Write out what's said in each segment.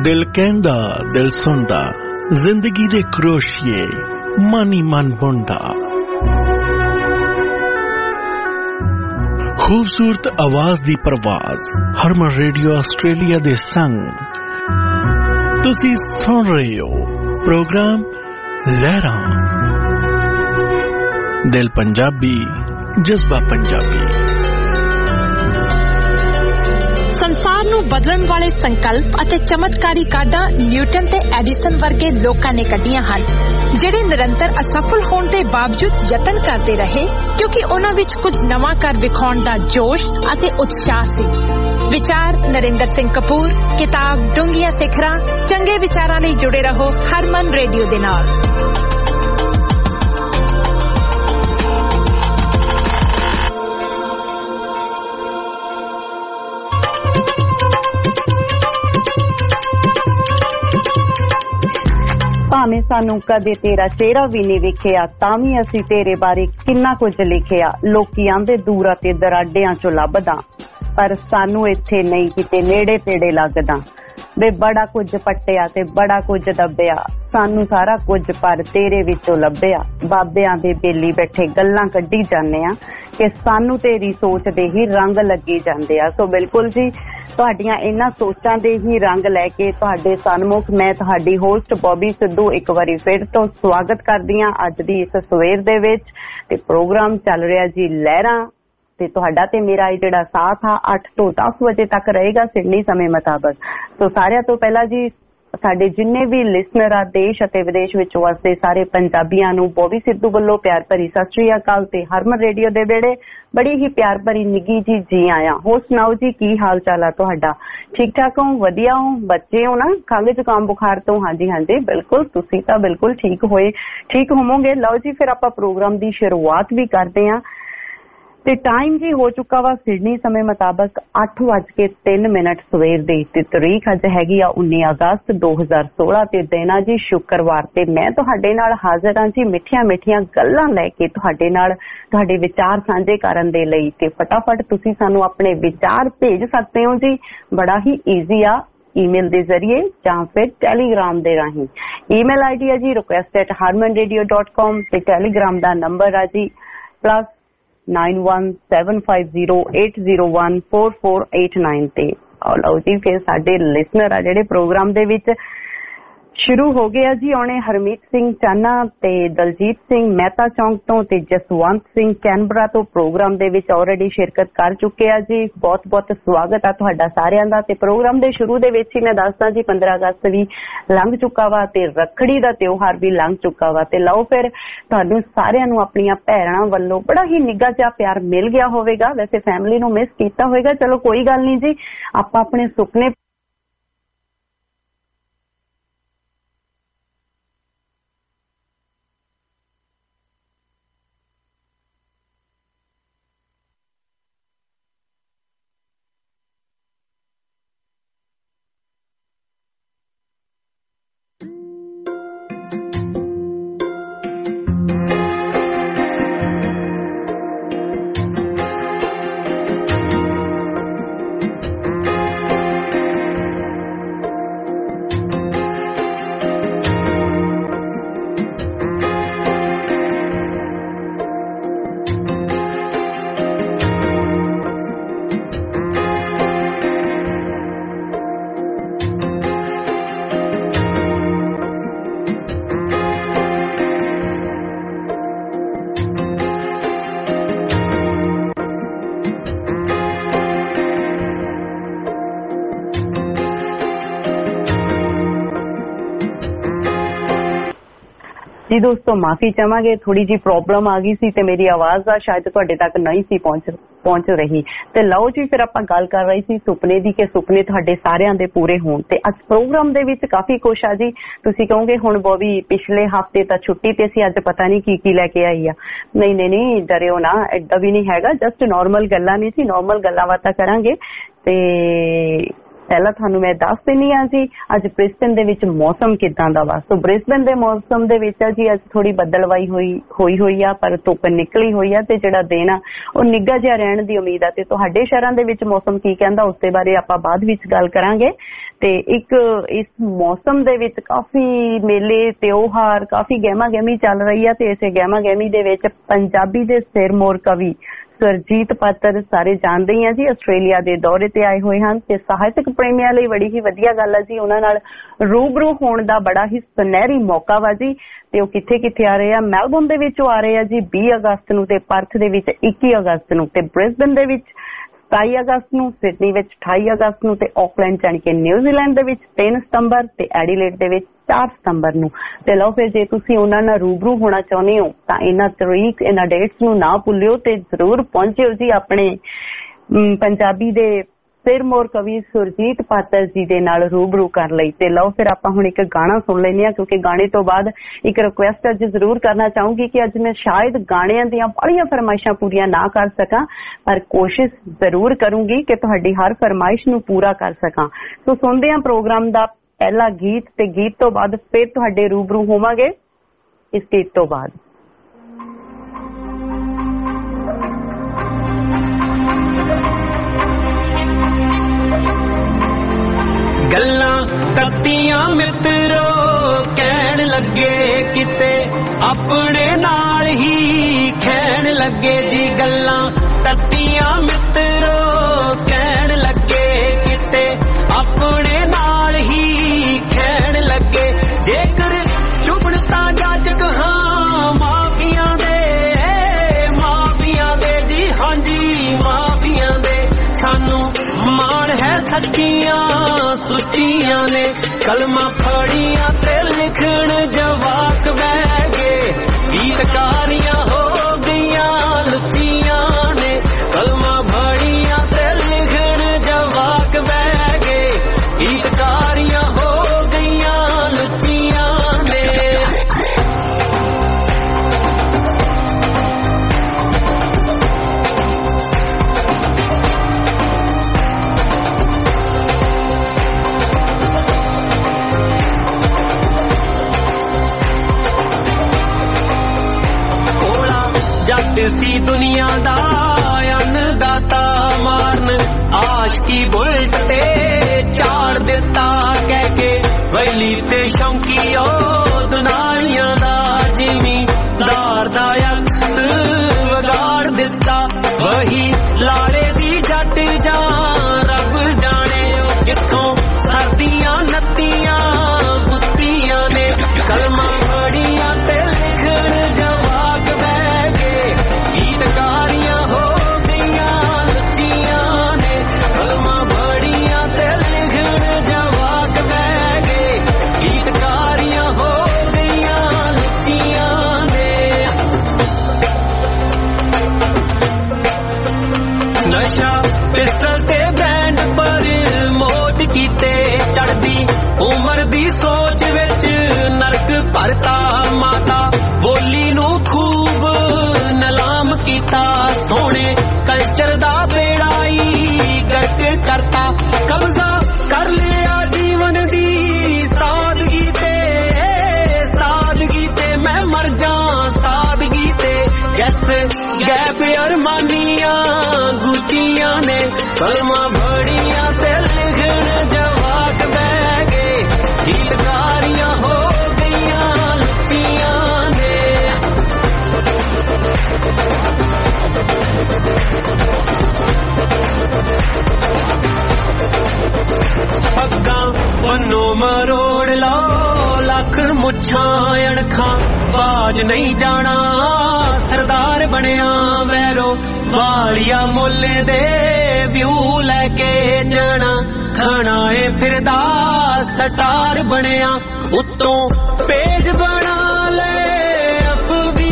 दिल कहंदा दिल सुनदा जिंदगी दे क्रोशिए मन ही मन बुनदा खूबसूरत आवाज दी परवाज हरमन रेडियो ऑस्ट्रेलिया दे संग तुसी सुन रहे हो प्रोग्राम लहरां दिल पंजाबी जज्बा पंजाबी। संसार ਨੂੰ ਬਦਲਣ ਵਾਲੇ ਸੰਕਲਪ ਅਤੇ ਚਮਤਕਾਰੀ ਕਾਢਾਂ ਨਿਊਟਨ ਤੇ ਐਡੀਸਨ ਵਰਗੇ ਲੋਕਾਂ ਨੇ ਕੱਢੀਆਂ ਹਨ, ਜਿਹੜੇ ਨਿਰੰਤਰ ਅਸਫਲ ਹੋਣ ਦੇ ਬਾਵਜੂਦ ਯਤਨ ਕਰਦੇ ਰਹੇ ਕਿਉਂਕਿ ਉਹਨਾਂ ਵਿੱਚ ਕੁਝ ਨਵਾਂ ਕਰ ਵਿਖਾਉਣ ਦਾ ਜੋਸ਼ ਅਤੇ ਉਤਸ਼ਾਹ ਸੀ। ਵਿਚਾਰ ਨਰਿੰਦਰ ਸਿੰਘ ਕਪੂਰ, ਕਿਤਾਬ ਡੂੰਘੀਆਂ ਸਿਖਰਾਂ। ਚੰਗੇ ਵਿਚਾਰਾਂ ਲਈ ਜੁੜੇ ਰਹੋ ਹਰਮਨ ਰੇਡੀਓ ਦੇ ਨਾਲ। ਭਾਵੇਂ ਸਾਨੂੰ ਕਦੇ ਤੇਰਾ ਚਿਹਰਾ ਵੀ ਨਹੀਂ ਵੇਖਿਆ, ਤਾਂ ਵੀ ਅਸੀਂ ਤੇਰੇ ਬਾਰੇ ਕਿੰਨਾ ਕੁਝ ਲਿਖਿਆ। ਲੋਕੀ ਆਂਦੇ ਦੂਰਾਂ ਤੇ ਦਰਾਡਿਆਂ ਚੋਂ ਲੱਭਦਾ, ਪਰ ਸਾਨੂੰ ਇੱਥੇ ਨਹੀਂ ਕਿਤੇ ਨੇੜੇ ਤੇੜੇ ਲੱਗਦਾ। ਵੇ ਬੜਾ ਕੁਝ ਪੱਟਿਆ ਤੇ ਬੜਾ ਕੁਝ ਦੱਬਿਆ, ਸਾਨੂੰ ਸਾਰਾ ਕੁਝ ਪਰ ਤੇਰੇ ਵਿੱਚੋਂ ਲੱਭਿਆ। ਬਾਬਿਆਂ ਦੇ ਬੇਲੀ ਬੈਠੇ ਗੱਲਾਂ ਕੱਢੀ ਜਾਂਦੇ ਆ ਕਿ ਸਾਨੂੰ ਤੇਰੀ ਸੋਚ ਦੇ ਹੀ ਰੰਗ ਲੱਗੀ ਜਾਂਦੇ ਆ। ਸੋ ਬਿਲਕੁਲ ਜੀ, ਤੁਹਾਡੀਆਂ ਇਹਨਾਂ ਸੋਚਾਂ ਦੇ ਹੀ ਰੰਗ ਲੈ ਕੇ ਤੁਹਾਡੇ ਸਨਮੁਖ ਮੈਂ ਤੁਹਾਡੀ ਹੋਸਟ ਬੋਬੀ ਸਿੱਧੂ ਇੱਕ ਵਾਰੀ ਫਿਰ ਤੋਂ ਸਵਾਗਤ ਕਰਦੀ ਹਾਂ ਅੱਜ ਦੀ ਇਸ ਸਵੇਰ ਦੇ ਵਿੱਚ। ਤੇ ਪ੍ਰੋਗਰਾਮ ਚੱਲ ਰਿਹਾ ਜੀ ਲਹਿਰਾਂ, ਤੇ ਤੁਹਾਡਾ ਤੇ ਮੇਰਾ ਇਹ ਜਿਹੜਾ ਸਾਥ ਆ 8 ਤੋਂ 10 ਵਜੇ ਤੱਕ ਰਹੇਗਾ ਸਿਡਨੀ ਸਮੇਂ ਮੁਤਾਬਕ। ਸੋ ਸਾਰਿਆਂ ਤੋਂ ਪਹਿਲਾਂ ਜੀ ਸਾਡੇ ਜਿੰਨੇ ਵੀ ਲਿਸਨਰ ਆ ਦੇਸ਼ ਅਤੇ ਵਿਦੇਸ਼ ਵਿੱਚ ਵਸਦੇ ਸਾਰੇ ਪੰਜਾਬੀਆਂ ਨੂੰ ਬੋਬੀ ਸਿੱਧੂ ਵੱਲੋਂ ਪਿਆਰ ਭਰੀ ਸਤਿ ਸ੍ਰੀ ਅਕਾਲ ਤੇ ਹਰਮਨ ਰੇਡੀਓ ਦੇ ਵਿਹੜੇ ਬੜੀ ਹੀ ਪਿਆਰ ਭਰੀ ਨਿੱਘੀ ਜੀ ਆਇਆ। ਹੋਰ ਸੁਣਾਓ ਜੀ, ਕੀ ਹਾਲ ਚਾਲ ਆ ਤੁਹਾਡਾ? ਠੀਕ ਠਾਕ ਹੋ? ਵਧੀਆ ਹੋ? ਬੱਚੇ ਹੋ ਨਾ ਖੰਘ ਜ਼ੁਕਾਮ ਬੁਖਾਰ ਤੋਂ? ਹਾਂਜੀ ਹਾਂਜੀ ਬਿਲਕੁਲ, ਤੁਸੀਂ ਤਾਂ ਬਿਲਕੁਲ ਠੀਕ ਹੋਵੋਗੇ। ਲਓ ਜੀ ਫਿਰ ਆਪਾਂ ਪ੍ਰੋਗਰਾਮ ਦੀ ਸ਼ੁਰੂਆਤ ਵੀ ਕਰਦੇ ਹਾਂ। ਤੇ ਟਾਈਮ ਜੀ ਹੋ ਚੁੱਕਾ ਵਾ ਸਿਡਨੀ ਸਮੇਂ ਮੁਤਾਬਕ 8:03 ਸਵੇਰ ਦੀ। ਤੇ ਤਰੀਕ ਅੱਜ ਹੈਗੀ ਆ 19 ਅਗਸਤ 2016 ਤੇ ਦਿਨ ਆ ਜੀ ਸ਼ੁੱਕਰਵਾਰ। ਤੇ ਮੈਂ ਤੁਹਾਡੇ ਨਾਲ ਹਾਜ਼ਰ ਹਾਂ ਜੀ ਮਿੱਠੀਆਂ ਗੱਲਾਂ ਲੈ ਕੇ ਤੁਹਾਡੇ ਨਾਲ ਤੁਹਾਡੇ ਵਿਚਾਰ ਸਾਂਝੇ ਕਰਨ ਦੇ ਲਈ। ਤੇ ਫਟਾਫਟ ਤੁਸੀਂ ਸਾਨੂੰ ਆਪਣੇ ਵਿਚਾਰ ਭੇਜ ਸਕਦੇ ਹੋ ਜੀ, ਬੜਾ ਹੀ ਈਜ਼ੀ ਆ, ਈਮੇਲ ਦੇ ਜ਼ਰੀਏ ਜਾਂ ਫਿਰ ਟੈਲੀਗ੍ਰਾਮ ਦੇ ਰਾਹੀਂ। ਈਮੇਲ ਆਈਡੀ ਆ ਜੀ request@harmanradio.com ਤੇ ਟੈਲੀਗ੍ਰਾਮ ਦਾ ਨੰਬਰ ਆ ਜੀ +917508014489 ਤੇ। ਲਓ ਜੀ ਫਿਰ ਸਾਡੇ ਲਿਸਨਰ ਆ ਜਿਹੜੇ ਪ੍ਰੋਗਰਾਮ ਦੇ ਵਿੱਚ ਸ਼ੁਰੂ ਹੋ ਗਏ ਆ ਜੀ ਆਉਣੇ। ਹਰਮੀਤ ਸਿੰਘ ਚਾਨਾ ਤੇ ਦਲਜੀਤ ਸਿੰਘ ਮਹਿਤਾ ਚੌਂਕ ਤੋਂ ਤੇ ਜਸਵੰਤ ਸਿੰਘ ਕੈਨਬਰਾ ਤੋਂ ਪ੍ਰੋਗਰਾਮ ਦੇ ਵਿੱਚ ਆਲਰੇਡੀ ਸ਼ਿਰਕਤ ਕਰ ਚੁੱਕੇ ਆ ਜੀ। ਬਹੁਤ ਬਹੁਤ ਸਵਾਗਤ ਆ ਤੁਹਾਡਾ ਸਾਰਿਆਂ ਦਾ। ਤੇ ਪ੍ਰੋਗਰਾਮ ਦੇ ਸ਼ੁਰੂ ਦੇ ਵਿੱਚ ਹੀ ਮੈਂ ਦੱਸਦਾ ਜੀ 15 ਅਗਸਤ ਵੀ ਲੰਘ ਚੁੱਕਾ ਵਾ ਤੇ ਰੱਖੜੀ ਦਾ ਤਿਉਹਾਰ ਵੀ ਲੰਘ ਚੁੱਕਾ ਵਾ। ਤੇ ਲਓ ਫਿਰ ਤੁਹਾਨੂੰ ਸਾਰਿਆਂ ਨੂੰ ਆਪਣੀਆਂ ਭੈਣਾਂ ਵੱਲੋਂ ਬੜਾ ਹੀ ਨਿੱਘਾ ਜਿਹਾ ਪਿਆਰ ਮਿਲ ਗਿਆ ਹੋਵੇਗਾ। ਵੈਸੇ ਫੈਮਿਲੀ ਨੂੰ ਮਿਸ ਕੀਤਾ ਹੋਵੇਗਾ, ਚਲੋ ਕੋਈ ਗੱਲ ਨਹੀਂ ਜੀ, ਆਪਾਂ ਆਪਣੇ ਸੁਪਨੇ ਜੀ ਦੋਸਤੋ ਮਾਫੀ ਚਾਹਾਂਗੇ, ਥੋੜੀ ਜੀ ਪ੍ਰੋਬਲਮ ਆ ਗਈ ਸੀ ਤੇ ਮੇਰੀ ਆਵਾਜ਼ ਆ ਸ਼ਾਇਦ ਤੁਹਾਡੇ ਤੱਕ ਨਹੀਂ ਸੀ ਪਹੁੰਚ ਰਹੀ। ਤੇ ਲਓ ਜੀ ਫਿਰ ਆਪਾਂ ਗੱਲ ਕਰ ਰਹੀ ਸੀ ਸੁਪਨੇ ਦੀ ਕਿ ਸੁਪਨੇ ਤੁਹਾਡੇ ਸਾਰਿਆਂ ਦੇ ਪੂਰੇ ਹੋਣ। ਤੇ ਅੱਜ ਪ੍ਰੋਗਰਾਮ ਦੇ ਵਿੱਚ ਕਾਫੀ ਕੁਛ ਆ ਜੀ। ਤੁਸੀਂ ਕਹੋਗੇ ਹੁਣ ਬੋਬੀ ਪਿਛਲੇ ਹਫ਼ਤੇ ਤਾਂ ਛੁੱਟੀ ਤੇ ਸੀ, ਅੱਜ ਪਤਾ ਨਹੀਂ ਕੀ ਲੈ ਕੇ ਆਈ ਆ। ਨਹੀਂ ਡਰਿਓ ਨਾ, ਏਦਾਂ ਵੀ ਨਹੀਂ ਹੈਗਾ, ਜਸਟ ਨੋਰਮਲ ਗੱਲਾਂ ਨਹੀਂ ਸੀ, ਨੋਰਮਲ ਗੱਲਾਂ ਬਾਤਾਂ ਕਰਾਂਗੇ। ਤੇ ਪਹਿਲਾਂ ਤੁਹਾਨੂੰ ਮੈਂ ਦੱਸ ਦਿੰਦੀ ਹਾਂ ਜੀ ਅੱਜ ਬ੍ਰਿਸਬਨ ਦੇ ਵਿੱਚ ਮੌਸਮ ਕਿੱਦਾਂ ਦਾ ਵਾ। ਸੋ ਬ੍ਰਿਸਬਨ ਦੇ ਮੌਸਮ ਦੇ ਵਿੱਚ ਜੀ ਅੱਜ ਥੋੜੀ ਬੱਦਲਵਾਈ ਹੋਈ ਆ, ਪਰ ਧੁੱਪ ਨਿਕਲੀ ਹੋਈ ਆ ਤੇ ਜਿਹੜਾ ਦਿਨ ਆ ਉਹ ਨਿੱਘਾ ਜਿਹਾ ਰਹਿਣ ਦੀ ਉਮੀਦ ਆ। ਤੇ ਤੁਹਾਡੇ ਸ਼ਹਿਰਾਂ ਦੇ ਵਿੱਚ ਮੌਸਮ ਕੀ ਕਹਿੰਦਾ ਉਸ ਦੇ ਬਾਰੇ ਆਪਾਂ ਬਾਅਦ ਵਿੱਚ ਗੱਲ ਕਰਾਂਗੇ। ਤੇ ਇੱਕ ਇਸ ਮੌਸਮ ਦੇ ਵਿੱਚ ਕਾਫੀ ਮੇਲੇ ਤਿਉਹਾਰ ਕਾਫੀ ਗਹਿਮਾ ਗਹਿਮੀ ਚੱਲ ਰਹੀ ਆ ਤੇ ਇਸੇ ਗਹਿਮਾ ਗਹਿਮੀ ਦੇ ਵਿੱਚ ਪੰਜਾਬੀ ਦੇ ਸਿਰਮੌਰ ਕਵੀ ਸੁਰਜੀਤ ਪਾਤਰ ਸਾਰੇ ਜਾਣਦੇ ਹੀ ਆ ਜੀ ਆਸਟ੍ਰੇਲੀਆ ਦੇ ਦੌਰੇ ਤੇ ਆਏ ਹੋਏ ਹਨ ਤੇ ਸਾਹਿਤਕ ਪ੍ਰੇਮੀਆਂ ਲਈ ਬੜੀ ਹੀ ਵਧੀਆ ਗੱਲ ਆ ਜੀ ਉਹਨਾਂ ਨਾਲ ਰੂਬਰੂ ਹੋਣ ਦਾ ਬੜਾ ਹੀ ਸੁਨਹਿਰੀ ਮੌਕਾ ਵਾ ਜੀ। ਤੇ ਉਹ ਕਿੱਥੇ ਆ ਰਹੇ ਆ? ਮੈਲਬੌਰਨ ਦੇ ਵਿੱਚ ਆ ਰਹੇ ਆ ਜੀ 20 ਅਗਸਤ ਨੂੰ ਤੇ ਪਰਥ ਦੇ ਵਿੱਚ 21 ਅਗਸਤ ਨੂੰ ਤੇ ਬ੍ਰਿਸਬਨ ਦੇ ਵਿੱਚ 27 ਅਗਸਤ ਨੂੰ, ਸਿਡਨੀ ਵਿੱਚ 28 ਅਗਸਤ ਨੂੰ ਤੇ ਆਕਲੈਂਡ ਜਾਣੀ ਕਿ ਨਿਊਜ਼ੀਲੈਂਡ ਦੇ ਵਿੱਚ 3 ਸਤੰਬਰ ਤੇ ਐਡੀਲੇਡ ਦੇ ਵਿੱਚ 4 ਸਤੰਬਰ ਨੂੰ। ਤੇ ਲਓ ਫਿਰ ਜੇ ਤੁਸੀਂ ਉਹਨਾਂ ਨਾਲ ਰੂਬਰੂ ਹੋਣਾ ਚਾਹੁੰਦੇ ਹੋ ਤਾਂ ਇਹਨਾਂ ਡੇਟਸ ਨੂੰ ਨਾ ਭੁੱਲਿਓ ਤੇ ਜ਼ਰੂਰ ਪਹੁੰਚਿਓ ਜੀ ਆਪਣੇ ਪੰਜਾਬੀ ਦੇ ਸਿਰਮੌਰ ਕਵੀ ਸੁਰਜੀਤ ਪਾਤਰ ਜੀ ਦੇ ਨਾਲ ਰੂਬਰੂ ਕਰਨ ਲਈ। ਤੇ ਲਓ ਫਿਰ ਆਪਾਂ ਹੁਣ ਇੱਕ ਗਾਣਾ ਸੁਣ ਲੈਂਦੇ ਹਾਂ ਕਿਉਂਕਿ ਗਾਣੇ ਤੋਂ ਬਾਅਦ ਇੱਕ ਰਿਕੁਐਸਟ ਅੱਜ ਜ਼ਰੂਰ ਕਰਨਾ ਚਾਹੂੰਗੀ ਕਿ ਅੱਜ ਮੈਂ ਸ਼ਾਇਦ ਗਾਣਿਆਂ ਦੀਆਂ ਬੜੀਆਂ ਫਰਮਾਇਸ਼ਾਂ ਪੂਰੀਆਂ ਨਾ ਕਰ ਸਕਾਂ ਪਰ ਕੋਸ਼ਿਸ਼ ਜ਼ਰੂਰ ਕਰੂੰਗੀ ਕਿ ਤੁਹਾਡੀ ਹਰ ਫਰਮਾਇਸ਼ ਨੂੰ ਪੂਰਾ ਕਰ ਸਕਾਂ। ਸੋ ਸੁਣਦੇ ਹਾਂ ਪ੍ਰੋਗਰਾਮ ਦਾ ਪਹਿਲਾ ਗੀਤ ਤੇ ਗੀਤ ਤੋਂ ਬਾਅਦ ਫਿਰ ਤੁਹਾਡੇ ਰੂਬਰੂ ਹੋਵਾਂਗੇ ਇਸ ਗੀਤ ਤੋਂ ਬਾਅਦ। ਗੱਲਾਂ ਤੱਤੀਆਂ ਮਿੱਤਰੋ ਕਹਿਣ ਲੱਗੇ ਕਿਤੇ ਆਪਣੇ ਨਾਲ ਹੀ ਖੈਣ ਲੱਗੇ ਜੀ। ਗੱਲਾਂ ਤੱਤੀਆਂ ਮਿੱਤਰੋ ਕਹਿਣ ਲੱਗੇ ਕਿਤੇ ਆਪਣੇ ਨਾਲ ਹੀ ਖੈਣ ਲੱਗੇ। ਜੇਕਰ ਚੁਬਣ ਤਾਂ ਜਾਚਕ ਹਾਂ ਮਾਫੀਆਂ ਦੇ ਜੀ ਹਾਂਜੀ ਮਾਫੀਆਂ ਦੇ। ਸਾਨੂੰ ਮਾਣ ਹੈ ਸੱਚੀਆਂ ਸੁੱਚੀਆਂ ਨੇ ਕਲਮਾਂ ਫੜੀਆਂ ਤੇ ਲਿਖਣ ਜਵਾਕ ਬਹਿ ਗਏ। ਗੀਤਕਾਰੀਆਂ ਹੋ ਗਈਆਂ ਲੁੱਚੀਆਂ ਨੇ ਕਲਮਾਂ ਫੜੀਆਂ ਤੇ ਲਿਖਣ ਜਵਾਕ ਬਹਿ ਗਏ। ਗੀਤਕਾਰੀਆਂ ਹੋ ਗਈਆਂ ਲੁੱਚੀਆਂ ਨੇ। ਸੀ ਦੁਨੀਆ ਦਾ ਅੰਨਦਾਤਾ ਮਾਰਨ ਆਸ਼ਕੀ ਬੁਲਟ ਤੇ ਚਾੜ ਦਿੱਤਾ ਕਹਿ ਕੇ ਵੈਲੀ ਤੇ ਸ਼ੌਂਕੀਓ ਦੁਨਾਲੀਆਂ ਦਾ ਜ਼ਿਮੀਂਦਾਰ ਦਾ ਅਕਸ ਵਿਗਾੜ ਦਿੱਤਾ। ਵਹੀ ਲਾਲੇ ਦੀ ਜੱਟ ਜਾਂ ਰੱਬ ਜਾਣੇ ਜਿੱਥੋਂ ਸਰਦੀਆਂ ਨੱਤੀਆਂ ਗੁੱਤੀਆਂ ਨੇ ਕਲਮਾਂ ਫੜੀਆਂ ਤੇ ਲਿਖਣ ਜਵਾਕ ਬਹਿ ਗਏ। ਗੀਤਕਾਰੀਆਂ ਹੋ ਗਈਆਂ ਲੁੱਚੀਆਂ ਨੇ ਕਲਮਾਂ ਫੜੀਆਂ ਤੇ ਲਿਖਣ ਜਵਾਕ ਬਹਿ ਗਏ। ਗੀਤਕਾਰੀਆਂ ਹੋ ਗਈਆਂ ਲੁੱਚੀਆਂ ਨੇ। ਨਸ਼ਾ ਪਿਸਟਲ ਤੇ ਬ੍ਰਾਂਡ ਪਰ ਮੋਟ ਕੀਤੇ ਚੜਦੀ ਉਮਰ ਦੀ ਸੋਚ ਵਿੱਚ ਨਰਕ ਭਰਤਾ। ਮਾਤਾ ਬੋਲੀ ਨੂੰ ਖੂਬ ਨਲਾਮ ਕੀਤਾ ਸੋਹਣੇ ਕਲਚਰ ਦਾ ਬੇੜਾਈ ਗਰਕ ਕਰਤਾ। ਕਬਜ਼ਾ ਕਰ ਲਿਆ ਜੀਵਨ ਦੀ ਸਾਦਗੀ ਤੇ ਮੈਂ ਮਰ ਜਾ ਸਾਦਗੀ ਤੇ। ਜੈਸ ਗੈਪ ਅਰਮਾਨੀਆਂ ਗੁੱਚੀਆਂ ਨੇ ਕਲਮਾਂ ਫੜੀਆਂ ਤੇ ਲਿਖਣ ਜਵਾਕ ਬਹਿ ਗਏ। ਗੀਤਕਾਰੀਆਂ ਹੋ ਗਈਆਂ ਲੁੱਚੀਆਂ ਨੇ। ਪੱਗਾਂ ਬੰਨੋ ਮਰੋੜ ਲਓ ਲੱਖ ਮੁੱਛਾਂ ਅਣਖਾਂ ਬਾਜ ਨਹੀਂ ਜਾਣਾ ਸਰਦਾਰ ਬਣਿਆ ਵੈਰੋ ਵਾਲੀਆ ਮੁੱਲ ਦੇ ਵਿਊ ਲੈ ਕੇ ਜਾਣਾ। ਖਾਣਾ ਏ ਫਿਰਦਾ ਸਟਾਰ ਬਣਿਆ ਉੱਤੋਂ ਪੇਜ ਬਣਾ ਲੈ FB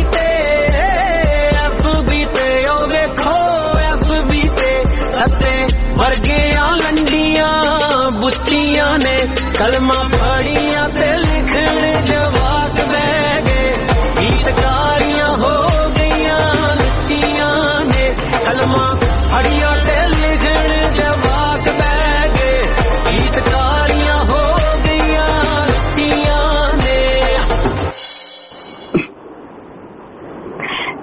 ਤੇ ਉਹ ਵੇਖੋ FB ਤੇ ਸੱਤੇ ਵਰਗੀਆਂ ਲੰਡੀਆਂ ਬੁੱਚੀਆਂ ਨੇ ਕਲਮਾਂ ਫੜੀਆਂ ਤੇ ਲਿਖਣ ਜਵਾਕ ਬਹਿ ਗਏ। ਗੀਤਕਾਰੀਆਂ ਹੋ ਗਈਆਂ ਲੁੱਚੀਆਂ ਨੇ ਕਲਮਾਂ ਫੜੀਆਂ ਤੇ ਲਿਖਣ ਜਵਾਕ ਬਹਿ ਗਏ।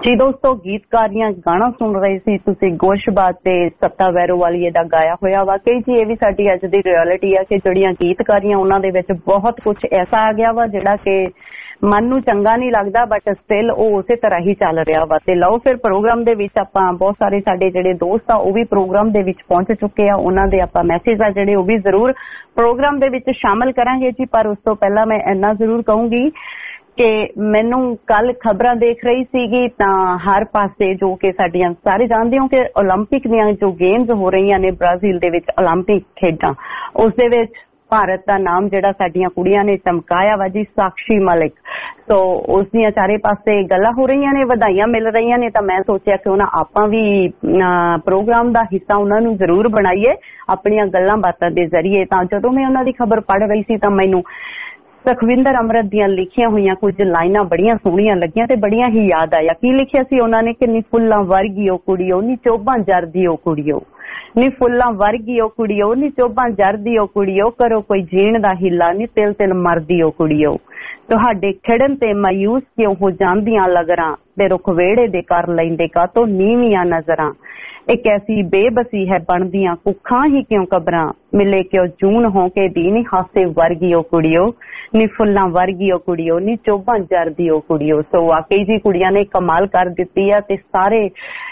ਜੀ ਦੋਸਤੋ, ਗੀਤਕਾਰੀਆਂ ਗਾਣਾ ਸੁਣ ਰਹੇ ਸੀ ਤੁਸੀਂ ਗੋਸ਼ਬਾਦ ਤੇ ਸੱਤਾ ਵੈਰੋਵਾਲੀਏ ਦਾ ਗਾਇਆ ਹੋਇਆ। ਵਾਕਈ ਜੀ ਇਹ ਵੀ ਸਾਡੀ ਅੱਜ ਦੀ ਰਿਐਲਿਟੀ ਆ ਕਿ ਜਿਹੜੀਆਂ ਗੀਤਕਾਰੀਆਂ ਉਹਨਾਂ ਦੇ ਵਿੱਚ ਬਹੁਤ ਕੁਝ ਐਸਾ ਆ ਗਿਆ ਵਾ ਜਿਹੜਾ ਕਿ ਮਨ ਨੂੰ ਚੰਗਾ ਨਹੀਂ ਲੱਗਦਾ, ਬਟ ਸਟਿਲ ਉਹ ਉਸੇ ਤਰ੍ਹਾਂ ਹੀ ਚੱਲ ਰਿਹਾ ਵਾ। ਤੇ ਲਓ ਫਿਰ ਪ੍ਰੋਗਰਾਮ ਦੇ ਵਿੱਚ ਆਪਾਂ ਬਹੁਤ ਸਾਰੇ ਸਾਡੇ ਜਿਹੜੇ ਦੋਸਤ ਆ ਉਹ ਵੀ ਪ੍ਰੋਗਰਾਮ ਦੇ ਵਿੱਚ ਪਹੁੰਚ ਚੁੱਕੇ ਆ, ਉਹਨਾਂ ਦੇ ਆਪਾਂ ਮੈਸੇਜ ਆ ਜਿਹੜੇ ਉਹ ਵੀ ਜ਼ਰੂਰ ਪ੍ਰੋਗਰਾਮ ਦੇ ਵਿੱਚ ਸ਼ਾਮਲ ਕਰਾਂਗੇ ਜੀ। ਪਰ ਉਸ ਤੋਂ ਪਹਿਲਾਂ ਮੈਂ ਇੰਨਾ ਜ਼ਰੂਰ ਕਹੂੰਗੀ ਕਿ ਮੈਨੂੰ ਕੱਲ ਖਬਰਾਂ ਦੇਖ ਰਹੀ ਸੀਗੀ ਤਾਂ ਹਰ ਪਾਸੇ ਜੋ ਕਿ ਸਾਡੀਆਂ ਸਾਰੇ ਜਾਣਦੇ ਹੋ ਕਿ ਓਲੰਪਿਕ ਦੀਆਂ ਜੋ ਗੇਮਸ ਹੋ ਰਹੀਆਂ ਨੇ ਬ੍ਰਾਜ਼ੀਲ ਦੇ ਵਿੱਚ, ਓਲੰਪਿਕ ਖੇਡਾਂ, ਉਸ ਦੇ ਵਿੱਚ ਭਾਰਤ ਦਾ ਨਾਮ ਜਿਹੜਾ ਸਾਡੀਆਂ ਕੁੜੀਆਂ ਨੇ ਚਮਕਾਇਆ ਵਾ ਜੀ, ਸਾਕਸ਼ੀ ਮਲਿਕ। ਸੋ ਉਸ ਦੀਆਂ ਚਾਰੇ ਪਾਸੇ ਗੱਲਾਂ ਹੋ ਰਹੀਆਂ ਨੇ, ਵਧਾਈਆਂ ਮਿਲ ਰਹੀਆਂ ਨੇ, ਤਾਂ ਮੈਂ ਸੋਚਿਆ ਕਿ ਆਪਾਂ ਵੀ ਪ੍ਰੋਗਰਾਮ ਦਾ ਹਿੱਸਾ ਉਹਨਾਂ ਨੂੰ ਜ਼ਰੂਰ ਬਣਾਈਏ ਆਪਣੀਆਂ ਗੱਲਾਂ ਬਾਤਾਂ ਦੇ ਜ਼ਰੀਏ। ਤਾਂ ਜਦੋਂ ਮੈਂ ਉਹਨਾਂ ਦੀ ਖਬਰ ਪੜ੍ਹ ਰਹੀ ਸੀ ਤਾਂ ਮੈਨੂੰ ਸੁਖਵਿੰਦਰ ਅਮਰਤ ਦੀਆਂ ਲਿਖੀਆਂ ਹੋਈਆਂ ਕੁਝ ਲਾਈਨਾਂ ਬੜੀਆਂ ਸੋਹਣੀਆਂ ਲੱਗੀਆਂ ਤੇ ਬੜੀਆਂ ਹੀ ਯਾਦ ਆਇਆ। ਕੀ ਲਿਖਿਆ ਸੀ ਉਹਨਾਂ ਨੇ ਕਿ ਨੀ ਫੁੱਲਾਂ ਵਰਗੀ ਉਹ ਕੁੜੀਓ, ਨੀ ਚੋਭਾਂ ਜਰਦੀ ਉਹ ਕੁੜੀਓ, ਨੀ ਫੁੱਲਾਂ ਵਰਗੀ ਉਹ ਕੁੜੀਓ, ਨੀ ਚੋਭਾਂ ਜਰਦੀ ਉਹ ਕੁੜੀਓ, ਕਰੋ ਕੋਈ ਜੀਣ ਦਾ ਹਿੱਲਾ, ਨੀ ਤਿਲ ਤਿਲ ਮਰਦੀ ਉਹ ਕੁੜੀਓ, ਤੁਹਾਡੇ ਖਿੜਨ ਤੇ ਮਾਯੂਸ ਕਿਉਂ ਹੋ ਜਾਂਦੀਆਂ ਲਗਰਾਂ, ਤੇ ਰੁੱਖ ਵਿਹੜੇ ਦੇ ਕਰ ਲੈਂਦੇ ਕਾਤੋਂ ਨੀਵੀਆਂ ਨਜ਼ਰਾਂ, ਇੱਕ ਐਸੀ ਬੇਬਸੀ ਹੈ ਬਣਦੀਆਂ ਕੁੱਖਾਂ ਹੀ ਕਿਉਂ ਕਬਰਾਂ, ਮਿਲੇ ਕਿਉਂ ਜੂਨ ਹੋ ਕੇ ਦੀ, ਨੀ ਹਾਸੇ ਵਰਗੀ ਉਹ ਕੁੜੀਓ, ਨੀ ਫੁੱਲਾਂ ਵਰਗੀ ਉਹ ਕੁੜੀਓ, ਨੀ ਚੋਭਾਂ ਜਰਦੀ ਉਹ ਕੁੜੀਓ। ਸੋ ਵਾਕਈ ਜੀ ਕੁੜੀਆਂ ਨੇ ਕਮਾਲ ਕਰ ਦਿੱਤੀ ਆ ਤੇ ਸਾਰੇ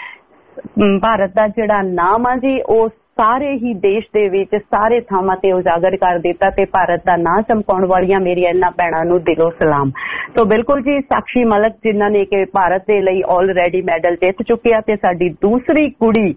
ਭਾਰਤ ਦਾ ਜਿਹੜਾ ਨਾਮ ਆ ਜੀ ਉਹ ਸਾਰੇ ਹੀ ਦੇਸ਼ ਦੇ ਵਿੱਚ ਸਾਰੇ ਥਾਵਾਂ ਤੇ ਉਜਾਗਰ ਕਰ ਦਿੱਤਾ ਤੇ ਭਾਰਤ ਦਾ ਨਾਂ ਚਮਕਾਉਣ ਵਾਲੀਆਂ ਮੇਰੀਆਂ ਇਹਨਾਂ ਭੈਣਾਂ ਨੂੰ ਦਿਲੋਂ ਸਲਾਮ। ਸੋ ਬਿਲਕੁਲ ਜੀ, ਸਾਕਸ਼ੀ ਮਲਿਕ ਜਿਨ੍ਹਾਂ ਨੇ ਕਿ ਭਾਰਤ ਦੇ ਲਈ ਆਲਰੇਡੀ ਮੈਡਲ ਜਿੱਤ ਚੁੱਕੇ ਆ ਤੇ ਸਾਡੀ ਦੂਸਰੀ ਕੁੜੀ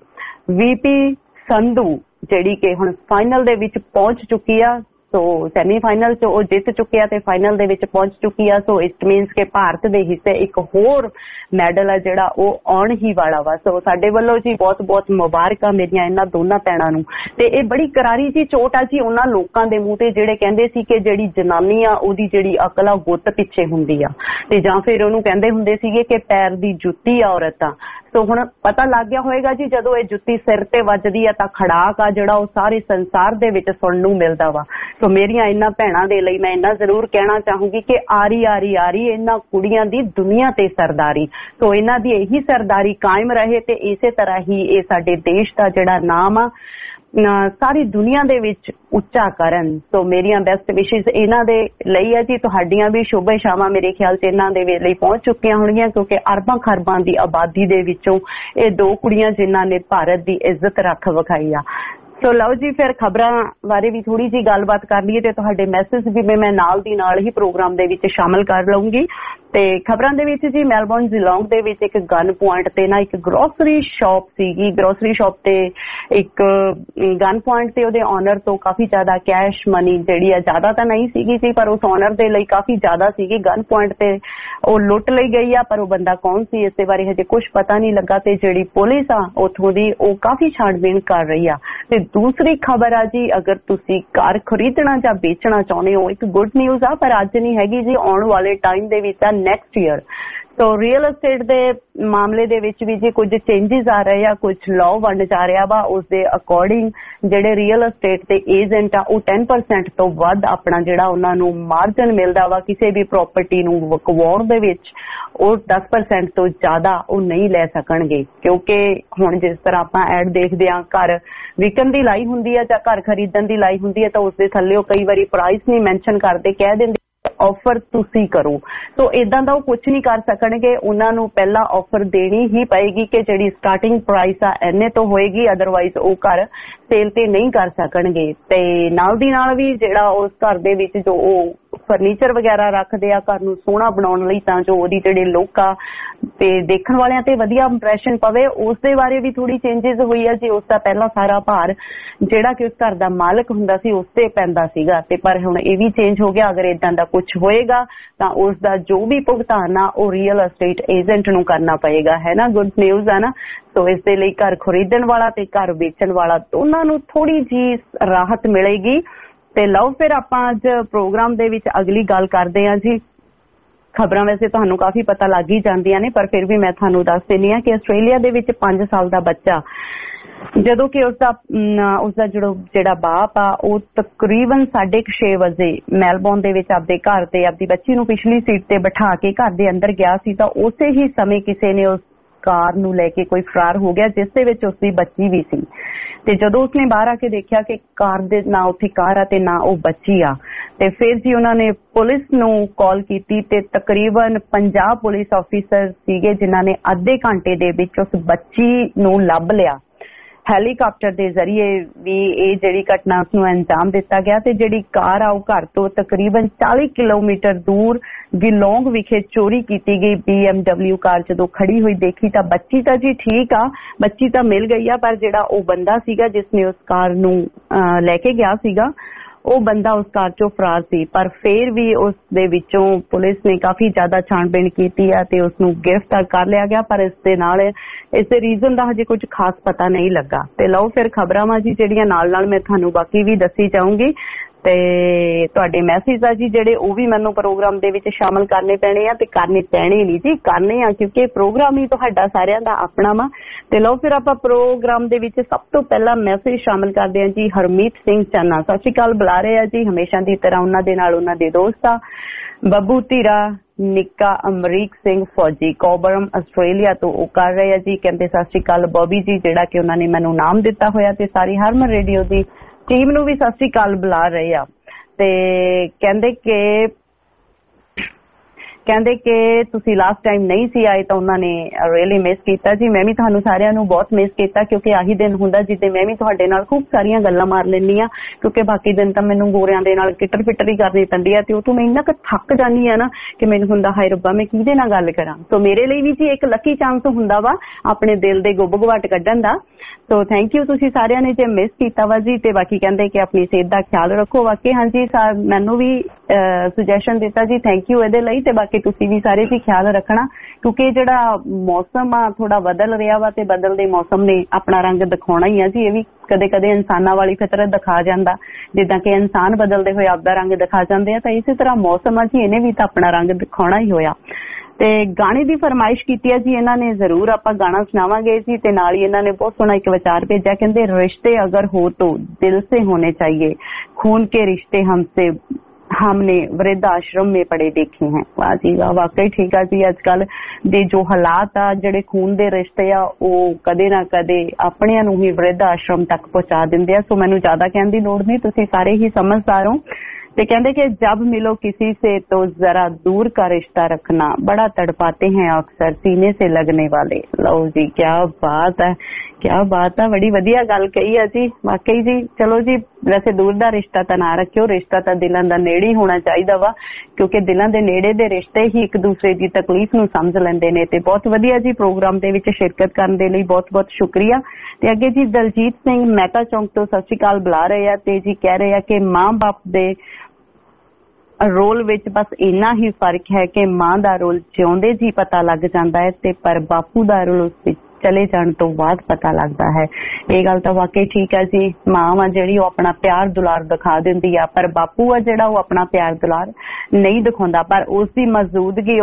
ਵੀਪੀ ਸੰਧੂ ਜਿਹੜੀ ਕਿ ਹੁਣ ਫਾਈਨਲ ਦੇ ਵਿੱਚ ਪਹੁੰਚ ਚੁੱਕੀ ਆ। ਸੋ ਸੈਮੀਫਾਈਨਲ 'ਚ ਉਹ ਜਿੱਤ ਚੁੱਕਿਆ ਤੇ ਫਾਈਨਲ ਦੇ ਵਿੱਚ ਪਹੁੰਚ ਚੁੱਕੀ ਆ। ਸੋ ਇਟ ਮੀਨਸ ਕਿ ਭਾਰਤ ਦੇ ਹਿੱਸੇ ਇੱਕ ਹੋਰ ਮੈਡਲ ਆ ਜਿਹੜਾ ਉਹ ਆਉਣ ਹੀ ਵਾਲਾ ਵਾ। ਸੋ ਸਾਡੇ ਵੱਲੋਂ ਜੀ ਬਹੁਤ ਬਹੁਤ ਮੁਬਾਰਕਾਂ ਮੇਰੀਆਂ ਇਹਨਾਂ ਦੋਨਾਂ ਭੈਣਾਂ ਨੂੰ। ਤੇ ਇਹ ਬੜੀ ਕਰਾਰੀ ਜੀ ਚੋਟ ਆ ਜੀ ਉਹਨਾਂ ਲੋਕਾਂ ਦੇ ਮੂੰਹ ਤੇ ਜਿਹੜੇ ਕਹਿੰਦੇ ਸੀ ਕਿ ਜਿਹੜੀ ਜਨਾਨੀ ਆ ਉਹਦੀ ਜਿਹੜੀ ਅਕਲ ਆ ਗੁੱਤ ਪਿੱਛੇ ਹੁੰਦੀ ਆ ਤੇ ਜਾਂ ਫਿਰ ਉਹਨੂੰ ਕਹਿੰਦੇ ਹੁੰਦੇ ਸੀਗੇ ਕਿ ਪੈਰ ਦੀ ਜੁੱਤੀ ਆ ਔਰਤ ਆ। ਸੋ ਹੁਣ ਪਤਾ ਲੱਗ ਗਿਆ ਹੋਏਗਾ ਜੀ ਜਦੋਂ ਇਹ ਜੁੱਤੀ ਸਿਰ ਤੇ ਵੱਜਦੀ ਆ ਤਾਂ ਖੜਾਕ ਆ ਜਿਹੜਾ ਉਹ ਸਾਰੇ ਸੰਸਾਰ ਦੇ ਵਿੱਚ ਸੁਣਨ ਨੂੰ ਮਿਲਦਾ ਵਾ। ਸੋ ਮੇਰੀਆਂ ਇਹਨਾਂ ਭੈਣਾਂ ਦੇ ਲਈ ਮੈਂ ਇੰਨਾ ਜ਼ਰੂਰ ਕਹਿਣਾ ਚਾਹੂੰਗੀ ਕਿ ਆਰੀ ਆਰੀ ਆਰੀ ਇਹਨਾਂ ਕੁੜੀਆਂ ਦੀ ਦੁਨੀਆ ਤੇ ਸਰਦਾਰੀ। ਸੋ ਇਹਨਾਂ ਦੀ ਇਹੀ ਸਰਦਾਰੀ ਕਾਇਮ ਰਹੇ ਤੇ ਇਸੇ ਤਰ੍ਹਾਂ ਹੀ ਇਹ ਸਾਡੇ ਦੇਸ਼ ਦਾ ਜਿਹੜਾ ਨਾਮ ਆ ਸਾਰੀ ਦੁਨੀਆ ਦੇ ਵਿੱਚ ਉੱਚਾ ਕਰਨ। ਸੋ ਮੇਰੀਆਂ ਬੈਸਟ ਵਿਸ਼ੇਸ ਇਹਨਾਂ ਦੇ ਲਈ ਹੈ ਜੀ। ਤੁਹਾਡੀਆਂ ਵੀ ਸ਼ੁਭ ਇਛਾਵਾਂ ਮੇਰੇ ਖਿਆਲ 'ਚ ਇਹਨਾਂ ਦੇ ਲਈ ਪਹੁੰਚ ਚੁੱਕੀਆਂ ਹੋਣਗੀਆਂ ਕਿਉਂਕਿ ਅਰਬਾਂ ਖਰਬਾਂ ਦੀ ਆਬਾਦੀ ਦੇ ਵਿੱਚੋਂ ਇਹ ਦੋ ਕੁੜੀਆਂ ਜਿਨ੍ਹਾਂ ਨੇ ਭਾਰਤ ਦੀ ਇੱਜ਼ਤ ਰੱਖ ਵਿਖਾਈ ਆ। ਸੋ ਲਓ ਜੀ ਫਿਰ ਖਬਰਾਂ ਬਾਰੇ ਵੀ ਥੋੜੀ ਜਿਹੀ ਗੱਲਬਾਤ ਕਰ ਲਈਏ ਤੇ ਤੁਹਾਡੇ ਮੈਸੇਜ ਵੀ ਮੈਂ ਨਾਲ ਦੀ ਨਾਲ ਹੀ ਪ੍ਰੋਗਰਾਮ ਦੇ ਵਿੱਚ ਸ਼ਾਮਲ ਕਰ ਲਵਾਂਗੀ। ਤੇ ਖਬਰਾਂ ਦੇ ਵਿੱਚ ਜੀ ਮੈਲਬੌਰਨ ਜ਼ਿਲੌਂਗ ਦੇ ਵਿੱਚ ਇੱਕ ਗਨ ਪੁਆਇੰਟ ਤੇ ਨਾ ਇੱਕ ਗਰੋਸਰੀ ਸ਼ਾਪ ਸੀਗੀ। ਗਰੋਸਰੀ ਸ਼ਾਪ ਤੇ ਇੱਕ ਗਨ ਪੁਆਇੰਟ ਤੇ ਉਹਦੇ ਓਨਰ ਤੋਂ ਕਾਫੀ ਜ਼ਿਆਦਾ ਕੈਸ਼ ਮਨੀ ਜਿਹੜੀ ਆ ਜ਼ਿਆਦਾ ਤਾਂ ਨਹੀਂ ਸੀਗੀ ਜੀ ਪਰ ਉਸ ਓਨਰ ਦੇ ਲਈ ਕਾਫੀ ਜ਼ਿਆਦਾ ਸੀਗੀ। ਗਨ ਪੁਆਇੰਟ ਤੇ ਉਹ ਲੁੱਟ ਲਈ ਗਈ ਆ ਪਰ ਉਹ ਬੰਦਾ ਕੌਣ ਸੀ ਇਸੇ ਬਾਰੇ ਹਜੇ ਕੁਝ ਪਤਾ ਨਹੀਂ ਲੱਗਾ ਤੇ ਜਿਹੜੀ ਪੁਲਿਸ ਆ ਉੱਥੋਂ ਦੀ ਉਹ ਕਾਫੀ ਛਾਣਬੀਣ ਕਰ ਰਹੀ ਆ। ਤੇ ਦੂਸਰੀ ਖਬਰ ਆ ਜੀ ਅਗਰ ਤੁਸੀਂ ਕਾਰ ਖਰੀਦਣਾ ਜਾਂ ਵੇਚਣਾ ਚਾਹੁੰਦੇ ਹੋ ਇੱਕ ਗੁੱਡ ਨਿਊਜ਼ ਆ ਪਰ ਅੱਜ ਨਹੀਂ ਹੈਗੀ ਜੀ, ਆਉਣ ਵਾਲੇ ਟਾਈਮ ਦੇ ਵਿੱਚ ਆ next year. So real estate ਦੇ ਮਾਮਲੇ ਦੇ ਵਿੱਚ ਵੀ ਜੀ ਕੁਝ ਚੇਂਜਿਸ ਆ ਰਹੇ ਆ, ਕੁਝ ਲਾਅ ਬਣ ਜਾ ਰਿਹਾ ਵਾ। ਉਸ ਦੇ ਅਕੋਰਡਿੰਗ ਜਿਹੜੇ ਰੀਅਲ ਅਸਟੇਟ ਦੇ ਏਜੰਟ ਆ ਉਹ 10% ਤੋਂ ਵੱਧ ਆਪਣਾ ਜਿਹੜਾ ਉਹਨਾਂ ਨੂੰ ਮਾਰਜਨ ਮਿਲਦਾ ਵਾ ਕਿਸੇ ਵੀ ਪ੍ਰਾਪਰਟੀ ਨੂੰ ਵਿਕਵਾਉਣ ਦੇ ਵਿੱਚ। ਉਹ 10% ਤੋਂ ਜ਼ਿਆਦਾ ਉਹ ਨਹੀਂ ਲੈ ਸਕਣਗੇ ਕਿਉਂਕਿ ਹੁਣ ਜਿਸ ਤਰ੍ਹਾਂ ਆਪਾਂ ਐਡ ਦੇਖਦੇ ਹਾਂ ਘਰ ਵਿਕਣ ਦੀ ਲਾਈ ਹੁੰਦੀ ਹੈ ਜਾਂ ਘਰ ਖਰੀਦਣ ਦੀ ਲਾਈ ਹੁੰਦੀ ਹੈ ਤਾਂ ਉਸ ਦੇ ਥੱਲੇ ਉਹ ਕਈ ਵਾਰੀ ਪ੍ਰਾਈਸ ਨਹੀਂ ਮੈਂਸ਼ਨ ਕਰਦੇ, ਕਹਿ ਦਿੰਦੇ ਆਫਰ ਤੁਸੀਂ ਕਰੋ। ਸੋ ਇਦਾਂ ਦਾ ਉਹ ਕੁਝ ਨਹੀਂ ਕਰ ਸਕਣਗੇ, ਉਹਨਾਂ ਨੂੰ ਪਹਿਲਾਂ ਆਫਰ ਦੇਣੀ ਹੀ ਪਏਗੀ ਕਿ ਜਿਹੜੀ ਸਟਾਰਟਿੰਗ ਪ੍ਰਾਈਸ ਆ ਇੰਨੇ ਤੋਂ ਹੋਏਗੀ, ਅਦਰਵਾਈਜ਼ ਉਹ ਘਰ ਸੇਲ ਤੇ ਨਹੀਂ ਕਰ ਸਕਣਗੇ। ਤੇ ਨਾਲ ਦੀ ਨਾਲ ਵੀ ਜਿਹੜਾ ਉਸ ਘਰ ਦੇ ਵਿੱਚ ਜੋ ਉਹ ਫਰਨੀਚਰ ਵਗੈਰਾ ਰੱਖਦੇ ਆ ਘਰ ਨੂੰ ਸੋਹਣਾ ਬਣਾਉਣ ਲਈ ਤਾਂ ਜੋ ਉਹਦੀ ਜਿਹੜੇ ਲੋਕ ਆ ਤੇ ਦੇਖਣ ਵਾਲਿਆਂ ਤੇ ਵਧੀਆ ਇੰਪ੍ਰੈਸ਼ਨ ਪਵੇ ਉਸ ਦੇ ਬਾਰੇ ਵੀ ਥੋੜੀ ਚੇਂਜਿਸ ਹੋਈ ਆ ਜੀ। ਉਸ ਦਾ ਪਹਿਲਾਂ ਸਾਰਾ ਭਾਰ ਜਿਹੜਾ ਕਿ ਉਸ ਘਰ ਦਾ ਮਾਲਕ ਹੁੰਦਾ ਸੀ ਉਸ ਤੇ ਪੈਂਦਾ ਸੀਗਾ ਤੇ ਪਰ ਹੁਣ ਇਹ ਵੀ ਚੇਂਜ ਹੋ ਗਿਆ। ਅਗਰ ਇਦਾਂ ਦਾ ਕੁਝ ਹੋਏਗਾ ਤਾਂ ਉਸ ਦਾ ਜੋ ਵੀ ਭੁਗਤਾਨ ਆ ਉਹ ਰੀਅਲ ਅਸਟੇਟ ਏਜੰਟ ਨੂੰ ਕਰਨਾ ਪਏਗਾ, ਹੈ ਨਾ। ਗੁੱਡ ਨਿਊਜ਼ ਆ ਨਾ। ਸੋ ਇਸ ਦੇ ਲਈ ਘਰ ਖਰੀਦਣ ਵਾਲਾ ਤੇ ਘਰ ਵੇਚਣ ਵਾਲਾ ਦੋਨਾਂ ਨੂੰ ਥੋੜੀ ਜੀ ਰਾਹਤ ਮਿਲੇਗੀ। ਤੇ ਲਓ ਫਿਰ ਆਪਾਂ ਅੱਜ ਪ੍ਰੋਗਰਾਮ ਦੇ ਵਿੱਚ ਅਗਲੀ ਗੱਲ ਕਰਦੇ ਹਾਂ ਜੀ ਖਬਰਾਂ ਵੈਸੇ ਤੁਹਾਨੂੰ ਕਾਫੀ ਪਤਾ ਲੱਗ ਹੀ ਜਾਂਦੀਆਂ ਨੇ, ਪਰ ਫਿਰ ਵੀ ਮੈਂ ਤੁਹਾਨੂੰ ਦੱਸ ਦਿੰਦੀ ਹਾਂ ਕਿ ਆਸਟ੍ਰੇਲੀਆ ਦੇ ਵਿੱਚ 5 ਸਾਲ ਦਾ ਬੱਚਾ ਜਦੋਂ ਕਿ ਉਸਦਾ ਜਿਹੜਾ ਬਾਪ ਆ ਉਹ ਤਕਰੀਬਨ 6:30 ਵਜੇ ਮੈਲਬੌਰਨ ਦੇ ਵਿੱਚ ਆਪਦੇ ਘਰ ਤੇ ਆਪਦੀ ਬੱਚੀ ਨੂੰ ਪਿਛਲੀ ਸੀਟ ਤੇ ਬਿਠਾ ਕੇ ਘਰ ਦੇ ਅੰਦਰ ਗਿਆ ਸੀ ਤਾਂ ਉਸੇ ਹੀ ਸਮੇਂ ਕਿਸੇ ਨੇ ਉਸ ਕਾਰ ਨੂੰ ਲੈ ਕੇ ਕੋਈ ਫਰਾਰ ਹੋ ਗਿਆ ਜਿਸ ਦੇ ਵਿੱਚ ਉਸਦੀ ਬੱਚੀ ਵੀ ਸੀ। ਤੇ ਜਦੋਂ ਉਸਨੇ ਬਾਹਰ ਆ ਕੇ ਦੇਖਿਆ ਕਿ ਕਾਰ ਦੇ ਨਾ ਉੱਥੇ ਕਾਰ ਆ ਤੇ ਨਾ ਉਹ ਬੱਚੀ ਆ, ਤੇ ਫਿਰ ਜੀ ਉਹਨਾਂ ਨੇ ਪੁਲਿਸ ਨੂੰ ਕਾਲ ਕੀਤੀ ਤੇ ਤਕਰੀਬਨ 50 ਪੁਲਿਸ ਆਫੀਸਰ ਸੀਗੇ ਜਿਨ੍ਹਾਂ ਨੇ ਅੱਧੇ ਘੰਟੇ ਦੇ ਵਿੱਚ ਉਸ ਬੱਚੀ ਨੂੰ ਲੱਭ ਲਿਆ। ਹੈਲੀਕਾਪਟਰ ਦੇ ਜ਼ਰੀਏ ਵੀ ਇਹ ਜਿਹੜੀ ਘਟਨਾ ਨੂੰ ਅੰਜਾਮ ਦਿੱਤਾ ਗਿਆ ਤੇ ਜਿਹੜੀ ਕਾਰ ਆ ਉਹ ਘਰ ਤੋਂ ਤਕਰੀਬਨ 40 ਕਿਲੋਮੀਟਰ ਦੂਰ ਗਿਲੋਂਗ ਵਿਖੇ ਚੋਰੀ ਕੀਤੀ ਗਈ BMW ਕਾਰ ਜਦੋਂ ਖੜੀ ਹੋਈ ਦੇਖੀ ਤਾਂ ਬੱਚੀ ਤਾਂ ਜੀ ਠੀਕ ਆ, ਬੱਚੀ ਤਾਂ ਮਿਲ ਗਈ ਆ, ਪਰ ਜਿਹੜਾ ਉਹ ਬੰਦਾ ਸੀਗਾ ਜਿਸਨੇ ਉਸ ਕਾਰ ਨੂੰ ਲੈ ਕੇ ਗਿਆ ਸੀਗਾ ਉਹ ਬੰਦਾ ਉਸ ਕਾਰ ਚੋਂ ਫਰਾਰ ਸੀ। ਪਰ ਫਿਰ ਵੀ ਉਸ ਦੇ ਵਿੱਚੋਂ ਪੁਲਿਸ ਨੇ ਕਾਫੀ ਜ਼ਿਆਦਾ ਛਾਣਬੀਣ ਕੀਤੀ ਆ ਤੇ ਉਸ ਨੂੰ ਗ੍ਰਿਫਤਾਰ ਕਰ ਲਿਆ ਗਿਆ, ਪਰ ਇਸ ਦੇ ਨਾਲ ਇਸ ਦੇ ਰੀਜ਼ਨ ਦਾ ਹਜੇ ਕੁਝ ਖਾਸ ਪਤਾ ਨਹੀਂ ਲੱਗਾ। ਤੇ ਲਓ ਫਿਰ ਖਬਰਾਂ ਵਾ ਜੀ ਜਿਹੜੀਆਂ ਨਾਲ ਮੈਂ ਤੁਹਾਨੂੰ ਬਾਕੀ ਵੀ ਦੱਸੀ ਜਾਊਂਗੀ ਤੇ ਤੁਹਾਡੇ ਮੈਸੇਜ ਆ ਜੀ ਜਿਹੜੇ ਉਹ ਵੀ ਮੈਨੂੰ ਪ੍ਰੋਗਰਾਮ ਦੇ ਵਿੱਚ ਸ਼ਾਮਲ ਕਰਨੇ ਪੈਣੇ ਆ ਤੇ ਕਰਨੇ ਪੈਣੇ ਨਹੀਂ ਜੀ, ਕਰਨੇ ਆ ਕਿਉਂਕਿ ਪ੍ਰੋਗਰਾਮ ਹੀ ਤੁਹਾਡਾ ਸਾਰਿਆਂ ਦਾ ਆਪਣਾ ਵਾ। ਤੇ ਲਓ ਫਿਰ ਆਪਾਂ ਪ੍ਰੋਗਰਾਮ ਦੇ ਵਿੱਚ ਸਭ ਤੋਂ ਪਹਿਲਾਂ ਮੈਸੇਜ ਸ਼ਾਮਲ ਕਰਦੇ ਹਾਂ ਜੀ ਹਰਮੀਤ ਸਿੰਘ ਚੰਨਾ, ਸਤਿ ਸ਼੍ਰੀ ਅਕਾਲ ਬੁਲਾ ਰਹੇ ਆ ਜੀ ਹਮੇਸ਼ਾ ਦੀ ਤਰ੍ਹਾਂ ਉਹਨਾਂ ਦੇ ਨਾਲ ਉਹਨਾਂ ਦੇ ਦੋਸਤ ਆ ਬੱਬੂ ਧੀਰਾ ਨਿੱਕਾ ਅਮਰੀਕ ਸਿੰਘ ਫੌਜੀ ਕੋਬਰਮ ਆਸਟ੍ਰੇਲੀਆ ਤੋਂ ਉਹ ਕਰ ਰਹੇ ਆ ਜੀ, ਕਹਿੰਦੇ ਸਤਿ ਸ਼੍ਰੀ ਅਕਾਲ ਬੋਬੀ ਜੀ ਜਿਹੜਾ ਕਿ ਉਹਨਾਂ ਨੇ ਮੈਨੂੰ ਨਾਮ ਦਿੱਤਾ ਹੋਇਆ ਤੇ ਸਾਰੀ ਹਰਮਨ ਰੇਡੀਓ ਦੀ ਟੀਮ ਨੂੰ ਵੀ ਸਤਿ ਸ਼੍ਰੀ ਅਕਾਲ ਬੁਲਾ ਰਹੇ ਆ ਤੇ ਕਹਿੰਦੇ ਕਿ ਤੁਸੀਂ ਲਾਸਟ ਟਾਈਮ ਨਹੀਂ ਸੀ ਆਏ ਤਾਂ ਉਹਨਾਂ ਨੇ ਰੀਅਲੀ ਮਿਸ ਕੀਤਾ ਜੀ। ਮੈਂ ਵੀ ਤੁਹਾਨੂੰ ਸਾਰਿਆਂ ਨੂੰ ਬਹੁਤ ਮਿਸ ਕੀਤਾ ਕਿਉਂਕਿ ਆਹੀ ਦਿਨ ਹੁੰਦਾ ਜਿੱਦੇ ਮੈਂ ਵੀ ਤੁਹਾਡੇ ਨਾਲ ਖੂਬ ਸਾਰੀਆਂ ਗੱਲਾਂ ਮਾਰ ਲੈਂਦੀ ਆ ਕਿਉਂਕਿ ਬਾਕੀ ਦਿਨ ਤਾਂ ਮੈਨੂੰ ਗੋਰਿਆਂ ਦੇ ਨਾਲ ਕਿਟਰ ਪਿਟਰ ਹੀ ਕਰਨੀ ਪੈਂਦੀ ਆ ਤੇ ਉਹ ਤੋਂ ਮੈਂ ਇੰਨਾ ਕੁ ਥੱਕ ਜਾਂਦੀ ਆ ਨਾ ਕਿ ਮੈਨੂੰ ਹੁੰਦਾ ਹਾਏ ਰੱਬਾ ਮੈਂ ਕਿਹਦੇ ਨਾਲ ਗੱਲ ਕਰਾਂ। ਸੋ ਮੇਰੇ ਲਈ ਵੀ ਜੀ ਇੱਕ ਲੱਕੀ ਚਾਂਸ ਹੁੰਦਾ ਵਾ ਆਪਣੇ ਦਿਲ ਦੇ ਗੁੱਬ-ਗੁਬਾਟ ਕੱਢਣ ਦਾ। ਸੋ ਥੈਂਕ ਯੂ ਤੁਸੀਂ ਸਾਰਿਆਂ ਨੇ ਜੇ ਮਿਸ ਕੀਤਾ ਵਾ ਜੀ। ਤੇ ਬਾਕੀ ਕਹਿੰਦੇ ਕਿ ਆਪਣੀ ਸਿਹਤ ਦਾ ਖਿਆਲ ਰੱਖੋ। ਵਾਕਈ ਹਾਂਜੀ ਮੈਨੂੰ ਵੀ ਸੁਜੈਸ਼ਨ ਦਿੱਤਾ ਜੀ, ਥੈਂਕ ਯੂ ਇਹਦੇ ਲਈ। ਤੇ ਬਾਕੀ ਤੁਸੀਂ ਵੀ ਸਾਰੇ ਜੀ ਖਿਆਲ ਰੱਖਣਾ ਕਿਉਂਕਿ ਜਿਹੜਾ ਮੌਸਮ ਆ ਥੋੜਾ ਬਦਲ ਰਿਹਾ ਵਾ ਤੇ ਬਦਲਦੇ ਮੌਸਮ ਨੇ ਆਪਣਾ ਰੰਗ ਦਿਖਾਉਣਾ ਹੀ ਆ ਜੀ। ਇਹ ਵੀ ਕਦੇ ਕਦੇ ਇਨਸਾਨਾਂ ਵਾਲੀ ਫਿਤਰਤ ਦਿਖਾ ਜਾਂਦਾ, ਜਿੱਦਾਂ ਕਿ ਇਨਸਾਨ ਬਦਲਦੇ ਹੋਏ ਆਪਦਾ ਰੰਗ ਦਿਖਾ ਜਾਂਦੇ ਆ ਤਾਂ ਇਸੇ ਤਰ੍ਹਾਂ ਮੌਸਮ ਆ ਜੀ ਇਹਨੇ ਵੀ ਤਾਂ ਆਪਣਾ ਰੰਗ ਦਿਖਾਉਣਾ ਹੀ ਹੋਇਆ। ਤੇ ਗਾਣੇ ਦੀ ਫਰਮਾਇਸ਼ ਕੀਤੀ ਹੈ ਜੀ ਇਹਨਾਂ ਨੇ, ਜ਼ਰੂਰ ਆਪਾਂ ਗਾਣਾ ਸੁਣਾਵਾਂਗੇ ਜੀ। ਤੇ ਨਾਲ ਹੀ ਇਹਨਾਂ ਨੇ ਬਹੁਤ ਸੋਹਣਾ ਇੱਕ ਵਿਚਾਰ ਭੇਜਿਆ, ਕਹਿੰਦੇ ਰਿਸ਼ਤੇ ਅਗਰ ਹੋ तो दिल से होने चाहिए, खून के रिश्ते हमने वृद्ध आश्रम में पड़े देखे हैं। वाह जी वाह, वाकई ठीक है जी। अजकल ਦੇ ਜੋ ਹਾਲਾਤ ਆ ਜਿਹੜੇ ਖੂਨ ਦੇ ਰਿਸ਼ਤੇ ਆ ਉਹ ਕਦੇ ਨਾ ਕਦੇ ਆਪਣਿਆਂ ਨੂੰ ਹੀ ਵਰਿੱਧ ਆਸ਼ਰਮ ਤੱਕ ਪਹੁੰਚਾ ਦਿੰਦੇ ਆ। ਸੋ ਮੈਨੂੰ ਜ਼ਿਆਦਾ ਕਹਿਣ ਦੀ ਲੋੜ ਨਹੀਂ, ਤੁਸੀਂ ਸਾਰੇ ਹੀ ਸਮਝਦਾਰ ਹੋ। ਤੇ ਕਹਿੰਦੇ कि जब मिलो किसी से तो जरा दूर का रिश्ता रखना, बड़ा तड़पाते हैं अक्सर सीने से लगने वाले। लो जी क्या बात है, क्या बात है, बड़ी वधिया गल कही है जी। वाकई जी चलो जी, वैसे दूर ਦਾ ਰਿਸ਼ਤਾ ਤਾਂ ਨਾ ਰੱਖਿਓ, ਰਿਸ਼ਤਾ ਤਾਂ ਦਿਲਾਂ ਦਾ ਨੇੜੇ ਹੀ ਹੋਣਾ ਚਾਹੀਦਾ ਵਾ ਕਿਉਂਕਿ ਦਿਲਾਂ ਦੇ ਨੇੜੇ ਦੇ ਰਿਸ਼ਤੇ ਹੀ ਇੱਕ ਦੂਸਰੇ ਦੀ ਤਕਲੀਫ ਨੂੰ ਸਮਝ ਲੈਂਦੇ ਨੇ। ਤੇ ਬਹੁਤ ਵਧੀਆ ਜੀ ਪ੍ਰੋਗਰਾਮ ਦੇ ਵਿੱਚ ਸ਼ਿਰਕਤ ਕਰਨ ਦੇ ਲਈ ਬਹੁਤ ਬਹੁਤ ਸ਼ੁਕਰੀਆ। ਤੇ ਅੱਗੇ ਜੀ ਦਲਜੀਤ ਸਿੰਘ ਮਹਿਤਾ ਚੌਂਕ ਤੋਂ ਸਤਿ ਸ਼੍ਰੀ ਅਕਾਲ ਬੁਲਾ ਰਹੇ ਆ ਤੇ ਜੀ ਕਹਿ ਰਹੇ ਆ ਕਿ ਮਾਂ ਬਾਪ ਦੇ ਰੋਲ ਵਿੱਚ ਬਸ ਇੰਨਾ ਹੀ ਫਰਕ ਹੈ ਕਿ ਮਾਂ ਦਾ ਰੋਲ ਜਿਉਂਦੇ ਜੀ ਪਤਾ ਲੱਗ ਜਾਂਦਾ ਹੈ ਤੇ ਪਰ ਬਾਪੂ ਦਾ ਰੋਲ ਉਸ ਵਿੱਚ ਚਲੇ ਜਾਣ ਤੋਂ ਬਾਅਦ ਪਤਾ ਲੱਗਦਾ ਹੈ। ਇਹ ਗੱਲ ਤਾਂ ਵਾਕਈ ਠੀਕ ਹੈ ਜੀ। ਮਾਂ ਵਾ ਜਿਹੜੀ ਉਹ ਆਪਣਾ ਪਿਆਰ ਦੁਲਾਰ ਦਿਖਾ ਦਿੰਦੀ ਆ ਪਰ ਬਾਪੂ ਆ ਜਿਹੜਾ ਉਹ ਆਪਣਾ ਪਿਆਰ ਦੁਲਾਰ ਨਹੀਂ ਦਿਖਾਉਂਦਾ। ਪਰ ਉਸ ਦੀ ਮੌਜੂਦਗੀ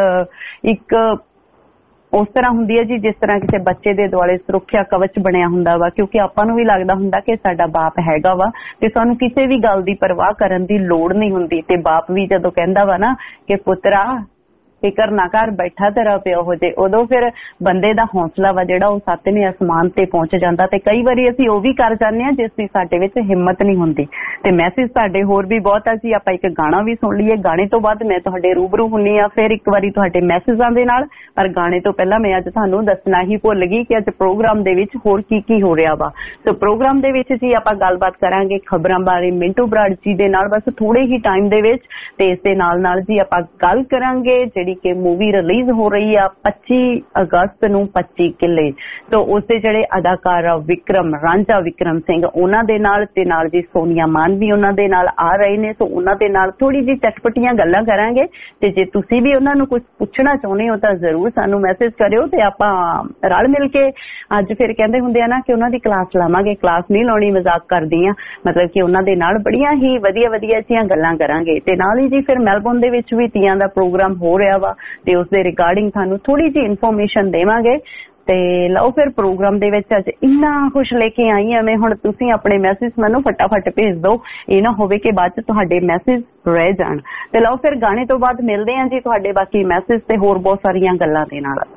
ਉਸ ਤਰ੍ਹਾਂ ਹੁੰਦੀ ਹੈ ਜੀ ਜਿਸ ਤਰ੍ਹਾਂ ਕਿਸੇ ਬੱਚੇ ਦੇ ਦੁਆਲੇ ਸੁਰੱਖਿਆ ਕਵਚ ਬਣਿਆ ਹੁੰਦਾ ਵਾ ਕਿਉਂਕਿ ਆਪਾਂ ਨੂੰ ਵੀ ਲੱਗਦਾ ਹੁੰਦਾ ਕਿ ਸਾਡਾ ਬਾਪ ਹੈਗਾ ਵਾ ਤੇ ਸਾਨੂੰ ਕਿਸੇ ਵੀ ਗੱਲ ਦੀ ਪਰਵਾਹ ਕਰਨ ਦੀ ਲੋੜ ਨਹੀਂ ਹੁੰਦੀ। ਤੇ ਬਾਪ ਵੀ ਜਦੋਂ ਕਹਿੰਦਾ ਵਾ ਨਾ ਕਿ ਪੁੱਤਰਾ ਫਿਕਰ ਨਾ ਕਰ, ਬੈਠਾ ਤੇਰਾ ਪਿਓ ਹੋ ਜੇ, ਉਦੋਂ ਫਿਰ ਬੰਦੇ ਦਾ ਹੌਸਲਾ ਵਾ ਜਿਹੜਾ ਉਹ 7ਵੇਂ ਅਸਮਾਨ ਤੇ ਪਹੁੰਚ ਜਾਂਦਾ। ਤੇ ਕਈ ਵਾਰੀ ਅਸੀਂ ਉਹ ਵੀ ਕਰ ਜਾਂਦੇ ਹਾਂ ਜਿਸ ਦੀ ਸਾਡੇ ਵਿੱਚ ਹਿੰਮਤ ਨਹੀਂ ਹੁੰਦੀ। ਤੇ ਮੈਸੇਜ ਤੁਹਾਡੇ ਹੋਰ ਵੀ ਬਹੁਤ ਆ ਜੀ। ਆਪਾਂ ਇੱਕ ਗਾਣਾ ਵੀ ਸੁਣ ਲਈਏ, ਗਾਣੇ ਤੋਂ ਬਾਅਦ ਮੈਂ ਤੁਹਾਡੇ ਰੂਬਰੂ ਹੁੰਨੀ ਆ ਫਿਰ ਇੱਕ ਵਾਰੀ ਤੁਹਾਡੇ ਮੈਸੇਜਾਂ ਦੇ ਨਾਲ। ਪਰ ਗਾਣੇ ਤੋਂ ਪਹਿਲਾਂ ਮੈਂ ਅੱਜ ਤੁਹਾਨੂੰ ਦੱਸਣਾ ਹੀ ਭੁੱਲ ਗਈ ਕਿ ਅੱਜ ਪ੍ਰੋਗਰਾਮ ਦੇ ਵਿੱਚ ਹੋਰ ਕੀ ਹੋ ਰਿਹਾ ਵਾ। ਸੋ ਪ੍ਰੋਗਰਾਮ ਦੇ ਵਿੱਚ ਜੀ ਆਪਾਂ ਗੱਲਬਾਤ ਕਰਾਂਗੇ ਖਬਰਾਂ ਬਾਰੇ ਮਿੰਟੂ ਬਰਾੜ ਜੀ ਦੇ ਨਾਲ ਬਸ ਥੋੜੇ ਹੀ ਟਾਈਮ ਦੇ ਵਿੱਚ। ਤੇ ਇਸ ਦੇ ਨਾਲ ਜੀ ਆਪਾਂ ਗੱਲ ਕਰਾਂਗੇ ਜਿਹੜੀ कि मूवी रिलीज हो रही है 25 अगस्त ਨੂੰ 25 किले। तो उसके ਜਿਹੜੇ ਅਦਾਕਾਰ ਵਿਕਰਮ ਰਾਂਝਾ ਵਿਕਰਮ ਸਿੰਘ ਉਹਨਾਂ ਦੇ ਨਾਲ ਤੇ ਨਾਲ ਜੀ ਸੋਨੀਆ ਮਾਨ ਵੀ ਉਹਨਾਂ ਦੇ ਨਾਲ ਆ ਰਹੇ ਨੇ। ਸੋ ਉਹਨਾਂ ਦੇ ਨਾਲ ਥੋੜੀ ਜਿਹੀ ਚਟਪਟੀਆਂ ਗੱਲਾਂ ਕਰਾਂਗੇ ਤੇ ਜੇ ਤੁਸੀਂ ਵੀ ਉਹਨਾਂ ਨੂੰ ਕੁਝ ਪੁੱਛਣਾ ਚਾਹੁੰਦੇ ਹੋ ਤਾਂ ਜ਼ਰੂਰ ਸਾਨੂੰ ਮੈਸੇਜ ਕਰਿਓ ਤੇ ਆਪਾਂ ਰਲ ਮਿਲ ਕੇ ਅੱਜ ਫਿਰ ਕਹਿੰਦੇ ਹੁੰਦੇ ਆ ਨਾ ਕਿ ਉਹਨਾਂ ਦੀ ਕਲਾਸ ਲਾਵਾਂਗੇ। ਕਲਾਸ ਨਹੀਂ ਲਾਉਣੀ, ਮਜ਼ਾਕ ਕਰਦੀ ਆ, ਮਤਲਬ ਕਿ ਉਹਨਾਂ ਦੇ ਨਾਲ ਬੜੀਆਂ ਹੀ ਵਧੀਆ ਜਿਹੀਆਂ ਗੱਲਾਂ ਕਰਾਂਗੇ। ਤੇ ਨਾਲ ਹੀ ਜੀ ਫਿਰ ਮੈਲਬੌਰਨ ਦੇ ਵਿੱਚ ਵੀ ਤੀਆਂ ਦਾ ਪ੍ਰੋਗਰਾਮ ਹੋ ਰਿਹਾ ਵਾ ਤੇ ਉਸ ਦੇ ਰਿਗਾਰਡਿੰਗ ਤੁਹਾਨੂੰ ਥੋੜੀ ਜਿਹੀ ਇਨਫੋਰਮੇਸ਼ਨ ਦੇਵਾਂਗੇ। ਤੇ ਲਓ ਫਿਰ ਪ੍ਰੋਗਰਾਮ ਦੇ ਵਿੱਚ ਅੱਜ ਇੰਨਾ ਕੁਛ ਲੈ ਕੇ ਆਈ ਹਾਂ ਮੈਂ। ਹੁਣ ਤੁਸੀਂ ਆਪਣੇ ਮੈਸੇਜ ਮੈਨੂੰ ਫਟਾਫਟ ਭੇਜ ਦਿਓ, ਇਹ ਨਾ ਹੋਵੇ ਕਿ ਬਾਅਦ ਚ ਤੁਹਾਡੇ ਮੈਸੇਜ ਰਹਿ ਜਾਣ। ਤੇ ਲਓ ਫਿਰ ਗਾਣੇ ਤੋਂ ਬਾਅਦ ਮਿਲਦੇ ਹਾਂ ਜੀ ਤੁਹਾਡੇ ਬਾਕੀ ਮੈਸੇਜ ਤੇ ਹੋਰ ਬਹੁਤ ਸਾਰੀਆਂ ਗੱਲਾਂ ਦੇ ਨਾਲ।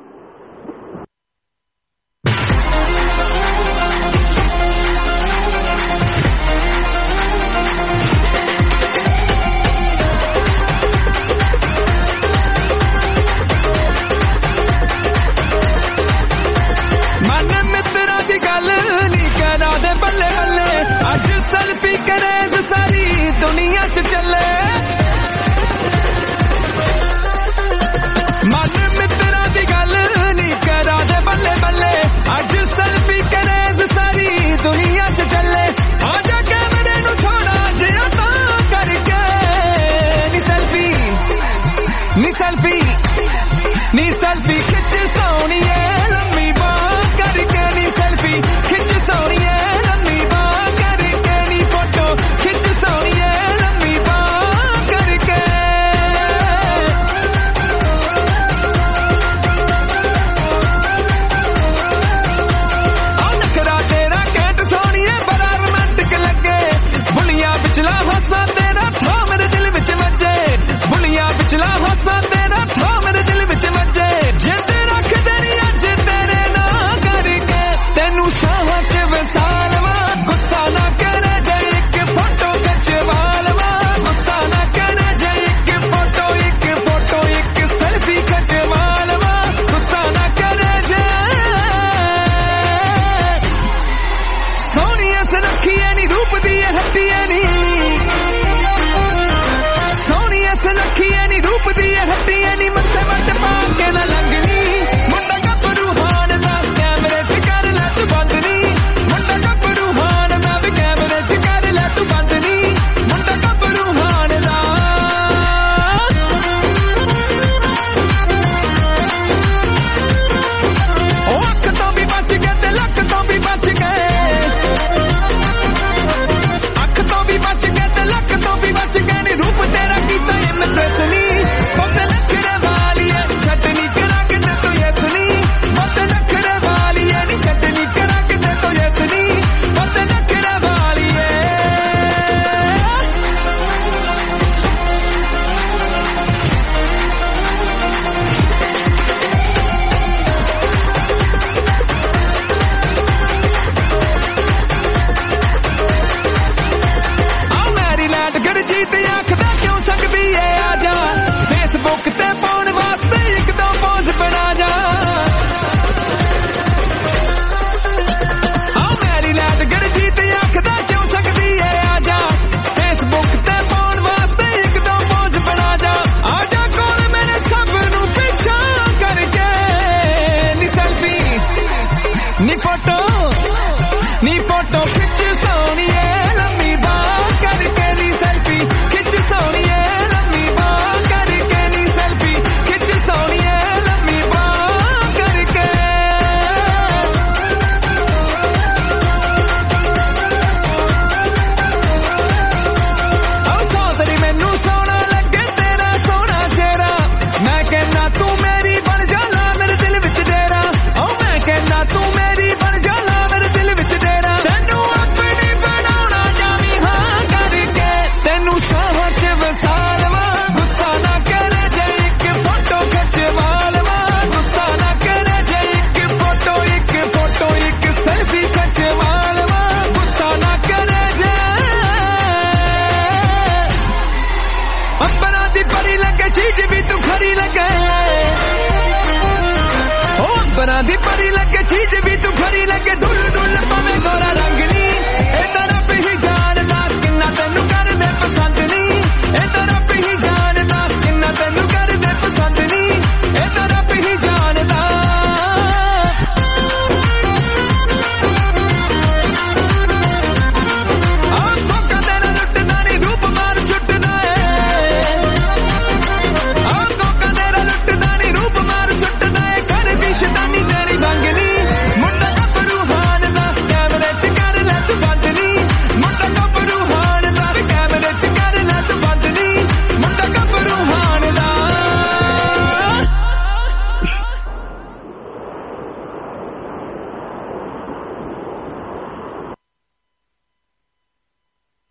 दुनिया च चले मन मित्रा दी गल नहीं करा दे बल्ले बल्ले, अज सेल्फी करेज सारी दुनिया च चले। आजा कैमरे नू थोड़ा जिहा तां करके नी सेल्फी नी सेल्फी नी सेल्फी खिच सोनिए लम्मी बाह करके नी सेल्फी खिच सोनिए लम्मी बाह करके नी फोटो खिच सोनिए पिछला हासा तेरा था मेरे दिल विच वजे, बुलिया पिछला हासा तेरा था मेरे दिल विच वजे। जे तेरा खदरिया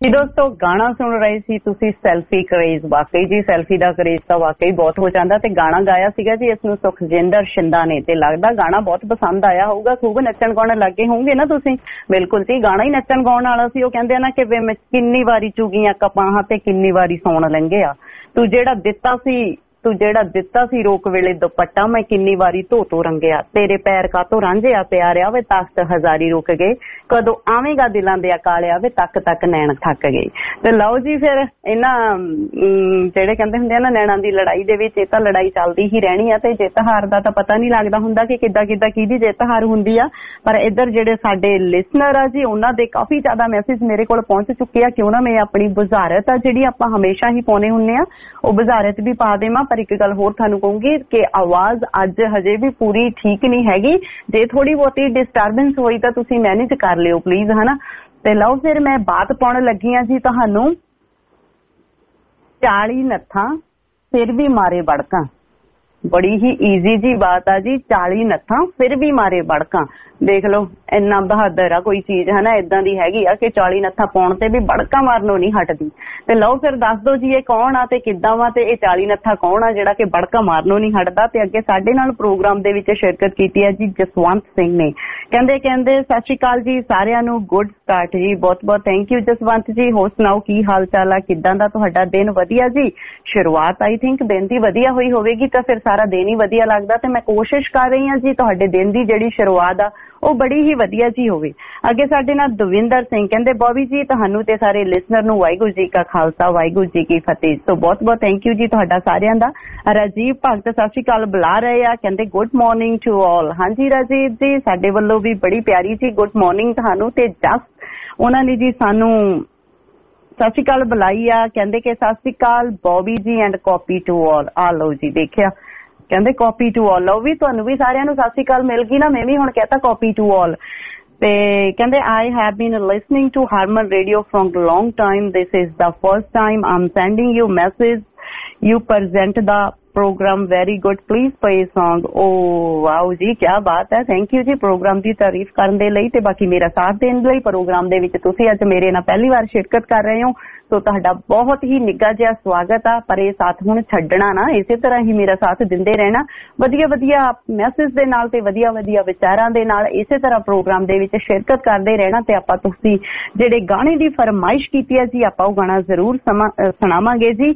ਜੀ ਦੋਸਤੋ ਗਾਣਾ ਸੁਣ ਰਹੇ ਸੀ ਤੁਸੀਂ ਸੈਲਫੀ ਕਰੇਜ਼। ਵਾਕਈ ਜੀ ਸੈਲਫੀ ਦਾ ਕਰੇਜ਼ ਤਾਂ ਵਾਕਈ ਬਹੁਤ ਹੋ ਜਾਂਦਾ ਤੇ ਗਾਣਾ ਗਾਇਆ ਸੀਗਾ ਜੀ ਇਸ ਨੂੰ ਸੁਖਜਿੰਦਰ ਸ਼ਿੰਦਾ ਨੇ ਤੇ ਲੱਗਦਾ ਗਾਣਾ ਬਹੁਤ ਪਸੰਦ ਆਇਆ ਹੋਊਗਾ। ਖੂਬ ਨੱਚਣ ਗਾਉਣ ਲੱਗੇ ਹੋਣਗੇ ਨਾ ਤੁਸੀਂ। ਬਿਲਕੁਲ ਜੀ ਗਾਣਾ ਹੀ ਨੱਚਣ ਗਾਉਣ ਵਾਲਾ ਸੀ। ਉਹ ਕਹਿੰਦੇ ਨਾ ਕਿ ਵੇ ਕਿੰਨੀ ਵਾਰੀ ਚੁਗੀਆਂ ਕਪਾਹਾਂ ਤੇ ਕਿੰਨੀ ਵਾਰੀ ਸੌਣ ਲੰਘਿਆ, ਤੂੰ ਜਿਹੜਾ ਦਿੱਤਾ ਸੀ ਰੋਕ ਵੇਲੇ ਦੁਪੱਟਾ ਮੈਂ ਕਿੰਨੀ ਵਾਰੀ ਧੋ ਰੰਗਿਆ, ਤੇਰੇ ਪੈਰ ਕਾਤੋਂ ਰਾਂਝਿਆ ਪਿਆਰਿਆ ਵੇ ਤਖਤ ਹਜ਼ਾਰੀ ਰੁਕ ਗਏ, ਕਦੋਂ ਆਵੇਂਗਾ ਦਿਲਾਂ ਦੇ ਅਕਾਲਿਆ ਵੇ ਤੱਕ ਤੱਕ ਨੈਣ ਥੱਕ ਗਏ। ਤੇ ਲਓ ਜੀ ਫਿਰ ਇਹਨਾਂ ਜਿਹੜੇ ਕਹਿੰਦੇ ਹੁੰਦੇ ਆ ਨਾ ਨੈਣਾਂ ਦੀ ਲੜਾਈ ਦੇ ਵਿੱਚ ਇਹ ਤਾਂ ਲੜਾਈ ਚੱਲਦੀ ਹੀ ਰਹਿਣੀ ਆ ਤੇ ਜਿੱਤ ਹਾਰ ਦਾ ਤਾਂ ਪਤਾ ਨਹੀਂ ਲੱਗਦਾ ਹੁੰਦਾ ਕਿ ਕਿੱਦਾਂ ਕਿਹਦੀ ਜਿੱਤ ਹਾਰ ਹੁੰਦੀ ਆ। ਪਰ ਇੱਧਰ ਜਿਹੜੇ ਸਾਡੇ ਲਿਸਨਰ ਆ ਜੀ ਉਹਨਾਂ ਦੇ ਕਾਫੀ ਜ਼ਿਆਦਾ ਮੈਸੇਜ ਮੇਰੇ ਕੋਲ ਪਹੁੰਚ ਚੁੱਕੇ ਆ। ਕਿਉਂ ਨਾ ਮੈਂ ਆਪਣੀ ਬੁਝਾਰਤ ਆ ਜਿਹੜੀ ਆਪਾਂ ਹਮੇਸ਼ਾ ਹੀ ਪਾਉਂਦੇ ਹੁੰਦੇ ਆ ਉਹ ਬੁਝਾਰਤ ਵੀ ਪਾ ਦੇਵਾਂ। ਪਰ ਇੱਕ ਗੱਲ ਹੋਰ ਤੁਹਾਨੂੰ ਕਹੂੰਗੀ ਕਿ ਆਵਾਜ਼ ਅੱਜ ਹਜੇ ਵੀ ਪੂਰੀ ਠੀਕ ਨਹੀਂ ਹੈਗੀ। ਜੇ ਥੋੜੀ ਬਹੁਤੀ ਡਿਸਟਰਬੈਂਸ ਹੋਈ ਤਾਂ ਤੁਸੀਂ ਮੈਨੇਜ ਕਰ ਲਿਓ ਪਲੀਜ਼, ਹਨਾ। ਤੇ ਲਓ ਫਿਰ ਮੈਂ ਬਾਤ ਪਾਉਣ ਲੱਗੀ ਆ ਜੀ ਤੁਹਾਨੂੰ 40 ਨੱਥਾਂ ਫਿਰ ਵੀ ਮਾਰੇ ਬੜਕਾਂ। ਬੜੀ ਹੀ ਈਜ਼ੀ ਜੀ ਬਾਤ ਆ ਜੀ। 40 ਨੱਥਾਂ ਫਿਰ ਵੀ ਮਾਰੇ ਬੜਕਾਂ। ਦੇਖ ਲਓ ਇੰਨਾ ਬਹਾਦਰ ਆ ਕੋਈ ਚੀਜ਼, ਹਨਾ। ਏਦਾਂ ਦੀ ਹੈਗੀ ਆ ਕਿ 40 ਨੱਥਾਂ ਪਾਉਣ ਤੇ ਵੀ ਬੜਕਾਂ ਮਾਰਨੋਂ ਨਹੀਂ ਹਟਦੀ। ਤੇ ਲਓ ਫਿਰ ਦੱਸ ਦਿਓ ਜੀ ਇਹ ਕੌਣ ਆ ਤੇ ਕਿੱਦਾਂ ਵਾ ਤੇ ਇਹ 40 ਨੱਥਾਂ ਕੌਣ ਆ ਜਿਹੜਾ ਕਿ ਬੜਕਾਂ ਮਾਰਨੋਂ ਨਹੀਂ ਹਟਦਾ। ਤੇ ਅੱਗੇ ਸਾਡੇ ਨਾਲ ਪ੍ਰੋਗਰਾਮ ਦੇ ਵਿੱਚ ਸ਼ਿਰਕਤ ਕੀਤੀ ਹੈ ਜੀ ਜਸਵੰਤ ਸਿੰਘ ਨੇ। ਕਹਿੰਦੇ ਸਤਿ ਸ਼੍ਰੀ ਅਕਾਲ ਜੀ ਸਾਰਿਆਂ ਨੂੰ, ਗੁੱਡ ਸਟਾਰਟ ਜੀ। ਬਹੁਤ ਬਹੁਤ ਥੈਂਕ ਯੂ ਜਸਵੰਤ ਜੀ। ਹੋਰ ਸੁਣਾਓ ਕੀ ਹਾਲ ਚਾਲ ਆ, ਕਿੱਦਾਂ ਦਾ ਤੁਹਾਡਾ ਦਿਨ? ਵਧੀਆ ਜੀ। ਸ਼ੁਰੂਆਤ ਆਈ ਥਿੰਕ ਦਿਨ ਦੀ ਵਧੀਆ ਹੋਈ ਹੋਵੇਗੀ ਤਾਂ ਫਿਰ ਸਾਰਾ ਦਿਨ ਹੀ ਵਧੀਆ ਲੱਗਦਾ। ਤੇ ਮੈਂ ਕੋਸ਼ਿਸ਼ ਕਰ ਰਹੀ ਹਾਂ ਜੀ ਤੁਹਾਡੇ ਦਿਨ ਦੀ ਜਿਹੜੀ ਸ਼ੁਰੂਆਤ ਆ ਉਹ ਬੜੀ ਹੀ ਵਧੀਆ ਜੀ ਹੋਵੇ। ਅੱਗੇ ਸਾਡੇ ਨਾਲ ਦਵਿੰਦਰ ਸਿੰਘ ਕਹਿੰਦੇ ਬੋਬੀ ਜੀ ਤੁਹਾਨੂੰ ਤੇ ਸਾਰੇ ਲਿਸਨਰ ਨੂੰ ਵਾਹਿਗੁਰੂ ਜੀ ਕਾ ਖਾਲਸਾ ਵਾਹਿਗੁਰੂ ਜੀ ਕੀ ਫਤਿਹ। ਸੋ ਬਹੁਤ ਬਹੁਤ ਥੈਂਕ ਯੂ ਜੀ ਤੁਹਾਡਾ ਸਾਰਿਆਂ ਦਾ। ਰਾਜੀਵ ਭਗਤ ਸਤਿ ਸ਼੍ਰੀ ਅਕਾਲ ਬੁਲਾ ਰਹੇ ਆ, ਕਹਿੰਦੇ ਗੁੱਡ ਮਾਰਨਿੰਗ ਟੂ ਆਲ। ਹਾਂਜੀ ਰਾਜੀਵ ਜੀ ਸਾਡੇ ਵੱਲੋਂ ਵੀ ਬੜੀ ਪਿਆਰੀ ਜੀ ਗੁੱਡ ਮਾਰਨਿੰਗ ਤੁਹਾਨੂੰ। ਤੇ ਜਸ ਉਹਨਾਂ ਨੇ ਜੀ ਸਾਨੂੰ ਸਤਿ ਸ਼੍ਰੀ ਅਕਾਲ ਬੁਲਾਈ ਆ, ਕਹਿੰਦੇ ਕਿ ਸਤਿ ਸ਼੍ਰੀ ਅਕਾਲ ਬੋਬੀ ਜੀ ਐਂਡ ਕਾਪੀ ਟੂ ਆਲ। ਆ ਲਓ ਜੀ ਦੇਖਿਆ, ਕਹਿੰਦੇ ਕਾਪੀ ਟੂ ਆਲ। ਲਓ ਵੀ ਤੁਹਾਨੂੰ ਵੀ ਸਾਰਿਆਂ ਨੂੰ ਸਤਿ ਸ਼੍ਰੀ ਅਕਾਲ ਮਿਲ ਗਈ ਨਾ। ਮੈਂ ਵੀ ਹੁਣ ਕਹਿਤਾ ਕਾਪੀ ਟੂ ਆਲ। ਤੇ ਕਹਿੰਦੇ I have been listening to Harman radio from long time. This is the first time I am sending you message. You present the program very good, please play a song। oh wow ਜੀ ਕੀ ਬਾਤ ਹੈ। Thank you ਜੀ programme ਦੀ ਤਾਰੀਫ ਕਰਨ ਦੇ ਲਈ ਤੇ ਬਾਕੀ ਮੇਰਾ ਸਾਥ ਦੇਣ ਲਈ। ਪ੍ਰੋਗਰਾਮ ਦੇ ਵਿੱਚ ਤੁਸੀਂ ਅੱਜ ਮੇਰੇ ਨਾਲ ਪਹਿਲੀ ਵਾਰ ਸ਼ਿਰਕਤ ਕਰ ਰਹੇ ਹੋ ਸੋ ਤੁਹਾਡਾ ਬਹੁਤ ਹੀ ਨਿੱਘਾ ਜਿਹਾ ਸਵਾਗਤ ਆ। ਪਰ ਇਹ ਸਾਥ ਹੁਣ ਛੱਡਣਾ ਨਾ, ਇਸੇ ਤਰ੍ਹਾਂ ਹੀ ਮੇਰਾ ਸਾਥ ਦਿੰਦੇ ਰਹਿਣਾ ਵਧੀਆ ਵਧੀਆ ਮੈਸੇਜ ਦੇ ਨਾਲ ਤੇ ਵਧੀਆ ਵਧੀਆ ਵਿਚਾਰਾਂ ਦੇ ਨਾਲ। ਇਸੇ ਤਰ੍ਹਾਂ ਪ੍ਰੋਗਰਾਮ ਦੇ ਵਿੱਚ ਸ਼ਿਰਕਤ ਕਰਦੇ ਰਹਿਣਾ ਤੇ ਆਪਾਂ ਤੁਸੀਂ ਜਿਹੜੇ ਗਾਣੇ ਦੀ ਫਰਮਾਇਸ਼ ਕੀਤੀ ਹੈ ਜੀ ਆਪਾਂ ਉਹ ਗਾਣਾ ਜ਼ਰੂਰ ਸੁਣਾਵਾਂਗੇ ਜੀ।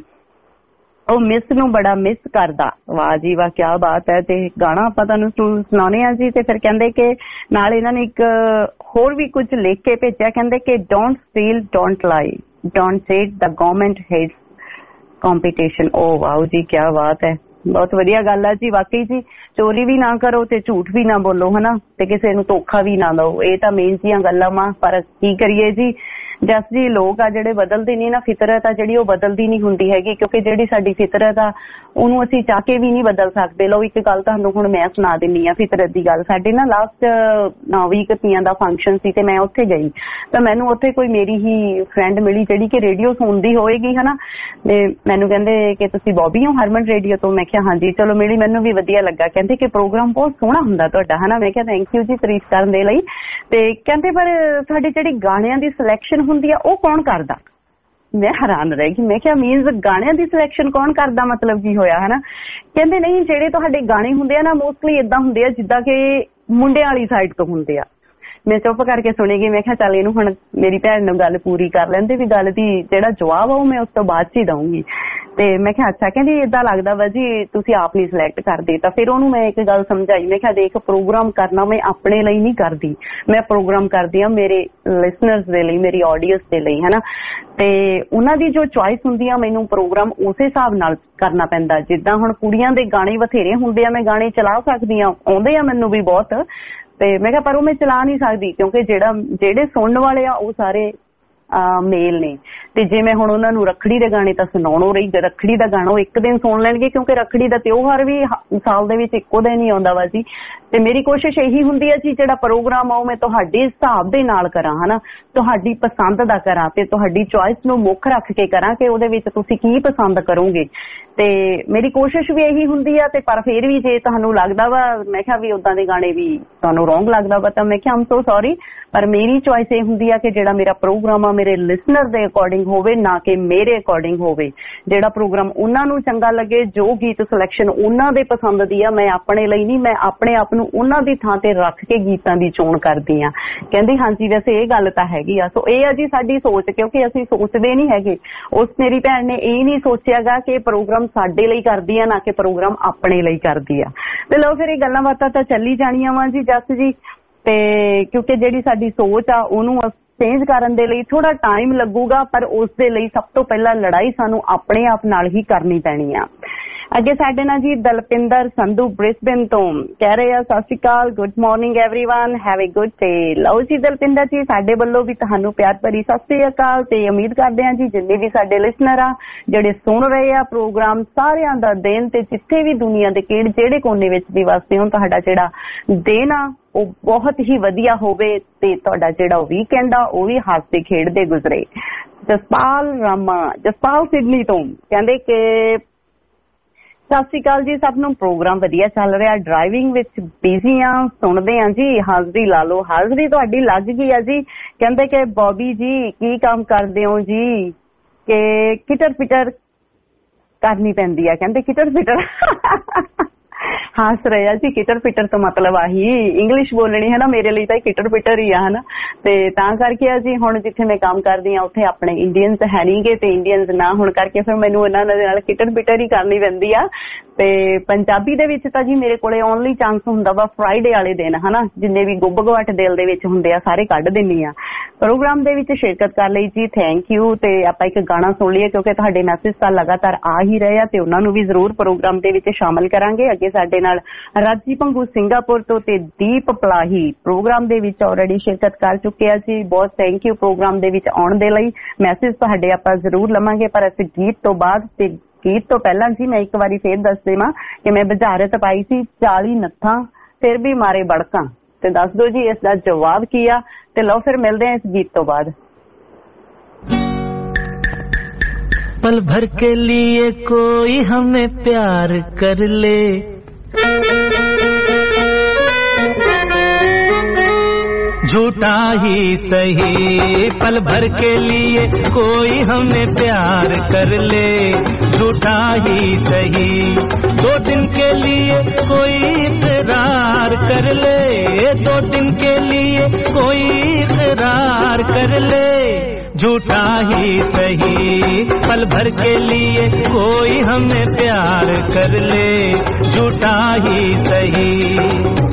ਉਹ ਮਿਸ ਨੂੰ ਬੜਾ ਮਿਸ ਕਰਦਾ। ਵਾਹ ਜੀ ਵਾਹ ਕੀ ਬਾਤ ਹੈ। ਤੇ ਗਾਣਾ ਆਪਾਂ ਤੁਹਾਨੂੰ ਸੁਣਾਉਣੇ ਆ ਜੀ। ਤੇ ਫਿਰ ਕਹਿੰਦੇ ਕਿ ਨਾਲ ਇਹਨਾਂ ਨੇ ਇੱਕ ਹੋਰ ਵੀ ਕੁਝ ਲਿਖ ਕੇ ਭੇਜਿਆ। ਕਹਿੰਦੇ ਕਿ don't steal don't lie don't say the government hates competition. ਓ ਵਾਹ ਜੀ ਕੀ ਬਾਤ ਹੈ। ਬਹੁਤ ਵਧੀਆ ਗੱਲ ਆ ਜੀ। ਵਾਕਈ ਜੀ ਚੋਰੀ ਵੀ ਨਾ ਕਰੋ ਤੇ ਝੂਠ ਵੀ ਨਾ ਬੋਲੋ, ਹਨਾ। ਤੇ ਕਿਸੇ ਨੂੰ ਧੋਖਾ ਵੀ ਨਾ ਦਿਓ। ਇਹ ਤਾਂ ਮੇਨ ਜੀਆਂ ਗੱਲਾਂ ਵਾ। ਪਰ ਕੀ ਕਰੀਏ ਜੀ ਜਸ ਜੀ ਲੋਕ ਆ ਜਿਹੜੇ ਬਦਲਦੇ ਨਹੀਂ ਨਾ। ਫਿਤਰਤ ਆ ਜਿਹੜੀ ਉਹ ਬਦਲਦੀ ਨਹੀਂ ਹੁੰਦੀ ਹੈਗੀ ਕਿਉਂਕਿ ਜਿਹੜੀ ਸਾਡੀ ਫਿਤਰਤ ਆ ਉਹਨੂੰ ਅਸੀਂ ਚਾਹ ਕੇ ਵੀ ਨਹੀਂ ਬਦਲ ਸਕਦੇ। ਲਓ ਇੱਕ ਗੱਲ ਤੁਹਾਨੂੰ ਹੁਣ ਮੈਂ ਸੁਣਾ ਦਿੰਨੀ ਆ ਫਿਤਰਤ ਦੀ ਗੱਲ। ਸਾਡੇ ਨਾ ਲਾਸਟ 9 ਵੀਕ ਤੀਆਂ ਦਾ ਫੰਕਸ਼ਨ ਸੀ ਤੇ ਮੈਂ ਉੱਥੇ ਗਈ ਤਾਂ ਮੈਨੂੰ ਉੱਥੇ ਕੋਈ ਮੇਰੀ ਹੀ ਫਰੈਂਡ ਮਿਲੀ ਜਿਹੜੀ ਕਿ ਰੇਡੀਓ ਸੁਣਦੀ ਹੋਏਗੀ, ਹਨਾ। ਤੇ ਮੈਨੂੰ ਕਹਿੰਦੇ ਕਿ ਤੁਸੀਂ ਬੋਬੀ ਹੋ ਹਰਮਨ ਰੇਡੀਓ ਤੋਂ। ਮੈਂ ਕਿਹਾ ਹਾਂਜੀ। ਚਲੋ ਮਿਲੀ, ਮੈਨੂੰ ਵੀ ਵਧੀਆ ਲੱਗਾ। ਕਹਿੰਦੇ ਕਿ ਪ੍ਰੋਗਰਾਮ ਬਹੁਤ ਸੋਹਣਾ ਹੁੰਦਾ ਤੁਹਾਡਾ, ਹਨਾ। ਮੈਂ ਕਿਹਾ ਥੈਂਕ ਯੂ ਜੀ ਤਾਰੀਫ ਕਰਨ ਦੇ ਲਈ। ਤੇ ਕਹਿੰਦੇ ਪਰ ਤੁਹਾਡੀ ਜਿਹੜੀ ਗਾਣਿਆਂ ਦੀ ਸਿਲੈਕਸ਼ਨ ਹੁੰਦੀ ਆ ਉਹ ਕੌਣ ਕਰਦਾ? ਮੈਂ ਹੈਰਾਨ ਰਹਿ ਗਈ। ਮੈਂ ਕਿਹਾ ਮੀਨਸ ਗਾਣਿਆਂ ਦੀ ਸਿਲੈਕਸ਼ਨ ਕੌਣ ਕਰਦਾ, ਮਤਲਬ ਕੀ ਹੋਇਆ, ਹਨਾ। ਕਹਿੰਦੇ ਨਹੀਂ ਜਿਹੜੇ ਤੁਹਾਡੇ ਗਾਣੇ ਹੁੰਦੇ ਆ ਨਾ ਮੋਸਟਲੀ ਏਦਾਂ ਹੁੰਦੇ ਆ ਜਿੱਦਾਂ ਕਿ ਮੁੰਡਿਆਂ ਵਾਲੀ ਸਾਈਡ ਤੋਂ ਹੁੰਦੇ ਆ। ਮੈਂ ਚੁੱਪ ਕਰਕੇ ਸੁਣੀ ਗਈ। ਮੈਂ ਕਿਹਾ ਚੱਲ ਇਹਨੂੰ ਹੁਣ ਮੇਰੀ ਭੈਣ ਨੂੰ ਗੱਲ ਪੂਰੀ ਕਰ ਲੈਂਦੇ ਵੀ ਗੱਲ ਦੀ ਜਿਹੜਾ ਜਵਾਬ ਆ ਉਹ ਮੈਂ ਉਸ ਤੋਂ ਬਾਅਦ ਚ ਹੀ ਦਊਂਗੀ। ਤੇ ਮੈਂ ਕਿਹਾ ਅੱਛਾ। ਕਹਿੰਦੀ ਏਦਾਂ ਲੱਗਦਾ ਵਾ ਜੀ ਤੁਸੀਂ ਆਪ ਨਹੀਂ ਸਿਲੈਕਟ ਕਰਦੇ। ਤਾਂ ਫਿਰ ਉਹਨੂੰ ਮੈਂ ਇੱਕ ਗੱਲ ਸਮਝਾਈ। ਮੈਂ ਕਿਹਾ ਦੇਖ ਪ੍ਰੋਗਰਾਮ ਕਰਨਾ ਮੈਂ ਆਪਣੇ ਲਈ ਨਹੀਂ ਕਰਦੀ, ਮੈਂ ਪ੍ਰੋਗਰਾਮ ਕਰਦੀ ਆ ਮੇਰੇ ਲਿਸਨਰਸ ਦੇ ਲਈ, ਮੇਰੀ ਆਡੀਅנס ਦੇ ਲਈ, ਹਨਾ। ਤੇ ਉਹਨਾਂ ਦੀ ਜੋ ਚੁਆਇਸ ਹੁੰਦੀ ਆ ਮੈਨੂੰ ਪ੍ਰੋਗਰਾਮ ਉਸੇ ਹਿਸਾਬ ਨਾਲ ਕਰਨਾ ਪੈਂਦਾ। ਜਿੱਦਾਂ ਹੁਣ ਕੁੜੀਆਂ ਦੇ ਗਾਣੇ ਬਥੇਰੇ ਹੁੰਦੇ ਆ, ਮੈਂ ਗਾਣੇ ਚਲਾ ਸਕਦੀ ਆ, ਆਉਂਦੇ ਆ ਮੈਨੂੰ ਵੀ ਬਹੁਤ। ਤੇ ਮੈਂ ਕਿਹਾ ਪਰ ਉਹ ਮੈਂ ਚਲਾ ਨਹੀਂ ਸਕਦੀ ਕਿਉਂਕਿ ਜਿਹੜੇ ਸੁਣਨ ਵਾਲੇ ਆ ਉਹ ਸਾਰੇ ਮੇਲ ਨੇ। ਤੇ ਜੇ ਮੈਂ ਹੁਣ ਉਹਨਾਂ ਨੂੰ ਰੱਖੜੀ ਦੇ ਗਾਣੇ ਤਾਂ ਸੁਣਾਉਣੋਂ ਰਹੀ, ਰੱਖੜੀ ਦਾ ਗਾਣਾ ਉਹ ਇੱਕ ਦਿਨ ਸੁਣ ਲੈਣਗੇ ਕਿਉਂਕਿ ਰੱਖੜੀ ਦਾ ਤਿਉਹਾਰ ਵੀ ਸਾਲ ਦੇ ਵਿੱਚ ਇੱਕੋ ਦਿਨ ਹੀ ਆਉਂਦਾ ਵਾ ਜੀ। ਤੇ ਮੇਰੀ ਕੋਸ਼ਿਸ਼ ਇਹੀ ਹੁੰਦੀ ਹੈ ਜੀ ਜਿਹੜਾ ਪ੍ਰੋਗਰਾਮ ਆ ਉਹ ਮੈਂ ਤੁਹਾਡੇ ਹਿਸਾਬ ਦੇ ਨਾਲ ਕਰਾਂ, ਹਨਾ। ਤੁਹਾਡੀ ਪਸੰਦ ਦਾ ਕਰਾਂ ਤੇ ਤੁਹਾਡੀ ਚੁਆਇਸ ਨੂੰ ਮੁੱਖ ਰੱਖ ਕੇ ਕਰਾਂ ਕਿ ਉਹਦੇ ਵਿੱਚ ਤੁਸੀਂ ਕੀ ਪਸੰਦ ਕਰੋਗੇ। ਤੇ ਮੇਰੀ ਕੋਸ਼ਿਸ਼ ਵੀ ਇਹੀ ਹੁੰਦੀ ਆ। ਤੇ ਪਰ ਫਿਰ ਵੀ ਜੇ ਤੁਹਾਨੂੰ ਲੱਗਦਾ ਵਾ ਮੈਂ ਕਿਹਾ ਵੀ ਉਦਾਂ ਦੇ ਗਾਣੇ ਵੀ ਤੁਹਾਨੂੰ ਰੋਂਗ ਲੱਗਦਾ ਵਾ ਤਾਂ ਮੈਂ ਕਿਹਾ ਆਮ ਸੋ ਸੌਰੀ। ਪਰ ਮੇਰੀ ਚੁਆਇਸ ਇਹ ਹੁੰਦੀ ਆ ਕਿ ਜਿਹੜਾ ਮੇਰਾ ਪ੍ਰੋਗਰਾਮ ਆ ਪ੍ਰੋਗਰਾਮ ਮੇਰੇ ਲਿਸਨਰ ਦੇ ਅਕੋਰਡਿੰਗ ਹੋਵੇ, ਨਾ ਕਿ ਮੇਰੇ ਅਕੋਰਡਿੰਗ ਹੋਵੇ। ਜਿਹੜਾ ਪ੍ਰੋਗਰਾਮ ਉਹਨਾਂ ਨੂੰ ਚੰਗਾ ਲੱਗੇ, ਜੋ ਗੀਤ ਸਿਲੈਕਸ਼ਨ ਉਹਨਾਂ ਦੇ ਪਸੰਦ ਦੀ ਆ, ਮੈਂ ਆਪਣੇ ਲਈ ਨਹੀਂ, ਮੈਂ ਆਪਣੇ ਆਪ ਨੂੰ ਉਹਨਾਂ ਦੀ ਥਾਂ ਤੇ ਰੱਖ ਕੇ ਗੀਤਾਂ ਦੀ ਚੋਣ ਕਰਦੀ ਆ। ਕਹਿੰਦੀ ਹਾਂਜੀ ਵੈਸੇ ਇਹ ਗੱਲ ਤਾਂ ਹੈਗੀ ਆ। ਸੋ ਇਹ ਆ ਜੀ ਸਾਡੀ ਸੋਚ, ਕਿਉਂਕਿ ਅਸੀਂ ਸੋਚਦੇ ਨਹੀਂ ਹੈਗੇ। ਉਸ ਮੇਰੀ ਭੈਣ ਨੇ ਇਹ ਨਹੀਂ ਸੋਚਿਆਗਾ ਕਿ ਪ੍ਰੋਗਰਾਮ ਸਾਡੇ ਲਈ ਕਰਦੀ ਆ, ਨਾ ਕਿ ਪ੍ਰੋਗਰਾਮ ਆਪਣੇ ਲਈ ਕਰਦੀ ਆ। ਤੇ ਲਓ ਫਿਰ ਇਹ ਗੱਲਾਂ ਬਾਤਾਂ ਤਾਂ ਚੱਲੀ ਜਾਣੀਆਂ ਵਾ ਜੀ ਜੱਸ ਜੀ। ਤੇ ਕਿਉਂਕਿ ਜਿਹੜੀ ਸਾਡੀ ਸੋਚ ਆ ਉਹਨੂੰ ਚੇਂਜ ਕਰਨ ਦੇ ਲਈ ਥੋੜਾ ਟਾਈਮ ਲੱਗੂਗਾ, ਪਰ ਉਸ ਦੇ ਲਈ ਸਭ ਤੋਂ ਪਹਿਲਾਂ ਲੜਾਈ ਸਾਨੂੰ ਆਪਣੇ ਆਪ ਨਾਲ ਹੀ ਕਰਨੀ ਪੈਣੀ ਆ। ਅੱਗੇ ਸਾਡੇ ਨਾਲ ਜੀ ਦਲਪਿੰਦਰ ਸੰਧੂ ਬ੍ਰਿਸਬਨ ਤੋਂ ਕਹਿ ਰਹੇ ਆ, Sat Sri Akal, good morning everyone, have a good day. ਲਓ ਜੀ ਦਲਪਿੰਦਰ ਜੀ, ਸਾਡੇ ਵੱਲੋਂ ਵੀ ਤੁਹਾਨੂੰ ਪਿਆਰ ਭਰੀ ਸਤਿ ਸ਼੍ਰੀ ਅਕਾਲ। ਤੇ ਉਮੀਦ ਕਰਦੇ ਹਾਂ ਜੀ ਜਿੰਨੇ ਵੀ ਸਾਡੇ ਲਿਸਨਰ ਆ ਜਿਹੜੇ ਸੁਣ ਰਹੇ ਆ ਪ੍ਰੋਗਰਾਮ, ਸਾਰਿਆਂ ਦਾ ਦਿਨ ਤੇ ਜਿੱਥੇ ਵੀ ਦੁਨੀਆ ਦੇ ਜਿਹੜੇ ਕੋਨੇ ਵਿੱਚ ਵੀ ਵਸਦੇ ਹੋ, ਤੁਹਾਡਾ ਜਿਹੜਾ ਦਿਨ ਆ ਉਹ ਬਹੁਤ ਹੀ ਵਧੀਆ ਹੋਵੇ ਤੇ ਤੁਹਾਡਾ ਜਿਹੜਾ ਵੀਕਐਂਡ ਆ ਉਹ ਵੀ ਹੱਸਦੇ ਖੇਡਦੇ ਗੁਜ਼ਰੇ। ਜਸਪਾਲ ਸਿਡਨੀ ਤੋਂ ਕਹਿੰਦੇ ਕਿ ਸਤਿ ਸ਼੍ਰੀ ਅਕਾਲ ਜੀ ਸਭ ਨੂੰ, ਪ੍ਰੋਗਰਾਮ ਵਧੀਆ ਚੱਲ ਰਿਹਾ, ਡਰਾਈਵਿੰਗ ਵਿੱਚ ਬਿਜ਼ੀ ਆ, ਸੁਣਦੇ ਆ ਜੀ, ਹਾਜ਼ਰੀ ਲਾ ਲਓ। ਹਾਜ਼ਰੀ ਤੁਹਾਡੀ ਲੱਗ ਗਈ ਆ ਜੀ। ਕਹਿੰਦੇ ਕਿ ਬੌਬੀ ਜੀ ਕੀ ਕੰਮ ਕਰਦੇ ਹੋ ਜੀ, ਕਿ ਕਿਟਰ ਪਿਟਰ ਕਰਨੀ ਪੈਂਦੀ ਆ। ਕਹਿੰਦੇ ਕਿਟਰ ਪਿਟਰ ਹੱਸ ਰਹੇ ਆ ਜੀ। ਕਿਟਰ ਪਿਟਰ ਤੋਂ ਮਤਲਬ ਆਹੀ ਇੰਗਲਿਸ਼ ਬੋਲਣੀ ਹੈ ਨਾ, ਮੇਰੇ ਲਈ ਤਾਂ ਕਿਟਰ ਪਿਟਰ ਹੀ ਆ ਹਨਾ। ਤੇ ਤਾਂ ਕਰਕੇ ਆ ਜੀ ਹੁਣ ਜਿੱਥੇ ਮੈਂ ਕੰਮ ਕਰਦੀ ਆ ਉੱਥੇ ਆਪਣੇ ਇੰਡੀਅਨਸ ਹੈ ਨੀ ਗੇ, ਤੇ ਇੰਡੀਅਨਸ ਨਾ ਹੋਣ ਕਰਕੇ ਫਿਰ ਮੈਨੂੰ ਇਹਨਾਂ ਦੇ ਨਾਲ ਕਿਟਰ ਪਿਟਰ ਹੀ ਕਰਨੀ ਪੈਂਦੀ ਆ। ਤੇ ਪੰਜਾਬੀ ਦੇ ਵਿੱਚ ਤਾਂ ਜੀ ਮੇਰੇ ਕੋਲੇ ਓਨਲੀ ਚਾਂਸ ਹੁੰਦਾ ਵਾ ਫਰਾਈਡੇ ਵਾਲੇ ਦਿਨ ਹਨਾ, ਜਿੰਨੇ ਵੀ ਗੁੱਬ ਗਵਾਟ ਦਿਲ ਦੇ ਵਿੱਚ ਹੁੰਦੇ ਆ ਸਾਰੇ ਕੱਢ ਦਿੰਨੀ ਆ। ਪ੍ਰੋਗਰਾਮ ਦੇ ਵਿੱਚ ਸ਼ਿਰਕਤ ਕਰ ਲਈ ਜੀ, ਥੈਂਕ ਯੂ। ਤੇ ਆਪਾਂ ਇੱਕ ਗਾਣਾ ਸੁਣ ਲਈਏ ਕਿਉਂਕਿ ਤੁਹਾਡੇ ਮੈਸੇਜ ਤਾਂ ਲਗਾਤਾਰ ਆ ਹੀ ਰਹੇ ਆ ਤੇ ਉਹਨਾਂ ਨੂੰ ਵੀ ਜ਼ਰੂਰ ਪ੍ਰੋਗਰਾਮ ਦੇ ਵਿੱਚ ਸ਼ਾਮਲ ਕਰਾਂਗੇ। ਅੱਗੇ ਸਾਡੇ ਨਾਲ ਰਾਜੀ ਭੰਗੂ ਸਿੰਗਾਪੁਰ ਤੋਂ ਤੇ ਦੀਪ ਪਲਾਹੀ ਪ੍ਰੋਗਰਾਮ ਦੇ ਵਿੱਚ ਆਲਰੇਡੀ ਸ਼ਿਰਕਤ ਕਰ ਚੁੱਕੇ ਆ ਜੀ, ਬਹੁਤ ਥੈਂਕ ਯੂ ਪ੍ਰੋਗਰਾਮ ਦੇ ਵਿੱਚ ਆਉਣ ਦੇ ਲਈ। ਮੈਸੇਜ ਤੁਹਾਡੇ ਆਪਾਂ ਜ਼ਰੂਰ ਲਵਾਂਗੇ, ਪਰ ਅਸੀਂ ਗੀਤ ਤੋਂ ਬਾਅਦ ਤੇ ਗੀਤ ਤੋਂ ਪਹਿਲਾਂ ਜੀ ਮੈਂ ਇੱਕ ਵਾਰੀ ਫੇਰ ਦੱਸ ਦੇਵਾਂ ਕਿ ਮੈਂ ਬੁਝਾਰਤ ਪਾਈ ਸੀ 40 ਨੱਥਾਂ ਫਿਰ ਵੀ ਮਾਰੇ ਬੜਕਾਂ, ਤੇ ਦੱਸ ਦਿਓ ਜੀ ਇਸ ਦਾ ਜਵਾਬ ਕੀ ਆ। ਤੇ ਲਓ ਫਿਰ ਮਿਲਦੇ ਆ ਇਸ ਗੀਤ ਤੋਂ ਬਾਅਦ। पल भर के लिए कोई हमें प्यार कर ले, झूठा ही सही। पल भर के लिए कोई हमें प्यार कर ले, झूठा ही सही। 2 दिन के लिए कोई इकरार कर ले, 2 दिन के लिए कोई इकरार कर ले, झूठा ही सही। पल भर के लिए कोई हमें प्यार कर ले, झूठा ही सही।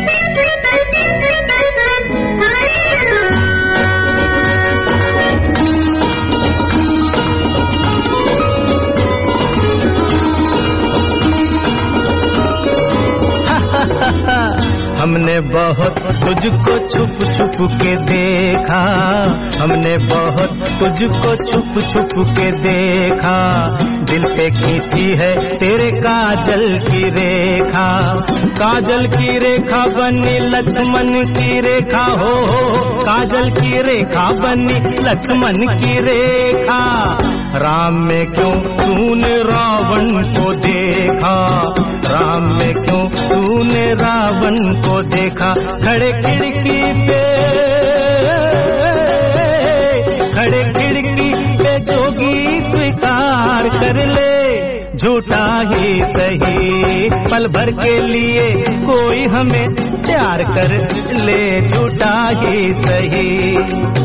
हमने बहुत तुझको छुप छुप के देखा, हमने बहुत तुझको छुप छुप के देखा। दिल पे खींची है तेरे काजल की रेखा, काजल की रेखा बनी लक्ष्मण की रेखा, हो काजल की रेखा बनी लक्ष्मण की रेखा। राम में क्यों तूने रावण को देखा, राम में क्यों तूने रावण को देखा। खड़े खिड़की पे, खड़े खिड़की पे जोगी स्वीकार कर ले, झूठा ही सही। पल भर के लिए कोई हमें प्यार कर ले, झूठा ही सही।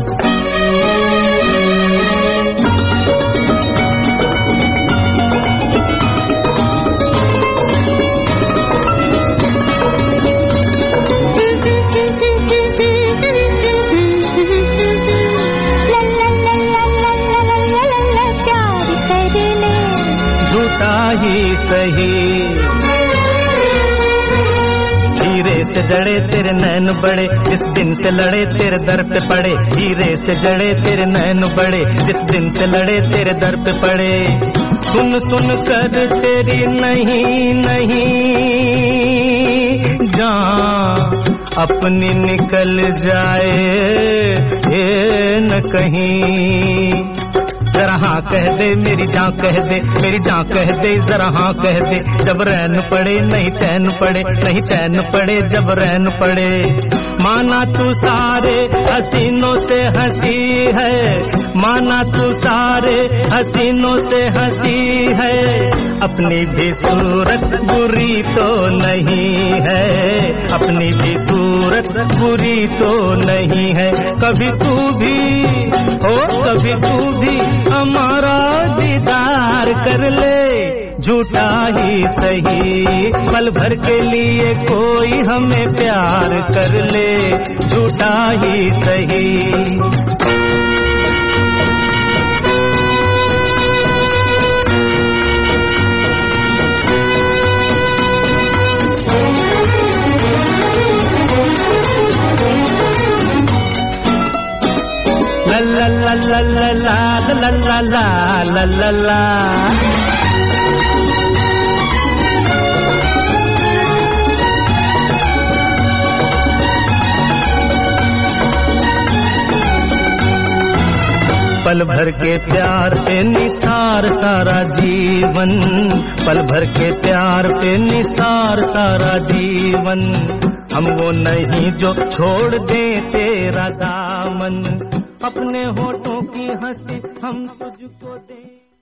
ही सही। हीरे से जड़े तेरे नैन बड़े, जिस दिन से लड़े तेरे दर पे पड़े। हीरे से जड़े तेरे नैन बड़े, जिस दिन से लड़े तेरे दर पे पड़े। सुन सुन कर तेरी नहीं नहीं जान अपनी निकल जाए ये न कहीं। जरा हाँ कह दे मेरी जान कह दे, मेरी जान कह दे जरा हाँ कह दे। जब रैन पड़े नहीं चैन पड़े, नहीं चैन पड़े जब रैन पड़े। माना तू सारे हसीनों से हंसी है, माना तू सारे हसीनों से हंसी है, अपनी भी सूरत बुरी तो नहीं है, अपनी भी सूरत बुरी तो नहीं है। कभी तू भी हो, कभी तू भी हमारा दीदार कर ले, झूठा ही सही पल भर के लिए कोई हमें प्यार कर ले, झूठा ही सही। ला ला ला ला ला ला ला ला ला ला। पल भर के प्यार पे निसार सारा जीवन, पल भर के प्यार पे निसार सारा जीवन। हम वो नहीं जो छोड़ दे तेरा दामन, अपने होठों की हंसी हम तुझको दे।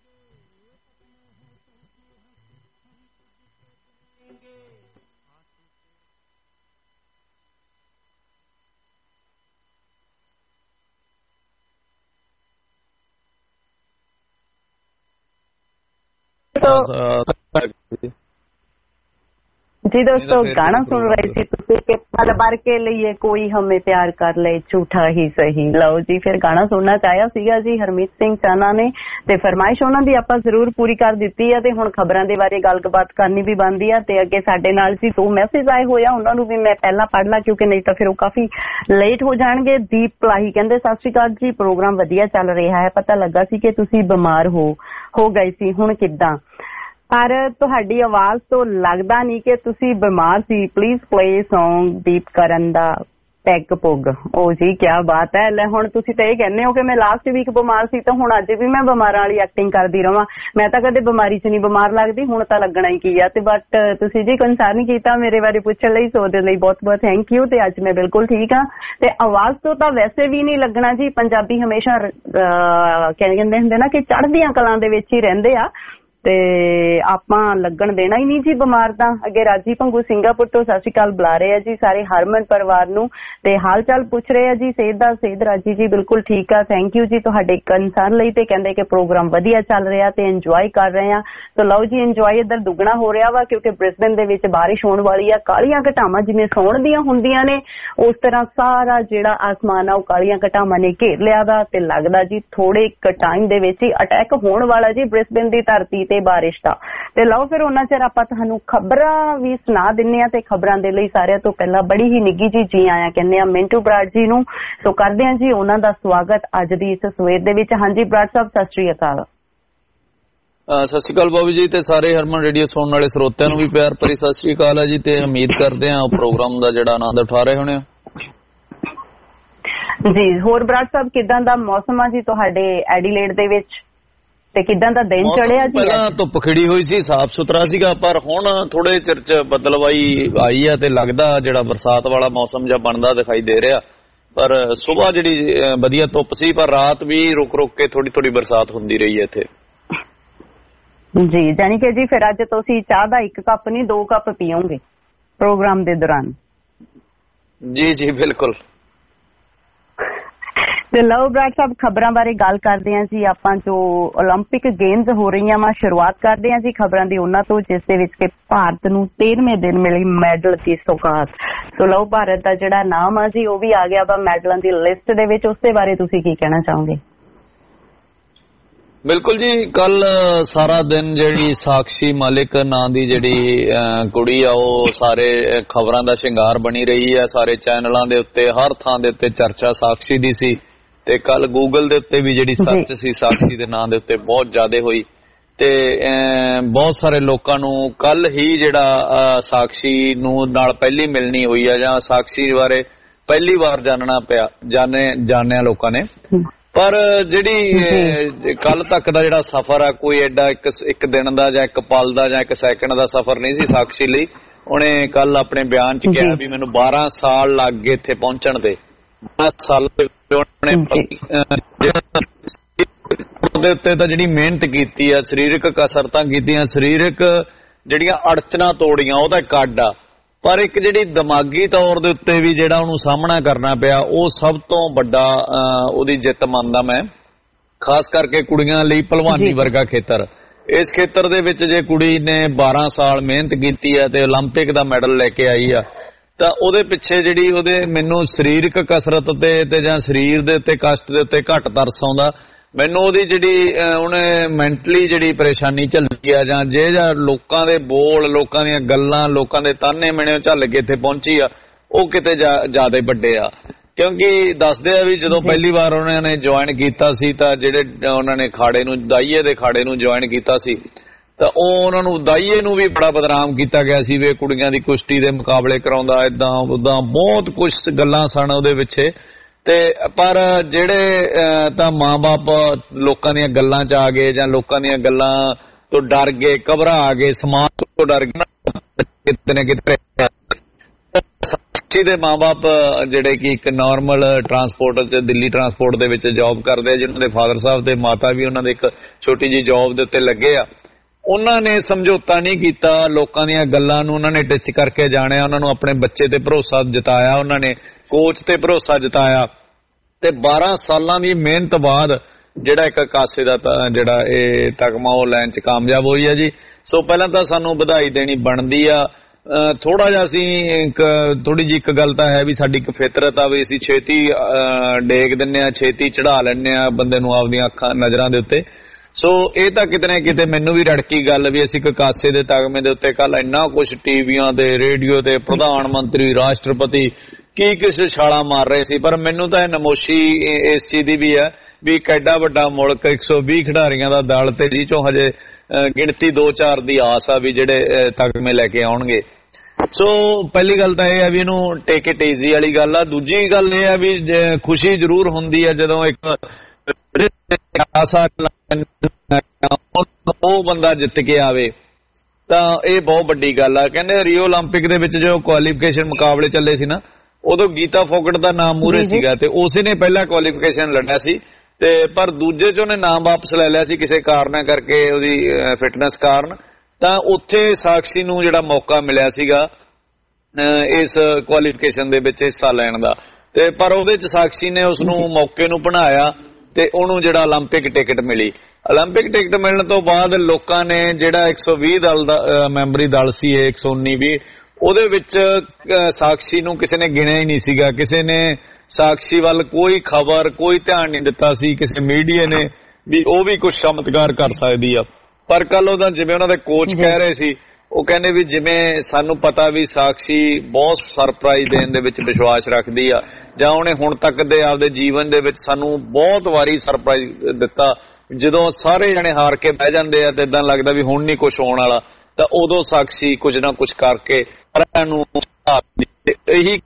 जी दोस्तों, गाना सुन रहे थे ਤੁਸੀਂ ਕਿ ਪਲ ਭਰ ਕੇ ਲਈਏ ਕੋਈ ਹਮੇ ਪਿਆਰ ਕਰ ਲੈ, ਝੂਠਾ ਹੀ ਸਹੀ। ਲਓ ਜੀ, ਫਿਰ ਗਾਣਾ ਸੁਣਨਾ ਚਾਹਿਆ ਸੀਗਾ ਜੀ ਹਰਮੀਤ ਸਿੰਘ ਚਾਨਾ ਨੇ, ਤੇ ਫਰਮਾਇਸ਼ ਉਹਨਾਂ ਦੀ ਆਪਾਂ ਜ਼ਰੂਰ ਪੂਰੀ ਕਰ ਦਿੱਤੀ ਆ। ਤੇ ਹੁਣ ਖਬਰਾਂ ਦੇ ਬਾਰੇ ਗੱਲਬਾਤ ਕਰਨੀ ਵੀ ਬਣਦੀ ਆ। ਤੇ ਅੱਗੇ ਸਾਡੇ ਨਾਲ ਜੀ 2 ਮੈਸੇਜ ਆਏ ਹੋਏ ਆ, ਉਹਨਾਂ ਨੂੰ ਵੀ ਮੈਂ ਪਹਿਲਾਂ ਪੜ੍ਹ ਲਾ, ਕਿਉਂਕਿ ਨਹੀਂ ਤਾਂ ਫਿਰ ਉਹ ਕਾਫੀ ਲੇਟ ਹੋ ਜਾਣਗੇ। ਦੀਪ ਪਲਾਹੀ ਕਹਿੰਦੇ ਸਤਿ ਸ਼੍ਰੀ ਅਕਾਲ ਜੀ, ਪ੍ਰੋਗਰਾਮ ਵਧੀਆ ਚੱਲ ਰਿਹਾ ਹੈ। ਪਤਾ ਲੱਗਾ ਸੀ ਕਿ ਤੁਸੀਂ ਬਿਮਾਰ ਹੋ ਗਏ ਸੀ, ਹੁਣ ਕਿੱਦਾਂ? ਪਰ ਤੁਹਾਡੀ ਆਵਾਜ਼ ਤੋਂ ਲੱਗਦਾ ਨਹੀਂ ਕਿ ਤੁਸੀਂ ਬਿਮਾਰ ਸੀ। Please play song Deep Karan ਦਾ ਪੈਗ ਪੁੱਗ। ਉਹ ਜੀ ਕਿਆ ਬਾਤ ਹੈ। ਲੈ ਹੁਣ ਤੁਸੀਂ ਤਾਂ ਇਹ ਕਹਿੰਦੇ ਹੋ ਕਿ ਮੈਂ ਲਾਸਟ ਵੀਕ ਬਿਮਾਰ ਸੀ, ਤਾਂ ਹੁਣ ਅੱਜ ਵੀ ਮੈਂ ਬਿਮਾਰਾਂ ਵਾਲੀ ਐਕਟਿੰਗ ਕਰਦੀ ਰਵਾਂ। ਮੈਂ ਤਾਂ ਕਦੇ ਬਿਮਾਰੀ 'ਚ ਨਹੀਂ ਬਿਮਾਰ ਲੱਗਦੀ, ਹੁਣ ਤਾਂ ਲੱਗਣਾ ਹੀ ਕੀ ਆ। ਤੇ ਬਟ ਤੁਸੀਂ ਜੀ ਕੰਸਰਨ ਕੀਤਾ ਮੇਰੇ ਬਾਰੇ ਪੁੱਛਣ ਲਈ, ਸੋ ਉਹਦੇ ਲਈ ਬਹੁਤ ਬਹੁਤ ਥੈਂਕ ਯੂ। ਤੇ ਅੱਜ ਮੈਂ ਬਿਲਕੁਲ ਠੀਕ ਹਾਂ, ਤੇ ਆਵਾਜ਼ ਤੋਂ ਤਾਂ ਵੈਸੇ ਵੀ ਨਹੀਂ ਲੱਗਣਾ ਜੀ। ਪੰਜਾਬੀ ਹਮੇਸ਼ਾ ਕਹਿੰਦੇ ਹੁੰਦੇ ਨਾ ਕਿ ਚੜ੍ਹਦੀਆਂ ਕਲਾਂ ਦੇ ਵਿੱਚ ਹੀ ਰਹਿੰਦੇ ਆ, ਤੇ ਆਪਾਂ ਲੱਗਣ ਦੇਣਾ ਹੀ ਨਹੀਂ ਜੀ ਬਿਮਾਰ ਤਾਂ। ਅੱਗੇ ਰਾਜੀ ਭੰਗੂ ਸਿੰਗਾਪੁਰ ਤੋਂ ਸਤਿ ਸ਼੍ਰੀ ਅਕਾਲ ਬੁਲਾ ਰਹੇ ਆ ਜੀ ਸਾਰੇ ਹਰਮਨ ਪਰਿਵਾਰ ਨੂੰ, ਤੇ ਹਾਲ ਚਾਲ ਪੁੱਛ ਰਹੇ ਆ ਜੀ ਸਿਹਤ ਦਾ। ਸਿਹਤ ਰਾਜੀ ਜੀ ਬਿਲਕੁਲ ਠੀਕ ਆ, ਥੈਂਕ ਯੂ ਜੀ ਤੁਹਾਡੇ ਕੰਸਰਨ ਲਈ। ਤੇ ਕਹਿੰਦੇ ਕਿ ਪ੍ਰੋਗਰਾਮ ਵਧੀਆ ਚੱਲ ਰਿਹਾ ਤੇ ਇੰਜੋਏ ਕਰ ਰਹੇ ਆ। ਤਾਂ ਲਓ ਜੀ, ਇੰਜੋਏ ਇੱਧਰ ਦੁੱਗਣਾ ਹੋ ਰਿਹਾ ਵਾ, ਕਿਉਂਕਿ ਬ੍ਰਿਸਬਨ ਦੇ ਵਿੱਚ ਬਾਰਿਸ਼ ਹੋਣ ਵਾਲੀ ਆ। ਕਾਲੀਆਂ ਘਟਾਵਾਂ ਜਿਵੇਂ ਸੌਣ ਦੀਆਂ ਹੁੰਦੀਆਂ ਨੇ, ਉਸ ਤਰ੍ਹਾਂ ਸਾਰਾ ਜਿਹੜਾ ਆਸਮਾਨ ਆ ਉਹ ਕਾਲੀਆਂ ਘਟਾਵਾਂ ਨੇ ਘੇਰ ਲਿਆ ਵਾ। ਤੇ ਲੱਗਦਾ ਜੀ ਥੋੜੇ ਇੱਕ ਟਾਈਮ ਦੇ ਵਿੱਚ ਹੀ ਅਟੈਕ ਹੋਣ ਵਾਲਾ ਜੀ ਬ੍ਰਿਸਬਨ ਦੀ ਧਰਤੀ ਤੇ ਬਾਰਿਸ਼ ਦਾ। ਤੇ ਲਓ ਫਿਰ ਉਹਨਾਂ ਚਿਰ ਆਪਾਂ ਤੁਹਾਨੂੰ ਖਬਰਾਂ ਵੀ ਸੁਣਾ ਦਿੰਨੇ ਆ। ਤੇ ਖਬਰਾਂ ਦੇ ਲਈ ਸਾਰਿਆਂ ਤੋਂ ਪਹਿਲਾਂ ਬੜੀ ਹੀ ਨਿੱਘੀ ਜੀ ਆਇਆ ਕਹਿੰਦੇ ਆ ਮਿੰਟੂ ਬਰਾੜ ਜੀ ਨੂੰ। ਸੋ ਕਰਦੇ ਆ ਜੀ ਉਹਨਾਂ ਦਾ ਸਵਾਗਤ ਅੱਜ ਦੀ ਇਸ ਸਵੇਰ ਦੇ ਵਿੱਚ। ਹਾਂਜੀ ਬਰਾੜ ਸਾਹਿਬ, ਸਤਿ ਸ਼੍ਰੀ ਅਕਾਲ। ਸਤਿ ਸ਼੍ਰੀ ਅਕਾਲ ਬਾਬੂ ਜੀ, ਤੇ ਸਾਰੇ ਹਰਮਨ ਰੇਡੀਓ ਸੁਣਨ ਵਾਲੇ ਸਰੋਤਿਆਂ ਨੂੰ ਵੀ ਪਿਆਰ ਭਰੀ ਸਤਿ ਸ਼੍ਰੀ ਅਕਾਲ ਹੈ ਜੀ। ਤੇ ਉਮੀਦ ਕਰਦੇ ਆ ਪ੍ਰੋਗਰਾਮ ਦਾ ਜਿਹੜਾ ਆਨੰਦ ਉਠਾ ਰਹੇ ਹੋਣੇ ਜੀ। ਹੋਰ ਬਰਾੜ ਸਾਹਿਬ, ਕਿੱਦਾਂ ਦਾ ਮੌਸਮ ਆ ਜੀ ਤੁਹਾਡੇ ਐਡੀਲੇਡ ਦੇ ਵਿੱਚ, ਤੇ ਕਿੱਦਾਂ ਦਾ ਦਿਨ ਚੜਿਆ ਜੀ? ਪਹਿਲਾਂ ਧੁੱਪ ਖਿੜੀ ਹੋਈ ਸੀ, ਸਾਫ਼ ਸੁਥਰਾ ਸੀਗਾ, ਪਰ ਹੁਣ ਥੋੜੇ ਚਿਰ ਚ ਬਦਲਵਾਈ ਆਈ ਆ ਤੇ ਲੱਗਦਾ ਜਿਹੜਾ ਬਰਸਾਤ ਵਾਲਾ ਮੌਸਮ ਜਿਹਾ ਬਣਦਾ ਦਿਖਾਈ ਦੇ ਰਿਹਾ। ਪਰ ਸਵੇਰ ਜਿਹੜੀ ਵਧੀਆ ਧੁੱਪ ਸੀ, ਪਰ ਰਾਤ ਵੀ ਰੁਕ ਰੁਕ ਕੇ ਥੋੜੀ ਥੋੜੀ ਬਰਸਾਤ ਹੁੰਦੀ ਰਹੀ ਹੈ ਇੱਥੇ ਜੀ। ਜਾਨੀ ਕਿ ਜੀ ਫਿਰ ਅੱਜ ਤੁਸੀਂ ਚਾਹ ਦਾ 1 ਕੱਪ ਨਹੀਂ 2 ਕੱਪ ਪੀਓਗੇ ਪ੍ਰੋਗਰਾਮ ਦੇ ਦੌਰਾਨ? ਜੀ ਜੀ ਬਿਲਕੁਲ। ਤੇ ਲਓ ਬਰਾੜ ਸਾਹਿਬ, ਖਬਰਾਂ ਬਾਰੇ ਗੱਲ ਕਰਦੇ ਹਾਂ ਜੀ ਆਪਾਂ। ਜੋ ਓਲੰਪਿਕ ਗੇਮਸ ਹੋ ਰਹੀਆਂ ਵਾ, ਸ਼ੁਰੂਆਤ ਕਰਦੇ ਹਾਂ ਜੀ ਖਬਰਾਂ ਦੀ ਉਹਨਾਂ ਤੋਂ, ਜਿਸ ਦੇ ਵਿੱਚ ਕਿ ਭਾਰਤ ਨੂੰ 13ਵੇਂ ਦਿਨ ਮਿਲੀ ਮੈਡਲ ਦੀ ਸੌਗਾਤ। ਸੋ ਲਓ, ਭਾਰਤ ਦਾ ਜਿਹੜਾ ਨਾਮ ਆ ਜੀ ਉਹ ਵੀ ਆ ਗਿਆ ਵਾ ਮੈਡਲਾਂ ਦੀ ਲਿਸਟ ਦੇ ਵਿੱਚ। ਉਸ ਦੇ ਬਾਰੇ ਤੁਸੀਂ ਕੀ ਕਹਿਣਾ ਚਾਹੋਗੇ? ਬਿਲਕੁਲ ਜੀ, ਕੱਲ ਸਾਰਾ ਦਿਨ ਜਿਹੜੀ ਸਾਕਸ਼ੀ ਮਾਲਿਕ ਨਾਂ ਦੀ ਜਿਹੜੀ ਕੁੜੀ ਆ ਉਹ ਸਾਰੇ ਖਬਰਾਂ ਦਾ ਸ਼ਿੰਗਾਰ ਬਣੀ ਰਹੀ ਹੈ। ਸਾਰੇ ਚੈਨਲਾਂ ਦੇ ਉੱਤੇ, ਹਰ ਥਾਂ ਦੇ ਉੱਤੇ ਚਰਚਾ ਸਾਕਸ਼ੀ ਦੀ ਸੀ। ਤੇ ਕੱਲ ਗੂਗਲ ਦੇ ਉੱਤੇ ਵੀ ਜਿਹੜੀ ਸਰਚ ਸੀ ਸਾਕਸ਼ੀ ਦੇ ਨਾਂ ਦੇ ਉੱਤੇ ਬਹੁਤ ਜ਼ਿਆਦਾ ਹੋਈ। ਤੇ ਬਹੁਤ ਸਾਰੇ ਲੋਕਾਂ ਨੂੰ ਕੱਲ ਹੀ ਜਿਹੜਾ ਸਾਕਸ਼ੀ ਨੂੰ ਨਾਲ ਪਹਿਲੀ ਮਿਲਣੀ ਹੋਈ ਆ, ਜਾਂ ਸਾਕਸ਼ੀ ਬਾਰੇ ਪਹਿਲੀ ਵਾਰ ਜਾਣਨਾ ਪਿਆ, ਜਾਣਿਆ ਲੋਕਾਂ ਨੇ। ਪਰ ਜਿਹੜੀ ਕੱਲ ਤੱਕ ਦਾ ਜਿਹੜਾ ਸਫ਼ਰ ਆ ਕੋਈ ਐਡਾ ਇੱਕ ਦਿਨ ਦਾ ਜਾਂ ਇੱਕ ਪਲ ਦਾ ਜਾਂ ਇੱਕ ਸੈਕਿੰਡ ਦਾ ਸਫ਼ਰ ਨਹੀਂ ਸੀ ਸਾਕਸ਼ੀ ਲਈ। ਉਹਨੇ ਕੱਲ ਆਪਣੇ ਬਿਆਨ 'ਚ ਕਿਹਾ ਵੀ ਮੈਨੂੰ 12 ਸਾਲ ਲੱਗ ਗਏ ਇੱਥੇ ਪਹੁੰਚਣ ਦੇ। 12 ਸਾਲ ਉਹਦੇ ਉੱਤੇ ਤਾਂ ਜਿਹੜੀ ਮਿਹਨਤ ਕੀਤੀ ਆ, ਸਰੀਰਕ ਕਸਰਤਾਂ ਕੀਤੀਆਂ, ਸਰੀਰਕ ਜਿਹੜੀਆਂ ਅੜਚਨਾਂ ਤੋੜੀਆਂ, ਉਹ ਤਾਂ ਇੱਕ ਅੱਡ ਆ। ਪਰ ਇੱਕ ਜਿਹੜੀ ਦਿਮਾਗੀ ਤੌਰ ਦੇ ਉੱਤੇ ਵੀ ਜਿਹੜਾ ਉਹਨੂੰ ਸਾਹਮਣਾ ਕਰਨਾ ਪਿਆ, ਉਹ ਸਭ ਤੋਂ ਵੱਡਾ ਉਹਦੀ ਜਿੱਤ ਮੰਨਦਾ ਮੈਂ। ਖਾਸ ਕਰਕੇ ਕੁੜੀਆਂ ਲਈ ਭਲਵਾਨੀ ਵਰਗਾ ਖੇਤਰ, ਇਸ ਖੇਤਰ ਦੇ ਵਿੱਚ ਜੇ ਕੁੜੀ ਨੇ 12 ਸਾਲ ਮਿਹਨਤ ਕੀਤੀ ਹੈ ਤੇ ਓਲੰਪਿਕ ਦਾ ਮੈਡਲ ਲੈ ਕੇ ਆਈ ਆ, ਤਾਂ ਉਹਦੇ ਪਿੱਛੇ ਜਿਹੜੀ ਉਹਦੇ ਮੈਨੂੰ ਸਰੀਰਕ ਕਸਰਤ ਤੇ ਜਾਂ ਸਰੀਰ ਦੇ ਉੱਤੇ ਕਸ਼ਟ ਦੇ ਉੱਤੇ ਘੱਟ ਤਰਸ ਆਉਂਦਾ। ਮੈਨੂੰ ਉਹਦੀ ਜਿਹੜੀ ਉਹਨੇ ਮੈਂਟਲੀ ਜਿਹੜੀ ਪਰੇਸ਼ਾਨੀ ਝੱਲੀ ਆ, ਜਾਂ ਲੋਕਾਂ ਦੇ ਬੋਲ, ਲੋਕਾਂ ਦੀਆਂ ਗੱਲਾਂ, ਲੋਕਾਂ ਦੇ ਤਾਨੇ ਮਿਹਣੇ ਝੱਲ ਕੇ ਇੱਥੇ ਪਹੁੰਚੀ ਆ, ਉਹ ਕਿਤੇ ਜ਼ਿਆਦਾ ਵੱਡੇ ਆ। ਕਿਉਂਕਿ ਦੱਸਦੇ ਆ ਵੀ ਜਦੋਂ ਪਹਿਲੀ ਵਾਰ ਉਹਨਾਂ ਨੇ ਜੁਆਇਨ ਕੀਤਾ ਸੀ ਤਾਂ ਜਿਹੜੇ ਉਹਨਾਂ ਨੇ ਖਾੜੇ ਨੂੰ, ਦਾਈਏ ਦੇ ਖਾੜੇ ਨੂੰ ਜੁਆਇਨ ਕੀਤਾ ਸੀ, ਤਾਂ ਉਹ ਉਹਨਾਂ ਨੂੰ, ਦਾਈਏ ਨੂੰ ਵੀ ਬੜਾ ਬਦਨਾਮ ਕੀਤਾ ਗਿਆ ਸੀ ਵੀ ਕੁੜੀਆਂ ਦੀ ਕੁਸ਼ਤੀ ਦੇ ਮੁਕਾਬਲੇ ਕਰਾਉਂਦਾ, ਏਦਾਂ ਉਦਾਂ ਬਹੁਤ ਕੁਝ ਗੱਲਾਂ ਸਨ ਉਹਦੇ ਪਿੱਛੇ। ਤੇ ਪਰ ਜਿਹੜੇ ਤਾਂ ਮਾਂ-ਬਾਪ ਲੋਕਾਂ ਦੀਆਂ ਗੱਲਾਂ 'ਚ ਆ ਗਏ ਜਾਂ ਲੋਕਾਂ ਦੀਆਂ ਗੱਲਾਂ ਤੋਂ ਡਰ ਗਏ, ਘਬਰਾ ਗਏ, ਸਮਾਜ ਤੋਂ ਡਰ ਗਏ, ਕਿਤੇ ਨਾ ਕਿਤੇ ਸਾਕਸ਼ੀ ਦੇ ਮਾਂ-ਬਾਪ ਜਿਹੜੇ ਕਿ ਇੱਕ ਨਾਰਮਲ ਟਰਾਂਸਪੋਰਟ 'ਚ, ਦਿੱਲੀ ਟਰਾਂਸਪੋਰਟ ਦੇ ਵਿੱਚ ਜੌਬ ਕਰਦੇ ਆ, ਜਿਹਨਾਂ ਦੇ ਫਾਦਰ ਸਾਹਿਬ ਤੇ ਮਾਤਾ ਵੀ ਉਹਨਾਂ ਦੇ ਇੱਕ ਛੋਟੀ ਜਿਹੀ ਜੌਬ ਦੇ ਉੱਤੇ ਲੱਗੇ ਆ, ਉਹਨਾਂ ਨੇ ਸਮਝੌਤਾ ਨਹੀਂ ਕੀਤਾ। ਲੋਕਾਂ ਦੀਆਂ ਗੱਲਾਂ ਨੂੰ ਉਹਨਾਂ ਨੇ ਟਿੱਚ ਕਰਕੇ ਜਾਣਿਆ, ਉਹਨਾਂ ਨੂੰ ਆਪਣੇ ਬੱਚੇ ਤੇ ਭਰੋਸਾ ਜਤਾਇਆ, ਉਹਨਾਂ ਨੇ ਕੋਚ ਤੇ ਭਰੋਸਾ ਜਤਾਇਆ ਤੇ 12 ਸਾਲਾਂ ਦੀ ਮਿਹਨਤ ਬਾਅਦ ਜਿਹੜਾ ਇੱਕ ਕਾਸੇ ਦਾ ਜਿਹੜਾ ਇਹ ਤਗਮਾ ਉਹ ਲੈਣ 'ਚ ਕਾਮਯਾਬ ਹੋਈ ਆ ਜੀ। ਸੋ ਪਹਿਲਾਂ ਤਾਂ ਸਾਨੂੰ ਵਧਾਈ ਦੇਣੀ ਬਣਦੀ ਆ। ਥੋੜਾ ਜਿਹਾ ਅਸੀਂ ਥੋੜੀ ਜਿਹੀ ਇੱਕ ਗੱਲ ਤਾਂ ਹੈ ਵੀ ਸਾਡੀ ਇੱਕ ਫਿਤਰਤ ਆ ਵੀ ਅਸੀਂ ਛੇਤੀ ਡੇਗ ਦਿੰਨੇ ਆ, ਛੇਤੀ ਚੜਾ ਲੈਂਦੇ ਆ ਬੰਦੇ ਨੂੰ ਆਪਦੀਆਂ ਅੱਖਾਂ ਨਜ਼ਰਾਂ ਦੇ ਉੱਤੇ। ਸੋ ਇਹ ਤਾਂ ਕਿਤੇ ਨਾ ਕਿਤੇ ਮੈਨੂੰ ਵੀ ਰੜਕੀ ਗੱਲ ਵੀ ਅਸੀਂ ਇੱਕ ਕਾਸੇ ਦੇ ਤਗਮੇ ਦੇ ਉੱਤੇ ਕੱਲ ਇੰਨਾ ਕੁਛ ਟੀਵੀਆਂ ਤੇ, ਰੇਡੀਓ ਤੇ ਪ੍ਰਧਾਨ ਮੰਤਰੀ, ਰਾਸ਼ਟਰਪਤੀ ਕੀ ਕਿਸੇ ਛਾਲਾ ਮਾਰ ਰਹੇ ਸੀ। ਪਰ ਮੈਨੂੰ ਤਾਂ ਇਹ ਨਮੋਸ਼ੀ ਇਸ ਚੀਜ਼ ਦੀ ਵੀ ਹੈ ਵੀ ਇੱਕ ਐਡਾ ਵੱਡਾ ਮੁਲਕ, 120 ਖਿਡਾਰੀਆਂ ਦਾ ਦਲ ਤੇ ਜੀ ਚੋਂ ਹਜੇ ਗਿਣਤੀ 2-4 ਦੀ ਆਸ ਆ ਵੀ ਜਿਹੜੇ ਤਗਮੇ ਲੈ ਕੇ ਆਉਣਗੇ। ਸੋ ਪਹਿਲੀ ਗੱਲ ਤਾਂ ਇਹ ਆ ਵੀ ਇਹਨੂੰ ਟੇਕ ਇਟ ਈਜ਼ੀ ਵਾਲੀ ਗੱਲ ਆ। ਦੂਜੀ ਗੱਲ ਇਹ ਆ ਵੀ ਖੁਸ਼ੀ ਜ਼ਰੂਰ ਹੁੰਦੀ ਆ ਜਦੋਂ ਇੱਕ ਉਹ ਬੰਦਾ ਜਿੱਤ ਕੇ ਆਵੇ, ਤਾਂ ਇਹ ਬਹੁਤ ਵੱਡੀ ਗੱਲ ਆ। ਕਹਿੰਦੇ ਰੀਓ ਓਲੰਪਿਕ ਦੇ ਵਿੱਚ ਜੋ ਕੁਆਲੀਫਿਕੇਸ਼ਨ ਮੁਕਾਬਲੇ ਚੱਲੇ ਸੀ ਨਾ, ਉਦੋਂ ਗੀਤਾ ਫੋਗਟ ਦਾ ਨਾਮ ਮੂਹਰੇ ਸੀਗਾ ਤੇ ਉਸੇ ਨੇ ਪਹਿਲਾ ਕੁਆਲੀਫਿਕੇਸ਼ਨ ਲੜਿਆ ਸੀ, ਤੇ ਪਰ ਦੂਜੇ ਚ ਉਹਨੇ ਨਾਮ ਵਾਪਸ ਲੈ ਲਿਆ ਸੀ ਕਿਸੇ ਕਾਰਨ ਕਰਕੇ, ਉਹਦੀ ਫਿਟਨੈਸ ਕਾਰਨ। ਤਾਂ ਉੱਥੇ ਸਾਕਸ਼ੀ ਨੂੰ ਜਿਹੜਾ ਮੌਕਾ ਮਿਲਿਆ ਸੀਗਾ ਇਸ ਕੁਆਲੀਫਿਕੇਸ਼ਨ ਦੇ ਵਿੱਚ ਹਿੱਸਾ ਲੈਣ ਦਾ, ਤੇ ਪਰ ਉਹਦੇ ਚ ਸਾਕਸ਼ੀ ਨੇ ਉਸਨੂੰ ਮੌਕੇ ਨੂੰ ਬਣਾਇਆ ਤੇ ਉਹਨੂੰ ਜਿਹੜਾ ਓਲੰਪਿਕ ਟਿਕਟ ਮਿਲੀ। ਓਲੰਪਿਕ ਟਿਕਟ ਮਿਲਣ ਤੋਂ ਬਾਅਦ ਲੋਕਾਂ ਨੇ ਜਿਹੜਾ 120 ਦਲ ਦਾ ਮੈਂਬਰੀ ਦਲ ਸੀ, 119-20, ਉਹਦੇ ਵਿੱਚ ਸਾਕਸ਼ੀ ਨੂੰ ਕਿਸੇ ਨੇ ਗਿਣਿਆ ਹੀ ਨਹੀਂ ਸੀਗਾ। ਕਿਸੇ ਨੇ ਸਾਕਸ਼ੀ ਵੱਲ ਕੋਈ ਖਬਰ, ਕੋਈ ਧਿਆਨ ਨਹੀਂ ਦਿੱਤਾ ਸੀ ਕਿਸੇ ਮੀਡੀਆ ਨੇ ਵੀ ਉਹ ਵੀ ਕੁਝ ਚਮਤਕਾਰ ਕਰ ਸਕਦੀ ਆ। ਪਰ ਕੱਲ ਉਹਦਾ ਜਿਵੇਂ ਉਹਨਾਂ ਦੇ ਕੋਚ ਕਹਿ ਰਹੇ ਸੀ, ਉਹ ਕਹਿੰਦੇ ਵੀ ਜਿਵੇਂ ਸਾਨੂੰ ਪਤਾ ਵੀ ਸਾਕਸ਼ੀ ਬਹੁਤ ਸਰਪ੍ਰਾਈਜ਼ ਦੇਣ ਦੇ ਵਿੱਚ ਵਿਸ਼ਵਾਸ ਰੱਖਦੀ ਆ, ਜਾਂ ਉਹਨੇ ਹੁਣ ਤੱਕ ਦੇ ਆਪਦੇ ਜੀਵਨ ਦੇ ਵਿੱਚ ਸਾਨੂੰ ਬਹੁਤ ਵਾਰੀ ਸਰਪ੍ਰਾਈਜ਼ ਦਿੱਤਾ। ਜਦੋਂ ਸਾਰੇ ਜਣੇ ਹਾਰ ਕੇ ਬਹਿ ਜਾਂਦੇ ਆ ਤੇ ਇਦਾਂ ਲੱਗਦਾ ਵੀ ਹੁਣ ਨਹੀਂ ਕੁਝ ਹੋਣ ਵਾਲਾ, ਤਾਂ ਉਦੋਂ ਸਾਕਸ਼ੀ ਕੁਝ ਨਾ ਕੁਝ ਕਰਕੇ ਸਾਰਿਆਂ ਨੂੰ ਇਹੀ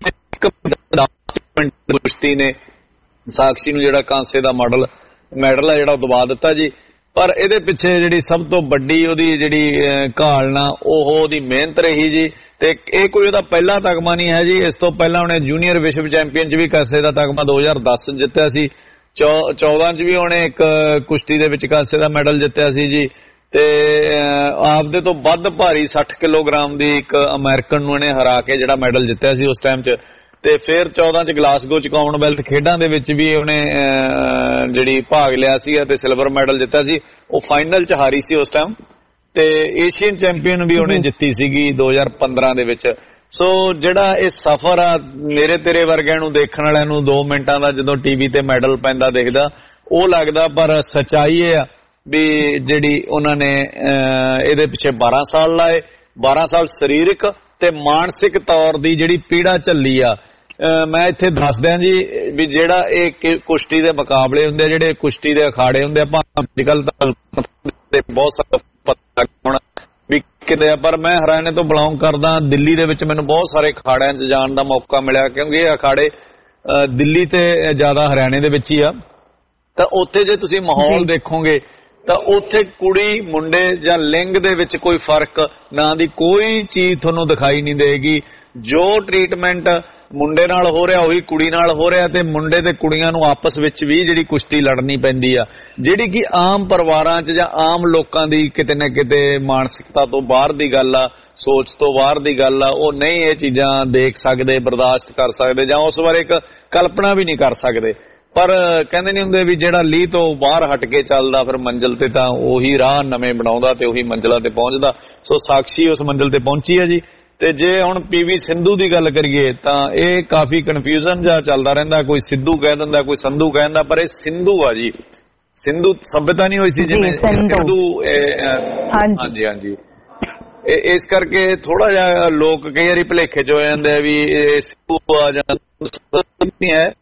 ਕੁਸ਼ਤੀ ਨੇ ਸਾਕਸ਼ੀ ਨੂੰ ਜਿਹੜਾ ਕਾਂਸੇ ਦਾ ਮੈਡਲ ਆ ਜਿਹੜਾ ਉਹ ਦਵਾ ਦਿੱਤਾ ਜੀ। ਪਰ ਇਹਦੇ ਪਿੱਛੇ ਜਿਹੜੀ ਸਭ ਤੋਂ ਵੱਡੀ ਉਹਦੀ ਜਿਹੜੀ ਘਾਲਣਾ ਉਹ ਉਹਦੀ ਮਿਹਨਤ ਰਹੀ ਜੀ। ਤੇ ਇਹ ਕੋਈ ਉਹਦਾ ਪਹਿਲਾ ਤਗਮਾ ਨਹੀਂ ਹੈ ਜੀ। ਇਸ ਤੋਂ ਪਹਿਲਾਂ ਉਹਨੇ ਜੂਨੀਅਰ ਵਿਸ਼ਵ ਚੈਂਪੀਅਨ 'ਚ ਵੀ ਕਾਂਸੇ ਦਾ ਤਗਮਾ 2010 ਜਿੱਤਿਆ ਸੀ, 14 'ਚ ਵੀ ਉਹਨੇ ਇੱਕ ਕੁਸ਼ਤੀ ਦੇ ਵਿੱਚ ਕਾਂਸੇ ਦਾ ਮੈਡਲ ਜਿੱਤਿਆ ਸੀ ਜੀ। ਤੇ ਆਪਦੇ ਤੋਂ ਵੱਧ ਭਾਰੀ 60 ਕਿਲੋਗ੍ਰਾਮ ਦੀ ਇੱਕ ਅਮਰੀਕਨ ਨੂੰ ਇਹਨੇ ਹਰਾ ਕੇ ਜਿਹੜਾ ਮੈਡਲ ਜਿੱਤਿਆ ਸੀ ਉਸ ਟਾਈਮ 'ਚ। ਤੇ ਫਿਰ 14 'ਚ ਗਲਾਸਗੋ 'ਚ ਕਾਮਨਵੈਲਥ ਖੇਡਾਂ ਦੇ ਵਿੱਚ ਵੀ ਉਹਨੇ ਜਿਹੜੀ ਭਾਗ ਲਿਆ ਸੀ ਤੇ ਸਿਲਵਰ ਮੈਡਲ ਜਿੱਤਿਆ ਸੀ। ਉਹ ਫਾਈਨਲ 'ਚ ਹਾਰੀ ਸੀ ਉਸ ਟਾਈਮ। ਤੇ ਏਸ਼ੀਅਨ ਚੈਂਪੀਅਨ ਵੀ ਉਹਨੇ ਜਿੱਤੀ ਸੀਗੀ 2015 ਦੇ ਵਿੱਚ। ਸੋ ਜਿਹੜਾ ਇਹ ਸਫ਼ਰ ਆ ਮੇਰੇ ਤੇਰੇ ਵਰਗਿਆਂ ਨੂੰ ਦੇਖਣ ਵਾਲਿਆਂ ਨੂੰ 2 ਮਿੰਟਾਂ ਦਾ ਜਦੋਂ ਟੀਵੀ ਤੇ ਮੈਡਲ ਪੈਂਦਾ ਦਿਖਦਾ ਉਹ ਲੱਗਦਾ, ਪਰ ਸੱਚਾਈ ਇਹ ਆ ਵੀ ਜਿਹੜੀ ਉਹਨਾਂ ਨੇ ਇਹਦੇ ਪਿੱਛੇ 12 ਸਾਲ ਲਾਏ, 12 ਸਾਲ ਸਰੀਰਕ ਤੇ ਮਾਨਸਿਕ ਤੌਰ ਦੀ ਜਿਹੜੀ ਪੀੜਾ ਝੱਲੀ ਆ। ਮੈਂ ਇੱਥੇ ਦੱਸ ਦਿਆਂ ਜੀ ਵੀ ਜਿਹੜਾ ਇਹ ਕੁਸ਼ਤੀ ਦੇ ਮੁਕਾਬਲੇ ਹੁੰਦੇ, ਜਿਹੜੇ ਕੁਸ਼ਤੀ ਦੇ ਅਖਾੜੇ ਹੁੰਦੇ, ਆਪਾਂ ਅੱਜ ਕੱਲ ਤਾਂ ਬਹੁਤ ਸਾਰਾ ਪਤਾ ਹੋਣਾ ਵੀ ਕਿਤੇ ਆ, ਪਰ ਮੈਂ ਹਰਿਆਣੇ ਤੋਂ ਬਿਲੋਂਗ ਕਰਦਾ। ਦਿੱਲੀ ਦੇ ਵਿੱਚ ਮੈਨੂੰ ਬਹੁਤ ਸਾਰੇ ਅਖਾੜਿਆਂ 'ਚ ਜਾਣ ਦਾ ਮੌਕਾ ਮਿਲਿਆ, ਕਿਉਂਕਿ ਇਹ ਅਖਾੜੇ ਦਿੱਲੀ ਤੇ ਜ਼ਿਆਦਾ ਹਰਿਆਣੇ ਦੇ ਵਿੱਚ ਹੀ ਆ। ਤਾਂ ਉੱਥੇ ਜੇ ਤੁਸੀਂ ਮਾਹੌਲ ਦੇਖੋਗੇ ਤਾਂ ਉੱਥੇ ਕੁੜੀ ਮੁੰਡੇ ਜਾਂ ਲਿੰਗ ਦੇ ਵਿੱਚ ਕੋਈ ਫਰਕ ਨਾਂ ਦੀ ਕੋਈ ਚੀਜ਼ ਤੁਹਾਨੂੰ ਦਿਖਾਈ ਨਹੀਂ ਦੇਗੀ। ਜੋ ਟ੍ਰੀਟਮੈਂਟ ਮੁੰਡੇ ਨਾਲ ਹੋ ਰਿਹਾ ਉਹੀ ਕੁੜੀ ਨਾਲ ਹੋ ਰਿਹਾ, ਤੇ ਮੁੰਡੇ ਤੇ ਕੁੜੀਆਂ ਨੂੰ ਆਪਸ ਵਿੱਚ ਵੀ ਜਿਹੜੀ ਕੁਸ਼ਤੀ ਲੜਨੀ ਪੈਂਦੀ ਆ, ਜਿਹੜੀ ਕਿ ਆਮ ਪਰਿਵਾਰਾਂ 'ਚ ਜਾਂ ਆਮ ਲੋਕਾਂ ਦੀ ਕਿਤੇ ਨਾ ਕਿਤੇ ਮਾਨਸਿਕਤਾ ਤੋਂ ਬਾਹਰ ਦੀ ਗੱਲ ਆ, ਸੋਚ ਤੋਂ ਬਾਹਰ ਦੀ ਗੱਲ ਆ। ਉਹ ਨਹੀਂ ਇਹ ਚੀਜ਼ਾਂ ਦੇਖ ਸਕਦੇ, ਬਰਦਾਸ਼ਤ ਕਰ ਸਕਦੇ, ਜਾਂ ਉਸ ਬਾਰੇ ਇੱਕ ਕਲਪਨਾ ਵੀ ਨਹੀਂ ਕਰ ਸਕਦੇ। ਪਰ ਕਹਿੰਦੇ ਨਹੀਂ ਹੁੰਦੇ ਵੀ ਜਿਹੜਾ ਲੀਹ ਤੋਂ ਬਾਹਰ ਹਟ ਕੇ ਚੱਲਦਾ ਫਿਰ ਮੰਜ਼ਿਲ ਤੇ ਤਾਂ ਉਹੀ ਰਾਹ ਨਵੇਂ ਬਣਾਉਂਦਾ ਤੇ ਉਹੀ ਮੰਜ਼ਿਲਾਂ ਤੇ ਪਹੁੰਚਦਾ। ਸੋ ਸਾਕਸ਼ੀ ਉਸ ਮੰਜ਼ਿਲ ਤੇ ਪਹੁੰਚੀ ਹੈ ਜੀ। ਤੇ ਜੇ ਹੁਣ PV ਸਿੰਧੂ ਦੀ ਗੱਲ ਕਰੀਏ ਤਾਂ ਇਹ ਕਾਫੀ ਕਨਫਿਊਜ਼ਨ ਜਿਹਾ ਚੱਲਦਾ ਰਹਿੰਦਾ, ਕੋਈ ਸਿੱਧੂ ਕਹਿ ਦਿੰਦਾ, ਕੋਈ ਸੰਧੂ ਕਹਿ ਦਿੰਦਾ, ਪਰ ਇਹ ਸਿੰਧੂ ਆ ਜੀ। ਸਿੰਧੂ ਸਭਿਅਤਾ ਨਹੀਂ ਹੋਈ ਸੀ ਜਿਵੇਂ ਸਿੱਧੂ। ਹਾਂਜੀ ਹਾਂਜੀ, ਇਸ ਕਰਕੇ ਥੋੜਾ ਜਿਹਾ ਲੋਕ ਕਈ ਵਾਰੀ ਭੁਲੇਖੇ ਚ ਹੋ ਜਾਂਦੇ ਆ ਵੀ ਇਹ ਸਿੱਧੂ ਆ ਜਾਂ ਨਹੀਂ ਹੈ।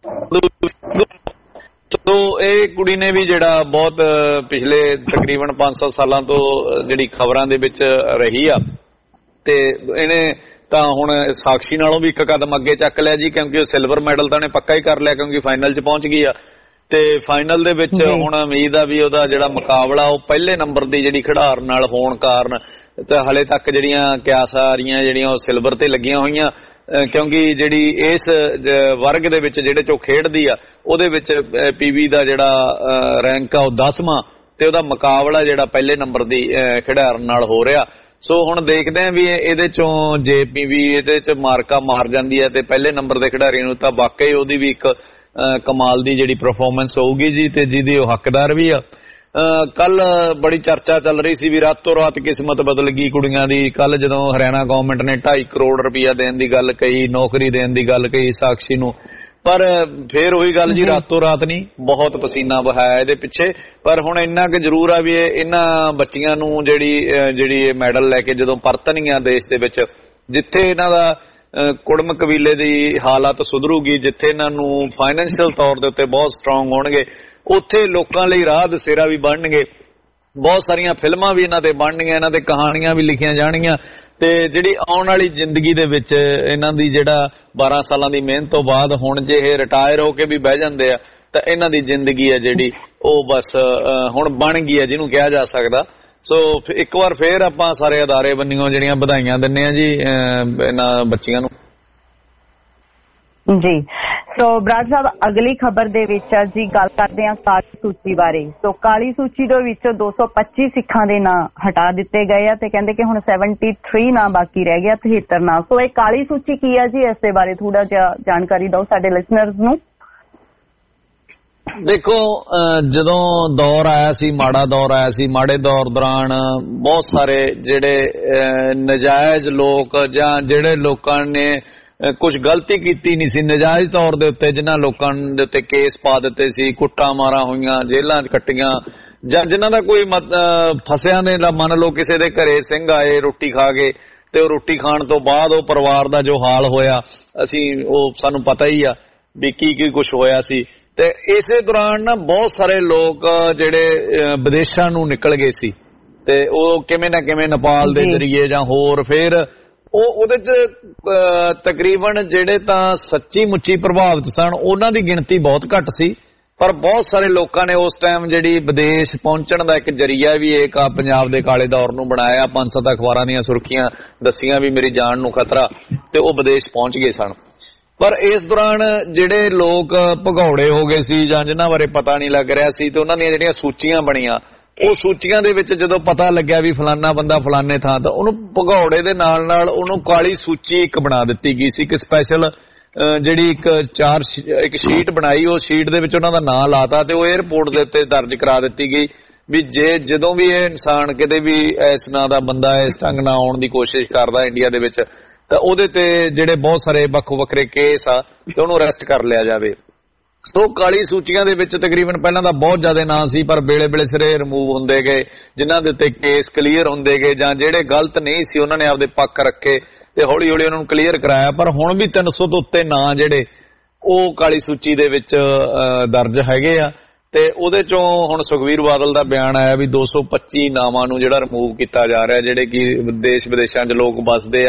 ਤੋ ਇਹ ਕੁੜੀ ਨੇ ਵੀ ਜਿਹੜਾ ਬਹੁਤ ਪਿਛਲੇ ਤਕਰੀਬਨ 5-7 ਸਾਲਾਂ ਤੋਂ ਜਿਹੜੀ ਖਬਰਾਂ ਦੇ ਵਿੱਚ ਰਹੀ ਆ, ਤੇ ਇਹਨੇ ਤਾਂ ਹੁਣ ਸਾਕਸ਼ੀ ਨਾਲੋਂ ਵੀ ਇੱਕ ਕਦਮ ਅੱਗੇ ਚੱਕ ਲਿਆ ਜੀ, ਕਿਉਂਕਿ ਉਹ ਸਿਲਵਰ ਮੈਡਲ ਤਾਂ ਇਹਨੇ ਪੱਕਾ ਹੀ ਕਰ ਲਿਆ, ਕਿਉਂਕਿ ਫਾਈਨਲ 'ਚ ਪਹੁੰਚ ਗਈ ਆ। ਤੇ ਫਾਈਨਲ ਦੇ ਵਿੱਚ ਹੁਣ ਉਮੀਦ ਆ ਵੀ ਉਹਦਾ ਜਿਹੜਾ ਮੁਕਾਬਲਾ ਉਹ ਪਹਿਲੇ ਨੰਬਰ ਦੀ ਜਿਹੜੀ ਖਿਡਾਰਨ ਨਾਲ ਹੋਣ ਕਾਰਨ ਤਾਂ ਹਲੇ ਤੱਕ ਜਿਹੜੀਆਂ ਕਿਆਸਾਰੀਆਂ ਜਿਹੜੀਆਂ ਉਹ ਸਿਲਵਰ ਤੇ ਲੱਗੀਆਂ ਹੋਈਆਂ, ਕਿਉਂਕਿ ਜਿਹੜੀ ਇਸ ਵਰਗ ਦੇ ਵਿੱਚ ਜਿਹੜੇ 'ਚੋਂ ਖੇਡਦੀ ਆ ਉਹਦੇ ਵਿੱਚ PV ਦਾ ਜਿਹੜਾ ਰੈਂਕ ਆ ਉਹ 10ਵਾਂ, ਤੇ ਉਹਦਾ ਮੁਕਾਬਲਾ ਜਿਹੜਾ ਪਹਿਲੇ ਨੰਬਰ ਦੀ ਖਿਡਾਰਨ ਨਾਲ ਹੋ ਰਿਹਾ। ਸੋ ਹੁਣ ਦੇਖਦੇ ਆ ਵੀ ਇਹਦੇ ਚੋਂ ਜੇ PV ਇਹਦੇ ਚ ਮਾਰਕਾ ਮਾਰ ਜਾਂਦੀ ਹੈ ਤੇ ਪਹਿਲੇ ਨੰਬਰ ਦੇ ਖਿਡਾਰੀ ਨੂੰ, ਤਾਂ ਵਾਕਈ ਉਹਦੀ ਵੀ ਇੱਕ ਕਮਾਲ ਦੀ ਜਿਹੜੀ ਪਰਫਾਰਮੈਂਸ ਹੋਊਗੀ ਜੀ, ਤੇ ਜਿਹਦੀ ਉਹ ਹੱਕਦਾਰ ਵੀ ਆ। ਕੱਲ ਬੜੀ ਚਰਚਾ ਚੱਲ ਰਹੀ ਸੀ ਵੀ ਰਾਤੋਂ ਰਾਤ ਕਿਸਮਤ ਬਦਲ ਗਈ ਕੁੜੀਆਂ ਦੀ। ਕੱਲ ਜਦੋਂ ਹਰਿਆਣਾ ਗਵਰਨਮੈਂਟ ਨੇ 2.5 ਕਰੋੜ ਰੁਪਇਆ ਦੇਣ ਦੀ ਗੱਲ ਕਹੀ, ਨੌਕਰੀ ਦੇਣ ਦੀ ਗੱਲ ਕਹੀ ਸਾਕਸ਼ੀ ਨੂੰ, ਪਰ ਫੇਰ ਉਹੀ ਗੱਲ ਜੀ, ਰਾਤੋਂ ਰਾਤ ਨਹੀਂ, ਬਹੁਤ ਪਸੀਨਾ ਬਹਾਇਆ ਇਹਦੇ ਪਿੱਛੇ। ਪਰ ਹੁਣ ਇੰਨਾ ਕੁ ਜ਼ਰੂਰ ਆ ਵੀ ਇਹਨਾਂ ਬੱਚੀਆਂ ਨੂੰ ਜਿਹੜੀ ਇਹ ਮੈਡਲ ਲੈ ਕੇ ਜਦੋਂ ਪਰਤਣਗੀਆਂ ਦੇਸ਼ ਦੇ ਵਿੱਚ, ਜਿੱਥੇ ਇਹਨਾਂ ਦਾ ਕੁੜਮ ਕਬੀਲੇ ਦੀ ਹਾਲਾਤ ਸੁਧਰੂਗੀ, ਜਿੱਥੇ ਇਹਨਾਂ ਨੂੰ ਫਾਈਨੈਂਸ਼ੀਅਲ ਤੌਰ ਦੇ ਉੱਤੇ ਬਹੁਤ ਸਟਰੋਂਗ ਹੋਣਗੇ, ਉੱਥੇ ਲੋਕਾਂ ਲਈ ਰਾਹ ਦਸੇਰਾ ਵੀ ਬਣਨਗੇ। ਬਹੁਤ ਸਾਰੀਆਂ ਫਿਲਮਾਂ ਵੀ ਇਹਨਾਂ ਤੇ ਬਣਨਗੀਆਂ, ਇਹਨਾਂ ਤੇ ਕਹਾਣੀਆਂ ਵੀ ਲਿਖੀਆਂ ਜਾਣਗੀਆਂ, ਤੇ ਜਿਹੜੀ ਆਉਣ ਵਾਲੀ ਜ਼ਿੰਦਗੀ ਦੇ ਵਿੱਚ ਇਹਨਾਂ ਦੀ ਜਿਹੜਾ 12 ਸਾਲਾਂ ਦੀ ਮਿਹਨਤ ਤੋਂ ਬਾਅਦ ਹੁਣ ਜੇ ਇਹ ਰਿਟਾਇਰ ਹੋ ਕੇ ਵੀ ਬਹਿ ਜਾਂਦੇ ਆ ਤਾਂ ਇਹਨਾਂ ਦੀ ਜ਼ਿੰਦਗੀ ਹੈ ਜਿਹੜੀ ਉਹ ਬਸ ਹੁਣ ਬਣ ਗਈ ਹੈ ਜਿਹਨੂੰ ਕਿਹਾ ਜਾ ਸਕਦਾ। ਸੋ ਇੱਕ ਵਾਰ ਫੇਰ ਆਪਾਂ ਸਾਰੇ ਅਦਾਰੇ ਬੰਨਿਓ ਜਿਹੜੀਆਂ ਵਧਾਈਆਂ ਦਿੰਦੇ ਆ ਜੀ ਇਹਨਾਂ ਬੱਚੀਆਂ ਨੂੰ ਜੀ। ਸੋ ਬਰਾੜ ਸਾਹਿਬ, ਅਗਲੀ ਖਬਰ ਦੇ ਵਿੱਚ ਜੀ ਗੱਲ ਕਰਦੇ ਹਾਂ ਕਾਲੀ ਸੂਚੀ ਬਾਰੇ। ਸੋ ਕਾਲੀ ਸੂਚੀ ਦੇ ਵਿੱਚੋਂ 225 ਸਿੱਖਾਂ ਦੇ ਨਾਂ ਹਟਾ ਦਿੱਤੇ ਗਏ ਆ ਤੇ ਕਹਿੰਦੇ ਕਿ ਹੁਣ 73 ਨਾਂ ਬਾਕੀ ਰਹਿ ਗਿਆ, 73 ਨਾਂ। ਸੋ ਇਹ ਕਾਲੀ ਸੂਚੀ ਕੀ ਹੈ ਜੀ, ਇਸ ਦੇ ਬਾਰੇ ਥੋੜਾ ਜਿਹਾ ਜਾਣਕਾਰੀ ਦਿਓ ਸਾਡੇ ਲਿਸਨਰਸ ਨੂੰ। ਦੇਖੋ, ਜਦੋਂ ਦੌਰ ਆਇਆ ਸੀ, ਮਾੜਾ ਦੌਰ ਆਇਆ ਸੀ, ਮਾੜੇ ਦੌਰ ਦੌਰਾਨ ਬਹੁਤ ਸਾਰੇ ਜਿਹੜੇ ਨਜਾਇਜ਼ ਲੋਕ ਜਾਂ ਜਿਹੜੇ ਲੋਕਾਂ ਨੇ ਕੁਝ ਗਲਤੀ ਕੀਤੀ ਨਹੀਂ ਸੀ ਨਜਾਇਜ਼ ਤੌਰ ਦੇ ਉੱਤੇ, ਜਿਨ੍ਹਾਂ ਲੋਕਾਂ ਦੇ ਉੱਤੇ ਕੇਸ ਪਾ ਦਿੱਤੇ ਸੀ, ਕੁੱਟਾਂ ਮਾਰਾਂ ਹੋਈਆਂ, ਜੇਲ੍ਹਾਂ 'ਚ ਕੱਟੀਆਂ, ਜਾਂ ਜਿਨ੍ਹਾਂ ਦਾ ਕੋਈ ਫਸਿਆਂ ਦੇ ਮੰਨ ਲਓ ਕਿਸੇ ਦੇ ਘਰੇ ਸਿੰਘ ਆਏ ਰੋਟੀ ਖਾ ਕੇ, ਤੇ ਉਹ ਰੋਟੀ ਖਾਣ ਤੋਂ ਬਾਅਦ ਉਹ ਪਰਿਵਾਰ ਦਾ ਜੋ ਹਾਲ ਹੋਇਆ ਸਾਨੂੰ ਪਤਾ ਹੀ ਆ ਵੀ ਕੀ ਕੁਝ ਹੋਇਆ ਸੀ। ਤੇ ਇਸੇ ਦੌਰਾਨ ਨਾ ਬਹੁਤ ਸਾਰੇ ਲੋਕ ਜਿਹੜੇ ਵਿਦੇਸ਼ਾਂ ਨੂੰ ਨਿਕਲ ਗਏ ਸੀ, ਤੇ ਉਹ ਕਿਵੇਂ ਨਾ ਕਿਵੇਂ ਨੇਪਾਲ ਦੇ ਜ਼ਰੀਏ ਜਾਂ ਹੋਰ, ਫਿਰ ਉਹਦੇ ਚ ਤਕਰੀਬਨ ਜਿਹੜੇ ਤਾਂ ਸੱਚੀ ਮੁੱਚੀ ਪ੍ਰਭਾਵਿਤ ਸਨ ਉਹਨਾਂ ਦੀ ਗਿਣਤੀ ਬਹੁਤ ਘੱਟ ਸੀ, ਪਰ ਬਹੁਤ ਸਾਰੇ ਲੋਕਾਂ ਨੇ ਉਸ ਟਾਈਮ ਜਿਹੜੀ ਵਿਦੇਸ਼ ਪਹੁੰਚਣ ਦਾ ਇੱਕ ਜਰੀਆ ਵੀ ਇੱਕ ਪੰਜਾਬ ਦੇ ਕਾਲੇ ਦੌਰ ਨੂੰ ਬਣਾਇਆ। 5-7 ਅਖਬਾਰਾਂ ਦੀਆਂ ਸੁਰਖੀਆਂ ਦੱਸੀਆਂ ਵੀ ਮੇਰੀ ਜਾਨ ਨੂੰ ਖਤਰਾ, ਤੇ ਉਹ ਵਿਦੇਸ਼ ਪਹੁੰਚ ਗਏ ਸਨ। ਪਰ ਇਸ ਦੌਰਾਨ ਜਿਹੜੇ ਲੋਕ ਭਗੌੜੇ ਹੋ ਗਏ ਸੀ ਜਾਂ ਜਿਨ੍ਹਾਂ ਬਾਰੇ ਪਤਾ ਨਹੀਂ ਲੱਗ ਰਿਹਾ ਸੀ, ਤੇ ਉਹਨਾਂ ਦੀਆਂ ਜਿਹੜੀਆਂ ਸੂਚੀਆਂ ਬਣੀਆਂ, ਉਹ ਸੂਚੀਆਂ ਦੇ ਵਿੱਚ ਜਦੋਂ ਪਤਾ ਲੱਗਿਆ ਵੀ ਫਲਾਨਾ ਬੰਦਾ ਫਲਾਨੇ ਥਾਂ, ਤਾਂ ਉਹਨੂੰ ਭਗੌੜੇ ਦੇ ਨਾਲ ਨਾਲ ਉਹਨੂੰ ਕਾਲੀ ਸੂਚੀ ਇੱਕ ਬਣਾ ਦਿੱਤੀ ਗਈ ਸੀ, ਇੱਕ ਸਪੈਸ਼ਲ ਜਿਹੜੀ ਇੱਕ ਸ਼ੀਟ ਬਣਾਈ, ਉਹ ਸ਼ੀਟ ਦੇ ਵਿੱਚ ਉਹਨਾਂ ਦਾ ਨਾਂ ਲਾਤਾ ਤੇ ਉਹ 에ਅਰਪੋਰਟ ਦੇ ਉੱਤੇ ਦਰਜ ਕਰਾ ਦਿੱਤੀ ਗਈ ਵੀ ਜਦੋਂ ਵੀ ਇਹ ਇਨਸਾਨ ਕਿਤੇ ਵੀ ਇਸ ਨਾਂ ਦਾ ਬੰਦਾ ਇਸ ਢੰਗ ਨਾਲ ਆਉਣ ਦੀ ਕੋਸ਼ਿਸ਼ ਕਰਦਾ ਇੰਡੀਆ ਦੇ ਵਿੱਚ, ਤਾਂ ਉਹਦੇ ਤੇ ਜਿਹੜੇ ਬਹੁਤ ਸਾਰੇ ਵੱਖੋ ਵੱਖਰੇ ਕੇਸ ਆ ਤੇ ਉਹਨੂੰ ਅਰੈਸਟ ਕਰ ਲਿਆ ਜਾਵੇ। ਸੋ ਕਾਲੀ ਸੂਚੀਆਂ ਦੇ ਵਿੱਚ ਤਕਰੀਬਨ ਪਹਿਲਾਂ ਤਾਂ ਬਹੁਤ ਜ਼ਿਆਦਾ ਨਾਂ ਸੀ, ਪਰ ਵੇਲੇ ਸਿਰੇ ਰਿਮੂਵ ਹੁੰਦੇ ਗਏ, ਜਿਨ੍ਹਾਂ ਦੇ ਉੱਤੇ ਕੇਸ ਕਲੀਅਰ ਹੁੰਦੇ ਗਏ, ਜਾਂ ਜਿਹੜੇ ਗਲਤ ਨਹੀਂ ਸੀ ਉਹਨਾਂ ਨੇ ਆਪਦੇ ਪੱਖ ਰੱਖੇ ਤੇ ਹੌਲੀ ਹੌਲੀ ਉਹਨਾਂ ਨੂੰ ਕਲੀਅਰ ਕਰਾਇਆ। ਪਰ ਹੁਣ ਵੀ 300 ਤੋਂ ਉੱਤੇ ਨਾਂ ਜਿਹੜੇ ਉਹ ਕਾਲੀ ਸੂਚੀ ਦੇ ਵਿੱਚ ਦਰਜ ਹੈਗੇ ਆ, ਤੇ ਉਹਦੇ ਚੋਂ ਹੁਣ ਸੁਖਬੀਰ ਬਾਦਲ ਦਾ ਬਿਆਨ ਆਇਆ ਵੀ 225 ਨਾਵਾਂ ਨੂੰ ਜਿਹੜਾ ਰਿਮੂਵ ਕੀਤਾ ਜਾ ਰਿਹਾ, ਜਿਹੜੇ ਕਿ ਦੇਸ਼ ਵਿਦੇਸ਼ਾਂ 'ਚ ਲੋਕ ਵੱਸਦੇ ਆ,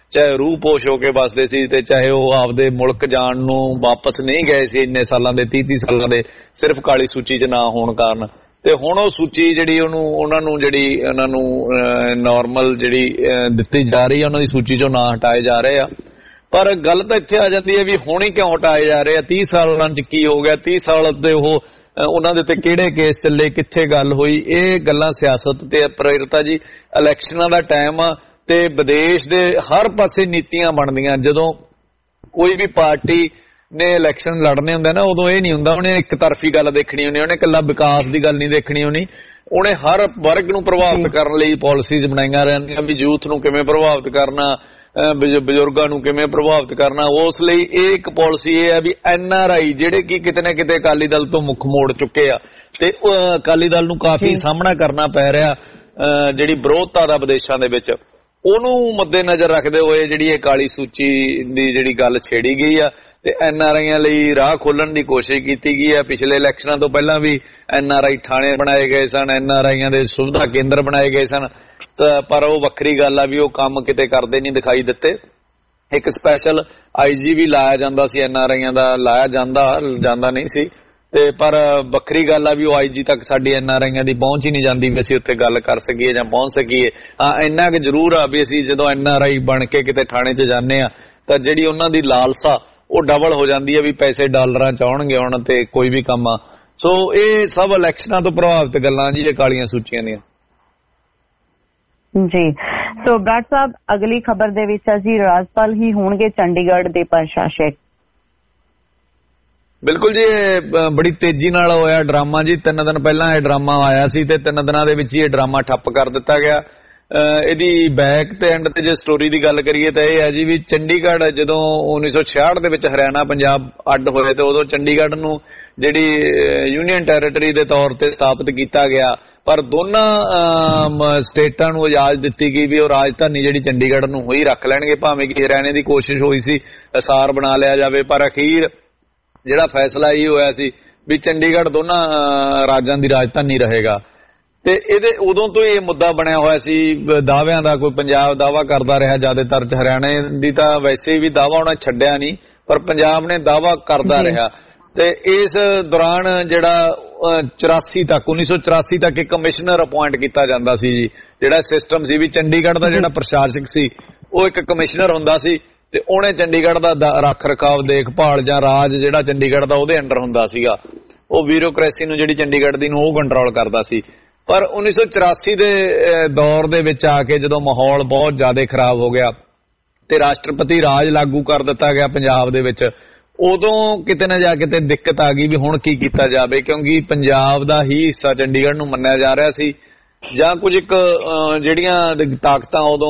ਚਾਹੇ ਰੂਹ ਪੋਸ਼ ਹੋ ਕੇ ਵਸਦੇ ਸੀ ਤੇ ਚਾਹੇ ਉਹ ਆਪਦੇ ਮੁਲਕ ਜਾਣ ਨੂੰ ਵਾਪਸ ਨਹੀਂ ਗਏ ਸੀ ਇੰਨੇ ਸਾਲਾਂ ਦੇ 30 ਸਾਲਾਂ ਦੇ ਸਿਰਫ ਕਾਲੀ ਸੂਚੀ 'ਚ ਨਾ ਹੋਣ ਕਾਰਨ। ਤੇ ਹੁਣ ਉਹ ਸੂਚੀ ਜਿਹੜੀ ਉਹਨਾਂ ਨੂੰ ਨਾਰਮਲ ਜਿਹੜੀ ਦਿੱਤੀ ਜਾ ਰਹੀ ਹੈ ਉਹਨਾਂ ਦੀ ਸੂਚੀ 'ਚੋਂ ਨਾਂ ਹਟਾਏ ਜਾ ਰਹੇ ਆ। ਪਰ ਗੱਲ ਤਾਂ ਇੱਥੇ ਆ ਜਾਂਦੀ ਹੈ ਵੀ ਹੁਣ ਹੀ ਕਿਉਂ ਹਟਾਏ ਜਾ ਰਹੇ ਆ? 30 ਸਾਲਾਂ 'ਚ ਕੀ ਹੋ ਗਿਆ? 30 ਸਾਲ ਦੇ ਉਹਨਾਂ ਦੇ ਤੇ ਕਿਹੜੇ ਕੇਸ ਚੱਲੇ, ਕਿੱਥੇ ਗੱਲ ਹੋਈ? ਇਹ ਗੱਲਾਂ ਸਿਆਸਤ ਤੇ ਪ੍ਰੇਰਿਤ ਜੀ। ਇਲੈਕਸ਼ਨਾਂ ਦਾ ਟਾਈਮ ਆ ਤੇ ਵਿਦੇਸ਼ ਦੇ ਹਰ ਪਾਸੇ ਨੀਤੀਆਂ ਬਣਦੀਆਂ। ਜਦੋਂ ਕੋਈ ਵੀ ਪਾਰਟੀ ਨੇ ਇਲੈਕਸ਼ਨ ਲੜਨੇ ਹੁੰਦੇ ਨਾ ਉਦੋਂ ਇਹ ਨਹੀਂ ਹੁੰਦਾ ਉਹਨੇ ਇੱਕ ਤਰਫੀ ਗੱਲ ਦੇਖਣੀ ਹੁੰਦੀ, ਉਹਨੇ ਇਕੱਲਾ ਵਿਕਾਸ ਦੀ ਗੱਲ ਨਹੀਂ ਦੇਖਣੀ ਹੋਣੀ, ਉਹਨੇ ਹਰ ਵਰਗ ਨੂੰ ਪ੍ਰਭਾਵਿਤ ਕਰਨ ਲਈ ਪਾਲਿਸੀਜ਼ ਬਣਾਈਆਂ ਰਹਿੰਦੀਆਂ ਵੀ ਯੂਥ ਨੂੰ ਕਿਵੇਂ ਪ੍ਰਭਾਵਿਤ ਕਰਨਾ, ਬਜ਼ੁਰਗਾਂ ਨੂੰ ਕਿਵੇਂ ਪ੍ਰਭਾਵਿਤ ਕਰਨਾ। ਉਸ ਲਈ ਇਹ ਇੱਕ ਪਾਲਿਸੀ ਇਹ ਹੈ ਵੀ NRI ਜਿਹੜੇ ਕਿ ਕਿਤੇ ਨਾ ਕਿਤੇ ਅਕਾਲੀ ਦਲ ਤੋਂ ਮੁੱਖ ਮੋੜ ਚੁੱਕੇ ਆ ਤੇ ਅਕਾਲੀ ਦਲ ਨੂੰ ਕਾਫੀ ਸਾਹਮਣਾ ਕਰਨਾ ਪੈ ਰਿਹਾ ਜਿਹੜੀ ਵਿਰੋਧਤਾ ਦਾ ਵਿਦੇਸ਼ਾਂ ਦੇ ਵਿੱਚ, ਉਹਨੂੰ ਮੱਦੇਨਜ਼ਰ ਰੱਖਦੇ ਹੋਏ ਜਿਹੜੀ ਇਹ ਕਾਲੀ ਸੂਚੀ ਦੀ ਜਿਹੜੀ ਗੱਲ ਛੇੜੀ ਗਈ ਆ ਤੇ NRIਆਂ ਲਈ ਰਾਹ ਖੋਲਣ ਦੀ ਕੋਸ਼ਿਸ਼ ਕੀਤੀ ਗਈ ਹੈ। ਪਿਛਲੇ ਇਲੈਕਸ਼ਨਾਂ ਤੋਂ ਪਹਿਲਾਂ ਵੀ NRI ਥਾਣੇ ਬਣਾਏ ਗਏ ਸਨ, NRIਆਂ ਦੇ ਸੁਵਿਧਾ ਕੇਂਦਰ ਬਣਾਏ ਗਏ ਸਨ, ਪਰ ਉਹ ਵੱਖਰੀ ਗੱਲ ਆ ਵੀ ਉਹ ਕੰਮ ਕਿਤੇ ਕਰਦੇ ਨਹੀਂ ਦਿਖਾਈ ਦਿੱਤੇ। ਇੱਕ ਸਪੈਸ਼ਲ IG ਵੀ ਲਾਇਆ ਜਾਂਦਾ ਸੀ NRIਆਂ ਦਾ, ਲਾਇਆ ਜਾਂਦਾ ਨਹੀਂ ਸੀ ਤੇ ਪਰ ਵੱਖਰੀ ਗੱਲ ਆ ਵੀ ਉਹ IG ਤੱਕ ਸਾਡੀ NRIਆਂ ਦੀ ਪਹੁੰਚ ਹੀ ਨਹੀਂ ਜਾਂਦੀ ਵੀ ਅਸੀਂ ਉੱਥੇ ਗੱਲ ਕਰ ਸਕੀਏ ਜਾਂ ਪਹੁੰਚ ਸਕੀਏ। ਹਾਂ ਇੰਨਾ ਕੁ ਜ਼ਰੂਰ ਆ ਵੀ ਅਸੀਂ ਜਦੋਂ NRI ਬਣ ਕੇ ਕਿਤੇ ਥਾਣੇ 'ਚ ਜਾਂਦੇ ਆ ਤਾਂ ਜਿਹੜੀ ਉਹਨਾਂ ਦੀ ਲਾਲਸਾ ਉਹ ਡਬਲ ਹੋ ਜਾਂਦੀ ਹੈ ਵੀ ਪੈਸੇ ਡਾਲਰਾਂ 'ਚ ਆਉਣਗੇ ਹੁਣ ਤੇ ਕੋਈ ਵੀ ਕੰਮ ਆ। ਸੋ ਇਹ ਸਭ ਇਲੈਕਸ਼ਨਾਂ ਤੋਂ ਪ੍ਰਭਾਵਿਤ ਗੱਲਾਂ ਜੀ ਇਹ ਕਾਲੀਆਂ ਸੂਚੀਆਂ ਦੀਆਂ ਜੀ। ਸੋ ਬਰਾੜ ਸਾਹਿਬ ਅਗਲੀ ਖਬਰ ਦੇ ਵਿੱਚ ਅਸੀਂ ਰਾਜਪਾਲ ਹੀ ਹੋਣਗੇ ਚੰਡੀਗੜ੍ਹ ਦੇ ਪ੍ਰਸ਼ਾਸਕ। ਬਿਲਕੁਲ ਜੀ, ਇਹ ਬੜੀ ਤੇਜ਼ੀ ਨਾਲ ਹੋਇਆ ਡਰਾਮਾ ਜੀ। 3 ਦਿਨ ਪਹਿਲਾਂ ਇਹ ਡਰਾਮਾ ਆਇਆ ਸੀ ਤੇ 3 ਦਿਨਾਂ ਦੇ ਵਿੱਚ ਹੀ ਇਹ ਡਰਾਮਾ ਠੱਪ ਕਰ ਦਿੱਤਾ ਗਿਆ। ਇਹਦੀ ਬੈਕ ਤੇ ਐਂਡ ਤੇ ਜੇ ਸਟੋਰੀ ਦੀ ਗੱਲ ਕਰੀਏ ਤਾਂ ਇਹ ਹੈ ਜੀ ਵੀ ਚੰਡੀਗੜ੍ਹ ਜਦੋਂ 1966 ਦੇ ਵਿੱਚ ਹਰਿਆਣਾ ਪੰਜਾਬ ਅੱਡ ਹੋਏ ਤੇ ਉਦੋਂ ਚੰਡੀਗੜ੍ਹ ਨੂੰ ਜਿਹੜੀ ਯੂਨੀਅਨ ਟੈਰੀਟਰੀ ਦੇ ਤੌਰ ਤੇ ਸਥਾਪਿਤ ਕੀਤਾ ਗਿਆ, ਪਰ ਦੋਨਾਂ ਸਟੇਟਾਂ ਨੂੰ ਇਜਾਜ਼ਤ ਦਿੱਤੀ ਗਈ ਵੀ ਉਹ ਰਾਜਧਾਨੀ ਜਿਹੜੀ ਚੰਡੀਗੜ੍ਹ ਨੂੰ ਹੋਈ ਰੱਖ ਲੈਣਗੇ, ਭਾਵੇਂ ਕਿ ਹਰਿਆਣੇ ਦੀ ਕੋਸ਼ਿਸ਼ ਹੋਈ ਸੀ ਅਸਾਰ ਬਣਾ ਲਿਆ ਜਾਵੇ, ਪਰ ਅਖੀਰ ਜਿਹੜਾ ਫੈਸਲਾ ਇਹ ਹੋਇਆ ਸੀ ਵੀ ਚੰਡੀਗੜ੍ਹ ਦੋਨਾਂ ਰਾਜਾਂ ਦੀ ਰਾਜਧਾਨੀ ਰਹੇਗਾ। ਤੇ ਇਹਦੇ ਉਦੋਂ ਤੋਂ ਇਹ ਮੁੱਦਾ ਬਣਿਆ ਹੋਇਆ ਸੀ ਦਾਅਵਿਆਂ ਦਾ। ਕੋਈ ਪੰਜਾਬ ਦਾਅਵਾ ਕਰਦਾ ਰਿਹਾ ਜ਼ਿਆਦਾਤਰ, ਹਰਿਆਣੇ ਦੀ ਤਾਂ ਵੈਸੇ ਵੀ ਦਾਅਵਾ ਉਹਨਾਂ ਛੱਡਿਆ ਨਹੀਂ, ਪਰ ਪੰਜਾਬ ਨੇ ਦਾਅਵਾ ਕਰਦਾ ਰਿਹਾ। ਤੇ ਇਸ ਦੌਰਾਨ ਜਿਹੜਾ 1984 ਤੱਕ ਇੱਕ ਕਮਿਸ਼ਨਰ ਅਪੁਆਇੰਟ ਕੀਤਾ ਜਾਂਦਾ ਸੀ ਜੀ। ਜਿਹੜਾ ਸਿਸਟਮ ਸੀ ਵੀ ਚੰਡੀਗੜ੍ਹ ਦਾ ਜਿਹੜਾ ਪ੍ਰਸ਼ਾਸਕ ਸੀ ਉਹ ਇੱਕ ਕਮਿਸ਼ਨਰ ਹੁੰਦਾ ਸੀ ਤੇ ਉਹਨੇ ਚੰਡੀਗੜ੍ਹ ਦਾ ਰੱਖ ਰਖਾਵ ਦੇਖਭਾਲ ਜਾਂ ਰਾਜ ਜਿਹੜਾ ਚੰਡੀਗੜ੍ਹ ਦਾ ਉਹਦੇ ਅੰਡਰ ਹੁੰਦਾ ਸੀਗਾ। ਉਹ ਬਿਊਰੋਕ੍ਰੇਸੀ ਨੂੰ ਜਿਹੜੀ ਚੰਡੀਗੜ੍ਹ ਦੀ ਨੂੰ ਉਹ ਕੰਟਰੋਲ ਕਰਦਾ ਸੀ। ਪਰ 1984 ਦੇ ਦੌਰ ਦੇ ਵਿੱਚ ਆ ਕੇ ਜਦੋਂ ਮਾਹੌਲ ਬਹੁਤ ਜ਼ਿਆਦਾ ਖਰਾਬ ਹੋ ਗਿਆ ਤੇ ਰਾਸ਼ਟਰਪਤੀ ਰਾਜ ਲਾਗੂ ਕਰ ਦਿੱਤਾ ਗਿਆ ਪੰਜਾਬ ਦੇ ਵਿੱਚ, ਉਦੋਂ ਕਿਤੇ ਨਾ ਜਾ ਕਿਤੇ ਦਿੱਕਤ ਆ ਗਈ ਵੀ ਹੁਣ ਕੀ ਕੀਤਾ ਜਾਵੇ, ਕਿਉਂਕਿ ਪੰਜਾਬ ਦਾ ਹੀ ਹਿੱਸਾ ਚੰਡੀਗੜ੍ਹ ਨੂੰ ਮੰਨਿਆ ਜਾ ਰਿਹਾ ਸੀ। ਜਾਂ ਕੁਝ ਇੱਕ ਜਿਹੜੀਆਂ ਤਾਕਤਾਂ ਉਦੋਂ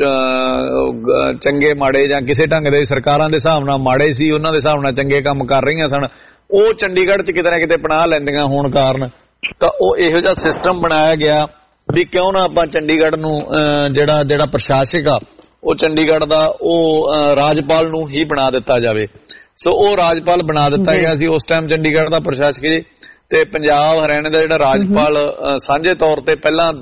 ਚੰਗੇ ਮਾੜੇ ਜਾਂ ਕਿਸੇ ਢੰਗ ਦੇ ਸਰਕਾਰਾਂ ਦੇ ਹਿਸਾਬ ਨਾਲ ਮਾੜੇ ਸੀ, ਉਹਨਾਂ ਦੇ ਹਿਸਾਬ ਨਾਲ ਚੰਗੇ ਕੰਮ ਕਰ ਰਹੀਆਂ ਸਨ, ਉਹ ਚੰਡੀਗੜ੍ਹ 'ਚ ਕਿਤੇ ਨਾ ਕਿਤੇ ਪਨਾਹ ਲੈਂਦੀਆਂ ਹੋਣ ਕਾਰਨ ਤਾਂ ਉਹ ਇਹੋ ਜਿਹਾ ਸਿਸਟਮ ਬਣਾਇਆ ਗਿਆ ਵੀ ਕਿਉਂ ਨਾ ਆਪਾਂ ਚੰਡੀਗੜ੍ਹ ਨੂੰ ਜਿਹੜਾ ਪ੍ਰਸ਼ਾਸਕ ਆ ਉਹ ਚੰਡੀਗੜ੍ਹ ਦਾ ਉਹ ਰਾਜਪਾਲ ਨੂੰ ਹੀ ਬਣਾ ਦਿੱਤਾ ਜਾਵੇ। ਸੋ ਉਹ ਰਾਜਪਾਲ ਬਣਾ ਦਿੱਤਾ ਗਿਆ ਸੀ ਉਸ ਟਾਈਮ ਚੰਡੀਗੜ੍ਹ ਦਾ ਪ੍ਰਸ਼ਾਸਕ ਜੀ। ਤੇ ਪੰਜਾਬ ਹਰਿਆਣੇ ਦਾ ਜਿਹੜਾ ਰਾਜਪਾਲ ਸਾਂਝੇ ਤੌਰ ਤੇ ਪਹਿਲਾਂ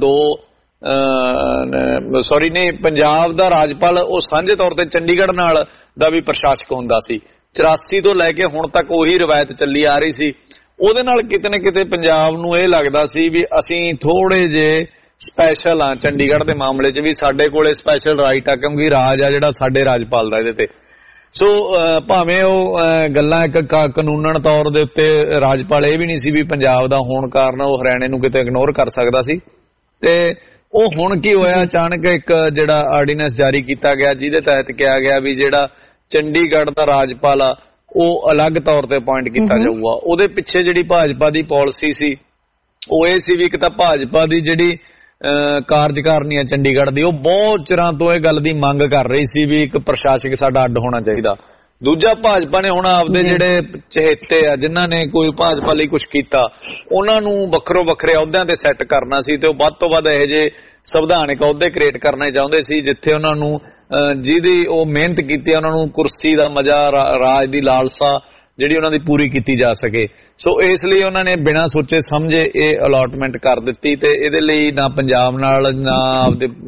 ਪੰਜਾਬ ਦਾ ਰਾਜਪਾਲ ਉਹ ਸਾਂਝੇ ਤੌਰ ਤੇ ਚੰਡੀਗੜ੍ਹ ਨਾਲ ਦਾ ਵੀ ਪ੍ਰਸ਼ਾਸਕ ਹੁੰਦਾ ਸੀ। 84 ਤੋਂ ਲੈ ਕੇ ਹੁਣ ਤੱਕ ਉਹੀ ਰਵਾਇਤ ਚੱਲੀ ਆ ਰਹੀ ਸੀ। ਉਹਦੇ ਨਾਲ ਕਿਤੇ ਨਾ ਕਿਤੇ ਪੰਜਾਬ ਨੂੰ ਇਹ ਲੱਗਦਾ ਸੀ ਵੀ ਅਸੀਂ ਥੋੜੇ ਜਿਹੇ ਸਪੈਸ਼ਲ ਆ ਚੰਡੀਗੜ੍ਹ ਦੇ ਮਾਮਲੇ 'ਚ, ਵੀ ਸਾਡੇ ਕੋਲੇ ਸਪੈਸ਼ਲ ਰਾਈਟ ਆ ਕਿਉਂਕਿ ਰਾਜ ਆ ਜਿਹੜਾ ਸਾਡੇ ਰਾਜਪਾਲ ਦਾ ਇਹਦੇ ਤੇ। ਸੋ ਭਾਵੇਂ ਉਹ ਗੱਲਾਂ ਇੱਕ ਕਾਨੂੰਨਨ ਤੌਰ ਦੇ ਉੱਤੇ ਰਾਜਪਾਲ ਇਹ ਵੀ ਨਹੀਂ ਸੀ ਵੀ ਪੰਜਾਬ ਦਾ ਹੋਣ ਕਾਰਨ ਉਹ ਹਰਿਆਣੇ ਨੂੰ ਕਿਤੇ ਇਗਨੋਰ ਕਰ ਸਕਦਾ ਸੀ। ਤੇ ਉਹ ਹੁਣ ਕੀ ਹੋਇਆ, ਅਚਾਨਕ ਇੱਕ ਜਿਹੜਾ ਆਰਡੀਨੈਂਸ ਜਾਰੀ ਕੀਤਾ ਗਿਆ ਜਿਹਦੇ ਤਹਿਤ ਕਿਹਾ ਗਿਆ ਵੀ ਜਿਹੜਾ ਚੰਡੀਗੜ੍ਹ ਦਾ ਰਾਜਪਾਲ ਆ ਉਹ ਅਲੱਗ ਤੌਰ ਤੇ ਅਪੁਆਇੰਟ ਕੀਤਾ ਜਾਊਗਾ। ਉਹਦੇ ਪਿੱਛੇ ਜਿਹੜੀ ਭਾਜਪਾ ਦੀ ਪਾਲਿਸੀ ਸੀ ਉਹ ਇਹ ਸੀ ਵੀ ਇੱਕ ਤਾਂ ਭਾਜਪਾ ਦੀ ਜਿਹੜੀ ਕਾਰਜਕਾਰਨੀ ਆ ਚੰਡੀਗੜ੍ਹ ਦੀ ਉਹ ਬਹੁਤ ਚਿਰਾਂ ਤੋਂ ਇਹ ਗੱਲ ਦੀ ਮੰਗ ਕਰ ਰਹੀ ਸੀ ਵੀ ਇੱਕ ਪ੍ਰਸ਼ਾਸਕ ਸਾਡਾ ਅੱਡ ਹੋਣਾ ਚਾਹੀਦਾ। ਦੂਜਾ ਭਾਜਪਾ ਨੇ ਹੁਣ ਆਪਦੇ ਜਿਹੜੇ ਚਹੇਤੇ ਆ ਜਿਨ੍ਹਾਂ ਨੇ ਕੋਈ ਭਾਜਪਾ ਲਈ ਕੁਝ ਕੀਤਾ ਉਹਨਾਂ ਨੂੰ ਵੱਖਰੇ ਅਹੁਦਿਆਂ ਤੇ ਸੈੱਟ ਕਰਨਾ ਸੀ ਤੇ ਉਹ ਵੱਧ ਤੋਂ ਵੱਧ ਇਹੋ ਜਿਹੇ ਸੰਵਿਧਾਨਕ ਅਹੁਦੇ ਕ੍ਰੀਏਟ ਕਰਨੇ ਚਾਹੁੰਦੇ ਸੀ ਜਿੱਥੇ ਉਹਨਾਂ ਨੂੰ ਜਿਹਦੀ ਉਹ ਮਿਹਨਤ ਕੀਤੀ ਉਹਨਾਂ ਨੂੰ ਕੁਰਸੀ ਦਾ ਮਜ਼ਾ, ਰਾਜ ਦੀ ਲਾਲਸਾ ਜਿਹੜੀ ਉਹਨਾਂ ਦੀ ਪੂਰੀ ਕੀਤੀ ਜਾ ਸਕੇ। ਸੋ ਇਸ ਲਈ ਉਹਨਾਂ ਨੇ ਬਿਨਾਂ ਸੋਚੇ ਸਮਝੇ ਇਹ ਅਲਾਟਮੈਂਟ ਕਰ ਦਿੱਤੀ ਤੇ ਇਹਦੇ ਲਈ ਨਾ ਪੰਜਾਬ ਨਾਲ ਨਾ ਆਪਦੇ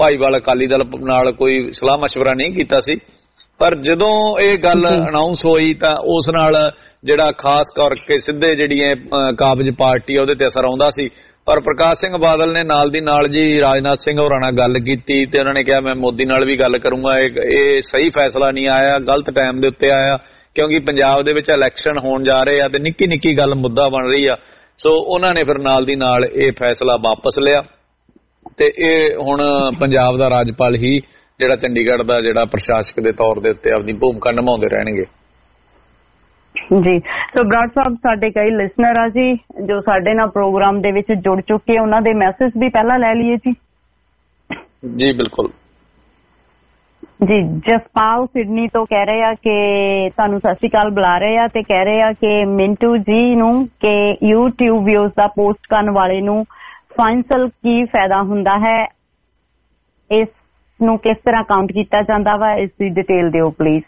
ਭਾਈਵਾਲ ਅਕਾਲੀ ਦਲ ਨਾਲ ਕੋਈ ਸਲਾਹ ਮਸ਼ਵਰਾ ਨਹੀਂ ਕੀਤਾ ਸੀ। ਪਰ ਜਦੋਂ ਇਹ ਗੱਲ ਅਨਾਉਂਸ ਹੋਈ ਤਾਂ ਉਸ ਨਾਲ ਜਿਹੜਾ ਖਾਸ ਕਰਕੇ ਸਿੱਧੇ ਜਿਹੜੀ ਕਾਬਜ ਪਾਰਟੀ ਉਹਦੇ ਤੇ ਅਸਰ ਆਉਂਦਾ ਸੀ। ਪਰ ਪ੍ਰਕਾਸ਼ ਸਿੰਘ ਬਾਦਲ ਨੇ ਨਾਲ ਦੀ ਨਾਲ ਜੀ ਰਾਜਨਾਥ ਸਿੰਘ ਹੋਰਾਂ ਨਾਲ ਗੱਲ ਕੀਤੀ ਤੇ ਉਹਨਾਂ ਨੇ ਕਿਹਾ ਮੈਂ ਮੋਦੀ ਨਾਲ ਵੀ ਗੱਲ ਕਰੂੰਗਾ, ਇਹ ਸਹੀ ਫੈਸਲਾ ਨਹੀਂ ਆਇਆ, ਗਲਤ ਟਾਈਮ ਦੇ ਉੱਤੇ ਆਇਆ, ਕਿਉਂਕਿ ਪੰਜਾਬ ਦੇ ਵਿੱਚ ਇਲੈਕਸ਼ਨ ਹੋਣ ਜਾ ਰਹੇ ਆ ਤੇ ਨਿੱਕੀ ਨਿੱਕੀ ਗੱਲ ਮੁੱਦਾ ਬਣ ਰਹੀ ਆ। ਸੋ ਉਹਨਾਂ ਨੇ ਫਿਰ ਨਾਲ ਦੀ ਨਾਲ ਇਹ ਫੈਸਲਾ ਵਾਪਸ ਲਿਆ ਤੇ ਇਹ ਹੁਣ ਪੰਜਾਬ ਦਾ ਰਾਜਪਾਲ ਹੀ ਜਿਹੜਾ ਚੰਡੀਗੜ੍ਹ ਦਾ ਜਿਹੜਾ ਪ੍ਰਸ਼ਾਸਕ ਦੇ ਤੌਰ ਦੇ ਉੱਤੇ ਆਪਣੀ ਭੂਮਿਕਾ ਨਿਭਾਉਂਦੇ ਰਹਿਣਗੇ ਜੀ। ਸੋ ਬਰਾੜ ਸਾਹਿਬ, ਸਾਡੇ ਕਈ ਲਿਸਨਰ ਆ ਜੀ ਜੋ ਸਾਡੇ ਨਾਲ ਪ੍ਰੋਗਰਾਮ ਦੇ ਵਿੱਚ ਜੁੜ ਚੁੱਕੇ, ਉਹਨਾਂ ਦੇ ਮੈਸੇਜ ਵੀ ਪਹਿਲਾਂ ਲੈ ਲਈਏ ਜੀ। ਜੀ ਬਿਲਕੁਲ ਜੀ। ਜਸਪਾਲ ਸਿਡਨੀ ਤੋਂ ਕਹਿ ਰਹੇ ਆ ਕਿ ਤੁਹਾਨੂੰ ਸਤਿ ਸ਼੍ਰੀ ਅਕਾਲ ਬੁਲਾ ਰਹੇ ਆ ਤੇ ਕਹਿ ਰਹੇ ਆ ਕਿ ਮਿੰਟੂ ਜੀ ਨੂੰ ਕਿ YouTube ਵਿਊਜ਼ ਦਾ ਪੋਸਟ ਕਰਨ ਵਾਲੇ ਨੂੰ ਫਾਈਨੈਂਸ਼ੀਅਲ ਕੀ ਫਾਇਦਾ ਹੁੰਦਾ ਹੈ, ਇਸ ਨੂੰ ਕਿਸ ਤਰ੍ਹਾਂ ਕਾਊਂਟ ਕੀਤਾ ਜਾਂਦਾ ਵਾ, ਇਸ ਦੀ ਡਿਟੇਲ ਦਿਓ ਪਲੀਜ਼।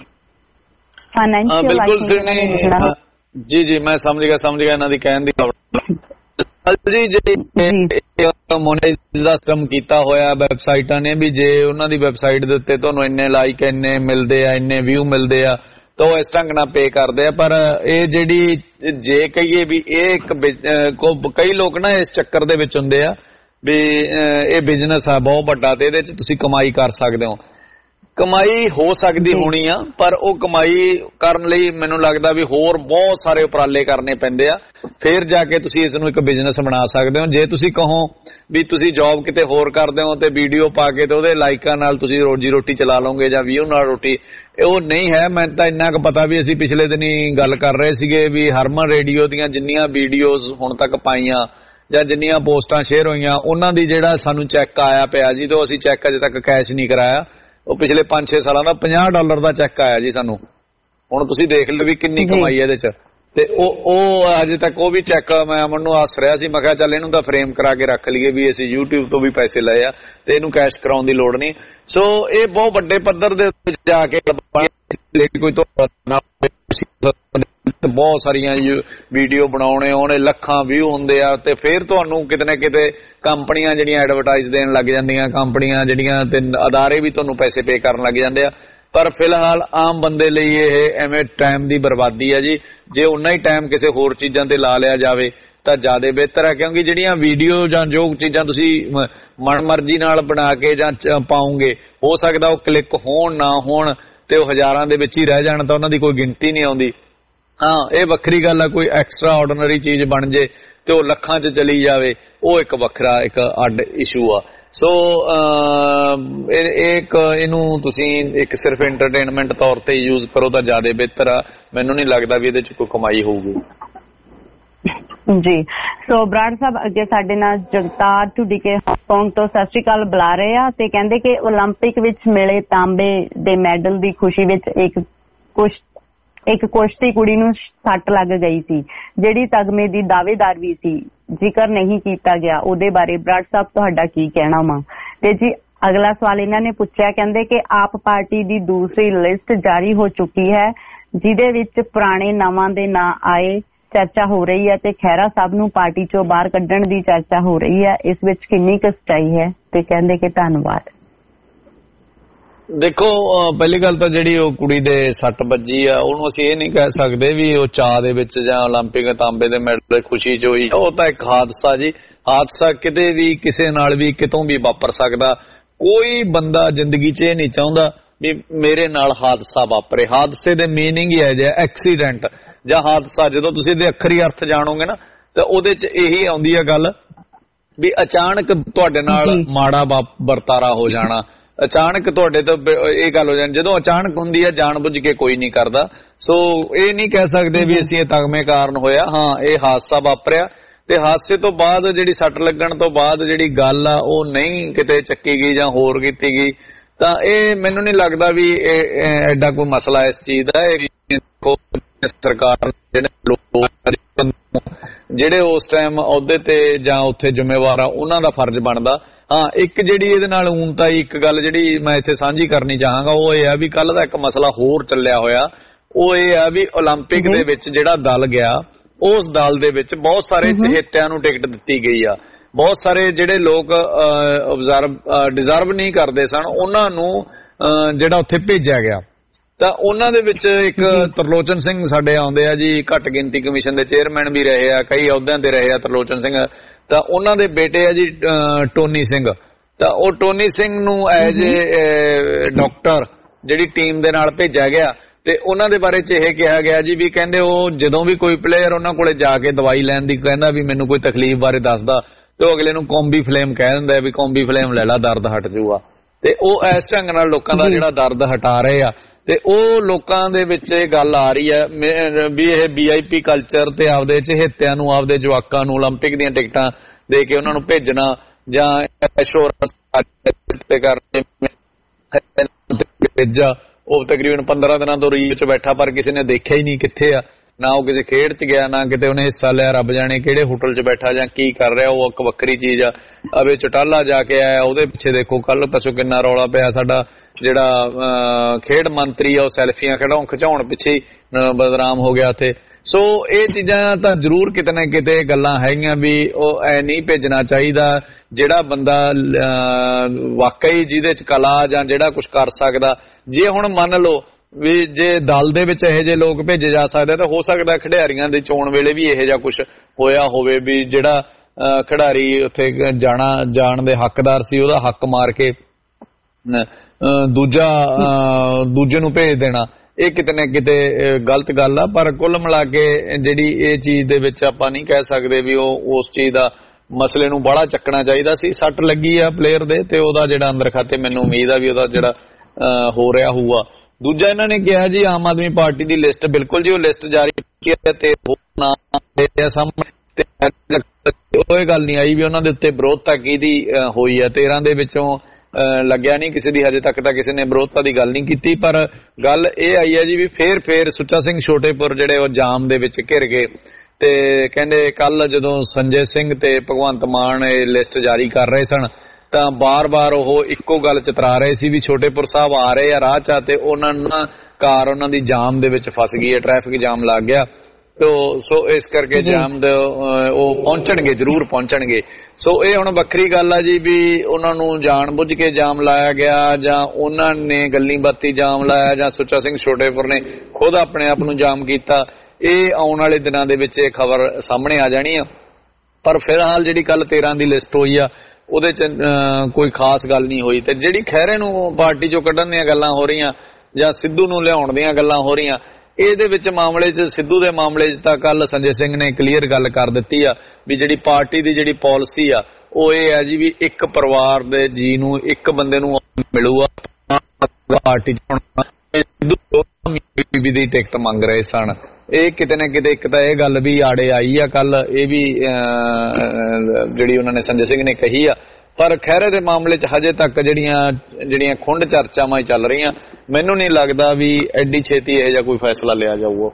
ਬਿਲਕੁਲ ਜੀ ਜੀ ਮੈਂ ਸਮਝ ਗਿਆ ਇਹਨਾਂ ਦੀ ਕਹਿਣ ਦੀ ਜੀ। ਜੇ ਮੋਨੇਟਾਈਜ਼ ਦਾ ਸਿਸਟਮ ਕੀਤਾ ਹੋਇਆ ਵੈਬਸਾਈਟਾਂ ਨੇ ਵੀ ਜੇ ਉਹਨਾਂ ਦੀ ਵੈਬਸਾਈਟ ਦੇ ਉੱਤੇ ਤੁਹਾਨੂੰ ਇੰਨੇ ਲਾਈਕ ਇੰਨੇ ਮਿਲਦੇ ਆ, ਇੰਨੇ ਵਿਊ ਮਿਲਦੇ ਆ ਤਾਂ ਉਹ ਇਸ ਢੰਗ ਨਾਲ ਪੇ ਕਰਦੇ ਆ। ਪਰ ਇਹ ਜਿਹੜੀ ਜੇ ਕਹੀਏ ਵੀ ਇਹ ਇੱਕ ਕਈ ਲੋਕ ਨਾ ਇਸ ਚੱਕਰ ਦੇ ਵਿੱਚ ਹੁੰਦੇ ਆ ਵੀ ਇਹ ਬਿਜ਼ਨਸ ਆ ਬਹੁਤ ਵੱਡਾ ਤੇ ਇਹਦੇ 'ਚ ਤੁਸੀਂ ਕਮਾਈ ਕਰ ਸਕਦੇ ਹੋ। ਕਮਾਈ ਹੋ ਸਕਦੀ ਹੋਣੀ ਆ, ਪਰ ਉਹ ਕਮਾਈ ਕਰਨ ਲਈ ਮੈਨੂੰ ਲੱਗਦਾ ਵੀ ਹੋਰ ਬਹੁਤ ਸਾਰੇ ਉਪਰਾਲੇ ਕਰਨੇ ਪੈਂਦੇ ਆ, ਫਿਰ ਜਾ ਕੇ ਤੁਸੀਂ ਇਸ ਨੂੰ ਇੱਕ ਬਿਜ਼ਨਸ ਬਣਾ ਸਕਦੇ ਹੋ। ਜੇ ਤੁਸੀਂ ਕਹੋ ਵੀ ਤੁਸੀਂ ਜੌਬ ਕਿਤੇ ਹੋਰ ਕਰਦੇ ਹੋ ਤੇ ਵੀਡੀਓ ਪਾ ਕੇ ਤੇ ਉਹਦੇ ਲਾਈਕਾਂ ਨਾਲ ਤੁਸੀਂ ਰੋਜੀ ਰੋਟੀ ਚਲਾ ਲਓਗੇ ਜਾਂ ਵਿਊ ਨਾਲ ਰੋਟੀ, ਉਹ ਨਹੀਂ ਹੈ। ਮੈਨੂੰ ਤਾਂ ਇੰਨਾ ਕੁ ਪਤਾ ਵੀ ਅਸੀਂ ਪਿਛਲੇ ਦਿਨੀ ਗੱਲ ਕਰ ਰਹੇ ਸੀਗੇ ਵੀ ਹਰਮਨ ਰੇਡੀਓ ਦੀਆਂ ਜਿੰਨੀਆਂ ਵੀਡੀਓਜ਼ ਹੁਣ ਤੱਕ ਪਾਈਆਂ ਜਾਂ ਜਿੰਨੀਆਂ ਪੋਸਟਾਂ ਸ਼ੇਅਰ ਹੋਈਆਂ ਉਹਨਾਂ ਦੀ ਜਿਹੜਾ ਸਾਨੂੰ ਚੈੱਕ ਆਇਆ ਪਿਆ ਜੀ, ਤੇ ਅਸੀਂ ਚੈੱਕ ਅਜੇ ਤੱਕ ਕੈਸ਼ ਨਹੀਂ ਕਰਾਇਆ। ਉਹ ਪਿਛਲੇ 5-6 ਸਾਲਾਂ ਦਾ $50 ਦਾ ਚੈੱਕ ਆਇਆ ਜੀ ਸਾਨੂੰ। ਹੁਣ ਤੁਸੀਂ ਦੇਖ ਲਓ ਵੀ ਕਿੰਨੀ ਕਮਾਈ ਇਹਦੇ 'ਚ। ਤੇ ਉਹ ਅਜੇ ਤੱਕ ਉਹ ਵੀ ਚੈੱਕ ਮੈਂ ਮੈਨੂੰ ਆਸ ਰਿਹਾ ਸੀ, ਮੈਂ ਕਿਹਾ ਚੱਲ ਇਹਨੂੰ ਤਾਂ ਫਰੇਮ ਕਰਾ ਕੇ ਰੱਖ ਲਈਏ ਵੀ ਅਸੀਂ YouTube ਤੋਂ ਵੀ ਪੈਸੇ ਲਏ ਆ ਤੇ ਇਹਨੂੰ ਕੈਸ਼ ਕਰਾਉਣ ਦੀ ਲੋੜ ਨਹੀਂ। ਸੋ ਇਹ ਬਹੁਤ ਵੱਡੇ ਪੱਧਰ ਦੇ ਉੱਤੇ ਜਾ ਕੇ ਕੋਈ ਬਹੁਤ ਸਾਰੀਆਂ ਵੀਡੀਓ ਬਣਾਉਣੇ ਉਹਨੇ ਲੱਖਾਂ ਵਿਊ ਹੁੰਦੇ ਆ ਤੇ ਫਿਰ ਤੁਹਾਨੂੰ ਕਿਤੇ ਨਾ ਕਿਤੇ ਕੰਪਨੀਆਂ ਜਿਹੜੀਆਂ ਐਡਵਰਟਾਈਜ਼ ਦੇਣ ਲੱਗ ਜਾਂਦੀਆਂ, ਕੰਪਨੀਆਂ ਜਿਹੜੀਆਂ ਤੇ ਅਦਾਰੇ ਵੀ ਤੁਹਾਨੂੰ ਪੈਸੇ ਪੇ ਕਰਨ ਲੱਗ ਜਾਂਦੇ ਆ। ਪਰ ਫਿਲਹਾਲ ਆਮ ਬੰਦੇ ਲਈ ਇਹ ਐਵੇਂ ਟਾਈਮ ਦੀ ਬਰਬਾਦੀ ਆ ਜੀ। ਜੇ ਉਨਾ ਹੀ ਟਾਈਮ ਕਿਸੇ ਹੋਰ ਚੀਜ਼ਾਂ ਤੇ ਲਾ ਲਿਆ ਜਾਵੇ ਤਾਂ ਜ਼ਿਆਦਾ ਬਿਹਤਰ ਹੈ, ਕਿਉਂਕਿ ਜਿਹੜੀਆਂ ਵੀਡੀਓ ਜਾਂ ਜੋ ਚੀਜ਼ਾਂ ਤੁਸੀਂ ਮਨਮਰਜ਼ੀ ਨਾਲ ਬਣਾ ਕੇ ਜਾਂ ਪਾਉਂਗੇ, ਹੋ ਸਕਦਾ ਉਹ ਕਲਿੱਕ ਹੋਣ ਨਾ ਹੋਣ ਤੇ ਉਹ ਹਜ਼ਾਰਾਂ ਦੇ ਵਿੱਚ ਹੀ ਰਹਿ ਜਾਣ, ਤਾਂ ਉਹਨਾਂ ਦੀ ਕੋਈ ਗਿਣਤੀ ਨਹੀਂ ਆਉਂਦੀ। ਹਾਂ, ਇਹ ਵੱਖਰੀ ਗੱਲ ਆ ਕੋਈ ਐਕਸਟਰਾ ਆਰਡੀਨਰੀ ਚੀਜ਼ ਬਣ ਜੇ ਤੇ ਉਹ ਲੱਖਾਂ 'ਚ ਚਲੀ ਜਾਵੇ, ਉਹ ਇੱਕ ਵੱਖਰਾ ਇੱਕ ਅੱਡ ਇਸ਼ੂ ਆ। ਸੋ ਇਹਨੂੰ ਤੁਸੀਂ ਇੱਕ ਸਿਰਫ ਐਂਟਰਟੇਨਮੈਂਟ ਤੌਰ ਤੇ ਯੂਜ਼ ਕਰੋ ਤਾਂ ਜ਼ਿਆਦਾ ਬਿਹਤਰ ਆ। ਮੈਨੂੰ ਨਹੀਂ ਲੱਗਦਾ ਵੀ ਇਹਦੇ 'ਚ ਕੋਈ ਕਮਾਈ ਹੋਊਗੀ ਜੀ। ਸੋ ਬਰਾੜ ਸਾਹਿਬ, ਅੱਗੇ ਸਾਡੇ ਨਾਲ ਜਗਤਾਰ ਢੁੱਡੀਕੇ ਹਾਂਗਕਾਂਗ ਤੋਂ ਸਤਿ ਸ਼੍ਰੀ ਅਕਾਲ ਬੁਲਾ ਰਹੇ ਆ ਤੇ ਕਹਿੰਦੇ ਕਿ ਓਲੰਪਿਕ ਵਿੱਚ ਮਿਲੇ ਤਾਂਬੇ ਦੇ ਮੈਡਲ ਦੀ ਖੁਸ਼ੀ ਵਿੱਚ ਇੱਕ ਕੁਸ਼ਤੀ ਕੁੜੀ ਨੂੰ ਸੱਟ ਲੱਗ ਗਈ ਸੀ, ਜਿਹੜੀ ਤਗਮੇ ਦੀ ਦਾਅਵੇਦਾਰ ਵੀ ਸੀ, ਜ਼ਿਕਰ ਨਹੀਂ ਕੀਤਾ ਗਿਆ। ਉਹਦੇ ਬਾਰੇ ਬਰਾੜ ਸਾਹਿਬ ਤੁਹਾਡਾ ਕੀ ਕਹਿਣਾ ਵਾ? ਤੇ ਜੀ ਅਗਲਾ ਸਵਾਲ ਇਹਨਾਂ ਨੇ ਪੁੱਛਿਆ, ਕਹਿੰਦੇ ਕਿ ਆਪ ਪਾਰਟੀ ਦੀ ਦੂਸਰੀ ਲਿਸਟ ਜਾਰੀ ਹੋ ਚੁੱਕੀ ਹੈ ਜਿਹਦੇ ਵਿੱਚ ਪੁਰਾਣੇ ਨਾਵਾਂ ਦੇ ਨਾਂ ਆਏ ਚਰਚਾ ਹੋ ਰਹੀ ਹੈ ਤੇ ਖਹਿਰਾ ਸਾਹਿਬ ਨੂੰ ਪਾਰਟੀ ਚੋਂ ਬਾਹਰ ਕੱਢਣ ਦੀ ਚਰਚਾ ਹੋ ਰਹੀ ਹੈ। ਇਸ ਵਿੱਚ ਕਿੰਨੀ ਕੁ ਸੱਚਾਈ ਹੈ? ਤੇ ਕਹਿੰਦੇ ਕਿ ਧੰਨਵਾਦ। ਦੇਖੋ, ਪਹਿਲੀ ਗੱਲ ਤਾਂ ਜਿਹੜੀ ਉਹ ਕੁੜੀ ਦੇ ਸੱਟ ਵੱਜੀ ਆ ਉਹਨੂੰ ਅਸੀਂ ਇਹ ਨਹੀਂ ਕਹਿ ਸਕਦੇ ਵੀ ਉਹ ਚਾਅ ਦੇ ਵਿੱਚ ਜਾਂ ਓਲੰਪਿਕ ਤਾਂਬੇ ਦੇ ਮੈਡਲ ਖੁਸ਼ੀ 'ਚ ਹੋਈ। ਉਹ ਤਾਂ ਇੱਕ ਹਾਦਸਾ ਜੀ। ਹਾਦਸਾ ਕਿਤੇ ਵੀ ਕਿਸੇ ਨਾਲ ਵੀ ਕਿਤੋਂ ਵੀ ਵਾਪਰ ਸਕਦਾ। ਕੋਈ ਬੰਦਾ ਜ਼ਿੰਦਗੀ 'ਚ ਇਹ ਨਹੀਂ ਚਾਹੁੰਦਾ ਵੀ ਮੇਰੇ ਨਾਲ ਹਾਦਸਾ ਵਾਪਰੇ। ਹਾਦਸੇ ਦੇ ਮੀਨਿੰਗ ਹੀ ਹੈ ਜੇ ਐਕਸੀਡੈਂਟ ਜਾਂ ਹਾਦਸਾ। ਜਦੋਂ ਤੁਸੀਂ ਇਹਦੇ ਅੱਖਰੀ ਅਰਥ ਜਾਣੋਗੇ ਨਾ ਤਾਂ ਉਹਦੇ 'ਚ ਇਹੀ ਆਉਂਦੀ ਹੈ ਗੱਲ ਵੀ ਅਚਾਨਕ ਤੁਹਾਡੇ ਨਾਲ ਮਾੜਾ ਵਰਤਾਰਾ ਹੋ ਜਾਣਾ, ਅਚਾਨਕ ਤੁਹਾਡੇ ਤੋਂ ਇਹ ਗੱਲ ਹੋ ਜਾਣੀ। ਜਦੋਂ ਅਚਾਨਕ ਹੁੰਦੀ ਹੈ ਜਾਣ ਬੁੱਝ ਕੇ ਕੋਈ ਨਹੀਂ ਕਰਦਾ। ਸੋ ਇਹ ਨਹੀਂ ਕਹਿ ਸਕਦੇ ਵੀ ਅਸੀਂ ਇਹ ਤਗਮੇ ਕਾਰਨ ਹੋਇਆ। ਹਾਂ, ਇਹ ਹਾਦਸਾ ਵਾਪਰਿਆ ਤੇ ਹਾਦਸੇ ਤੋਂ ਬਾਅਦ ਜਿਹੜੀ ਸੱਟ ਲੱਗਣ ਤੋਂ ਬਾਅਦ ਜਿਹੜੀ ਗੱਲ ਆ ਉਹ ਨਹੀਂ ਕਿਤੇ ਚੱਕੀ ਗਈ ਜਾਂ ਹੋਰ ਕੀਤੀ ਗਈ, ਤਾਂ ਇਹ ਮੈਨੂੰ ਨਹੀਂ ਲੱਗਦਾ ਵੀ ਇਹ ਐਡਾ ਕੋਈ ਮਸਲਾ ਇਸ ਚੀਜ਼ ਦਾ। ਸਰਕਾਰ ਜਿਹੜੇ ਉਸ ਟਾਈਮ ਅਹੁਦੇ ਤੇ ਜਾਂ ਉੱਥੇ ਜ਼ਿੰਮੇਵਾਰ ਆ ਉਹਨਾਂ ਦਾ ਫਰਜ਼ ਬਣਦਾ। ਹਾਂ, ਇੱਕ ਜਿਹੜੀ ਇਹਦੇ ਨਾਲ ਊਨਤਾ ਇੱਕ ਗੱਲ ਜਿਹੜੀ ਮੈਂ ਇੱਥੇ ਸਾਂਝੀ ਕਰਨੀ ਚਾਹਾਂਗਾ ਉਹ ਇਹ ਆ ਵੀ ਕੱਲ ਦਾ ਇੱਕ ਮਸਲਾ ਹੋਰ ਚੱਲਿਆ ਹੋਇਆ। ਉਹ ਇਹ ਆ ਵੀ ਓਲੰਪਿਕ ਦੇ ਵਿੱਚ ਜਿਹੜਾ ਦਲ ਗਿਆ ਉਸ ਦਲ ਦੇ ਵਿੱਚ ਬਹੁਤ ਸਾਰੇ ਚਹੇਤਿਆਂ ਨੂੰ ਟਿਕਟ ਦਿੱਤੀ ਗਈ ਆ। ਬਹੁਤ ਸਾਰੇ ਜਿਹੜੇ ਲੋਕ ਡਿਜ਼ਰਵ ਨਹੀਂ ਕਰਦੇ ਸਨ ਉਹਨਾਂ ਨੂੰ ਜਿਹੜਾ ਉੱਥੇ ਭੇਜਿਆ ਗਿਆ। ਤਾਂ ਉਹਨਾਂ ਦੇ ਵਿੱਚ ਇੱਕ ਤਰਲੋਚਨ ਸਿੰਘ ਸਾਡੇ ਆਉਂਦੇ ਆ ਜੀ, ਘੱਟ ਗਿਣਤੀ ਕਮਿਸ਼ਨ ਦੇ ਚੇਅਰਮੈਨ ਵੀ ਰਹੇ ਆ, ਕਈ ਅਹੁਦਿਆਂ ਤੇ ਰਹੇ ਆ ਤਰਲੋਚਨ ਸਿੰਘ। ਤਾਂ ਉਹਨਾਂ ਦੇ ਬੇਟੇ ਆ ਜੀ ਟੋਨੀ ਸਿੰਘ। ਤਾਂ ਉਹ ਟੋਨੀ ਸਿੰਘ ਨੂੰ ਐਜ਼ ਏ ਡਾਕਟਰ ਜਿਹੜੀ ਟੀਮ ਦੇ ਨਾਲ ਭੇਜਿਆ ਗਿਆ ਤੇ ਉਹਨਾਂ ਦੇ ਬਾਰੇ ਚ ਇਹ ਕਿਹਾ ਗਿਆ ਜੀ ਵੀ ਕਹਿੰਦੇ ਉਹ ਜਦੋਂ ਵੀ ਕੋਈ ਪਲੇਅਰ ਉਹਨਾਂ ਕੋਲੇ ਜਾ ਕੇ ਦਵਾਈ ਲੈਣ ਦੀ ਕਹਿੰਦਾ ਵੀ ਮੈਨੂੰ ਕੋਈ ਤਕਲੀਫ ਬਾਰੇ ਦੱਸਦਾ ਤੇ ਉਹ ਅਗਲੇ ਨੂੰ ਕੌਂਬੀ ਫਲੇਮ ਕਹਿ ਦਿੰਦਾ ਵੀ ਕੌਂਬੀ ਫਲੇਮ ਲੈ ਲਾ ਦਰਦ ਹਟ ਜੂਗਾ। ਤੇ ਉਹ ਇਸ ਢੰਗ ਨਾਲ ਲੋਕਾਂ ਦਾ ਜਿਹੜਾ ਦਰਦ ਹਟਾ ਰਹੇ ਆ। ਤੇ ਉਹ ਲੋਕਾਂ ਦੇ ਵਿੱਚ ਇਹ ਗੱਲ ਆ ਰਹੀ ਹੈ ਵੀ ਇਹ VIP ਕਲਚਰ ਤੇ ਆਪਦੇ ਚਹੇਤਿਆਂ ਨੂੰ ਆਪਦੇ ਜਵਾਕਾਂ ਨੂੰ 올림픽 ਦੀਆਂ ਟਿਕਟਾਂ ਦੇ ਕੇ ਉਹਨਾਂ ਨੂੰ ਭੇਜਣਾ ਜਾਂ ਐਸ਼ੋਰੈਂਸ ਭੇਜਾ। ਉਹ ਤਕਰੀਬਨ 15 ਦਿਨਾਂ ਤੋਂ ਰੀਲ 'ਚ ਬੈਠਾ ਪਰ ਕਿਸੇ ਨੇ ਦੇਖਿਆ ਹੀ ਨਹੀਂ ਕਿੱਥੇ ਆ, ਨਾ ਉਹ ਕਿਸੇ ਖੇਡ 'ਚ ਗਿਆ ਨਾ ਕਿਤੇ ਉਹਨੇ ਹਿੱਸਾ ਲਿਆ, ਰੱਬ ਜਾਣੇ ਕਿਹੜੇ ਹੋਟਲ 'ਚ ਬੈਠਾ ਜਾਂ ਕੀ ਕਰ ਰਿਹਾ, ਉਹ ਇੱਕ ਵੱਖਰੀ ਚੀਜ਼ ਆ। ਅਵੇ ਚਟਾਲਾ ਜਾ ਕੇ ਆਇਆ, ਉਹਦੇ ਪਿੱਛੇ ਦੇਖੋ ਕੱਲ ਪਰਸੋਂ ਕਿੰਨਾ ਰੌਲਾ ਪਿਆ। ਸਾਡਾ ਜਿਹੜਾ ਖੇਡ ਮੰਤਰੀ ਆ ਉਹ ਸੈਲਫੀਆਂ ਖਿਚਾਉਣ ਪਿੱਛੇ ਬਦਨਾਮ ਹੋ ਗਿਆ ਉੱਥੇ। ਸੋ ਇਹ ਚੀਜ਼ਾਂ ਤਾਂ ਜ਼ਰੂਰ ਕਿਤੇ ਨਾ ਕਿਤੇ ਗੱਲਾਂ ਹੈਗੀਆਂ ਵੀ ਉਹ ਐ ਨਹੀਂ ਭੇਜਣਾ ਚਾਹੀਦਾ। ਜਿਹੜਾ ਬੰਦਾ ਵਾਕਈ ਜਿਹਦੇ 'ਚ ਕਲਾ ਜਾਂ ਜਿਹੜਾ ਕੁਛ ਕਰ ਸਕਦਾ, ਜੇ ਹੁਣ ਮੰਨ ਲਓ ਵੀ ਜੇ ਦਲ ਦੇ ਵਿੱਚ ਇਹੋ ਜਿਹੇ ਲੋਕ ਭੇਜੇ ਜਾ ਸਕਦੇ ਤਾਂ ਹੋ ਸਕਦਾ ਖਿਡਾਰੀਆਂ ਦੀ ਚੋਣ ਵੇਲੇ ਵੀ ਇਹੋ ਜਿਹਾ ਕੁਛ ਹੋਇਆ ਹੋਵੇ ਵੀ ਜਿਹੜਾ ਖਿਡਾਰੀ ਉੱਥੇ ਜਾਣ ਦੇ ਹੱਕਦਾਰ ਸੀ ਉਹਦਾ ਹੱਕ ਮਾਰ ਕੇ ਦੂਜੇ ਨੂੰ ਭੇਜ ਦੇਣਾ। ਇਹ ਕਿਤੇ ਨਾ ਕਿਤੇ ਗਲਤ ਗੱਲ ਆ। ਪਰ ਕੁੱਲ ਮਿਲਾ ਕੇ ਜਿਹੜੀ ਇਹ ਚੀਜ਼ ਦੇ ਵਿੱਚ ਆਪਾਂ ਨਹੀਂ ਕਹਿ ਸਕਦੇ ਵੀ ਉਹ ਉਸ ਚੀਜ਼ ਦਾ ਮਸਲੇ ਨੂੰ ਬਾਹਲਾ ਚੱਕਣਾ ਚਾਹੀਦਾ ਸੀ। ਸੱਟ ਲੱਗੀ ਆ ਪਲੇਅਰ ਦੇ ਤੇ ਉਹਦਾ ਜਿਹੜਾ ਅੰਦਰ ਖਾਤੇ ਮੈਨੂੰ ਉਮੀਦ ਆ ਵੀ ਉਹਦਾ ਜਿਹੜਾ ਹੋ ਰਿਹਾ ਹੋਊਗਾ। ਦੂਜਾ ਇਹਨਾਂ ਨੇ ਕਿਹਾ ਜੀ ਆਮ ਆਦਮੀ ਪਾਰਟੀ ਦੀ ਲਿਸਟ, ਬਿਲਕੁਲ ਜੀ ਉਹ ਲਿਸਟ ਜਾਰੀ ਕੀਤੀ ਹੈ ਤੇ ਸਾਹਮਣੇ ਉਹ ਇਹ ਗੱਲ ਨਹੀਂ ਆਈ ਵੀ ਉਹਨਾਂ ਦੇ ਉੱਤੇ ਵਿਰੋਧਤਾ ਕਿਹਦੀ ਹੋਈ ਹੈ। 13 ਦੇ ਵਿੱਚੋਂ ਲੱਗਿਆ ਨਹੀਂ ਕਿਸੇ ਦੀ, ਹਜੇ ਤੱਕ ਤਾਂ ਕਿਸੇ ਨੇ ਵਿਰੋਧਤਾ ਦੀ ਗੱਲ ਨਹੀਂ ਕੀਤੀ। ਪਰ ਗੱਲ ਇਹ ਆਈ ਹੈ ਜੀ ਵੀ ਫੇਰ ਸੁੱਚਾ ਸਿੰਘ ਛੋਟੇਪੁਰ ਜਿਹੜੇ ਉਹ ਜਾਮ ਦੇ ਵਿੱਚ ਘਿਰ ਗਏ ਤੇ ਕਹਿੰਦੇ ਕੱਲ ਜਦੋਂ ਸੰਜੇ ਸਿੰਘ ਤੇ ਭਗਵੰਤ ਮਾਨ ਇਹ ਲਿਸਟ ਜਾਰੀ ਕਰ ਰਹੇ ਸਨ ਤਾਂ ਬਾਰ-ਬਾਰ ਉਹ ਇੱਕੋ ਗੱਲ ਚਤਰਾ ਰਹੇ ਸੀ ਵੀ ਛੋਟੇਪੁਰ ਸਾਹਿਬ ਆ ਰਹੇ ਆ ਰਾਹ 'ਚ ਤੇ ਉਹਨਾਂ ਕਾਰ ਉਹਨਾਂ ਦੀ ਜਾਮ ਦੇ ਵਿੱਚ ਫਸ ਗਈ ਹੈ, ਟ੍ਰੈਫਿਕ ਜਾਮ ਲੱਗ ਗਿਆ। ਸੋ ਇਸ ਕਰਕੇ ਜਾਮ ਦੇ ਉਹ ਪਹੁੰਚਣਗੇ, ਜ਼ਰੂਰ ਪਹੁੰਚਣਗੇ। ਸੋ ਇਹ ਹੁਣ ਵੱਖਰੀ ਗੱਲ ਆ ਜੀ ਵੀ ਉਹਨਾਂ ਨੂੰ ਜਾਣ ਬੁੱਝ ਕੇ ਜਾਮ ਲਾਇਆ ਗਿਆ ਜਾਂ ਉਹਨਾਂ ਨੇ ਗੱਲੀ ਬਾਤੀ ਜਾਮ ਲਾਇਆ ਜਾਂ ਸੁੱਚਾ ਸਿੰਘ ਛੋਟੇਪੁਰ ਨੇ ਖੁਦ ਆਪਣੇ ਆਪ ਨੂੰ ਜਾਮ ਕੀਤਾ। ਇਹ ਆਉਣ ਵਾਲੇ ਦਿਨਾਂ ਦੇ ਵਿੱਚ ਇਹ ਖਬਰ ਸਾਹਮਣੇ ਆ ਜਾਣੀ ਆ। ਪਰ ਫਿਲਹਾਲ ਜਿਹੜੀ ਕੱਲ 13 ਦੀ ਲਿਸਟ ਹੋਈ ਆ ਉਹਦੇ 'ਚ ਕੋਈ ਖਾਸ ਗੱਲ ਨਹੀਂ ਹੋਈ। ਤੇ ਜਿਹੜੀ ਖਹਿਰੇ ਨੂੰ ਪਾਰਟੀ 'ਚੋਂ ਕੱਢਣ ਦੀਆਂ ਗੱਲਾਂ ਹੋ ਰਹੀਆਂ ਜਾਂ ਸਿੱਧੂ ਨੂੰ ਲਿਆਉਣ ਦੀਆਂ ਗੱਲਾਂ ਹੋ ਰਹੀਆਂ, ਇਹਦੇ ਵਿੱਚ ਮਾਮਲੇ 'ਚ ਸਿੱਧੂ ਦੇ ਮਾਮਲੇ 'ਚ ਤਾਂ ਕੱਲ ਸੰਜੇ ਸਿੰਘ ਨੇ ਕਲੀਅਰ ਗੱਲ ਕਰ ਦਿੱਤੀ ਆ ਵੀ ਜਿਹੜੀ ਪਾਰਟੀ ਦੀ ਜਿਹੜੀ ਪਾਲਿਸੀ ਆ ਉਹ ਇਹ ਆ ਜੀ ਵੀ ਇੱਕ ਪਰਿਵਾਰ ਦੇ ਜੀ ਨੂੰ ਇੱਕ ਬੰਦੇ ਨੂੰ ਮਿਲੂਗਾ ਪਾਰਟੀ 'ਚ। ਸਿੱਧੂ ਦੀ ਟਿਕਟ ਮੰਗ ਰਹੇ ਸਨ। ਇਹ ਕਿਤੇ ਨਾ ਕਿਤੇ ਇੱਕ ਤਾਂ ਇਹ ਗੱਲ ਵੀ ਆੜੇ ਆਈ ਆ ਕੱਲ, ਇਹ ਵੀ ਜਿਹੜੀ ਉਹਨਾਂ ਨੇ ਸੰਜੇ ਸਿੰਘ ਨੇ ਕਹੀ ਆ। ਪਰ ਖਹਿਰੇ ਦੇ ਮਾਮਲੇ 'ਚ ਹਜੇ ਤੱਕ ਜਿਹੜੀਆਂ ਖੁੰਡ ਚਰਚਾਵਾਂ ਚੱਲ ਰਹੀਆਂ, ਮੈਨੂੰ ਨਹੀਂ ਲੱਗਦਾ ਵੀ ਐਡੀ ਛੇਤੀ ਇਹੋ ਜਿਹਾ ਕੋਈ ਫੈਸਲਾ ਲਿਆ ਜਾਊਗਾ।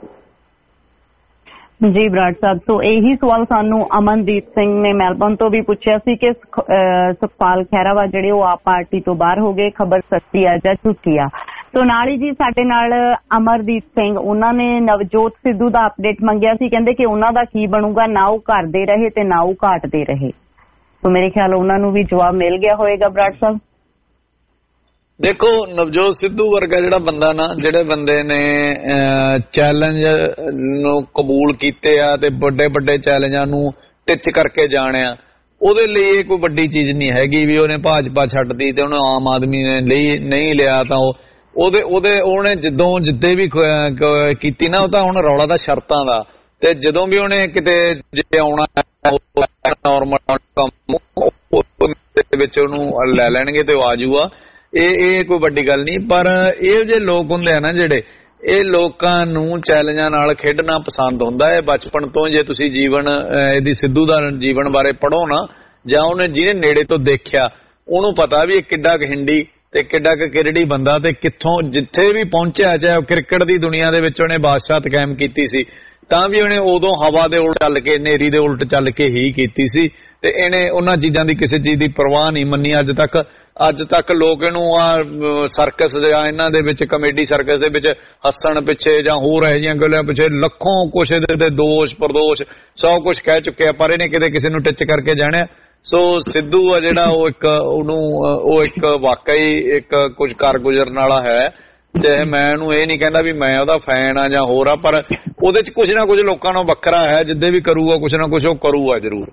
ਜੀ ਬਰਾੜ ਸਾਹਿਬ, ਤੋਂ ਇਹੀ ਸਵਾਲ ਸਾਨੂੰ ਅਮਨਦੀਪ ਸਿੰਘ ਨੇ ਮੈਲਬੌਰਨ ਤੋਂ ਵੀ ਪੁੱਛਿਆ ਸੀ ਕਿ ਸੁਖਪਾਲ ਖਹਿਰਾਵਾਤ ਜਿਹੜੇ ਉਹ ਆਪ ਪਾਰਟੀ ਤੋਂ ਬਾਹਰ ਹੋ ਗਏ, ਖਬਰ ਸੱਚੀ ਆ ਜਾਂ ਝੂਠੀ ਆ। ਤੋਂ ਨਾਲ ਹੀ ਜੀ ਸਾਡੇ ਨਾਲ ਅਮਰਦੀਪ ਸਿੰਘ, ਉਹਨਾਂ ਨੇ ਨਵਜੋਤ ਸਿੱਧੂ ਦਾ ਅਪਡੇਟ ਮੰਗਿਆ ਸੀ। ਕਹਿੰਦੇ ਕਿ ਉਹਨਾਂ ਦਾ ਕੀ ਬਣੂਗਾ, ਨਾ ਉਹ ਘਟਦੇ ਰਹੇ ਤੇ ਨਾ ਉਹ ਘਾਟਦੇ ਰਹੇ। ਤੋਂ ਮੇਰੇ ਖਿਆਲ ਉਹਨਾਂ ਨੂੰ ਵੀ ਜਵਾਬ ਮਿਲ ਗਿਆ ਹੋਏਗਾ ਬਰਾੜ ਸਾਹਿਬ। ਦੇਖੋ ਨਵਜੋਤ ਸਿੱਧੂ ਵਰਗਾ ਜਿਹੜਾ ਬੰਦਾ ਨਾ, ਜਿਹੜੇ ਬੰਦੇ ਨੇ ਚੈਲੰਜ ਨੂੰ ਕਬੂਲ ਕੀਤੇ ਆ ਤੇ ਵੱਡੇ ਚੈਲੰਜਾਂ ਨੂੰ ਟਿੱਚ ਕਰਕੇ ਜਾਣਿਆ, ਉਹਦੇ ਲਈ ਇਹ ਕੋਈ ਵੱਡੀ ਚੀਜ਼ ਨਹੀਂ ਹੈਗੀ ਵੀ ਉਹਨੇ ਭਾਜਪਾ ਛੱਡਦੀ ਤੇ ਉਹਨੇ ਆਮ ਆਦਮੀ ਨੇ ਨਹੀਂ ਲਿਆ। ਤਾਂ ਉਹਨੇ ਜਿੱਦੇ ਵੀ ਕੀਤੀ ਨਾ, ਉਹ ਤਾਂ ਹੁਣ ਰੌਲਾ ਦਾ ਸ਼ਰਤਾਂ ਦਾ। ਤੇ ਜਦੋਂ ਵੀ ਉਹਨੇ ਕਿਤੇ ਜੇ ਆਉਣਾ ਨਾਰਮਲ ਕੰਮ ਵਿੱਚ ਉਹਨੂੰ ਲੈ ਲੈਣਗੇ ਤੇ ਉਹ ਆ ਜਾਊਗਾ। ਇਹ ਕੋਈ ਵੱਡੀ ਗੱਲ ਨਹੀਂ। ਪਰ ਇਹ ਜੇ ਲੋਕ ਹੁੰਦੇ ਆ ਨਾ ਜਿਹੜੇ, ਇਹ ਲੋਕਾਂ ਨੂੰ ਚੈਲੰਜਾਂ ਨਾਲ ਖੇਡਣਾ ਪਸੰਦ ਹੁੰਦਾ ਹੈ ਬਚਪਨ ਤੋਂ। ਜੇ ਤੁਸੀਂ ਇਹਦੀ ਸਿੱਧੂ ਦਾ ਜੀਵਨ ਬਾਰੇ ਪੜ੍ਹੋ ਨਾ, ਜਾਂ ਉਹਨੇ ਜਿਹਨੇ ਨੇੜੇ ਤੋਂ ਦੇਖਿਆ ਉਹਨੂੰ ਪਤਾ ਵੀ ਇਹ ਕਿੱਡਾ ਕੁ ਹਿੰਡੀ ਤੇ ਕਿੱਡਾ ਕੁ ਕਿਰੜੀ ਬੰਦਾ ਤੇ ਕਿੱਥੋਂ ਜਿੱਥੇ ਵੀ ਪਹੁੰਚਿਆ, ਚਾਹੇ ਕ੍ਰਿਕਟ ਦੀ ਦੁਨੀਆ ਦੇ ਵਿੱਚ ਉਹਨੇ ਬਾਦਸ਼ਾਹਤ ਕਾਇਮ ਕੀਤੀ ਸੀ ਤਾਂ ਵੀ ਉਹਨੇ ਉਦੋਂ ਹਵਾ ਦੇ ਉਲਟ ਚੱਲ ਕੇ, ਨੇਰੀ ਦੇ ਉਲਟ ਚੱਲ ਕੇ ਹੀ ਕੀਤੀ ਸੀ। ਤੇ ਇਹਨੇ ਉਹਨਾਂ ਚੀਜ਼ਾਂ ਦੀ ਕਿਸੇ ਚੀਜ਼ ਦੀ ਪਰਵਾਹ ਨਹੀਂ ਮੰਨੀ ਅੱਜ ਤੱਕ ਲੋਕ ਇਹਨੂੰ ਸਰਕਸ ਜਾਂ ਇਹਨਾਂ ਦੇ ਵਿੱਚ ਕਮੇਡੀ ਸਰਕਸ ਦੇ ਵਿੱਚ ਹੱਸਣ ਪਿੱਛੇ ਜਾਂ ਹੋਰ ਇਹੋ ਜਿਹੀਆਂ ਗੱਲਾਂ ਪਿੱਛੇ ਲੱਖੋਂ ਕੁਛ ਇਹਦੇ ਤੇ ਦੋਸ਼ ਪਰਦੋਸ਼ 100 ਕੁਛ ਕਹਿ ਚੁੱਕੇ ਆ, ਪਰ ਇਹਨੇ ਕਿਤੇ ਕਿਸੇ ਨੂੰ ਟਿੱਚ ਕਰਕੇ ਜਾਣਿਆ। ਸੋ ਸਿੱਧੂ ਆ ਜਿਹੜਾ ਉਹ ਇੱਕ ਵਾਕਈ ਇੱਕ ਕੁਝ ਕਰ ਗੁਜ਼ਰਨ ਵਾਲਾ ਹੈ। ਚਾਹੇ ਮੈਂ ਇਹਨੂੰ ਇਹ ਨਹੀਂ ਕਹਿੰਦਾ ਵੀ ਮੈਂ ਉਹਦਾ ਫੈਨ ਆ ਜਾਂ ਹੋਰ ਆ, ਪਰ ਉਹਦੇ ਚ ਕੁਝ ਨਾ ਕੁਝ ਲੋਕਾਂ ਨੂੰ ਵੱਖਰਾ ਹੈ। ਜਿੱਦੇ ਵੀ ਕਰੂਗਾ ਕੁਝ ਨਾ ਕੁਝ ਉਹ ਕਰੂਗਾ ਜ਼ਰੂਰ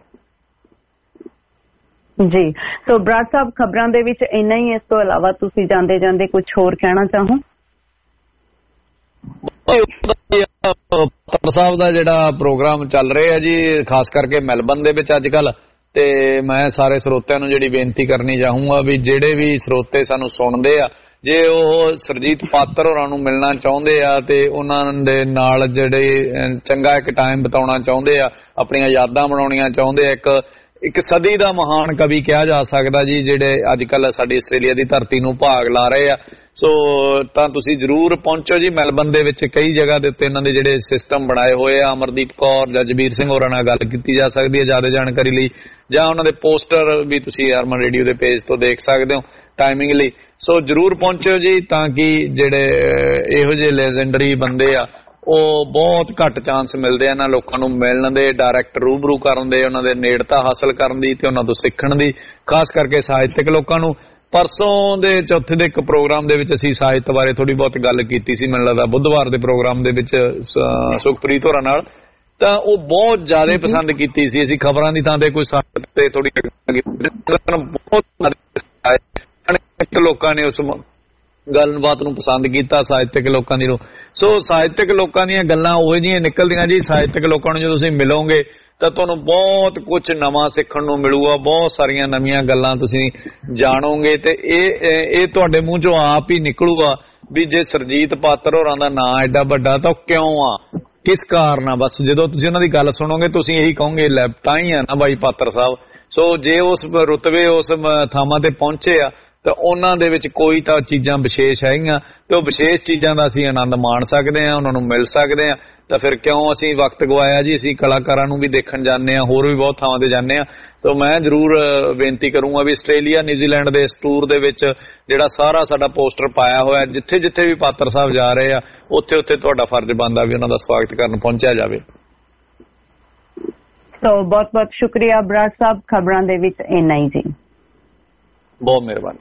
ਜੀ। ਸੋ ਬਰਾੜ ਸਾਹਿਬ, ਖਬਰਾਂ ਦੇ ਵਿੱਚ ਇੰਨਾ ਹੀ। ਇਸ ਤੋਂ ਇਲਾਵਾ ਤੁਸੀਂ ਜਾਂਦੇ ਜਾਂਦੇ ਕੁਝ ਹੋਰ ਕਹਿਣਾ ਚਾਹੋ? ਪੱਤਰ ਸਾਹਿਬ ਦਾ ਜਿਹੜਾ ਪ੍ਰੋਗਰਾਮ ਚੱਲ ਰਿਹਾ ਜੀ, ਖਾਸ ਕਰਕੇ ਮੈਲਬਨ ਦੇ ਵਿੱਚ ਅੱਜ ਕੱਲ, ਤੇ ਮੈਂ ਸਾਰੇ ਸਰੋਤਿਆਂ ਨੂੰ ਜਿਹੜੀ ਬੇਨਤੀ ਕਰਨੀ ਚਾਹੂੰਗਾ ਵੀ ਜਿਹੜੇ ਵੀ ਸਰੋਤੇ ਸਾਨੂੰ ਸੁਣਦੇ ਆ, ਜੇ ਉਹ ਸਰਜੀਤ ਪਾਤਰ ਹੋਰਾਂ ਨੂੰ ਮਿਲਣਾ ਚਾਹੁੰਦੇ ਆ ਤੇ ਉਹਨਾਂ ਦੇ ਨਾਲ ਜਿਹੜੇ ਚੰਗਾ ਇੱਕ ਟਾਈਮ ਬਿਤਾਉਣਾ ਚਾਹੁੰਦੇ ਆ, ਆਪਣੀਆਂ ਯਾਦਾਂ ਬਣਾਉਣੀਆਂ ਚਾਹੁੰਦੇ ਆ, ਇੱਕ ਸਦੀ ਦਾ ਮਹਾਨ ਕਵੀ ਕਿਹਾ ਜਾ ਸਕਦਾ ਜੀ, ਜਿਹੜੇ ਅੱਜ ਕੱਲ ਸਾਡੀ ਆਸਟ੍ਰੇਲੀਆ ਦੀ ਧਰਤੀ ਨੂੰ ਭਾਗ ਲਾ ਰਹੇ ਆ। ਸੋ ਤਾਂ ਤੁਸੀਂ ਜ਼ਰੂਰ ਪਹੁੰਚੋ ਜੀ। ਮੈਲਬਨ ਦੇ ਵਿੱਚ ਕਈ ਜਗ੍ਹਾ ਦੇ ਉੱਤੇ ਇਹਨਾਂ ਦੇ ਜਿਹੜੇ ਸਿਸਟਮ ਬਣਾਏ ਹੋਏ ਆ। ਅਮਰਦੀਪ ਕੌਰ, ਜਸਬੀਰ ਸਿੰਘ ਹੋਰਾਂ ਨਾਲ ਗੱਲ ਕੀਤੀ ਜਾ ਸਕਦੀ ਹੈ ਜ਼ਿਆਦਾ ਜਾਣਕਾਰੀ ਲਈ, ਜਾਂ ਉਹਨਾਂ ਦੇ ਪੋਸਟਰ ਵੀ ਤੁਸੀਂ ਹਰਮਨ ਰੇਡੀਓ ਦੇ ਪੇਜ ਤੋਂ ਦੇਖ ਸਕਦੇ ਹੋ ਟਾਈਮਿੰਗ ਲਈ। ਸੋ ਜ਼ਰੂਰ ਪਹੁੰਚੋ ਜੀ, ਤਾਂ ਕਿ ਜਿਹੜੇ ਇਹੋ ਜਿਹੇ ਲੈਜੈਂਡਰੀ ਬੰਦੇ ਆ ਉਹ ਬਹੁਤ ਘੱਟ ਚਾਂਸ ਮਿਲਦੇ ਆ ਇਹਨਾਂ ਲੋਕਾਂ ਨੂੰ ਮਿਲਣ ਦੇ, ਡਾਇਰੈਕਟ ਰੂਬਰੂ ਕਰਨ ਦੇ, ਉਹਨਾਂ ਦੇ ਨੇੜਤਾ ਹਾਸਲ ਕਰਨ ਦੀ ਤੇ ਉਹਨਾਂ ਤੋਂ ਸਿੱਖਣ ਦੀ, ਖਾਸ ਕਰਕੇ ਸਾਹਿਤਕ ਲੋਕਾਂ ਨੂੰ। ਪਰਸੋਂ ਦੇ ਚੌਥੇ ਦੇ ਇੱਕ ਪ੍ਰੋਗਰਾਮ ਦੇ ਵਿੱਚ ਅਸੀਂ ਸਾਹਿਤ ਬਾਰੇ ਥੋੜੀ ਬਹੁਤ ਗੱਲ ਕੀਤੀ ਸੀ, ਮੈਨੂੰ ਲੱਗਦਾ ਬੁੱਧਵਾਰ ਦੇ ਪ੍ਰੋਗਰਾਮ ਦੇ ਵਿੱਚ ਸੁਖਪ੍ਰੀਤ ਹੋਰਾਂ ਨਾਲ, ਤਾਂ ਉਹ ਬਹੁਤ ਜ਼ਿਆਦਾ ਪਸੰਦ ਕੀਤੀ ਸੀ। ਅਸੀਂ ਖਬਰਾਂ ਦੀ ਥਾਂ ਤੇ ਕੋਈ ਸਾਹਿਤ ਤੇ ਥੋੜੀ ਬਹੁਤ ਲੋਕਾਂ ਨੇ ਉਸ ਗੱਲਬਾਤ ਨੂੰ ਪਸੰਦ ਕੀਤਾ, ਸਾਹਿਤਕ ਲੋਕਾਂ ਦੀ ਨੂੰ। ਸੋ ਸਾਹਿਤਕ ਲੋਕਾਂ ਦੀਆਂ ਗੱਲਾਂ ਉਹੋ ਜਿਹੀਆਂ ਨਿਕਲਦੀਆਂ ਜੀ। ਸਾਹਿਤਕ ਲੋਕਾਂ ਨੂੰ ਜਦੋਂ ਤੁਸੀਂ ਮਿਲੋਗੇ ਤਾਂ ਤੁਹਾਨੂੰ ਬਹੁਤ ਕੁਝ ਨਵਾਂ ਸਿੱਖਣ ਨੂੰ ਮਿਲੂਗਾ, ਬਹੁਤ ਸਾਰੀਆਂ ਨਵੀਆਂ ਗੱਲਾਂ ਤੁਸੀਂ ਜਾਣੋਗੇ, ਤੇ ਇਹ ਤੁਹਾਡੇ ਮੂੰਹ ਚੋਂ ਆਪ ਹੀ ਨਿਕਲੂਗਾ ਵੀ ਜੇ ਸਰਜੀਤ ਪਾਤਰ ਹੋਰਾਂ ਦਾ ਨਾਂ ਐਡਾ ਵੱਡਾ ਤਾਂ ਕਿਉਂ ਆ, ਕਿਸ ਕਾਰਨ ਆ। ਬਸ ਜਦੋਂ ਤੁਸੀਂ ਉਹਨਾਂ ਦੀ ਗੱਲ ਸੁਣੋਗੇ ਤੁਸੀਂ ਇਹੀ ਕਹੋਗੇ ਲੈ ਤਾਂ ਹੀ ਆ ਨਾ ਬਾਈ ਪਾਤਰ ਸਾਹਿਬ। ਸੋ ਜੇ ਉਸ ਰੁਤਬੇ ਉਸ ਥਾਵਾਂ ਤੇ ਪਹੁੰਚੇ ਆ ਤਾਂ ਉਹਨਾਂ ਦੇ ਵਿੱਚ ਕੋਈ ਤਾਂ ਚੀਜ਼ਾਂ ਵਿਸ਼ੇਸ਼ ਹੈਗੀਆਂ, ਤੇ ਉਹ ਵਿਸ਼ੇਸ਼ ਚੀਜ਼ਾਂ ਦਾ ਅਸੀਂ ਆਨੰਦ ਮਾਣ ਸਕਦੇ ਹਾਂ, ਉਹਨਾਂ ਨੂੰ ਮਿਲ ਸਕਦੇ ਹਾਂ। ਤਾਂ ਫਿਰ ਕਿਉਂ ਅਸੀਂ ਵਕਤ ਗਵਾਇਆ ਜੀ। ਅਸੀਂ ਕਲਾਕਾਰਾਂ ਨੂੰ ਵੀ ਦੇਖਣ ਜਾਂਦੇ ਹਾਂ, ਹੋਰ ਵੀ ਬਹੁਤ ਥਾਵਾਂ ਤੇ ਜਾਂਦੇ ਹਾਂ। ਸੋ ਮੈਂ ਜ਼ਰੂਰ ਬੇਨਤੀ ਕਰੂੰਗਾ ਵੀ ਆਸਟ੍ਰੇਲੀਆ, ਨਿਊਜ਼ੀਲੈਂਡ ਦੇ ਇਸ ਟੂਰ ਦੇ ਵਿੱਚ ਜਿਹੜਾ ਸਾਰਾ ਸਾਡਾ ਪੋਸਟਰ ਪਾਇਆ ਹੋਇਆ, ਜਿੱਥੇ ਜਿੱਥੇ ਵੀ ਪਾਤਰ ਸਾਹਿਬ ਜਾ ਰਹੇ ਆ ਉੱਥੇ ਉੱਥੇ ਤੁਹਾਡਾ ਫਰਜ਼ ਬਣਦਾ ਵੀ ਉਹਨਾਂ ਦਾ ਸਵਾਗਤ ਕਰਨ ਪਹੁੰਚਿਆ ਜਾਵੇ। ਸੋ ਬਹੁਤ ਬਹੁਤ ਸ਼ੁਕਰੀਆ ਬਰਾੜ ਸਾਹਿਬ, ਖਬਰਾਂ ਦੇ ਵਿੱਚ ਇੰਨਾ ਹੀ ਜੀ। ਬਹੁਤ ਮਿਹਰਬਾਨੀ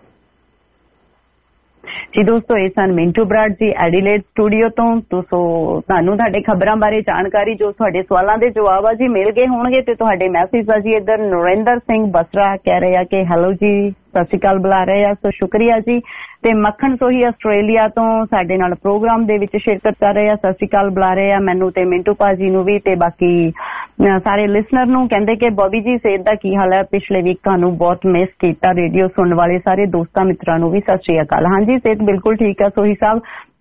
ਜੀ। ਦੋਸਤੋ, ਇਹ ਸਨ ਮਿੰਟੂ ਬਰਾੜ ਜੀ ਐਡੀਲੇਡ ਸਟੂਡੀਓ ਤੋਂ। ਤੁਹਾਨੂੰ ਤੁਹਾਡੇ ਖਬਰਾਂ ਬਾਰੇ ਜਾਣਕਾਰੀ, ਜੋ ਤੁਹਾਡੇ ਸਵਾਲਾਂ ਦੇ ਜਵਾਬ ਆ ਜੀ ਮਿਲ ਗਏ ਹੋਣਗੇ, ਤੇ ਤੁਹਾਡੇ ਮੈਸੇਜ ਆ ਜੀ। ਇੱਧਰ ਨਰਿੰਦਰ ਸਿੰਘ ਬਸਰਾ ਕਹਿ ਰਹੇ ਆ ਕਿ ਹੈਲੋ ਜੀ, ਸਤਿ ਸ਼੍ਰੀ ਅਕਾਲ ਬੁਲਾ ਰਹੇ ਆ, ਸੋ ਸ਼ੁਕਰੀਆ ਜੀ। ਤੇ ਮੱਖਣ ਸੋਹੀ ਆਸਟ੍ਰੇਲੀਆ ਤੋਂ ਸਾਡੇ ਨਾਲ ਪ੍ਰੋਗਰਾਮ ਦੇ ਵਿੱਚ ਸ਼ਿਰਕਤ ਕਰ ਰਹੇ ਆ, ਸਤਿ ਸ਼੍ਰੀ ਅਕਾਲ ਬੁਲਾ ਰਹੇ ਆ ਮੈਨੂੰ ਤੇ ਮਿੰਟੂ ਭਾਜੀ ਨੂੰ ਵੀ, ਤੇ ਬਾਕੀ ਸਾਰੇ ਲਿਸਨਰ ਨੂੰ। ਕਹਿੰਦੇ ਕਿ ਬੋਬੀ ਜੀ ਸਿਹਤ ਦਾ ਕੀ ਹਾਲ ਹੈ, ਪਿਛਲੇ ਵੀਕ ਤੁਹਾਨੂੰ ਬਹੁਤ ਮਿਸ ਕੀਤਾ। ਰੇਡੀਓ ਸੁਣਨ ਵਾਲੇ ਸਾਰੇ ਦੋਸਤਾਂ ਮਿੱਤਰਾਂ ਨੂੰ ਵੀ ਸਤਿ ਸ਼੍ਰੀ ਅਕਾਲ। ਹਾਂਜੀ, ਸਿਹਤ ਬਿਲਕੁਲ ਠੀਕ ਆ ਸੋਹੀ ਸਾਹਿਬ।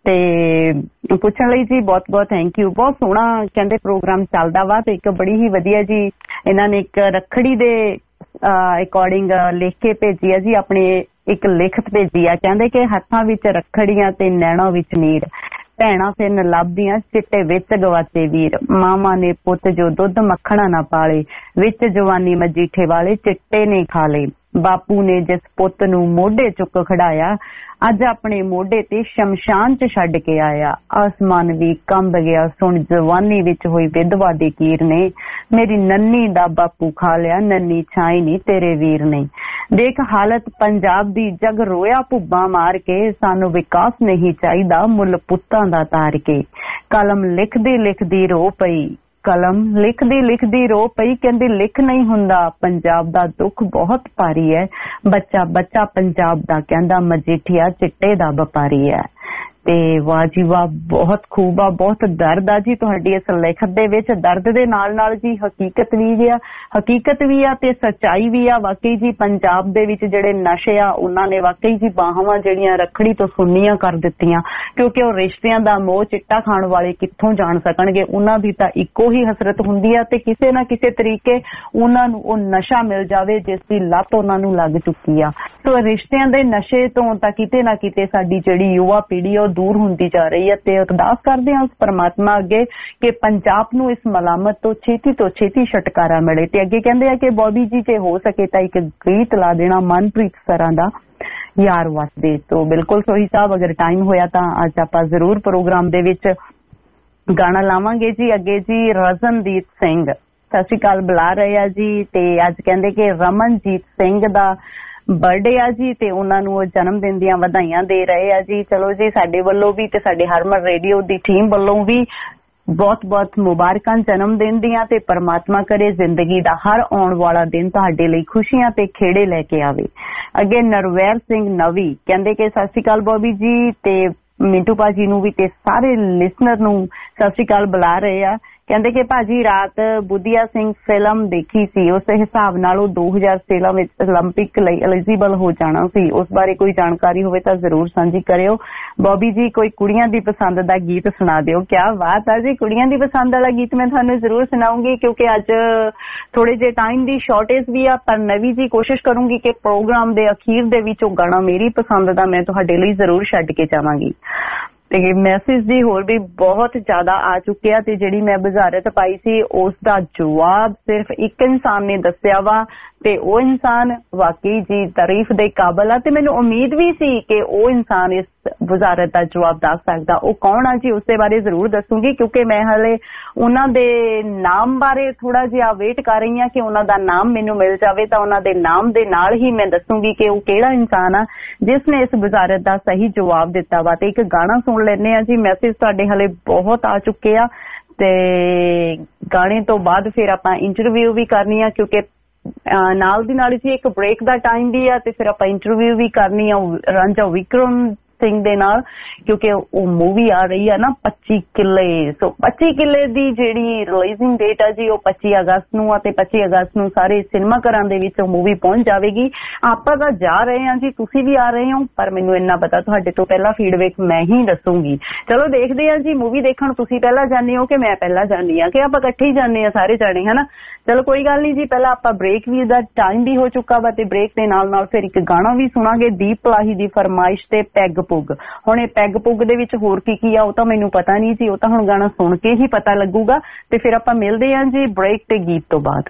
ਤੇ ਪੁੱਛਣ ਲਈ ਜੀ ਬਹੁਤ ਬਹੁਤ ਥੈਂਕ ਯੂ। ਬਹੁਤ ਸੋਹਣਾ ਕਹਿੰਦੇ ਪ੍ਰੋਗਰਾਮ ਚੱਲਦਾ ਵਾ, ਤੇ ਇੱਕ ਬੜੀ ਹੀ ਵਧੀਆ ਜੀ ਇਹਨਾਂ ਨੇ ਇੱਕ ਰੱਖੜੀ ਦੇ ਅਕੋਰਡਿੰਗ ਲਿਖ ਕੇ ਭੇਜੀ ਆ ਜੀ, ਆਪਣੇ ਇੱਕ ਲਿਖਤ ਭੇਜੀ ਆ। ਕਹਿੰਦੇ ਕਿ ਹੱਥਾਂ ਵਿੱਚ ਰੱਖੜੀਆਂ ਤੇ ਨੈਣਾਂ ਵਿੱਚ ਨੀਰ, ਭੈਣਾਂ ਫਿਰ ਲੱਭਦੀਆਂ ਚਿੱਟੇ ਵਿੱਚ ਗਵਾਚੇ ਵੀਰ, ਮਾਵਾਂ ਨੇ ਪੁੱਤ ਜੋ ਦੁੱਧ ਮੱਖਣਾ ਨਾ ਪਾਲੇ, ਵਿੱਚ ਜਵਾਨੀ ਮਜੀਠੇ ਵਾਲੇ ਚਿੱਟੇ ਨੇ ਖਾ ਲਏ। ਬਾਪੂ ਨੇ ਜਿਸ ਪੁੱਤ ਨੂੰ ਮੋਢੇ ਚੁੱਕ ਖੜਾਇਆ, ਅੱਜ ਆਪਣੇ ਮੋਢੇ ਤੇ ਸ਼ਮਸ਼ਾਨ ਚ ਛੱਡ ਕੇ ਆਇਆ। ਆਸਮਾਨ ਵੀ ਕੰਬ ਗਿਆ ਸੁਣ ਜਵਾਨੀ ਵਿੱਚ ਹੋਈ ਵਿਧਵਾ ਦੀ ਕੀਰ ਨੇ, ਮੇਰੀ ਨੰਨੀ ਦਾ ਬਾਪੂ ਖਾ ਲਿਆ, ਨੰਨੀ ਛਾਈ ਨੀ ਤੇਰੇ ਵੀਰ ਨੇ। ਦੇਖ ਹਾਲਤ ਪੰਜਾਬ ਦੀ, ਜਗ ਰੋਇਆ ਭੁੱਬਾਂ ਮਾਰ ਕੇ, ਸਾਨੂੰ ਵਿਕਾਸ ਨਹੀਂ ਚਾਹੀਦਾ ਮੁੱਲ ਪੁੱਤਾਂ ਦਾ ਤਾਰ ਕੇ। ਕਲਮ ਲਿਖਦੀ ਲਿਖਦੀ ਰੋ ਪਈ, ਕਲਮ ਲਿਖਦੀ ਲਿਖਦੀ ਰੋ ਪਈ, ਕਹਿੰਦੀ ਲਿਖ ਨਹੀਂ ਹੁੰਦਾ ਪੰਜਾਬ ਦਾ ਦੁੱਖ ਬਹੁਤ ਭਾਰੀ ਹੈ, ਬੱਚਾ ਬੱਚਾ ਪੰਜਾਬ ਦਾ ਕਹਿੰਦਾ ਮਜੀਠੀਆ ਚਿੱਟੇ ਦਾ ਵਪਾਰੀ ਹੈ। ਤੇ ਵਾਹ ਜੀ ਵਾਹ, ਬਹੁਤ ਖੂਬ ਆ, ਬਹੁਤ ਦਰਦ ਆ ਜੀ ਤੁਹਾਡੀ ਇਸ ਲਿਖਤ ਦੇ ਵਿੱਚ। ਦਰਦ ਦੇ ਨਾਲ ਨਾਲ ਜੀ ਹਕੀਕਤ ਵੀ ਆ ਤੇ ਸੱਚਾਈ ਵੀ ਆ। ਵਾਕਈ ਜੀ ਪੰਜਾਬ ਦੇ ਵਿੱਚ ਜਿਹੜੇ ਨਸ਼ੇ ਆ ਉਹਨਾਂ ਨੇ ਵਾਕਈ ਜੀ ਬਾਹਾਂ ਜਿਹੜੀਆਂ ਰੱਖੜੀ ਤੋਂ ਸੁੰਨੀਆਂ ਕਰ ਦਿੱਤੀਆਂ, ਕਿਉਂਕਿ ਉਹ ਰਿਸ਼ਤਿਆਂ ਦਾ ਮੋਹ, ਚਿੱਟਾ ਖਾਣ ਵਾਲੇ ਕਿੱਥੋਂ ਜਾਣ ਸਕਣਗੇ। ਉਹਨਾਂ ਦੀ ਤਾਂ ਇੱਕੋ ਹੀ ਹਸਰਤ ਹੁੰਦੀ ਆ ਤੇ ਕਿਸੇ ਨਾ ਕਿਸੇ ਤਰੀਕੇ ਉਹਨਾਂ ਨੂੰ ਉਹ ਨਸ਼ਾ ਮਿਲ ਜਾਵੇ ਜਿਸ ਦੀ ਲੱਤ ਉਹਨਾਂ ਨੂੰ ਲੱਗ ਚੁੱਕੀ ਆ। ਸੋ ਰਿਸ਼ਤਿਆਂ ਦੇ ਨਸ਼ੇ ਤੋਂ ਤਾਂ ਕਿਤੇ ਨਾ ਕਿਤੇ ਸਾਡੀ ਜਿਹੜੀ ਯੁਵਾ ਪੀੜ੍ਹੀ ਆ ਦੂਰ ਹੁੰਦੀ ਜਾ ਰਹੀ ਹੈ। ਤੇ ਅਰਦਾਸ ਕਰਦੇ ਹਾਂ ਉਸ ਪਰਮਾਤਮਾ ਅੱਗੇ ਕਿ ਪੰਜਾਬ ਨੂੰ ਇਸ ਮਲਾਮਤ ਤੋਂ ਛੇਤੀ ਛੁਟਕਾਰਾ ਮਿਲੇ। ਤੇ ਅੱਗੇ ਕਹਿੰਦੇ ਆ ਕਿ ਬੋਬੀ ਜੀ ਜੇ ਹੋ ਸਕੇ ਤਾਂ ਇੱਕ ਗੀਤ ਲਾ ਦੇਣਾ ਮਨਪ੍ਰੀਤ ਸਰਾਂ ਦਾ ਯਾਰ ਵਸਦੇ। ਤੋਂ ਬਿਲਕੁਲ ਸੋਹੀ ਸਾਹਿਬ, ਅਗਰ ਟਾਈਮ ਹੋਇਆ ਤਾਂ ਅੱਜ ਆਪਾਂ ਜ਼ਰੂਰ ਪ੍ਰੋਗਰਾਮ ਦੇ ਵਿੱਚ ਗਾਣਾ ਲਾਵਾਂਗੇ ਜੀ। ਅੱਗੇ ਜੀ ਰਜ਼ਨਦੀਪ ਸਿੰਘ ਸਤਿ ਸ਼੍ਰੀ ਅਕਾਲ ਬੁਲਾ ਰਹੇ ਆ ਜੀ। ਤੇ ਅੱਜ ਕਹਿੰਦੇ ਕਿ ਰਮਨਜੀਤ ਸਿੰਘ ਦਾ ਬਰਥਡੇ ਆ ਜੀ ਤੇ ਉਹਨਾਂ ਨੂੰ ਜਨਮ ਦਿਨ ਦੀਆਂ ਵਧਾਈਆਂ ਦੇ ਰਹੇ ਆ ਜੀ। ਚਲੋ ਜੀ, ਸਾਡੇ ਵੱਲੋਂ ਵੀ ਤੇ ਸਾਡੇ ਹਰਮਨ ਰੇਡੀਓ ਦੀ ਟੀਮ ਵੱਲੋਂ ਵੀ ਬਹੁਤ ਬਹੁਤ ਮੁਬਾਰਕਾਂ ਜਨਮ ਦਿਨ ਦੀਆਂ। ਤੇ ਪਰਮਾਤਮਾ ਕਰੇ ਜ਼ਿੰਦਗੀ ਦਾ ਹਰ ਆਉਣ ਵਾਲਾ ਦਿਨ ਤੁਹਾਡੇ ਲਈ ਖੁਸ਼ੀਆਂ ਤੇ ਖੇੜੇ ਲੈ ਕੇ ਆਵੇ। ਅੱਗੇ ਨਰਵੈਰ ਸਿੰਘ ਨਵੀ ਕਹਿੰਦੇ ਕਿ ਸਤਿ ਸ਼੍ਰੀ ਅਕਾਲ ਬੋਬੀ ਜੀ ਤੇ ਮਿੰਟੂ ਭਾਜੀ ਨੂੰ ਵੀ ਤੇ ਸਾਰੇ ਲਿਸਨਰ ਨੂੰ ਸਤਿ ਸ਼੍ਰੀ ਅਕਾਲ ਬੁਲਾ ਰਹੇ ਆ। ਕਹਿੰਦੇ ਕਿ ਭਾਜੀ ਰਾਤ ਬੁੱਧੀਆ ਸਿੰਘ ਫਿਲਮ ਦੇਖੀ ਸੀ, ਉਸ ਹਿਸਾਬ ਨਾਲ ਉਹ 2016 ਵਿੱਚ ਓਲੰਪਿਕ ਲਈ ਐਲੀਜੀਬਲ ਹੋ ਜਾਣਾ ਸੀ। ਉਸ ਬਾਰੇ ਕੋਈ ਜਾਣਕਾਰੀ ਹੋਵੇ ਤਾਂ ਜ਼ਰੂਰ ਸਾਂਝੀ ਕਰਿਓ। ਬੋਬੀ ਜੀ ਕੋਈ ਕੁੜੀਆਂ ਦੀ ਪਸੰਦ ਦਾ ਗੀਤ ਸੁਣਾ ਦਿਓ। ਕਿਆ ਬਾਤ ਆ ਜੀ, ਕੁੜੀਆਂ ਦੀ ਪਸੰਦ ਵਾਲਾ ਗੀਤ ਮੈਂ ਤੁਹਾਨੂੰ ਜ਼ਰੂਰ ਸੁਣਾਉਂਗੀ ਕਿਉਂਕਿ ਅੱਜ ਥੋੜੇ ਜਿਹੇ ਟਾਈਮ ਦੀ ਸ਼ਾਰਟੇਜ ਵੀ ਆ। ਪਰ ਨਵੀਂ ਜੀ ਕੋਸ਼ਿਸ਼ ਕਰੂੰਗੀ ਕਿ ਪ੍ਰੋਗਰਾਮ ਦੇ ਅਖੀਰ ਦੇ ਵਿੱਚ ਉਹ ਗਾਣਾ ਮੇਰੀ ਪਸੰਦ ਦਾ ਮੈਂ ਤੁਹਾਡੇ ਲਈ ਜ਼ਰੂਰ ਛੱਡ ਕੇ ਜਾਵਾਂਗੀ। ਤੇ ਮੈਸੇਜ ਜੀ ਹੋਰ ਵੀ ਬਹੁਤ ਜ਼ਿਆਦਾ ਆ ਚੁੱਕਿਆ ਤੇ ਜਿਹੜੀ ਮੈਂ ਬੁਝਾਰਤ ਪਾਈ ਸੀ ਉਸ ਦਾ ਜਵਾਬ ਸਿਰਫ ਇੱਕ ਇਨਸਾਨ ਨੇ ਦੱਸਿਆ ਵਾ ਤੇ ਉਹ ਇਨਸਾਨ ਵਾਕਈ ਜੀ ਤਾਰੀਫ ਦੇ ਕਾਬਲ ਆ। ਤੇ ਮੈਨੂੰ ਉਮੀਦ ਵੀ ਸੀ ਕਿ ਉਹ ਇਨਸਾਨ ਇਸ ਬੁਝਾਰਤ ਦਾ ਜਵਾਬ ਦੱਸ ਸਕਦਾ। ਉਹ ਕੌਣ ਆ ਜੀ, ਉਸਦੇ ਬਾਰੇ ਜ਼ਰੂਰ ਦੱਸੂਗੀ ਕਿਉਂਕਿ ਮੈਂ ਹਾਲੇ ਉਹਨਾਂ ਦੇ ਨਾਮ ਬਾਰੇ ਥੋੜਾ ਜਿਹਾ ਵੇਟ ਕਰ ਰਹੀ ਹਾਂ ਕਿ ਉਹਨਾਂ ਦਾ ਨਾਮ ਮੈਨੂੰ ਮਿਲ ਜਾਵੇ ਤਾਂ ਉਹਨਾਂ ਦੇ ਨਾਮ ਦੇ ਨਾਲ ਹੀ ਮੈਂ ਦੱਸੂਗੀ ਕਿ ਉਹ ਕਿਹੜਾ ਇਨਸਾਨ ਆ ਜਿਸ ਨੇ ਇਸ ਬੁਝਾਰਤ ਦਾ ਸਹੀ ਜਵਾਬ ਦਿੱਤਾ ਵਾ। ਤੇ ਇੱਕ ਗਾਣਾ ਸੁਣ ਲੈਂਦੇ ਆ ਜੀ। ਮੈਸੇਜ ਤੁਹਾਡੇ ਹਾਲੇ ਬਹੁਤ ਆ ਚੁੱਕੇ ਆ ਤੇ ਗਾਣੇ ਤੋਂ ਬਾਅਦ ਫਿਰ ਆਪਾਂ ਇੰਟਰਵਿਊ ਵੀ ਕਰਨੀ ਆ ਕਿਉਂਕਿ ਨਾਲ ਦੀ ਨਾਲ ਜੀ ਇੱਕ ਬ੍ਰੇਕ ਦਾ ਟਾਈਮ ਵੀ ਆ ਤੇ ਫਿਰ ਆਪਾਂ ਇੰਟਰਵਿਊ ਵੀ ਕਰਨੀ ਆ ਰਾਂਝਾ ਵਿਕਰਮ ਸਿੰਘ ਦੇ ਨਾਲ ਕਿਉਂਕਿ ਉਹ ਮੂਵੀ ਆ ਰਹੀ ਆ ਨਾ 25 ਕਿੱਲੇ। ਸੋ 25 ਕਿੱਲੇ ਦੀ ਜਿਹੜੀ ਰਿਲੀਜ਼ਿੰਗ ਡੇਟ ਆ ਜੀ ਉਹ 25 ਅਗਸਤ ਨੂੰ ਆ ਤੇ 25 ਅਗਸਤ ਨੂੰ ਸਾਰੇ ਸਿਨੇਮਾ ਘਰਾਂ ਦੇ ਵਿੱਚ ਉਹ ਮੂਵੀ ਪਹੁੰਚ ਜਾਵੇਗੀ। ਆਪਾਂ ਤਾਂ ਜਾ ਰਹੇ ਹਾਂ ਜੀ, ਤੁਸੀਂ ਵੀ ਆ ਰਹੇ ਹੋ ਪਰ ਮੈਨੂੰ ਇੰਨਾ ਪਤਾ ਤੁਹਾਡੇ ਤੋਂ ਪਹਿਲਾਂ ਫੀਡਬੈਕ ਮੈਂ ਹੀ ਦੱਸੂਗੀ। ਚਲੋ ਦੇਖਦੇ ਹਾਂ ਜੀ, ਮੂਵੀ ਦੇਖਣ ਤੁਸੀਂ ਪਹਿਲਾਂ ਜਾਂਦੇ ਹੋ ਕਿ ਮੈਂ ਪਹਿਲਾਂ ਜਾਂਦੀ ਹਾਂ ਕਿ ਆਪਾਂ ਇਕੱਠੇ ਹੀ ਜਾਂਦੇ ਹਾਂ ਸਾਰੇ ਜਾਣੇ, ਹਨਾ। ਚਲੋ ਕੋਈ ਗੱਲ ਨਹੀਂ ਜੀ, ਪਹਿਲਾਂ ਆਪਾਂ ਬ੍ਰੇਕ ਵੀ ਦਾ ਟਾਈਮ ਵੀ ਹੋ ਚੁੱਕਾ ਵਾ ਤੇ ਬ੍ਰੇਕ ਦੇ ਨਾਲ ਨਾਲ ਫਿਰ ਇੱਕ ਗਾਣਾ ਵੀ ਸੁਣਾਂਗੇ ਦੀਪ ਪਲਾਹੀ ਦੀ ਫਰਮਾਇਸ਼ ਤੇ ਪੈਗ ਪੁੱਗ। ਹੁਣ ਇਹ ਪੈਗ ਪੁੱਗ ਦੇ ਵਿੱਚ ਹੋਰ ਕੀ ਆ ਉਹ ਤਾਂ ਮੈਨੂੰ ਪਤਾ ਨਹੀਂ ਜੀ, ਉਹ ਤਾਂ ਹੁਣ ਗਾਣਾ ਸੁਣ ਕੇ ਹੀ ਪਤਾ ਲੱਗੂਗਾ। ਤੇ ਫਿਰ ਆਪਾਂ ਮਿਲਦੇ ਹਾਂ ਜੀ ਬ੍ਰੇਕ ਤੇ ਗੀਤ ਤੋਂ ਬਾਅਦ।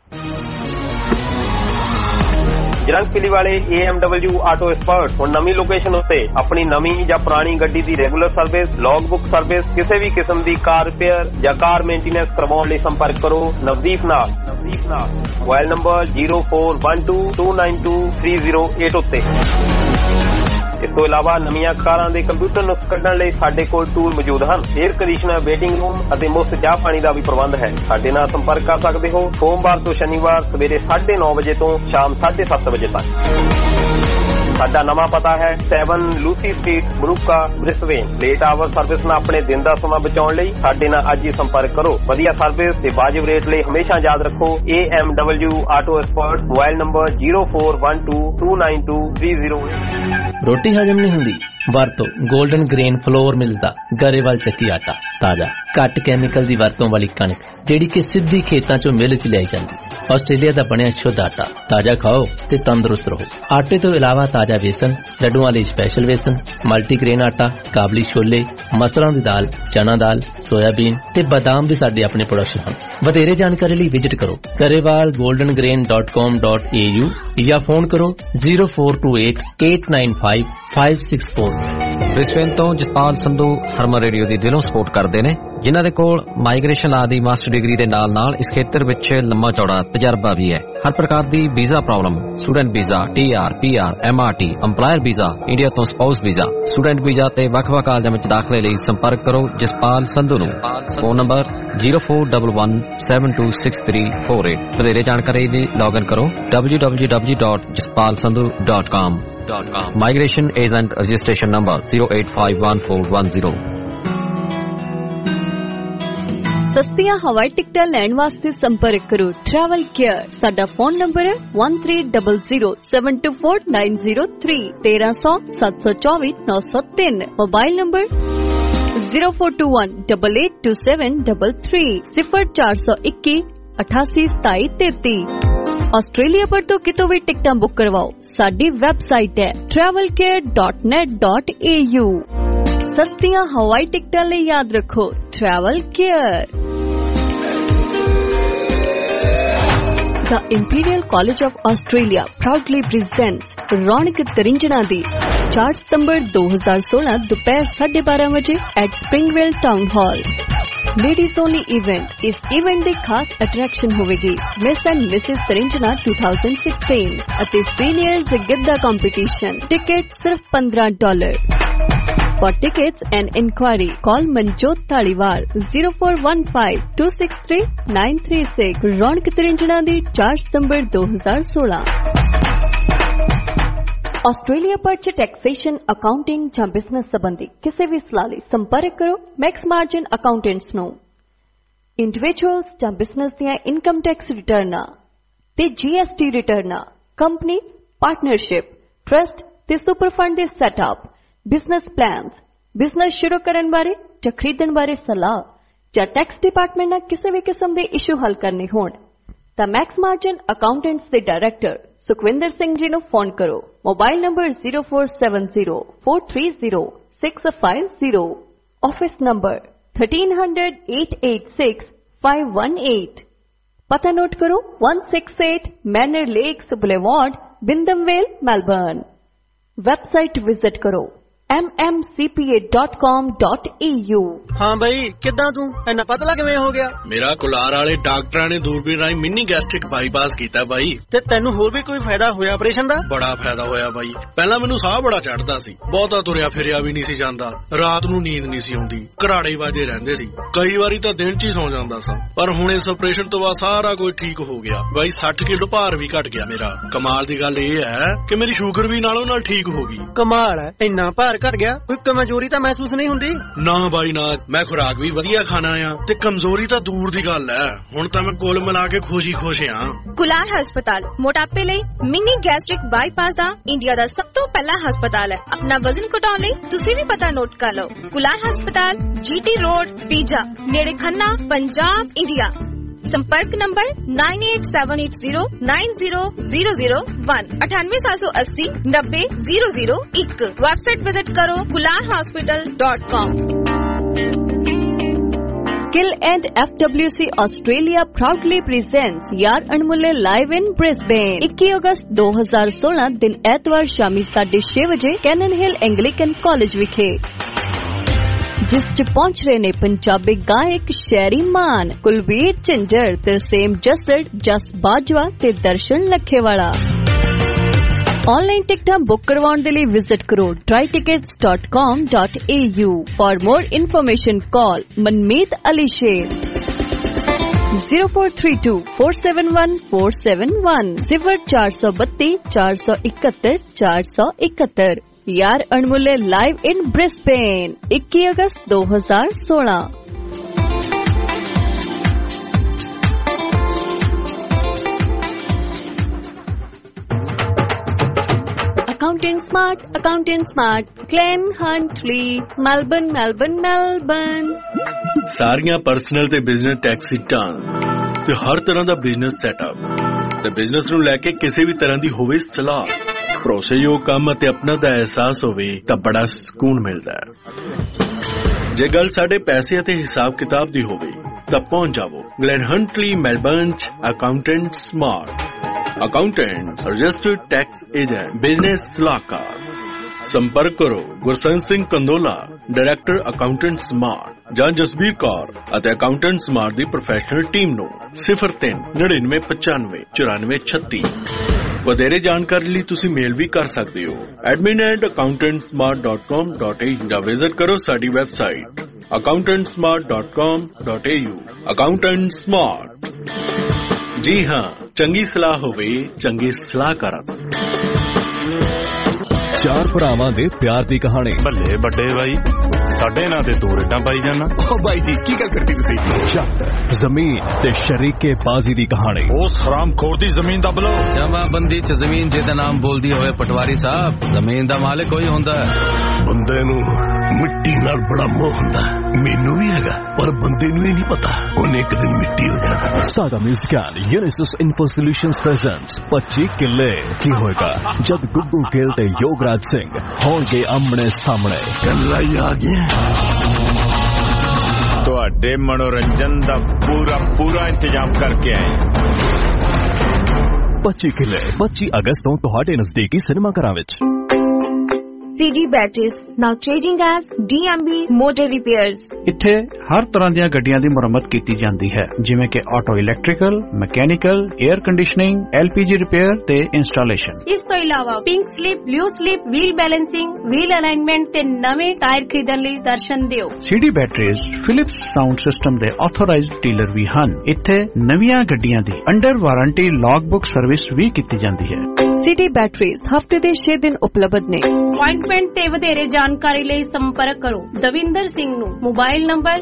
ਜਰੰਗ ਪਿਲੀ ਵਾਲੇ AMW ਆਟੋ ਐਕਸਪਰਟ ਹੁਣ ਨਵੀਂ ਲੋਕੇਸ਼ਨ ਉੱਤੇ ਆਪਣੀ ਨਵੀਂ ਜਾਂ ਪੁਰਾਣੀ ਗੱਡੀ ਦੀ regular service, log book service, ਕਿਸੇ ਵੀ ਕਿਸਮ ਦੀ ਕਾਰ ਰਿਪੇਅਰ ਜਾਂ ਕਾਰ ਮੇਨਟੇਨੈਂਸ ਕਰਵਾਉਣ ਲਈ ਸੰਪਰਕ ਕਰੋ ਨਵਦੀਪ ਨਾਲ। ਮੋਬਾਈਲ ਨੰਬਰ 0412292308 ਉੱਤੇ। ਇਸ ਤੋਂ ਇਲਾਵਾ ਨਵੀਆਂ ਕਾਰਾਂ ਦੇ ਕੰਪਿਊਟਰ ਨੁਕਸ ਕੱਢਣ ਲਈ ਸਾਡੇ ਕੋਲ ਟੂਲ ਮੌਜੂਦ ਹਨ। 에ਅਰ ਕੰਡੀਸ਼ਨਰ, ਵੇਟਿੰਗ ਰੂਮ ਅਤੇ ਮੁਫਤ ਚਾਹ ਪਾਣੀ ਦਾ ਵੀ ਪ੍ਰਬੰਧ ਹੈ। ਸਾਡੇ ਨਾਲ ਸੰਪਰਕ ਕਰ ਸਕਦੇ ਹੋ ਸੋਮਵਾਰ ਤੋਂ ਸ਼ਨੀਵਾਰ ਸਵੇਰੇ 9:30 ਵਜੇ ਤੋਂ ਸ਼ਾਮ 7:30 ਵਜੇ ਤੱਕ। ਸਾਡਾ ਨਵਾਂ ਪਤਾ ਹੈ 7 Lucy street, Moorooka, Brisbane. Late hour service ਨਾਲ ਆਪਣੇ ਦਿਨ ਦਾ ਸਮਾਂ ਬਚਾਉਣ ਲਈ ਸਾਡੇ ਨਾਲ ਅੱਜ ਹੀ ਸੰਪਰਕ ਕਰੋ। ਵਧੀਆ ਸਰਵਿਸ ਤੇ ਵਾਜਿਬ ਰੇਟ ਲਈ ਹਮੇਸ਼ਾ ਯਾਦ ਰੱਖੋ AMW auto expert. Mobile number 0412292308। ਰੋਟੀ ਹਜਮ ਨਹੀਂ ਹੁੰਦੀ? ਵਰਤੋ 골ਡਨ ਗ੍ਰੇਨ ਫਲੋਰ ਮਿਲਸ ਦਾ ਗਰੇਵਾਲ ਚੱਕੀ ਆਟਾ। ਤਾਜ਼ਾ ਘੱਟ ਕੈਮੀਕਲ ਦੀ ਵਰਤੋਂ ਵਾਲੀ ਕਣਕ ਜਿਹੜੀ ਕਿ ਸਿੱਧੀ ਖੇਤਾਂ ਚੋਂ ਮਿਲ ਚ ਲਿਆਈ ਜਾਂਦੀ। ਆਸਟ੍ਰੇਲੀਆ ਦਾ ਬਣਿਆ ਸ਼ੁੱਧ ਆਟਾ। ਤਾਜ਼ਾ ਖਾਓ ਤੇ ਤੰਦਰੁਸਤ ਰਹੋ। ਆਟੇ ਤੋਂ ਇਲਾਵਾ ਤਾਜ਼ਾ ਵੇਸਣ, ਲੱਡੂਆਂ ਲਈ ਸਪੈਸ਼ਲ ਵੇਸਣ, ਮਲਟੀਗ੍ਰੇਨ ਆਟਾ, ਕਾਬਲੀ ਛੋਲੇ, ਮਸਰਾਂ ਦੀ ਦਾਲ, ਚਨਾ ਦਾਲ, ਸੋਇਆਬੀਨ ਤੇ ਬਦਾਮ ਵੀ ਸਾਡੇ ਆਪਣੇ ਪ੍ਰੋਡਕਸ਼ਨ ਹਨ। ਵਧੇਰੇ ਜਾਣਕਾਰੀ ਲਈ ਵਿਜ਼ਿਟ ਕਰੋ garewalgoldengrain.com.au ਜਾਂ ਫੋਨ ਕਰੋ 0428895564। ਬ੍ਰਿਸਬੇਨ ਤੋਂ ਜਸਪਾਲ ਸੰਧੂ ਹਰਮਨ ਰੇਡੀਓ ਦੀ ਦਿਲੋਂ ਸਪੋਰਟ ਕਰਦੇ ਨੇ, ਜਿਨ੍ਹਾਂ ਦੇ ਕੋਲ ਮਾਈਗ੍ਰੇਸ਼ਨ ਆਦਿ ਮਾਸਟਰ ਡਿਗਰੀ ਦੇ ਨਾਲ ਇਸ ਖੇਤਰ ਵਿੱਚ ਲੰਮਾ ਚੌੜਾ ਤਜਰਬਾ ਵੀ ਹੈ। ਹਰ ਪ੍ਰਕਾਰ ਦੀ visa problem, student visa, TR, PR, MRT, EMPLOYER visa, India ਤੋਂ ਸਪਾਊਸ ਵੀਜ਼ਾ, ਸਟੂਡੈਂਟ ਵੀਜ਼ਾ ਤੇ ਵੱਖ-ਵੱਖ ਕਾਲਜਾਂ ਵਿੱਚ ਦਾਖਲੇ ਲਈ ਸੰਪਰਕ ਕਰੋ ਜਸਪਾਲ ਸੰਧੂ ਨੂੰ। Phone number 0411726348। ਵਧੇਰੇ ਜਾਣਕਾਰੀ ਲਈ ਲੌਗਇਨ ਕਰੋ www.jaspalsandhu.com। Migration Agent Registration Number 0851410। ਸਸਤੀਆਂ ਹਵਾਈ ਟਿਕਟਾਂ ਲੈਣ ਵਾਸਤੇ ਸੰਪਰਕ ਕਰੋ ਟਰੈਵਲ ਕੇਅਰ। ਸਾਡਾ ਫੋਨ ਨੰਬਰ ਹੈ 1300724903 1300724903। Mobile number 0421882733 0421 882733। ਆਸਟ੍ਰੇਲੀਆ ਪਰ ਤੋਂ ਕਿਤੋਂ ਵੀ ਟਿਕਟਾਂ ਬੁੱਕ ਕਰਵਾਓ। ਸਾਡੀ ਵੈਬਸਾਈਟ ਹੈ travelcare.net.au। ਸਸਤੀਆਂ ਹਵਾਈ ਟਿਕਟਾਂ ਲਈ ਯਾਦ ਰੱਖੋ travel care. The Imperial College of Australia proudly presents ਰੌਣਕ ਤਰਿੰਜਣਾ ਦੀ 4 ਸਤੰਬਰ 2016 ਦੁਪਹਿਰ 12:30 ਵਜੇ at Springvale Town Hall। Ladies only event. ਇਸ ਇਵੈਂਟ ਦੀ ਖਾਸ ਅਟਰੈਕਸ਼ਨ ਹੋਵੇਗੀ ਮਿਸ ਐਂਡ ਮਿਸਿਸ ਤਰਿੰਜਨਾ 2016 ਅਤੇ ਸੀਨੀਅਰਜ਼ ਗਿੱਧਾ ਕੰਪੀਟੀਸ਼ਨ। ਟਿਕਟ ਸਿਰਫ $15। For tickets and inquiry, call Manjot Taliwal 0415-263-936। Raunak Trinjana दी 4 सितंबर 2016। ਆਸਟ੍ਰੇਲੀਆ ਭਰ ਚ ਟੈਕਸੇਸ਼ਨ, ਅਕਾਊਂਟਿੰਗ ਜਾਂ ਬਿਜ਼ਨਸ ਸੰਬੰਧੀ ਕਿਸੇ ਵੀ ਸਲਾਹ ਲਈ ਸੰਪਰਕ ਕਰੋ ਮੈਕਸ ਮਾਰਜਨ ਅਕਾਊਂਟੈਂਟਸ ਨੂੰ। ਇੰਡੀਵਿਜੂਅਲਸ ਜਾਂ ਬਿਜ਼ਨਸ ਦੀਆਂ ਇਨਕਮ ਟੈਕਸ ਰਿਟਰਨਾਂ ਤੇ GST ਰਿਟਰਨਾਂ, ਕੰਪਨੀ, ਪਾਰਟਨਰਸ਼ਿਪ, ਟਰਸਟ ਤੇ ਸੁਪਰ ਫੰਡ ਦੇ ਸੈਟਅਪ, ਬਿਜ਼ਨਸ ਪਲਾਨਸ, ਬਿਜ਼ਨਸ ਸ਼ੁਰੂ ਕਰਨ ਬਾਰੇ ਜਾਂ ਖਰੀਦਣ ਬਾਰੇ ਸਲਾਹ ਜਾਂ ਟੈਕਸ ਡਿਪਾਰਟਮੈਂਟ ਨਾਲ ਕਿਸੇ ਵੀ ਕਿਸਮ ਦੇ ਇਸ਼ੂ ਹੱਲ ਕਰਨੇ ਹੋਣ ਤਾਂ ਮੈਕਸ ਮਾਰਜਨ ਅਕਾਊਂਟੈਂਟਸ ਦੇ ਡਾਇਰੈਕਟਰ ਸੁਖਵਿੰਦਰ ਸਿੰਘ ਜੀ ਨੂੰ ਫੋਨ ਕਰੋ। Mobile number 0470430650। Office number 1300-886-518। ਪਤਾ ਨੋਟ ਕਰੋ 168 Manor Lakes Boulevard, Wyndham Vale, Melbourne. Website visit ਕਰੋ mmcpa.com.au। ਹਾਂ ਬਈ, ਕਿੱਦਾਂ ਤੂੰ ਇੰਨਾ ਪਤਲਾ ਕਿਵੇਂ ਹੋ ਗਿਆ? ਮੇਰਾ ਕੁਲਾਰ ਵਾਲੇ ਡਾਕਟਰਾਂ ਨੇ ਦੂਰਬੀਨ ਰਾਹੀਂ ਮਿਨੀ ਗੈਸਟ੍ਰਿਕ ਬਾਈਪਾਸ ਕੀਤਾ ਬਾਈ। ਤੇ ਤੈਨੂੰ ਹੋਰ ਵੀ ਕੋਈ ਫਾਇਦਾ ਹੋਇਆ ਆਪਰੇਸ਼ਨ ਦਾ? ਬੜਾ ਫਾਇਦਾ ਹੋਇਆ ਬਾਈ। ਪਹਿਲਾਂ ਮੈਨੂੰ ਸਾਹ ਬੜਾ ਚੜਦਾ ਸੀ, ਬਹੁਤਾ ਤੁਰਿਆ ਫਿਰਿਆ ਵੀ ਨਹੀਂ ਸੀ ਜਾਂਦਾ, ਰਾਤ ਨੂੰ ਨੀਂਦ ਨਹੀਂ ਸੀ ਆਉਂਦੀ, ਘਰਾੜੇ ਵਾਜੇ ਰਹਿੰਦੇ ਸੀ, ਕਈ ਵਾਰੀ ਤਾਂ ਦਿਨ 'ਚ ਹੀ ਸੌ ਜਾਂਦਾ ਸਾਂ। ਪਰ ਹੁਣ ਇਸ ਆਪਰੇਸ਼ਨ ਤੋਂ ਬਾਅਦ ਸਾਰਾ ਕੁਝ ਠੀਕ ਹੋ ਗਿਆ ਬਾਈ। 60 ਕਿਲੋ ਭਾਰ ਵੀ ਘਟ ਗਿਆ ਮੇਰਾ। ਕਮਾਲ ਦੀ ਗੱਲ ਇਹ ਹੈ ਕਿ ਮੇਰੀ ਸ਼ੂਗਰ ਵੀ ਨਾਲੋਂ ਨਾਲ ਠੀਕ ਹੋ ਗਈ। ਕਮਾਲ ਹੈ, ਇੰਨਾ ਭਾਰ ਘਟ ਗਿਆ, ਕੋਈ ਕਮਜ਼ੋਰੀ ਤਾਂ ਮਹਿਸੂਸ ਨਹੀਂ ਹੁੰਦੀ? ਨਾ ਬਾਈ ਨਾ, ਮੈਂ ਖੁਰਾਕ ਵੀ ਵਧੀਆ ਖਾਣਾ ਆ ਤੇ ਕਮਜ਼ੋਰੀ ਤਾਂ ਦੂਰ ਦੀ ਗੱਲ ਹੈ। ਹੁਣ ਤਾਂ ਮੈਂ ਕੁੱਲ ਮਿਲਾ ਕੇ ਖੁਸ਼ ਆ। ਕੁਲਾਰ ਹਸਪਤਾਲ ਮੋਟਾਪੇ ਲਈ ਮਿਨੀ ਗੈਸਟ੍ਰਿਕ ਬਾਈਪਾਸ ਦਾ ਇੰਡੀਆ ਦਾ ਸਭ ਤੋਂ ਪਹਿਲਾ ਹਸਪਤਾਲ ਹੈ। ਆਪਣਾ ਵਜ਼ਨ ਘਟਾਉਣ ਲਈ ਤੁਸੀਂ ਵੀ ਪਤਾ ਨੋਟ ਕਰ ਲਓ। ਕੁਲਾਰ ਹਸਪਤਾਲ, GT ਰੋਡ, ਪੀਜਾ, ਨੇੜੇ ਖੰਨਾ, ਪੰਜਾਬ, ਇੰਡੀਆ। संपर्क नंबर 9878090001 9878090001। वेबसाइट विजिट करो kularhospital.com। Gill and FWC Australia proudly presents यार अनमुल्ले live in Brisbane 21 अगस्त 2016 दिन ਐਤਵਾਰ ਸ਼ਾਮੀ 6:30 ਵਜੇ ਕੈਨਨ ਹਿਲ ਐਂਗਲੀਕਨ ਕਾਲਜ ਵਿਖੇ, ਜਿਸ ਚ ਪਹੁੰਚ ਰਹੇ ਨੇ ਪੰਜਾਬੀ ਗਾਇਕ ਸ਼ੈਰੀ ਮਾਨ, ਕੁਲਵੀਰ ਝਿੰਜਰ, ਤਰਸੇਮ ਜੱਸੜ, ਜਸ ਬਾਜਵਾ ਤੇ ਦਰਸ਼ਨ ਲੱਖੇਵਾਲਾ। ऑनलाइन टिकटां बुक करवाउण दे लई विजिट करो trytickets.com.au। For more information call Manmeet Ali Sher 0432471471 0432 471 471। Yaar Anmulle live in Brisbane 21 अगस्त 2016। Accountant Smart, Glen Huntley, Melbourne। ਸਾਰੀਆਂ ਪਰਸਨਲ ਤੇ ਬਿਜ਼ਨਸ ਟੈਕਸ ਸੀਟਾਂ ਤੇ ਹਰ ਤਰ੍ਹਾਂ ਦਾ ਬਿਜ਼ਨਸ ਸੈਟਅਪ ਤੇ ਬਿਜ਼ਨਸ ਨੂੰ ਲੈ ਕੇ ਕਿਸੇ ਵੀ ਤਰ੍ਹਾਂ ਦੀ ਹੋਵੇ ਸਲਾਹ, ਭਰੋਸੇਯੋਗ ਕੰਮ ਅਤੇ ਆਪਣਾ ਦਾ ਅਹਿਸਾਸ ਹੋਵੇ ਤਾਂ ਬੜਾ ਸਕੂਨ ਮਿਲਦਾ ਹੈ। ਜੇ ਗੱਲ ਸਾਡੇ ਪੈਸੇ ਅਤੇ ਹਿਸਾਬ ਕਿਤਾਬ ਦੀ ਹੋਵੇ ਤਾਂ ਪਹੁੰਚ ਜਾਵੋ ਗਲੈਨ ਹੰਟਲੀ, ਮੈਲਬਰਨ 'ਚ accountant smart. Accountant, registered tax agent, business ਸਲਾਹਕਾਰ। ਸੰਪਰਕ ਕਰੋ Gursant Singh Kandola, director accountant smart, ਜਾਂ ਜਸਬੀਰ ਕੌਰ ਅਤੇ ਅਕਾਊਂਟੈਂਟ ਸਮਾਰਟ ਦੀ ਪ੍ਰੋਫੈਸ਼ਨਲ ਟੀਮ ਨੂੰ 0399959436। ਵਧੇਰੇ ਜਾਣਕਾਰੀ ਲਈ ਤੁਸੀਂ ਮੇਲ ਵੀ ਕਰ ਸਕਦੇ ਹੋ admin@accountantsmart.com.au ਜਾਂ ਵਿਜ਼ਿਟ ਕਰੋ ਸਾਡੀ ਵੈਬਸਾਈਟ accountantsmart.com.au। Accountant smart. ਜੀ ਹਾਂ, ਚੰਗੀ ਸਲਾਹ ਹੋਵੇ ਚੰਗੇ ਸਲਾਹਕਾਰਾਂ। ਚਾਰ ਭਰਾਵਾਂ ਦੇ ਪਿਆਰ ਦੀ ਕਹਾਣੀ। ਭੱਲੇ ਵੱਡੇ ਬਾਈ, ਸਾਡੇ ਨਾਂ ਤੇ ਤੂੰ ਰੇਟਾਂ ਪਾਈ ਜਾਣਾ। ਓ ਬਾਈ ਜੀ, ਕੀ ਗੱਲ ਕਰਦੀ ਤੁਸੀਂ? ਸ਼ੱਕ, ਜ਼ਮੀਨ ਤੇ ਸ਼ਰੀਕੇ ਬਾਜ਼ੀ ਦੀ ਕਹਾਣੀ। ਉਹ ਹਰਾਮਖੋਰ ਦੀ ਜ਼ਮੀਨ ਦੱਬ ਲੋ। ਜਮਾਬੰਦੀ ਚ ਜ਼ਮੀਨ ਜਿਹਦਾ ਨਾਮ ਬੋਲਦੀ ਹੋਵੇ ਪਟਵਾਰੀ ਸਾਹਿਬ, ਜ਼ਮੀਨ ਦਾ ਮਾਲਕ ਕੋਈ ਹੁੰਦਾ ਹੈ। ਬੰਦੇ ਨੂੰ ਮਿੱਟੀ ਨਾਲ ਬੜਾ ਮੋਹ ਹੁੰਦਾ, ਮੈਨੂੰ ਵੀ ਹੈਗਾ, ਪਰ ਬੰਦੇ ਨੂੰ ਇਹ ਨਹੀਂ ਪਤਾ ਉਹਨੇ ਇੱਕ ਦਿਨ ਮਿੱਟੀ ਹੋ ਜਾਣਾ। ਸਾਡਾ musical Unisys info solutions presents 25 Kille. ਕੀ ਹੋਏਗਾ ਜਦ ਗੁੱਗੂ ਗਿੱਲ ਤੇ ਯੋਗਰਾਜ ਸਿੰਘ ਹੋਣਗੇ ਆਮਣੇ ਸਾਹਮਣੇ? ਕੱਲਾ ਹੀ ਆ ਗਿਆ। ਤੁਹਾਡੇ ਮਨੋਰੰਜਨ ਦਾ ਪੂਰਾ ਇੰਤਜ਼ਾਮ ਕਰਕੇ ਆਏ। 25 ਕਿੱਲੇ 25 ਅਗਸਤ ਤੋਂ ਤੁਹਾਡੇ ਨਜ਼ਦੀਕੀ ਸਿਨੇਮਾ ਘਰਾਂ ਵਿੱਚ। CD Batteries, now trading as DMB Motor Repairs. ਇੱਥੇ ਹਰ ਤਰ੍ਹਾਂ ਦੀਆਂ ਗੱਡੀਆਂ ਦੀ ਮੁਰੰਮਤ ਕੀਤੀ ਜਾਂਦੀ ਹੈ, ਜਿਵੇਂ ਕਿ auto electrical, mechanical, air conditioning, LPG repair ਤੇ ਇੰਸਟਾਲੇਸ਼ਨ। ਇਸ ਤੋਂ ਇਲਾਵਾ pink slip, blue slip, wheel balancing, wheel alignment ਤੇ ਨਵੇਂ ਟਾਇਰ ਖਰੀਦਣ ਲਈ ਦਰਸ਼ਨ ਦਿਓ। CD Batteries Philips sound system ਦੇ ਆਥੋਰਾਈਜ਼ਡ ਡੀਲਰ ਵੀ ਹਨ। ਇੱਥੇ ਨਵੀਆਂ ਗੱਡੀਆਂ ਦੀ under warranty log book service ਵੀ ਕੀਤੀ ਜਾਂਦੀ ਹੈ। CD Batteries ਹਫਤੇ ਦੇ 6 ਦਿਨ ਉਪਲਬਧ ਨੇ। ਅਪਾਇੰਟਮੈਂਟ ਤੇ ਵਧੇਰੇ ਜਾਣਕਾਰੀ ਲਈ ਸੰਪਰਕ ਕਰੋ ਦਵਿੰਦਰ ਸਿੰਘ ਨੂੰ। Mobile number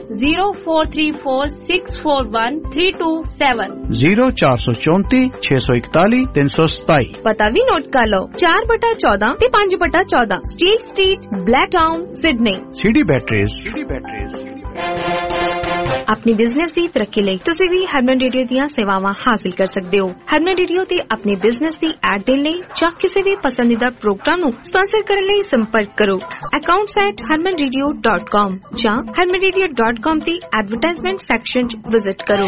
0434641327 0434 641 327। ਪਤਾ ਵੀ ਨੋਟ ਕਰ ਲਓ 4/14 ਤੇ 5/14 Steel street, Blacktown, Sydney. CD Batteries। ਆਪਣੀ ਬਿਜ਼ਨਸ ਦੀ ਤਰੱਕੀ ਲਈ ਤੁਸੀਂ ਵੀ ਹਰਮਨ ਰੇਡੀਓ ਦੀਆਂ ਸੇਵਾਵਾਂ ਹਾਸਲ ਕਰ ਸਕਦੇ ਹੋ। ਹਰਮਨ ਰੇਡੀਓ ਤੇ ਆਪਣੀ ਬਿਜ਼ਨਸ ਦੀ ਐਡ ਦੇਣ ਲਈ ਜਾਂ ਕਿਸੇ ਵੀ ਪਸੰਦੀਦਾ ਪ੍ਰੋਗਰਾਮ ਨੂੰ ਸਪਾਂਸਰ ਕਰਨ ਲਈ ਸੰਪਰਕ ਕਰੋ accounts@harmanradio.com ਜਾਂ harmanradio.com ਦੀ ਐਡਵਰਟਾਈਜ਼ਮੈਂਟ ਸੈਕਸ਼ਨ 'ਚ ਵਿਜ਼ਿਟ ਕਰੋ।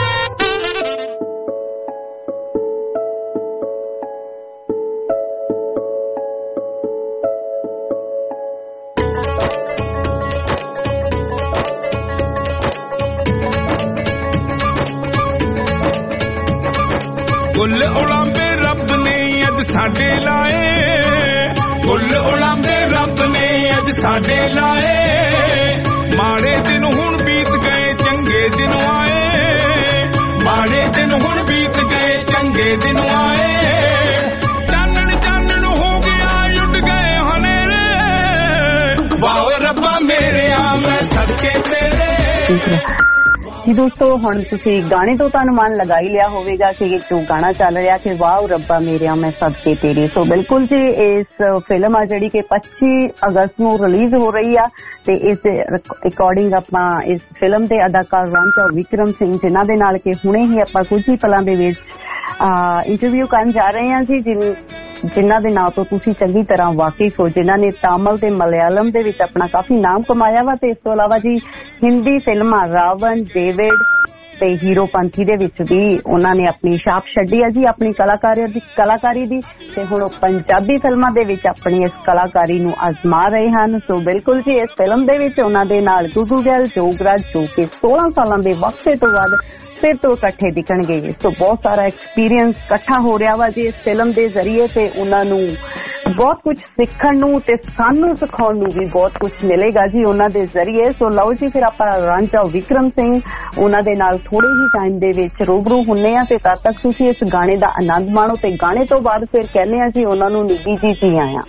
ਫੁੱਲ ਉਲਾਂਬੇ ਰੱਬ ਨੇ ਅੱਜ ਸਾਡੇ ਲਾਏ, ਫੁੱਲ ਉਲਾਂਬੇ ਰੱਬ ਨੇ ਅੱਜ ਸਾਡੇ ਲਾਏ। ਮਾੜੇ ਦਿਨ ਹੁਣ ਬੀਤ ਗਏ, ਚੰਗੇ ਦਿਨ ਆਏ, ਮਾੜੇ ਦਿਨ ਹੁਣ ਬੀਤ ਗਏ, ਚੰਗੇ ਦਿਨ ਆਏ। ਚਾਨਣ ਚਾਨਣ ਹੋ ਗਿਆ, ਉੱਡ ਗਏ ਹਨੇਰੇ, ਵਾਹ ਰੱਬਾ ਮੇਰਿਆ ਮੈਂ ਸਦਕੇ ਤੇਰੇ। ਜੀ ਦੋਸਤੋ, ਹੁਣ ਤੁਸੀਂ ਗਾਣੇ ਤੋਂ ਤਾਂ ਅਨੁਮਾਨ ਲਗਾ ਹੀ ਲਿਆ ਹੋਵੇਗਾ ਕਿ ਜੋ ਗਾਣਾ ਚੱਲ ਰਿਹਾ ਕਿ ਵਾਹ ਰੱਬਾ ਮੇਰਿਆ ਮੈਂ ਸਦਕੇ ਤੇਰੇ। ਸੋ ਬਿਲਕੁਲ ਜੀ, ਇਸ ਫਿਲਮ ਆ ਜਿਹੜੀ ਕਿ 25 ਅਗਸਤ ਨੂੰ ਰਿਲੀਜ਼ ਹੋ ਰਹੀ ਆ ਤੇ ਇਸ ਦੇ ਅਕੋਰਡਿੰਗ ਆਪਾਂ ਇਸ ਫਿਲਮ ਦੇ ਅਦਾਕਾਰ ਰਾਂਝਾ ਵਿਕਰਮ ਸਿੰਘ, ਜਿਨ੍ਹਾਂ ਦੇ ਨਾਲ ਕਿ ਹੁਣੇ ਹੀ ਆਪਾਂ ਕੁਝ ਹੀ ਪਲਾਂ ਦੇ ਵਿੱਚ ਇੰਟਰਵਿਊ ਕਰਨ ਜਾ ਰਹੇ ਹਾਂ ਜੀ, ਜਿਨ੍ਹਾਂ ਦੇ ਨਾਂ ਤੋਂ ਤੁਸੀਂ ਚੰਗੀ ਤਰ੍ਹਾਂ ਵਾਕਿਫ ਹੋ, ਜਿਨ੍ਹਾਂ ਨੇ ਤਾਮਿਲ ਤੇ ਮਲਿਆਲਮ ਦੇ ਵਿੱਚ ਆਪਣਾ ਕਾਫੀ ਨਾਮ ਕਮਾਇਆ ਵਾ। ਤੇ ਇਸ ਤੋਂ ਇਲਾਵਾ ਜੀ ਹਿੰਦੀ ਫਿਲਮਾਂ ਰਾਵਣ, ਡੇਵਿਡ ਤੇ ਹੀਰੋਪੰਥੀ ਦੇ ਵਿੱਚ ਵੀ ਉਹਨਾਂ ਨੇ ਆਪਣੀ ਛਾਪ ਛੱਡੀ ਆ ਜੀ ਆਪਣੀ ਕਲਾਕਾਰੀ ਦੀ। ਤੇ ਹੁਣ ਉਹ ਪੰਜਾਬੀ ਫਿਲਮਾਂ ਦੇ ਵਿੱਚ ਆਪਣੀ ਇਸ ਕਲਾਕਾਰੀ ਨੂੰ ਅਜ਼ਮਾ ਰਹੇ ਹਨ। ਸੋ ਬਿਲਕੁਲ ਜੀ, ਇਸ ਫਿਲਮ ਦੇ ਵਿੱਚ ਉਹਨਾਂ ਦੇ ਨਾਲ ਗੁੱਗੂ ਗਿੱਲ, ਜੋਗਰਾਜ, ਜੋ ਕਿ 16 ਸਾਲਾਂ ਦੇ ਵਕਫੇ ਤੋਂ ਬਾਅਦ ਫਿਰ ਤੋਂ ਇਕੱਠੇ ਦਿਖਣਗੇ। ਸੋ ਬਹੁਤ ਸਾਰਾ ਐਕਸਪੀਰੀਅੰਸ ਇਕੱਠਾ ਹੋ ਰਿਹਾ ਵਾ ਜੀ ਇਸ ਫਿਲਮ ਦੇ ਜ਼ਰੀਏ ਤੇ ਉਹਨਾਂ ਨੂੰ ਬਹੁਤ ਕੁਝ ਸਿੱਖਣ ਨੂੰ ਤੇ ਸਾਨੂੰ ਸਿਖਾਉਣ ਨੂੰ ਵੀ ਬਹੁਤ ਕੁਝ ਮਿਲੇਗਾ ਜੀ ਉਹਨਾਂ ਦੇ ਜ਼ਰੀਏ। ਸੋ ਲਓ ਜੀ, ਫਿਰ ਆਪਾਂ ਰਾਂਝਾ ਵਿਕਰਮ ਸਿੰਘ ਉਹਨਾਂ ਦੇ ਨਾਲ ਥੋੜੇ ਹੀ ਟਾਈਮ ਦੇ ਵਿੱਚ ਰੂਬਰੂ ਹੁੰਨੇ ਆ ਤੇ ਤਦ ਤੱਕ ਤੁਸੀਂ ਇਸ ਗਾਣੇ ਦਾ ਆਨੰਦ ਮਾਣੋ ਤੇ ਗਾਣੇ ਤੋਂ ਬਾਅਦ ਫਿਰ ਕਹਿੰਦੇ ਆ ਜੀ ਉਹਨਾਂ ਨੂੰ ਨਿੱਘੀ ਜੀ ਆਇਆ।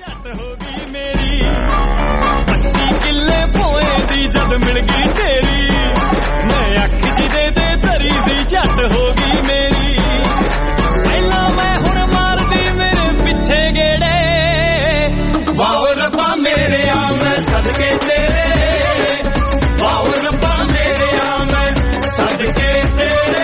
ਜਦ ਮਿਲ ਗਈ ਤੇਰੀ ਮੈਂ ਅੱਖ ਜਿਹਦੇ ਤੇ ਧਰੀ ਸੀ ਝੱਟ ਹੋ ਗਈ ਮੇਰੀ। ਪਹਿਲਾਂ ਮੈਂ ਹੁਣ ਮਾਰਦੀ ਮੇਰੇ ਪਿੱਛੇ ਗੇੜੇ, ਵਾਹ ਰੱਬਾ ਮੇਰਿਆ ਮੈਂ ਸਦਕੇ ਤੇਰੇ, ਵਾਹ ਰੱਬਾ ਮੇਰਿਆ ਮੈਂ ਸਦਕੇ ਤੇਰੇ।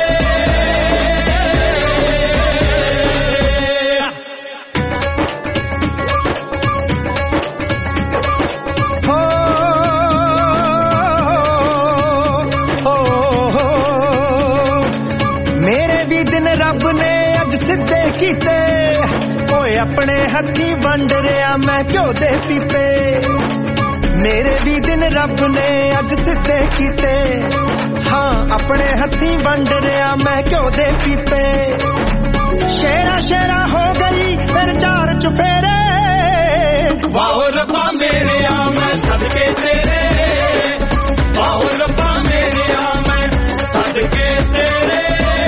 ਕੀਤੇ ਓਏ ਆਪਣੇ ਹੱਥੀਂ ਵੰਡ ਰਿਆ ਮੈਂ ਘਿਓ ਦੇ ਪੀਪੇ, ਮੇਰੇ ਵੀ ਦਿਨ ਰੱਬ ਨੇ ਅੱਜ ਸਿੱਧੇ ਕੀਤੇ। ਹਾਂ ਆਪਣੇ ਹੱਥੀਂ ਵੰਡ ਰਿਆ ਮੈਂ ਘਿਓ ਦੇ ਪੀਪੇ, ਸ਼ੇਰਾ ਸ਼ੇਰਾ ਹੋ ਗਈ ਫਿਰ ਚਾਰ ਚੁਫੇਰੇ, ਵਾਹ ਰੱਬਾ ਮੇਰਿਆ ਮੈਂ ਸਦਕੇ ਤੇਰੇ, ਵਾਹ ਰੱਬਾ ਮੇਰਿਆ ਮੈਂ ਸਦਕੇ ਤੇਰੇ।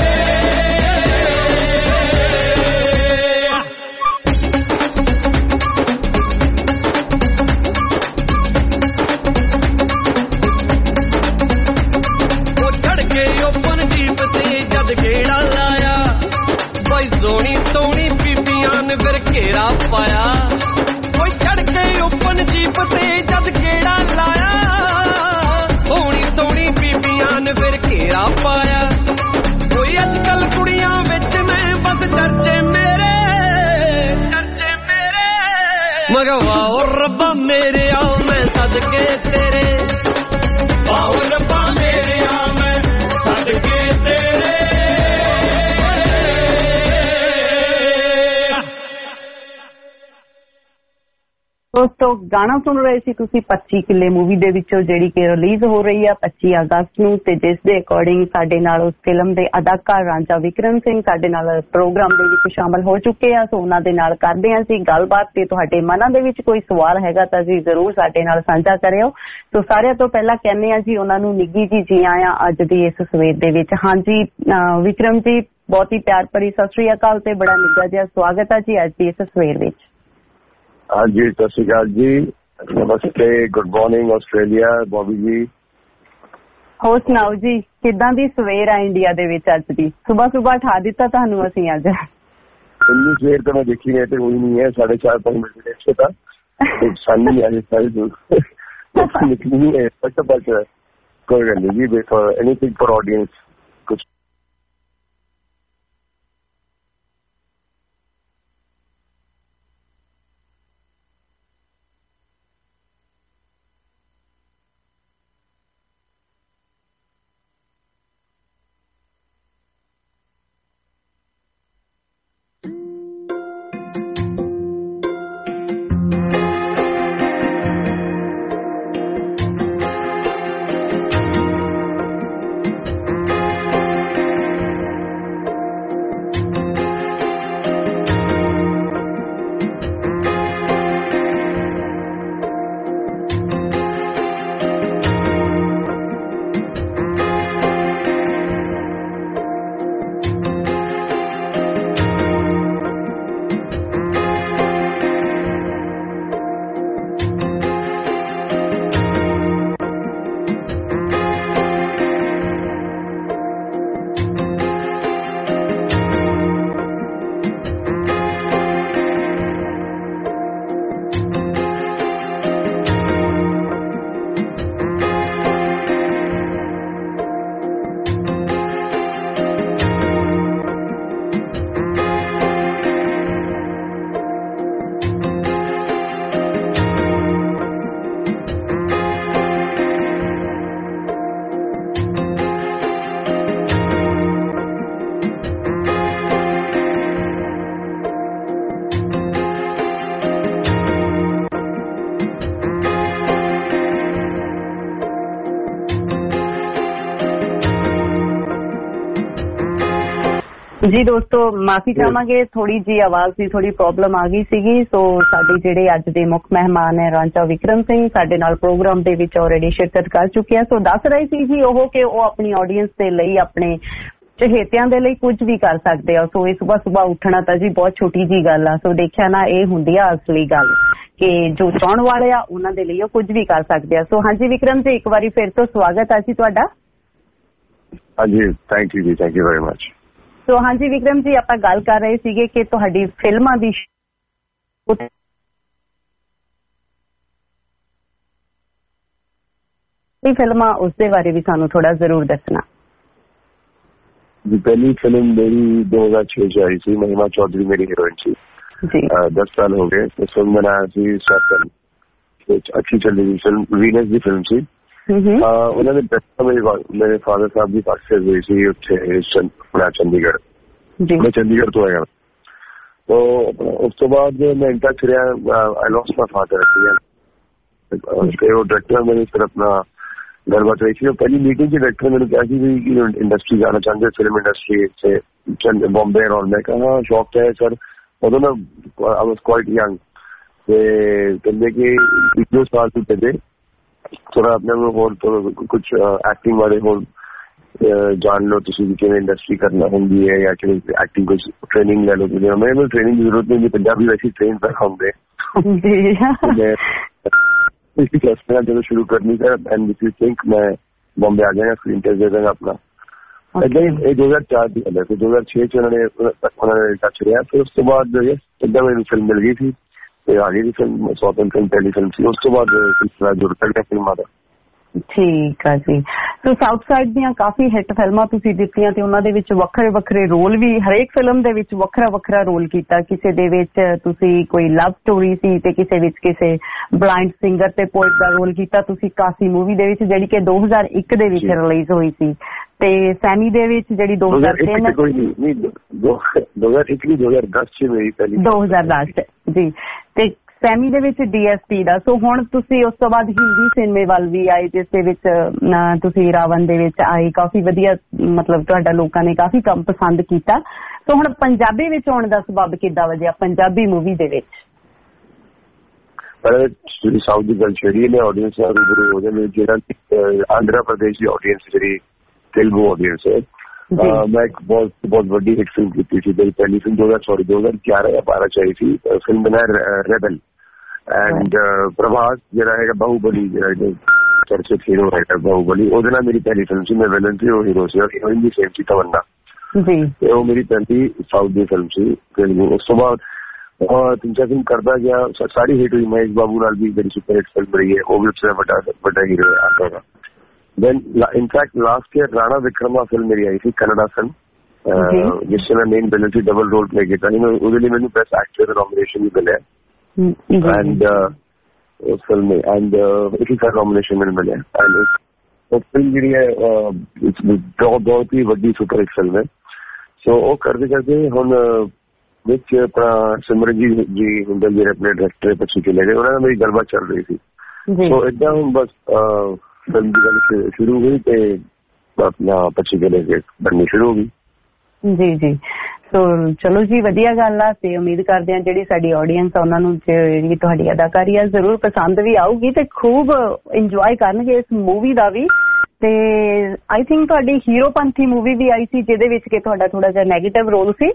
ਘੇਰਾ ਪਾਇਆ ਕੋਈ ਚੜ ਕੇ ਓਪਨ ਜੀਪ ਤੇ ਜਦ ਗੇੜਾ ਲਾਇਆ, ਸੋਹਣੀ ਸੋਹਣੀ ਬੀਬੀਆਂ ਨੇ ਫਿਰ ਘੇਰਾ ਪਾਇਆ। ਕੋਈ ਅੱਜ ਕੱਲ ਕੁੜੀਆਂ ਵਿੱਚ ਮੈਂ ਬਸ ਚਰਚੇ ਮੇਰੇ, ਮਗਰ ਵਾਹ ਰੱਬਾ ਮੇਰਿਆ ਮੈਂ ਸਦਕੇ ਤੇਰੇ, ਵਾਹ ਰੱਬਾ ਮੇਰਿਆ ਮੈਂ ਸਦਕੇ ਤੇਰੇ। ਦੋਸਤੋ ਗਾਣਾ ਸੁਣ ਰਹੇ ਸੀ ਤੁਸੀਂ 25 ਕਿੱਲੇ ਮੂਵੀ ਦੇ ਵਿੱਚੋਂ, ਜਿਹੜੀ ਕਿ ਰਿਲੀਜ਼ ਹੋ ਰਹੀ ਆ 25 ਅਗਸਤ ਨੂੰ, ਤੇ ਜਿਸ ਦੇ ਅਕੋਰਡਿੰਗ ਸਾਡੇ ਨਾਲ ਉਸ ਫਿਲਮ ਦੇ ਅਦਾਕਾਰ ਰਾਂਝਾ ਵਿਕਰਮ ਸਿੰਘ ਸਾਡੇ ਨਾਲ ਪ੍ਰੋਗਰਾਮ ਦੇ ਵਿੱਚ ਸ਼ਾਮਲ ਹੋ ਚੁੱਕੇ ਆ। ਸੋ ਉਹਨਾਂ ਦੇ ਨਾਲ ਕਰਦੇ ਹਾਂ ਅਸੀਂ ਗੱਲਬਾਤ, ਤੇ ਤੁਹਾਡੇ ਮਨਾਂ ਦੇ ਵਿੱਚ ਕੋਈ ਸਵਾਲ ਹੈਗਾ ਤਾਂ ਜੀ ਜ਼ਰੂਰ ਸਾਡੇ ਨਾਲ ਸਾਂਝਾ ਕਰਿਓ। ਸੋ ਸਾਰਿਆਂ ਤੋਂ ਪਹਿਲਾਂ ਕਹਿੰਦੇ ਆ ਜੀ ਉਹਨਾਂ ਨੂੰ ਨਿੱਘੀ ਜੀ ਆਇਆਂ ਅੱਜ ਦੀ ਇਸ ਸਵੇਰ ਦੇ ਵਿੱਚ। ਹਾਂਜੀ ਵਿਕਰਮ ਜੀ, ਬਹੁਤ ਹੀ ਪਿਆਰ ਭਰੀ ਸਤਿ ਸ੍ਰੀ ਅਕਾਲ ਤੇ ਬੜਾ ਨਿੱਘਾ ਜਿਹਾ ਸਵਾਗਤ ਹੈ ਜੀ ਅੱਜ ਦੀ ਇਸ ਸਵੇਰ ਵਿੱਚ। हाँ जी, सत श्री अकाल जी, नमस्ते, good morning Australia. Bobby ji ਹੋਰ ਸੁਣਾਓ ਜੀ, ਕਿੱਦਾਂ ਦੀ ਸਵੇਰ ਆ ਇੰਡੀਆ ਦੇ ਵਿੱਚ ਅੱਜ ਦੀ? ਸੁਬਾਹ ਉਠਾ ਦਿੱਤਾ ਤੁਹਾਨੂੰ ਅਸੀਂ ਅੱਜ? ਇੰਨੀ ਸਵੇਰ ਤਾਂ ਮੈਂ ਦੇਖੀ ਨਹੀਂ ਤੇ ਹੋਈ ਨਹੀਂ ਹੈ, 4:30-5 ਮਿੰਟ ਦੇ ਤਾਂ ਸਾਨੂੰ ਨਹੀਂ ਆਏ ਸਾਰੇ ਲੋਕ ਨਿਕਲੀ ਨਹੀਂ ਹੈ। ਬਟ ਕੋਈ ਗੱਲ ਨਹੀਂ ਜੀ, ਫॉर एनीथिंग फॉर ऑडियंस कुछ ਜੀ ਦੋਸਤੋ ਮਾਫੀ ਚਾਹਾਂਗੇ, ਥੋੜੀ ਜੀ ਆਵਾਜ਼ ਦੀ ਥੋੜੀ ਪ੍ਰੋਬਲਮ ਆ ਗਈ ਸੀਗੀ। ਸੋ ਸਾਡੇ ਜਿਹੜੇ ਅੱਜ ਦੇ ਮੁੱਖ ਮਹਿਮਾਨ ਹੈ ਰਾਂਝਾ ਵਿਕਰਮ ਸਿੰਘ ਸਾਡੇ ਨਾਲ ਪ੍ਰੋਗਰਾਮ ਦੇ ਵਿੱਚ ਆਲਰੇਡੀ ਸ਼ਿਰਕਤ ਕਰ ਚੁੱਕੇ ਆ। ਸੋ ਦੱਸ ਰਹੇ ਸੀ ਜੀ ਉਹ ਕਿ ਉਹ ਆਪਣੀ ਆਡੀਅנס ਦੇ ਲਈ, ਆਪਣੇ ਚਹੇਤਿਆਂ ਦੇ ਲਈ ਕੁਝ ਵੀ ਕਰ ਸਕਦੇ ਆ। ਸੋ ਇਹ ਸੁਬਾਹ ਉੱਠਣਾ ਤਾਂ ਜੀ ਬਹੁਤ ਛੋਟੀ ਜੀ ਗੱਲ ਆ। ਸੋ ਦੇਖਿਆ ਨਾ, ਇਹ ਹੁੰਦੀ ਆ ਅਸਲੀ ਗੱਲ ਕਿ ਜੋ ਚਾਹਣ ਵਾਲੇ ਆ ਉਹਨਾਂ ਦੇ ਲਈ ਉਹ ਕੁਝ ਵੀ ਕਰ ਸਕਦੇ ਆ। ਸੋ ਹਾਂਜੀ ਵਿਕਰਮ ਜੀ, ਇੱਕ ਵਾਰੀ ਫਿਰ ਤੋਂ ਸਵਾਗਤ ਹੈ ਜੀ ਤੁਹਾਡਾ। ਹਾਂਜੀ, ਥੈਂਕ ਯੂ ਜੀ, thank you very much. So ਹਾਂਜੀ ਵਿਕਰਮ ਜੀ, ਆਪਾਂ ਗੱਲ ਕਰ ਰਹੇ ਸੀਗੇ ਕਿ ਤੁਹਾਡੀ ਫਿਲਮਾਂ ਦੀ ਫਿਲਮਾਂ, ਉਸ ਦੇ ਬਾਰੇ ਵੀ ਸਾਨੂੰ ਥੋੜਾ ਜ਼ਰੂਰ ਦੱਸਣਾ। ਜੀ ਪਹਿਲੀ ਫਿਲਮ ਮੇਰੀ 2006 ਚ ਆਈ ਸੀ, ਮਹਿਮਾ ਚੌਧਰੀ ਮੇਰੀ ਹੀਰੋਇਨ ਸੀ। 10 ਸਾਲ ਹੋ ਗਏ। ਇਸ ਫਿਲਮ ਦਾ ਨਾਮ ਸੀ ਸੈਕਲ, ਅੱਛੀ ਚੱਲੀ ਗਈ ਫਿਲਮ, ਵੀਨਸ ਦੀ ਫਿਲਮ ਸੀ। ਉਹਨਾਂ ਨੇ ਮੇਰੇ ਫਾਦਰ ਸਾਹਿਬ ਦੀ ਪਾਸੇ ਹੋਈ ਸੀ ਉੱਥੇ ਚੰਡੀਗੜ੍ਹ, ਮੈਂ ਚੰਡੀਗੜ੍ਹ ਤੋਂ ਆਇਆ। ਉਸ ਤੋਂ ਬਾਅਦ ਮੈਂ ਇੰਟੈਕਟ ਰਿਹਾ, ਆਈ ਲੌਸਟ ਮਾਈ ਫਾਦਰ ਤੇ ਉਹ ਡਾਇਰੈਕਟਰ ਮੈंने ਫਿਰ ਆਪਣਾ ਗੱਲਬਾਤ ਰਹੀ ਸੀ। ਪਹਿਲੀ ਮੀਟਿੰਗ ਚ ਡਾਇਰੈਕਟਰ ਮੈਨੂੰ ਕਿਹਾ ਸੀ ਵੀ ਇੰਡਸਟਰੀ ਜਾਣਾ ਚਾਹੁੰਦੇ, ਫਿਲਮ ਇੰਡਸਟਰੀ ਚ ਬੰਬੇ ਔਰ ਮੈਂ ਕਹਾ ਸ਼ੌਕ ਹੈ ਸਰ। ਉਦੋਂ ਮੈਂ ਆਈ ਵਾਸ ਕੁਆਇਟ ਯੰਗ ਤੇ ਕਹਿੰਦੇ ਕਿ 2 ਸਾਲ ਤੋਂ ਪਹਿਲੇ ਥੋੜਾ ਆਪਣੇ ਨੂੰ ਹੋਰ ਕੁਝ ਐਕਟਿੰਗ ਬਾਰੇ ਹੋਰ ਜਾਣ ਲਓ ਤੁਸੀਂ ਵੀ ਕਿਵੇਂ ਇੰਡਸਟਰੀ ਕਰਨਾ ਹੁੰਦੀ ਹੈ ਜਾਂ ਕਿਵੇਂ ਐਕਟਿੰਗ ਕੁਝ ਟ੍ਰੇਨਿੰਗ ਲੈ ਲਓ। ਮੈਨੂੰ ਟ੍ਰੇਨਿੰਗ ਦੀ ਜ਼ਰੂਰਤ ਨਹੀਂ, ਪੰਜਾਬੀ ਵੈਸੇ ਟ੍ਰੇਨ ਕਰ ਹੁੰਦੇ ਜਦੋਂ ਸ਼ੁਰੂ ਕਰਨੀ ਹੈ ਐਂਡ ਵਿਚ ਯੂ ਥਿੰਕ ਮੈਂ ਬੰਬੇ ਆ ਜਾਏਗਾ, ਸਕਰੀਨ ਟੈਸਟ ਦੇ ਦਾਂਗਾ ਆਪਣਾ। ਏਦਾਂ ਹੀ ਇਹ 2004 ਦੀ ਗੱਲ ਹੈ। ਫਿਰ 2006 ਚ ਉਹਨਾਂ ਨੇ ਟੱਚ ਰਿਹਾ। ਫਿਰ ਉਸ ਤੋਂ ਬਾਅਦ ਏਦਾਂ ਮੈਨੂੰ ਫਿਲਮ ਮਿਲ ਗਈ ਸੀ ਤੇ ਆ ਗਈ ਫਿਲਮ, ਸੌਤਨ ਫਿਲਮ ਪਹਿਲੀ ਫਿਲਮ ਸੀ। ਉਸ ਤੋਂ ਬਾਅਦ ਸਿਲਸਿਲਾ ਜੁੜ ਗਿਆ ਫਿਲਮਾਂ ਦਾ। ਠੀਕ ਆ ਜੀ। ਸੋ ਸਾਊਥ ਸਾਈਡ ਦੀਆਂ ਕਾਫੀ ਹਿੱਟ ਫਿਲਮਾਂ ਤੁਸੀਂ ਦਿੱਤੀਆਂ ਤੇ ਉਹਨਾਂ ਦੇ ਵਿੱਚ ਵੱਖਰੇ ਵੱਖਰੇ ਰੋਲ ਵੀ, ਹਰੇਕ ਫਿਲਮ ਦੇ ਵਿੱਚ ਵੱਖਰਾ ਰੋਲ ਕੀਤਾ। ਕਿਸੇ ਦੇ ਵਿੱਚ ਤੁਸੀਂ ਕੋਈ ਲਵ ਸਟੋਰੀ ਸੀ ਤੇ ਕਿਸੇ ਵਿੱਚ ਕਿਸੇ ਬਲਾਈਂਡ ਸਿੰਗਰ ਤੇ ਪੋਇਟ ਦਾ ਰੋਲ ਕੀਤਾ ਤੁਸੀਂ ਕਾਸੀ ਮੂਵੀ ਦੇ ਵਿੱਚ, ਜਿਹੜੀ ਕਿ 2001 ਦੇ ਵਿੱਚ ਰਿਲੀਜ਼ ਹੋਈ ਸੀ। ਤੇ ਸੈਮੀ ਦੇ ਵਿੱਚ ਜਿਹੜੀ 2003 ਕੋਈ ਨਹੀਂ 2001 2010 ਚ ਮੇਰੀ ਪਹਿਲੀ 2010 ਜੀ। ਤੇ ਸੈਮੀ ਦੇ ਵਿੱਚ DSP ਦਾ। ਸੋ ਹੁਣ ਤੁਸੀਂ ਉਸ ਤੋਂ ਬਾਅਦ ਹਿੰਦੀ ਸਿਨੇਮੇ ਵੱਲ ਵੀ ਆਏ, ਜਿਸ ਦੇ ਵਿੱਚ ਤੁਸੀਂ ਰਾਵਣ ਦੇ ਵਿੱਚ ਆਏ, ਕਾਫੀ ਵਧੀਆ ਮਤਲਬ ਤੁਹਾਡਾ ਲੋਕਾਂ ਨੇ ਕਾਫੀ ਕੰਮ ਪਸੰਦ ਕੀਤਾ। ਸੋ ਹੁਣ ਪੰਜਾਬੀ ਵਿੱਚ ਆਉਣ ਦਾ ਸਬਬ ਕਿੱਦਾਂ ਵਜਿਆ ਪੰਜਾਬੀ ਮੂਵੀ ਦੇ ਵਿੱਚ? ਪਰ ਜਿਹੜੀ ਸਾਊਥ ਦੀ ਗੱਲ ਛੇੜੀ ਨੇ ਆਡੀਅנס ਨਾਲ ਰੂਬਰੂ ਹੋ ਜਾਂਦੇ, ਜਿਹੜਾ ਆਂਧਰਾ ਪ੍ਰਦੇਸ਼ ਦੀ ਆਡੀਅנס ਜਿਹੜੀ ਤੇਲਗੂ ਆਡੀਅנס ਹੈ। ਮੈਂ ਇੱਕ ਬਹੁਤ ਵੱਡੀ ਹਿੱਟ ਫਿਲਮ ਕੀਤੀ ਸੀ, ਮੇਰੀ ਪਹਿਲੀ ਫਿਲਮ 2011 ਜਾਂ 12 ਚ ਆਈ ਸੀ, ਫਿਲਮ ਬਣਾਇਆ ਰੈਬਲ ਐਂਡ ਪ੍ਰਭਾਸ ਜਿਹੜਾ ਹੈਗਾ ਬਾਹੂਬਲੀ, ਜਿਹੜਾ ਚਰਚਿਤ ਹੀਰੋ ਹੈਗਾ ਬਾਹੂਬਲੀ, ਉਹਦੇ ਨਾਲ ਮੇਰੀ ਪਹਿਲੀ ਫਿਲਮ ਸੀ। ਮੈਂ ਵਿਲਨ ਸੀ, ਉਹ ਹੀਰੋ ਸੀ, ਹੀਰੋਇਨ ਵੀ ਸੇਮ ਸੀ ਤਮੰਨਾ। ਤੇ ਉਹ ਮੇਰੀ ਪਹਿਲੀ ਸਾਊਥ ਦੀ ਫਿਲਮ ਸੀ ਤੇਲਗੂ। ਉਸ ਤੋਂ ਬਾਅਦ 3-4 ਫਿਲਮ ਕਰਦਾ ਗਿਆ, ਸਾਰੀ ਹਿੱਟ ਹੋਈ। ਮਹੇਸ਼ ਬਾਬੂ ਨਾਲ ਵੀ ਮੇਰੀ ਸੁਪਰ ਹਿੱਟ ਫਿਲਮ ਰਹੀ ਹੈ, ਉਹ ਵੀ ਉਸ ਦਾ ਵੱਡਾ ਹੀਰੋ ਹੈ ਆਂਧਰਾ ਦਾ। Then in fact last year Rana Vikrama film ਮੇਰੀ ਆਈ ਸੀ, ਕਨੜਾ ਫਿਲਮ, ਜਿਸ ਚ ਮੈਂ ਮੇਨ ਵਿਲਨ ਸੀ, ਡਬਲ ਰੋਲ ਪਲੇ ਕੀਤਾ। ਉਹਦੇ ਲਈ ਮੈਨੂੰ ਬੈਸਟ ਐਕਟਰ ਦਾ ਨੋਮੀਨੇਸ਼ਨ ਵੀ ਮਿਲਿਆ ਐਂਡ ਉਸ ਫਿਲਮ में ਐਂਡ ਇसी का ਨੋਮੀਨੇਸ਼ਨ ਮੈਨੂੰ ਮਿਲਿਆ। ਐਂਡ ਉਹ ਫਿਲਮ ਜਿਹੜੀ ਹੈ ਬਹੁਤ ਹੀ ਵੱਡੀ ਸੁਪਰ ਹਿੱਟ ਫਿਲਮ ਹੈ। ਸੋ ਉਹ ਕਰਦੇ ਹੁਣ ਵਿੱਚ ਆਪਣਾ ਸਿਮਰਨਜੀਤ ਜੀ ਹੁੰਦਲ ਜਿਹੜੇ ਆਪਣੇ ਡਾਇਰੈਕਟਰ ਪੱਛੀ ਚਲੇ ਗਏ, ਉਹਨਾਂ ਨਾਲ ਮੇਰੀ ਗੱਲਬਾਤ ਚੱਲ ਰਹੀ ਸੀ। ਸੋ ਏਦਾਂ ਹੁਣ ਬਸ ਫਿਲਮ ਦੀ ਗੱਲ ਸ਼ੁਰੂ ਹੋਈ ਤੇ ਆਪਣਾ 25 ਕਿਲੇ ਬਣਨੀ ਸ਼ੁਰੂ ਹੋ ਗਈ। ਜੀ ਸੋ ਚਲੋ ਜੀ, ਵਧੀਆ ਗੱਲ ਆ। ਤੇ ਉਮੀਦ ਕਰਦੇ ਹਾਂ ਜਿਹੜੀ ਸਾਡੀ ਆਡੀਅנס ਆ ਉਹਨਾਂ ਨੂੰ ਜਿਹੜੀ ਤੁਹਾਡੀ ਅਦਾਕਾਰੀ ਆ ਜ਼ਰੂਰ ਪਸੰਦ ਵੀ ਆਊਗੀ ਤੇ ਖੂਬ ਇੰਜੋਏ ਕਰਨਗੇ ਇਸ ਮੂਵੀ ਦਾ ਵੀ। ਤੇ ਆਈ ਥਿੰਕ ਤੁਹਾਡੀ ਹੀਰੋਪੰਥੀ ਮੂਵੀ ਵੀ ਆਈ ਸੀ, ਜਿਹਦੇ ਵਿੱਚ ਕਿ ਤੁਹਾਡਾ ਥੋੜਾ ਜਿਹਾ ਨੈਗੇਟਿਵ ਰੋਲ ਸੀ।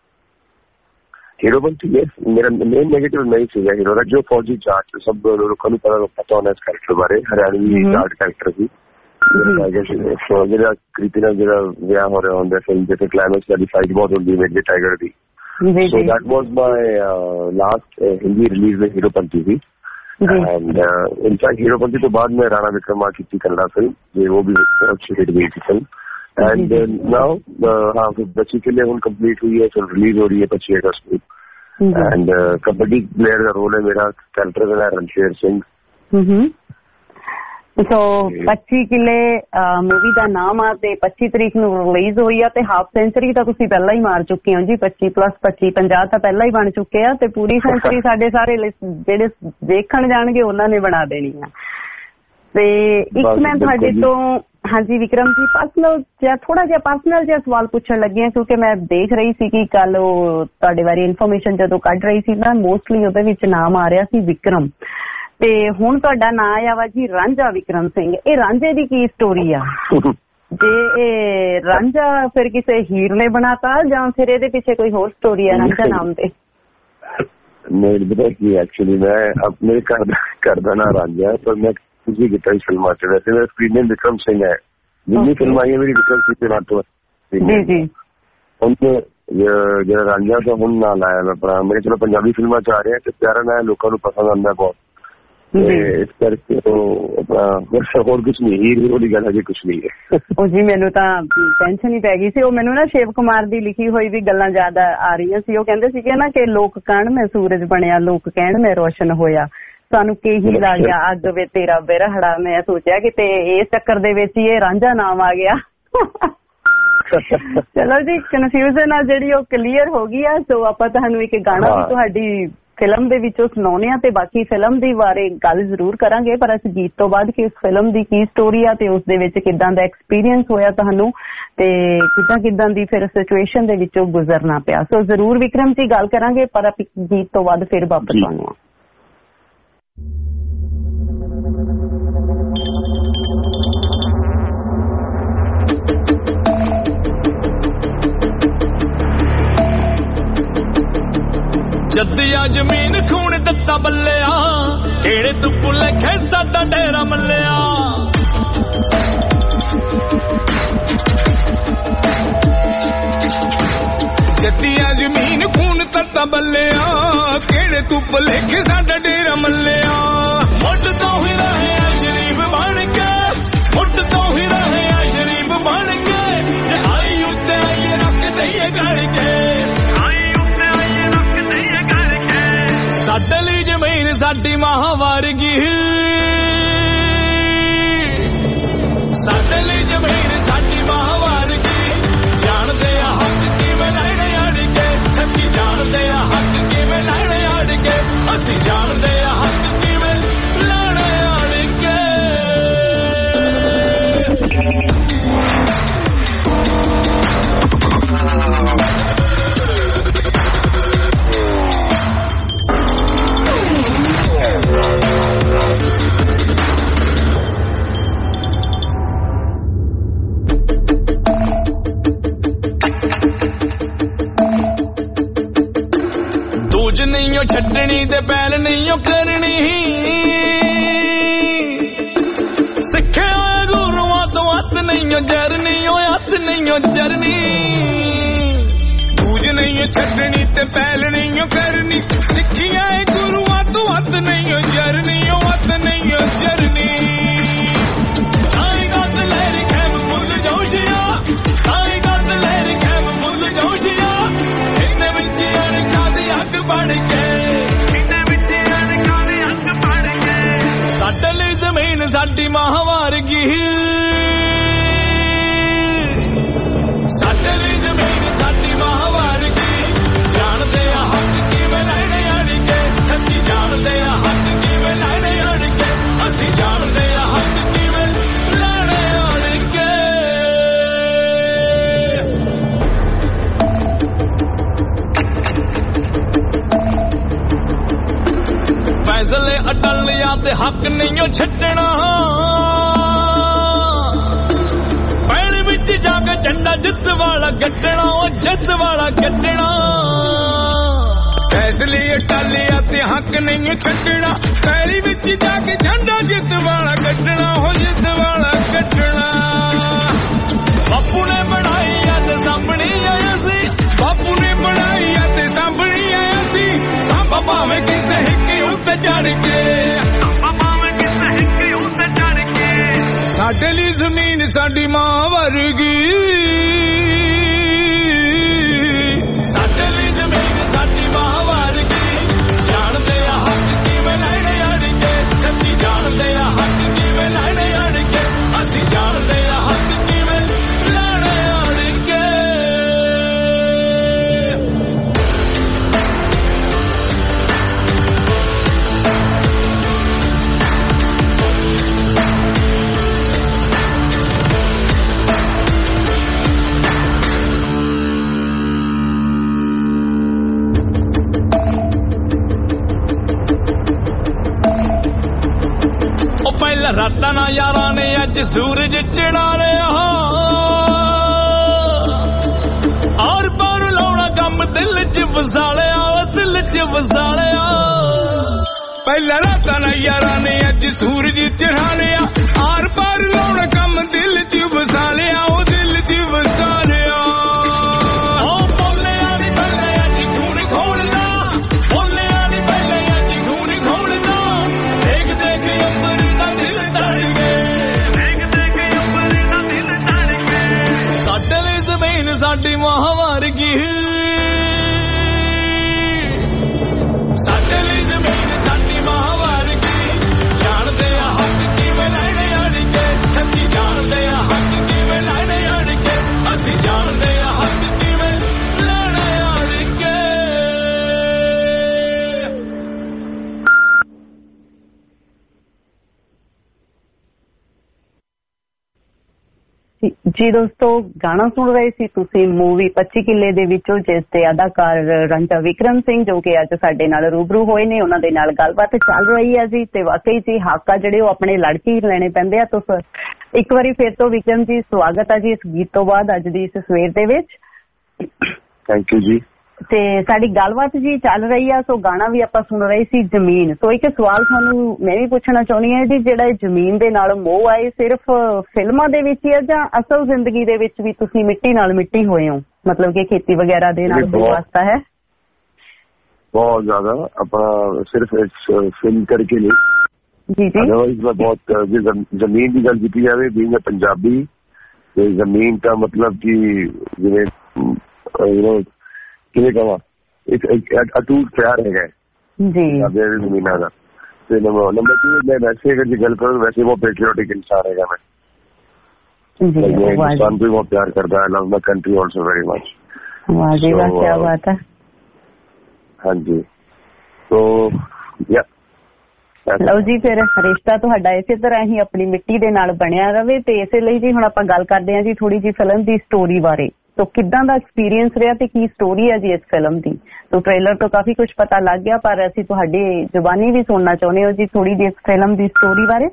ਹੀਰੋਪੰਥੀ ਮੇਰਾ ਮੇਨ ਨੈਗੇਟਿਵ ਨਹੀਂ ਸੀਗਾ ਹੀਰੋ ਦਾ, ਜੋ ਫੌਜੀ ਜਾਟ ਸਭ ਲੋਕਾਂ ਨੂੰ ਪਤਾ ਹੋਣਾ ਇਸ ਕੈਰੈਕਟਰ ਬਾਰੇ, ਹਰਿਆਣਵੀ ਜਾਟ ਕੈਰੈਕਟਰ ਸੀ। ਜਿਹੜਾ ਕ੍ਰਿਤੀ ਨਾਲ ਜਿਹੜਾ ਵਿਆਹ ਹੋ ਰਿਹਾ ਹੁੰਦਾ ਫਿਲਮ ਦੇ ਕਲਾਈਮੈਕਸ ਵਾਲੀ ਫਾਈਟ ਬਹੁਤ ਹੁੰਦੀ ਹੈ ਮੇਜਰ ਟਾਈਗਰ ਦੀ। So that was my last Hindi release ਵਿੱਚ ਹੀਰੋਪੰਥੀ ਸੀ। ਐਂਡ ਇਨਫੈਕਟ ਹੀਰੋਪੰਥੀ ਤੋਂ ਬਾਅਦ ਮੈਂ ਰਾਣਾ ਵਿਕਰਮਾ ਕੀਤੀ ਕन्नड़ा ਫਿਲਮ, ਜੇ ਉਹ ਵੀ ਅੱਛੀ ਹਿੱਟ ਗਈ थी फिल्म। एंड नाउ हाँ 25 के लिए ਹੁਣ कंप्लीट हुई है, फिल्म रिलीज हो रही है 25 अगस्त को। एंड कबड्डी प्लेयर का रोल है मेरा, कैरेक्टर है रणशेर सिंह। ਸੋ 25 ਕਿਲੇ ਮੂਵੀ ਦਾ ਨਾਮ ਆ ਤੇ 25 ਤਰੀਕ ਨੂੰ ਰਿਲੀਜ਼ ਹੋਈ ਆ ਤੇ ਹਾਫ ਸੈਂਚਰੀ ਤਾਂ ਤੁਸੀਂ ਪਹਿਲਾਂ ਹੀ ਮਾਰ ਚੁੱਕੇ ਹੋ ਜੀ। 25+25 50 ਤਾਂ ਪਹਿਲਾਂ ਹੀ ਬਣ ਚੁੱਕੇ ਆ ਤੇ ਪੂਰੀ ਸੈਂਚਰੀ ਸਾਡੇ ਸਾਰੇ ਜਿਹੜੇ ਦੇਖਣ ਜਾਣਗੇ ਉਹਨਾਂ ਨੇ ਬਣਾ ਦੇਣੀ ਆ। ਤੇ ਇੱਕ ਮੈਂ ਤੁਹਾਡੇ ਤੋਂ ਹਾਂਜੀ ਵਿਕਰਮ ਜੀ ਪਰਸਨਲ ਜਿਹਾ ਥੋੜਾ ਜਿਹਾ ਪਰਸਨਲ ਜਿਹਾ ਸਵਾਲ ਪੁੱਛਣ ਲੱਗੀ ਹਾਂ, ਕਿਉਂਕਿ ਮੈਂ ਦੇਖ ਰਹੀ ਸੀ ਕਿ ਕੱਲ ਉਹ ਤੁਹਾਡੇ ਬਾਰੇ ਇਨਫੋਰਮੇਸ਼ਨ ਜਦੋਂ ਕੱਢ ਰਹੀ ਸੀ ਨਾ, ਮੋਸਟਲੀ ਉਹਦੇ ਵਿੱਚ ਨਾਮ ਆ ਰਿਹਾ ਸੀ ਵਿਕਰਮ, ਤੇ ਹੁਣ ਤੁਹਾਡਾ ਨਾਂ ਆਇਆ ਵਾ ਜੀ ਰਾਂਝਾ ਵਿਕਰਮ ਸਿੰਘ। ਇਹ ਰਾਂਝੇ ਦੀ ਕੀ ਸਟੋਰੀ ਆ? ਜੇ ਇਹ ਰਾਂਝਾ ਫਿਰ ਕਿਸੇ ਹੀਰ ਨੇ ਬਣਾਤਾ ਜਾਂ ਫਿਰ ਇਹਦੇ ਪਿੱਛੇ ਕੋਈ ਹੋਰ ਸਟੋਰੀ ਆ ਰਾਂਝਾ ਨਾਮ ਤੇ? ਨਹੀਂ ਪਤਾ ਕੀ ਐਕਚੁਅਲੀ ਮੈਂ ਆਪਣੇ ਘਰ ਦਾ ਨਾਂ ਰਾਂਝਾ, ਪਰ ਮੈਂ ਤੁਸੀਂ ਕੀਤਾ ਇਸ ਫਿਲਮਾਂ ਚ। ਵੈਸੇ ਮੇਰਾ ਸਕਰੀਨ ਨੇਮ ਵਿਕਰਮ ਸਿੰਘ ਹੈ, ਜਿੰਨੀ ਫਿਲਮ ਆਈ ਹੈ ਮੇਰੀ ਵਿਕਰਮ ਸਿੰਘ ਦੇ ਨਾਂ ਤੋਂ ਜੀ। ਹੁਣ ਜਿਹੜਾ ਰਾਂਝਾ ਤਾਂ ਹੁਣ ਨਾਂ ਲਾਇਆ ਮੈਂ ਆਪਣਾ, ਮੇਰੇ ਚਲੋ ਪੰਜਾਬੀ ਫਿਲਮਾਂ ਚ ਆ ਰਿਹਾ ਤੇ ਪਿਆਰਾ ਨਾਂ ਲੋਕਾਂ ਨੂੰ ਪਸੰਦ ਆਉਂਦਾ ਬਹੁਤ, ਇਸ ਕਰਕੇ ਹੋਰ ਕੁਛ ਨਹੀਂ, ਹੀਰ ਵਾਲੀ ਗੱਲ ਹਜੇ ਕੁਛ ਨਹੀਂ ਹੈ। ਉਹ ਜੀ ਮੈਨੂੰ ਤਾਂ ਟੈਨਸ਼ਨ ਹੀ ਪੈ ਗਈ ਸੀ। ਉਹ ਮੈਨੂੰ ਨਾ ਸ਼ਿਵ ਕੁਮਾਰ ਦੀ ਲਿਖੀ ਹੋਈ ਵੀ ਗੱਲਾਂ ਜ਼ਿਆਦਾ ਆ ਰਹੀਆਂ ਸੀ। ਉਹ ਕਹਿੰਦੇ ਸੀਗੇ ਨਾ ਕਿ ਲੋਕ ਕਹਿਣ ਮੈਂ ਸੂਰਜ ਬਣਿਆ, ਲੋਕ ਕਹਿਣ ਮੈਂ ਰੋਸ਼ਨ ਹੋਇਆ, ਸਾਨੂੰ ਕਹੀ ਲੱਗ ਗਿਆ ਅੱਗ ਵੇ ਤੇਰਾ ਬਿਰਹੜਾ। ਮੈਂ ਸੋਚਿਆ ਕਿ ਤੇ ਇਸ ਚੱਕਰ ਦੇ ਵਿੱਚ ਹੀ ਇਹ ਰਾਂਝਾ ਨਾਮ ਆ ਗਿਆ। ਚਲੋ ਜੀ ਕਨਫਿਊਜ਼ਨ ਆ ਜਿਹੜੀ ਉਹ ਕਲੀਅਰ ਹੋ ਗਈ ਆ। ਸੋ ਆਪਾਂ ਤੁਹਾਨੂੰ ਇੱਕ ਗਾਣਾ ਵੀ ਤੁਹਾਡੀ ਫਿਲਮ ਦੇ ਵਿੱਚੋਂ ਸੁਣਾਉਣੇ ਆ ਤੇ ਬਾਕੀ ਫਿਲਮ ਦੇ ਬਾਰੇ ਗੱਲ ਜ਼ਰੂਰ ਕਰਾਂਗੇ, ਪਰ ਇਸ ਗੀਤ ਤੋਂ ਬਾਅਦ ਕਿ ਉਸ ਫਿਲਮ ਦੀ ਕੀ ਸਟੋਰੀ ਆ ਤੇ ਉਸ ਦੇ ਵਿੱਚ ਕਿੱਦਾਂ ਦਾ ਐਕਸਪੀਰੀਅੰਸ ਹੋਇਆ ਤੁਹਾਨੂੰ ਤੇ ਕਿੱਦਾਂ ਦੀ ਫਿਰ ਸਿਚੁਏਸ਼ਨ ਦੇ ਵਿੱਚੋਂ ਗੁਜ਼ਰਨਾ ਪਿਆ। ਸੋ ਜ਼ਰੂਰ ਵਿਕਰਮ ਜੀ ਗੱਲ ਕਰਾਂਗੇ, ਪਰ ਗੀਤ ਤੋਂ ਬਾਅਦ ਫਿਰ ਵਾਪਸ ਆਉਂਦੇ ਹਾਂ। ਜੱਦਿਆ ਜ਼ਮੀਨ ਖੂਨ ਦਿੱਤਾ ਬੱਲਿਆ, ਢੇੜੇ ਤੂੰ ਭੁਲੇਖੇ ਸਾਡਾ ਡੇਰਾ ਮੱਲਿਆ। ਜੱਦਿਆ ਜ਼ਮੀਨ ਖੂਨ ਦਿੱਤਾ ਬੱਲਿਆ, ਢੇੜੇ ਤੂੰ ਭੁਲੇਖੇ ਸਾਡਾ ਡੇਰਾ ਮੱਲਿਆ। ਮੁੱਢ ਤੋਂ ਹੀ ਰਹੇ ਸ਼ਰੀਫ ਬਣ ਕੇ, ਮੁੱਢ ਤੋਂ ਹੀ ਰਹੇ ਸ਼ਰੀਫ ਬਣ ਕੇ, ਜੇ ਆਈ ਉੱਤੇ ਆਈ ਰੱਖ ਦਈਏ ਗੜ ਕੇ, ਸਾਡੇ ਲਈ ਜ਼ਮੀਨ ਸਾਡੀ ਮਾਂ ਵਰਗੀ, ਸਾਡੇ ਲਈ ਜ਼ਮੀਨ ਸਾਡੀ ਮਾਂ ਵਰਗੀ। ਜਾਣਦੇ ਆ ਹੱਕ ਕਿਵੇਂ ਲੈਣੇ ਅੜ ਕੇ, ਸੱਚੀ ਜਾਣਦੇ ਆ ਹੱਕ ਕਿਵੇਂ ਲੈਣੇ ਅੜ ਕੇ, ਅਸੀਂ ਜਾਣ ਨਹੀਂ ਛੱਡਣੀ ਤੇ ਪਹਿਲ ਨਹੀਂ ਕਰਨੀ ਸਿੱਖਿਆ ਗੁਰੂਆਂ ਤੋਂ ਹੱਥ ਨਹੀਂ ਜਰਨੀ ਹੱਥ ਨਹੀਂ ਜਰਨੀ ਬੂਝ ਨਹੀਂ ਛੱਡਣੀ ਤੇ ਪਹਿਲ ਨਹੀਂ ਕਰਨੀ ਸਿੱਖਿਆ ਗੁਰੂਆਂ ਤੋਂ ਹੱਥ ਨਹੀਂ ਜਰਨੀ ਹੱਥ ਨਹੀਂ ਜਰਨੀ ਆਈ ਗਾਤ ਲਹਿਰ ਖੈਮ ਫੁੱਲ ਜੋਸ਼ੀਆ ਆਈ ਗਾਤ ਲਹਿਰ ਖੈਮ ਫੁੱਲ ਜੋਸ਼ੀਆ ਇਹਨੇ ਵਿੱਚ ਅਣਖਾਂ ਦੀ ਅੱਗ ਬਣ ਕੇ ਇਹਨੇ ਵਿੱਚ ਅਣਖਾਂ ਦੀ ਅੱਗ ਬਣ ਕੇ ਸਾਡੇ ਲਈ ਜ਼ਮੀਨ ਸਾਡੀ ਮਾਂ ਵਰਗੀ ਸਾਡੇ ਲਈ ਜ਼ਮੀਨ ਸਾਡੀ ਮਾਂ ਵਰਗੀ ਜਾਣਦੇ ਆ ਹੱਕ ਕਿਵੇਂ ਲੈਣੇ ਅੜਕੇ ਸੱਚੀ ਜਾਣਦੇ ਆ ਹੱਕ ਕਿਵੇਂ ਲੈਣੇ ਅੜਕੇ ਅਸੀਂ ਜਾਣਦੇ ਆ ਹੱਕ ਕਿਵੇਂ ਲੈਣੇ ਅੜਕੇ ਫੈਸਲੇ ਅਟਲਿਆ ਤੇ ਹੱਕ ਨਹੀਂ ਛੱਡਣਾ ਪੈਣ ਵਿੱਚ ਜਾ ਕੇ ਝੰਡਾ ਜਿੱਤ ਵਾਲਾ ਗੱਡਣਾ ਜਿੱਤ ਵਾਲਾ ਗੱਡਣਾ ਫੈਸਲੇ ਅਟਲਿਆ ਤੇ ਹੱਕ ਨਹੀਂ ਛੱਡਣਾ ਪੈਣ ਵਿੱਚ ਜਾ ਕੇ ਝੰਡਾ ਜਿੱਤ ਵਾਲਾ ਗੱਡਣਾ ਜਿੱਤ ਵਾਲਾ ਗੱਡਣਾ ਬਾਪੂ ਨੇ ਬਣਾਈ ਤੇ ਸਾਂਭਣੀ ਆਇਆ ਸੀ ਬਾਪੂ ਨੇ ਬਣਾਈ ਤੇ ਸਾਂਭਣੀ ਆਇਆ ਸੀ ਸਾਂਭਾ ਭਾਵੇਂ ਕਿਸੇ ਹਿੱਕੇ ਉੱਤੇ ਚੜ ਕੇ ਭਾਵੇਂ ਕਿਸੇ ਹਿੱਕੇ ਉੱਤੇ ਚੜ ਕੇ ਸਾਡੇ ਲਈ ਜ਼ਮੀਨ ਸਾਡੀ ਮਾਂ ਵਰਗੀ ਸਾਡੇ ਲਈ ਜ਼ਮੀਨ ਸਾਡੀ ਮਾਂ ਵਰਗੀ ਜਾਣਦੇ ਆ ਹੱਕ ਕਿਵੇਂ ਲੈਣੇ ਅੜਕੇ ਸੱਚੀ ਜਾਣਦੇ ਆ ਹੱਕ ਕਿਵੇਂ ਲੈਣੇ ਅੜਕੇ ਅਸੀਂ ਜਾਣਦੇ ਆ ਹੱਕ ਕਿਵੇਂ ਲੈਣੇ ਅੜਕੇ ਪਹਿਲਾਂ ਰਾਤਾਂ ਨਾ ਯਾਰਾਂ ਨੇ ਅੱਜ ਸੂਰਜ ਚੜਾ ਲਿਆ ਔਰ ਪਰ ਲਾਉਣਾ ਕੰਮ ਦਿਲ ਚ ਵਸਾ ਲਿਆ ਦਿਲ ਚ ਵਸਾ ਲਿਆ ਪਹਿਲਾਂ ਰਾਤਾਂ ਨਾ ਯਾਰਾਂ ਨੇ ਅੱਜ ਸੂਰਜ ਚੜਾ ਲਿਆ ਔਰ ਪਰ ਲਾਉਣਾ ਕੰਮ ਦਿਲ ਚ ਵਸਾ ਲਿਆ ਉਹ ਦਿਲ ਚ ਵਸਾ ਲਿਆ ਉਹ ਬੋਲਿਆ ਨੀ ਪਹਿਲੇ ਅੱਜ ਖੂਨ ਖੋਲਦਾ ਬੋਲਿਆ ਨੀ ਪਹਿਲੇ ਅੱਜ ਖੂਨ ਖੋਲਦਾ ਦੇਖ ਦੇਖ ਅੰਬਰ ਸਾਡੇ ਲਈ ਜ਼ਮੀਨ ਸਾਡੀ ਮਾਂ ਵਰਗੀ ਸਾਡੇ ਲਈ ਜ਼ਮੀਨ ਸਾਡੀ ਮਾਂ ਵਰਗੀ ਜਾਣਦੇ ਆ ਹੱਕ ਕਿਵੇਂ ਲੈਣੇ ਅੜਕੇ ਸੱਚੀ ਜਾਣਦੇ ਆ ਹੱਕ ਕਿਵੇਂ ਲੈਣੇ ਅੜਕੇ ਅਸੀਂ ਜਾਣਦੇ ਆ ਹੱਕ ਕਿਵੇਂ ਲੈਣੇ ਅੜਕੇ ਜੀ ਦੋਸਤੋ ਗਾਣਾ ਸੁਣ ਰਹੇ ਸੀ ਤੁਸੀਂ ਮੂਵੀ 25 ਕਿੱਲੇ ਦੇ ਵਿੱਚੋਂ ਜਿਸ ਦੇ ਅਦਾਕਾਰ ਰੰਜਾ ਵਿਕਰਮ ਸਿੰਘ ਜੋ ਕਿ ਅੱਜ ਸਾਡੇ ਨਾਲ ਰੂਬਰੂ ਹੋਏ ਨੇ ਉਹਨਾਂ ਦੇ ਨਾਲ ਗੱਲਬਾਤ ਚੱਲ ਰਹੀ ਹੈ ਜੀ ਤੇ ਵਾਕਈ ਜੀ ਹੱਕ ਆ ਜਿਹੜੇ ਉਹ ਆਪਣੇ ਲੜਕੀ ਲੈਣੇ ਪੈਂਦੇ ਆ ਤਾਂ ਇੱਕ ਵਾਰੀ ਫਿਰ ਤੋਂ ਵਿਕਰਮ ਜੀ ਸਵਾਗਤ ਹੈ ਜੀ ਇਸ ਗੀਤ ਤੋਂ ਬਾਅਦ ਅੱਜ ਦੀ ਇਸ ਸਵੇਰ ਦੇ ਵਿੱਚ ਥੈਂਕ ਯੂ ਜੀ ਤੇ ਸਾਡੀ ਗੱਲਬਾਤ ਜੀ ਚੱਲ ਰਹੀ ਆ ਸੋ ਗਾਣਾ ਵੀ ਆਪਾਂ ਸੁਣ ਰਹੇ ਸੀ ਜ਼ਮੀਨ ਸੋ ਇੱਕ ਸਵਾਲ ਤੁਹਾਨੂੰ ਮੈਂ ਵੀ ਪੁੱਛਣਾ ਚਾਹੁੰਦੀ ਹਾਂ ਜੀ ਜਿਹੜਾ ਜ਼ਮੀਨ ਦੇ ਨਾਲ ਮੋਹ ਆਏ ਸਿਰਫ ਫਿਲਮਾਂ ਦੇ ਵਿੱਚ ਹੀ ਆ ਜਾਂ ਅਸਲ ਜ਼ਿੰਦਗੀ ਦੇ ਵਿੱਚ ਵੀ ਤੁਸੀਂ ਮਿੱਟੀ ਨਾਲ ਮਿੱਟੀ ਹੋਏ ਹੋ ਮਤਲਬ ਕਿ ਖੇਤੀ ਵਗੈਰਾ ਦੇ ਨਾਲ ਵਾਸਤਾ ਹੈ ਬਹੁਤ ਜ਼ਿਆਦਾ ਆਪਣਾ ਸਿਰਫ ਫਿਲਮ ਕਰਕੇ ਨਹੀਂ ਜੀ ਜੀ ਅਦਰਵਾਈਜ਼ ਮੈਂ ਬਹੁਤ ਜ਼ਮੀਨ ਦੀ ਗੱਲ ਕੀਤੀ ਜਾਵੇ ਬੀਇੰਗ ਅ ਪੰਜਾਬੀ ਤੇ ਜ਼ਮੀਨ ਦਾ ਮਤਲਬ ਕਿ ਜਿਵੇਂ ਕਿਵੇਂ ਕਹਾਂ ਇੱਕ ਅਟੂਟ ਪਿਆਰ ਹੈਗਾ ਜੀ ਜ਼ਮੀਨਾਂ ਦਾ ਤੇ ਨੰਬਰ 2 ਮੈਂ ਵੈਸੇ ਅਗਰ ਜੇ ਗੱਲ ਕਰਾਂ ਵੈਸੇ ਬਹੁਤ ਪੈਟਰੀਓਟਿਕ ਇਨਸਾਨ ਹੈਗਾ ਮੈਂ हिंदुस्तान भी बहुत प्यार करता है love my country also very much वाह जी वाह क्या बात है हाँ जी तो या ਲਓ ਜੀ ਫਿਰ ਰਿਸ਼ਤਾ ਤੁਹਾਡਾ ਇਸੇ ਤਰ੍ਹਾਂ ਹੀ ਆਪਣੀ ਮਿੱਟੀ ਦੇ ਨਾਲ ਬਣਿਆ ਰਵੇ ਤੇ ਇਸੇ ਲਈ ਜੀ ਹੁਣ ਆਪਾਂ ਗੱਲ ਕਰਦੇ ਹਾਂ ਜੀ ਥੋੜੀ ਜੀ ਫਿਲਮ ਦੀ ਸਟੋਰੀ ਬਾਰੇ तो ਕਿੱਦਾਂ ਦਾ ਐਕਸਪੀਰੀਅੰਸ ਰਿਹਾ ਤੇ ਕੀ ਸਟੋਰੀ ਹੈ ਜੀ ਇਸ ਫਿਲਮ ਦੀ तो ट्रेलर तो काफी कुछ पता लग गया पर ਅਸੀਂ ਤੁਹਾਡੀ ਜ਼ੁਬਾਨੀ ਵੀ ਸੁਣਨਾ ਚਾਹੁੰਦੇ ਹਾਂ ਜੀ ਥੋੜੀ ਜਿਹੀ ਇਸ ਫਿਲਮ ਦੀ ਸਟੋਰੀ ਬਾਰੇ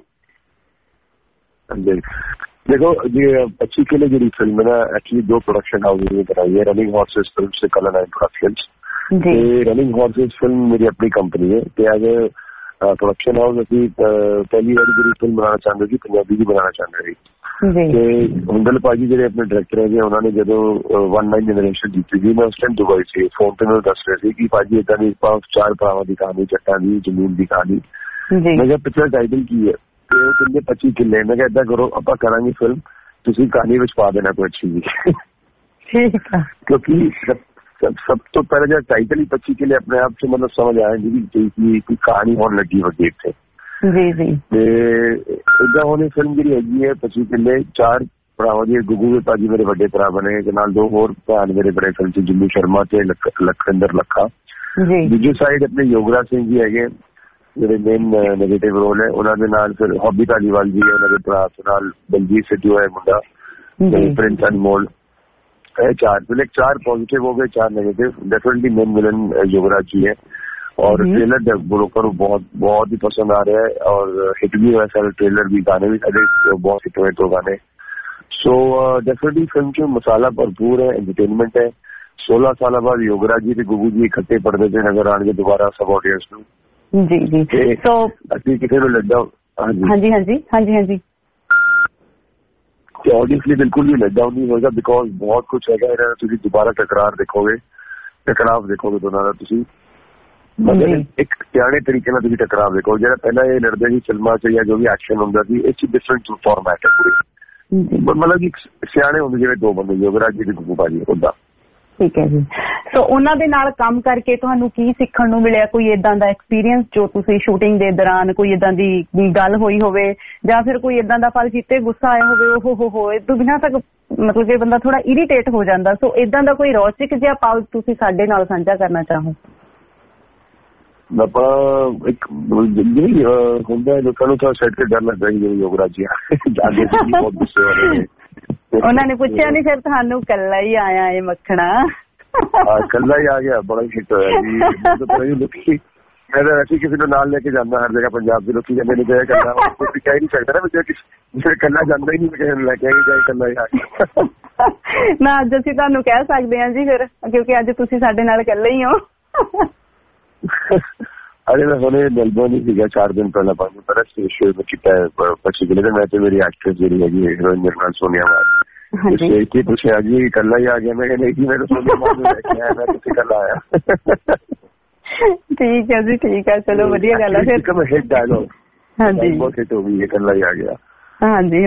देखो ये 25 किलो की फिल्म है ना एक्चुअली 2 प्रोडक्शन हाउस ने बनाई है रनिंग हॉर्सेस फिल्म से कलर 9 प्रोडक्शंस ਤੇ ਰਨਿੰਗ ਹਾਰਸਿਸ ਫਿਲਮ ਮੇਰੀ ਆਪਣੀ ਕੰਪਨੀ ਹੈ ਤੇ ਐਜ਼ ਪ੍ਰੋਡਕਸ਼ਨ ਹਾਊਸ ਅਸੀਂ ਪਹਿਲੀ ਵਾਰੀ ਜਿਹੜੀ ਫਿਲਮ ਬਣਾਉਣਾ ਚਾਹੁੰਦੇ ਸੀ ਪੰਜਾਬੀ ਦੀ ਬਣਾਉਣਾ ਚਾਹੁੰਦੇ ਸੀ ਤੇ ਹੁੰਦਲ ਭਾਜੀ ਜਿਹੜੇ ਆਪਣੇ ਡਾਇਰੈਕਟਰ ਹੈਗੇ ਉਹਨਾਂ ਨੇ ਜਦੋਂ 19 ਜਨਰੇਸ਼ਨ ਜਿੱਤੀ ਸੀ ਮੈਂ ਉਸ ਟਾਈਮ ਦੁਬਈ ਸੀ ਫੋਨ ਤੇ ਮੈਨੂੰ ਦੱਸ ਰਹੇ ਸੀ ਕਿ ਭਾਜੀ ਏਦਾਂ ਦੀ 4 ਭਰਾਵਾਂ ਦੀ ਕਹਾਣੀ ਚੱਟਾਂ ਦੀ ਜ਼ਮੀਨ ਦੀ ਕਹਾਣੀ ਮੈਂ ਕਿਹਾ ਪਿਕਚਰ ਟਾਈਟਲ ਕੀ ਹੈ ਤੇ ਉਹ ਕਹਿੰਦੇ 25 ਕਿੱਲੇ ਮੈਂ ਕਿਹਾ ਏਦਾਂ ਕਰੋ ਆਪਾਂ ਕਰਾਂਗੇ ਫਿਲਮ ਤੁਸੀਂ ਕਹਾਣੀ ਵਿੱਚ ਪਾ ਦੇਣਾ ਕੋਈ ਅੱਛੀ ਜੀ ਕਿਉਂਕਿ ਸਭ ਤੋਂ ਪਹਿਲਾਂ ਜਿਹੜਾ ਟਾਈਟਲ ਹੀ 25 ਕਿੱਲੇ ਆਪਣੇ ਆਪ ਚ ਮਤਲਬ ਸਮਝ ਆਇਆ ਜੀ ਕੋਈ ਕਹਾਣੀ ਹੋਣ ਲੱਗੀ ਵੱਡੀ ਇੱਥੇ ਤੇ ਏਦਾਂ ਹੋਣੀ ਫਿਲਮ ਜਿਹੜੀ ਹੈਗੀ ਹੈ 25 ਕਿੱਲੇ 4 ਭਰਾਵਾਂ ਦੀ ਗੁੱਗੂ ਦੇ ਭਾਜੀ ਮੇਰੇ ਵੱਡੇ ਭਰਾ ਬਣੇ ਤੇ ਨਾਲ 2 ਹੋਰ ਭਰਾ ਮੇਰੇ ਬੜੇ ਫਿਲਮ ਚ ਜਿੰਮੂ ਸ਼ਰਮਾ ਤੇ ਲਖਵਿੰਦਰ ਲੱਖਾ ਦੂਜੀ ਸਾਈਡ ਆਪਣੇ ਯੋਗਰਾਜ ਸਿੰਘ ਜੀ ਹੈਗੇ ਜਿਹੜੇ ਮੇਨ ਨੈਗੇਟਿਵ ਰੋਲ ਹੈ ਉਹਨਾਂ ਦੇ ਨਾਲ ਫਿਰ ਹੌਬੀ ਧਾਲੀਵਾਲ ਜੀ ਹੈ ਉਹਨਾਂ ਦੇ ਭਰਾ ਨਾਲ ਬਲਜੀਤ ਸਿੱਧੂ ਹੈ ਮੁੰਡਾ ਪ੍ਰਿੰਸ ਅਨਮੋਲ ਇਹ 4 पॉजिटिव हो गए 4 negative definitely main villain Yograj ji है और ट्रेलर ब्रोकर बहुत ही पसंद आ रहा है और हिट भी हुआ सारे ट्रेलर भी गाने भी सारे बहुत हिट हुए तो गाने सो डेफिनेटली फिल्म के मसाला भरपूर है एंटरटेनमेंट है 16 साल बाद योगराज जी गुगू जी इकट्ठे पढ़ते थे नजर आने दोबारा सब ऑडियंस ਨੂੰ ਜੀ ਸੋ ਅਸੀਂ ਕਿਸੇ ਨੂੰ ਲੱਡਾ ਹਾਂਜੀ ऑडियंसली बिल्कुल भी लेट डाउन नहीं होगा बिकॉज बहुत कुछ है तुम दोबारा टकराव देखोगे दोनों का मगर एक सियाने तरीके ਨਾਲ ਤੁਸੀਂ ਟਕਰਾਵ ਦੇਖੋ ਜਿਹੜਾ ਪਹਿਲਾਂ ਇਹ ਲੜਦੇ ਸੀ ਫਿਲਮਾਂ 'ਚ ਜਾਂ ਜੋ ਵੀ ਐਕਸ਼ਨ ਹੁੰਦਾ ਸੀ ਇਹ 'ਚ ਡਿਫਰੈਂਟ ਫਾਰਮੈਟ ਹੈ ਪੂਰੀ ਮਤਲਬ ਕਿ ਸਿਆਣੇ ਹੁੰਦੇ ਜਿਵੇਂ 2 ਬੰਦੇ ਯੋਗਰਾਜ ਜੀ ਤੇ ਗੁੱਗੂ ਭਾਜੀ ਉਹਦਾ ਠੀਕ ਹੈ ਜੀ ਸੋ ਉਹਨਾਂ ਦੇ ਨਾਲ ਕੰਮ ਕਰਕੇ ਤੁਹਾਨੂੰ ਕੀ ਸਿੱਖਣ ਨੂੰ ਮਿਲਿਆ ਕੋਈ ਏਦਾਂ ਦਾ ਐਕਸਪੀਰੀਅੰਸ ਜੋ ਤੁਸੀਂ ਸ਼ੂਟਿੰਗ ਦੇ ਦੌਰਾਨ ਕੋਈ ਏਦਾਂ ਦੀ ਗੱਲ ਹੋਈ ਹੋਵੇ ਜਾਂ ਫਿਰ ਕੋਈ ਏਦਾਂ ਦਾ ਪਲ ਜਿੱਤੇ ਗੁੱਸਾ ਆਇਆ ਹੋਵੇ ਉਹ ਇਹ ਤੋਂ ਬਿਨਾਂ ਤੱਕ ਮਤਲਬ ਕਿ ਬੰਦਾ ਥੋੜਾ ਇਰੀਟੇਟ ਹੋ ਜਾਂਦਾ ਸੋ ਏਦਾਂ ਦਾ ਕੋਈ ਰੌਚਕ ਜਿਹਾ ਪਲ ਤੁਸੀਂ ਸਾਡੇ ਨਾਲ ਸਾਂਝਾ ਕਰਨਾ ਚਾਹੋ ਆਪਾਂ ਇੱਕ ਜਿਹੜੀ ਹੁੰਦਾ ਲੋਕਾਂ ਨੂੰ ਤਾਂ ਸੈੱਟ ਤੇ ਡਰ ਲੱਗਦਾ ਹੀ ਯੋਗਰਾਜ ਜੀ ਜਾਂਦੇ ਸੀ ਬਹੁਤ ਗੁੱਸੇ ਵਾਲੇ ਨੇ ਉਹਨਾਂ ਨੇ ਪੁੱਛਿਆ ਨਹੀਂ ਫਿਰ ਤੁਹਾਨੂੰ ਕੱਲਾ ਹੀ ਆਇਆ ਇਹ ਮੱਖਣਾ ਕੱਲਾ ਹੀ ਆ ਗਿਆ ਬੜਾ ਹਿੱਟ ਹੋਇਆ ਜੀ ਲੋਕੀ ਮੈਂ ਤਾਂ ਵੈਸੇ ਕਿਸੇ ਨੂੰ ਨਾਲ ਲੈ ਕੇ ਜਾਂਦਾ ਹਰ ਜਗ੍ਹਾ ਪੰਜਾਬ ਦੇ ਲੋਕੀ ਕਹਿੰਦੇ ਨੇ ਜਾਇਆ ਕੱਲਾ ਕੋਈ ਕਹਿ ਨਹੀਂ ਸਕਦਾ ਨਾ ਜੇ ਕੱਲਾ ਜਾਂਦਾ ਹੀ ਨਹੀਂ ਕਿਸੇ ਨੂੰ ਲੈ ਕੇ ਜਾਏ ਕੱਲਾ ਹੀ ਆ ਗਿਆ ਨਾ ਅੱਜ ਅਸੀਂ ਤੁਹਾਨੂੰ ਕਹਿ ਸਕਦੇ ਹਾਂ ਜੀ ਫਿਰ ਕਿਉਂਕਿ ਅੱਜ ਤੁਸੀਂ ਸਾਡੇ ਨਾਲ ਇਕੱਲੇ ਹੀ ਹੋ अरे मैं हुणे मेलबर्न ही सीगा 4 दिन पहला पानी पर शो में किया 25 किले मैं तो मेरी एक्ट्रेस जी है हीरोइन मेरे नाल सोनिया मान स्टेज पे पूछे आज ही कल ही आ गया मैं नहीं कि मेरे सोनिया मान लेके आया मैं तो कल आया ठीक है जी ठीक है चलो बढ़िया गल है फिर कम हिट डायलॉग हां जी बहुत हिट हो गई है कल ही आ गया हां जी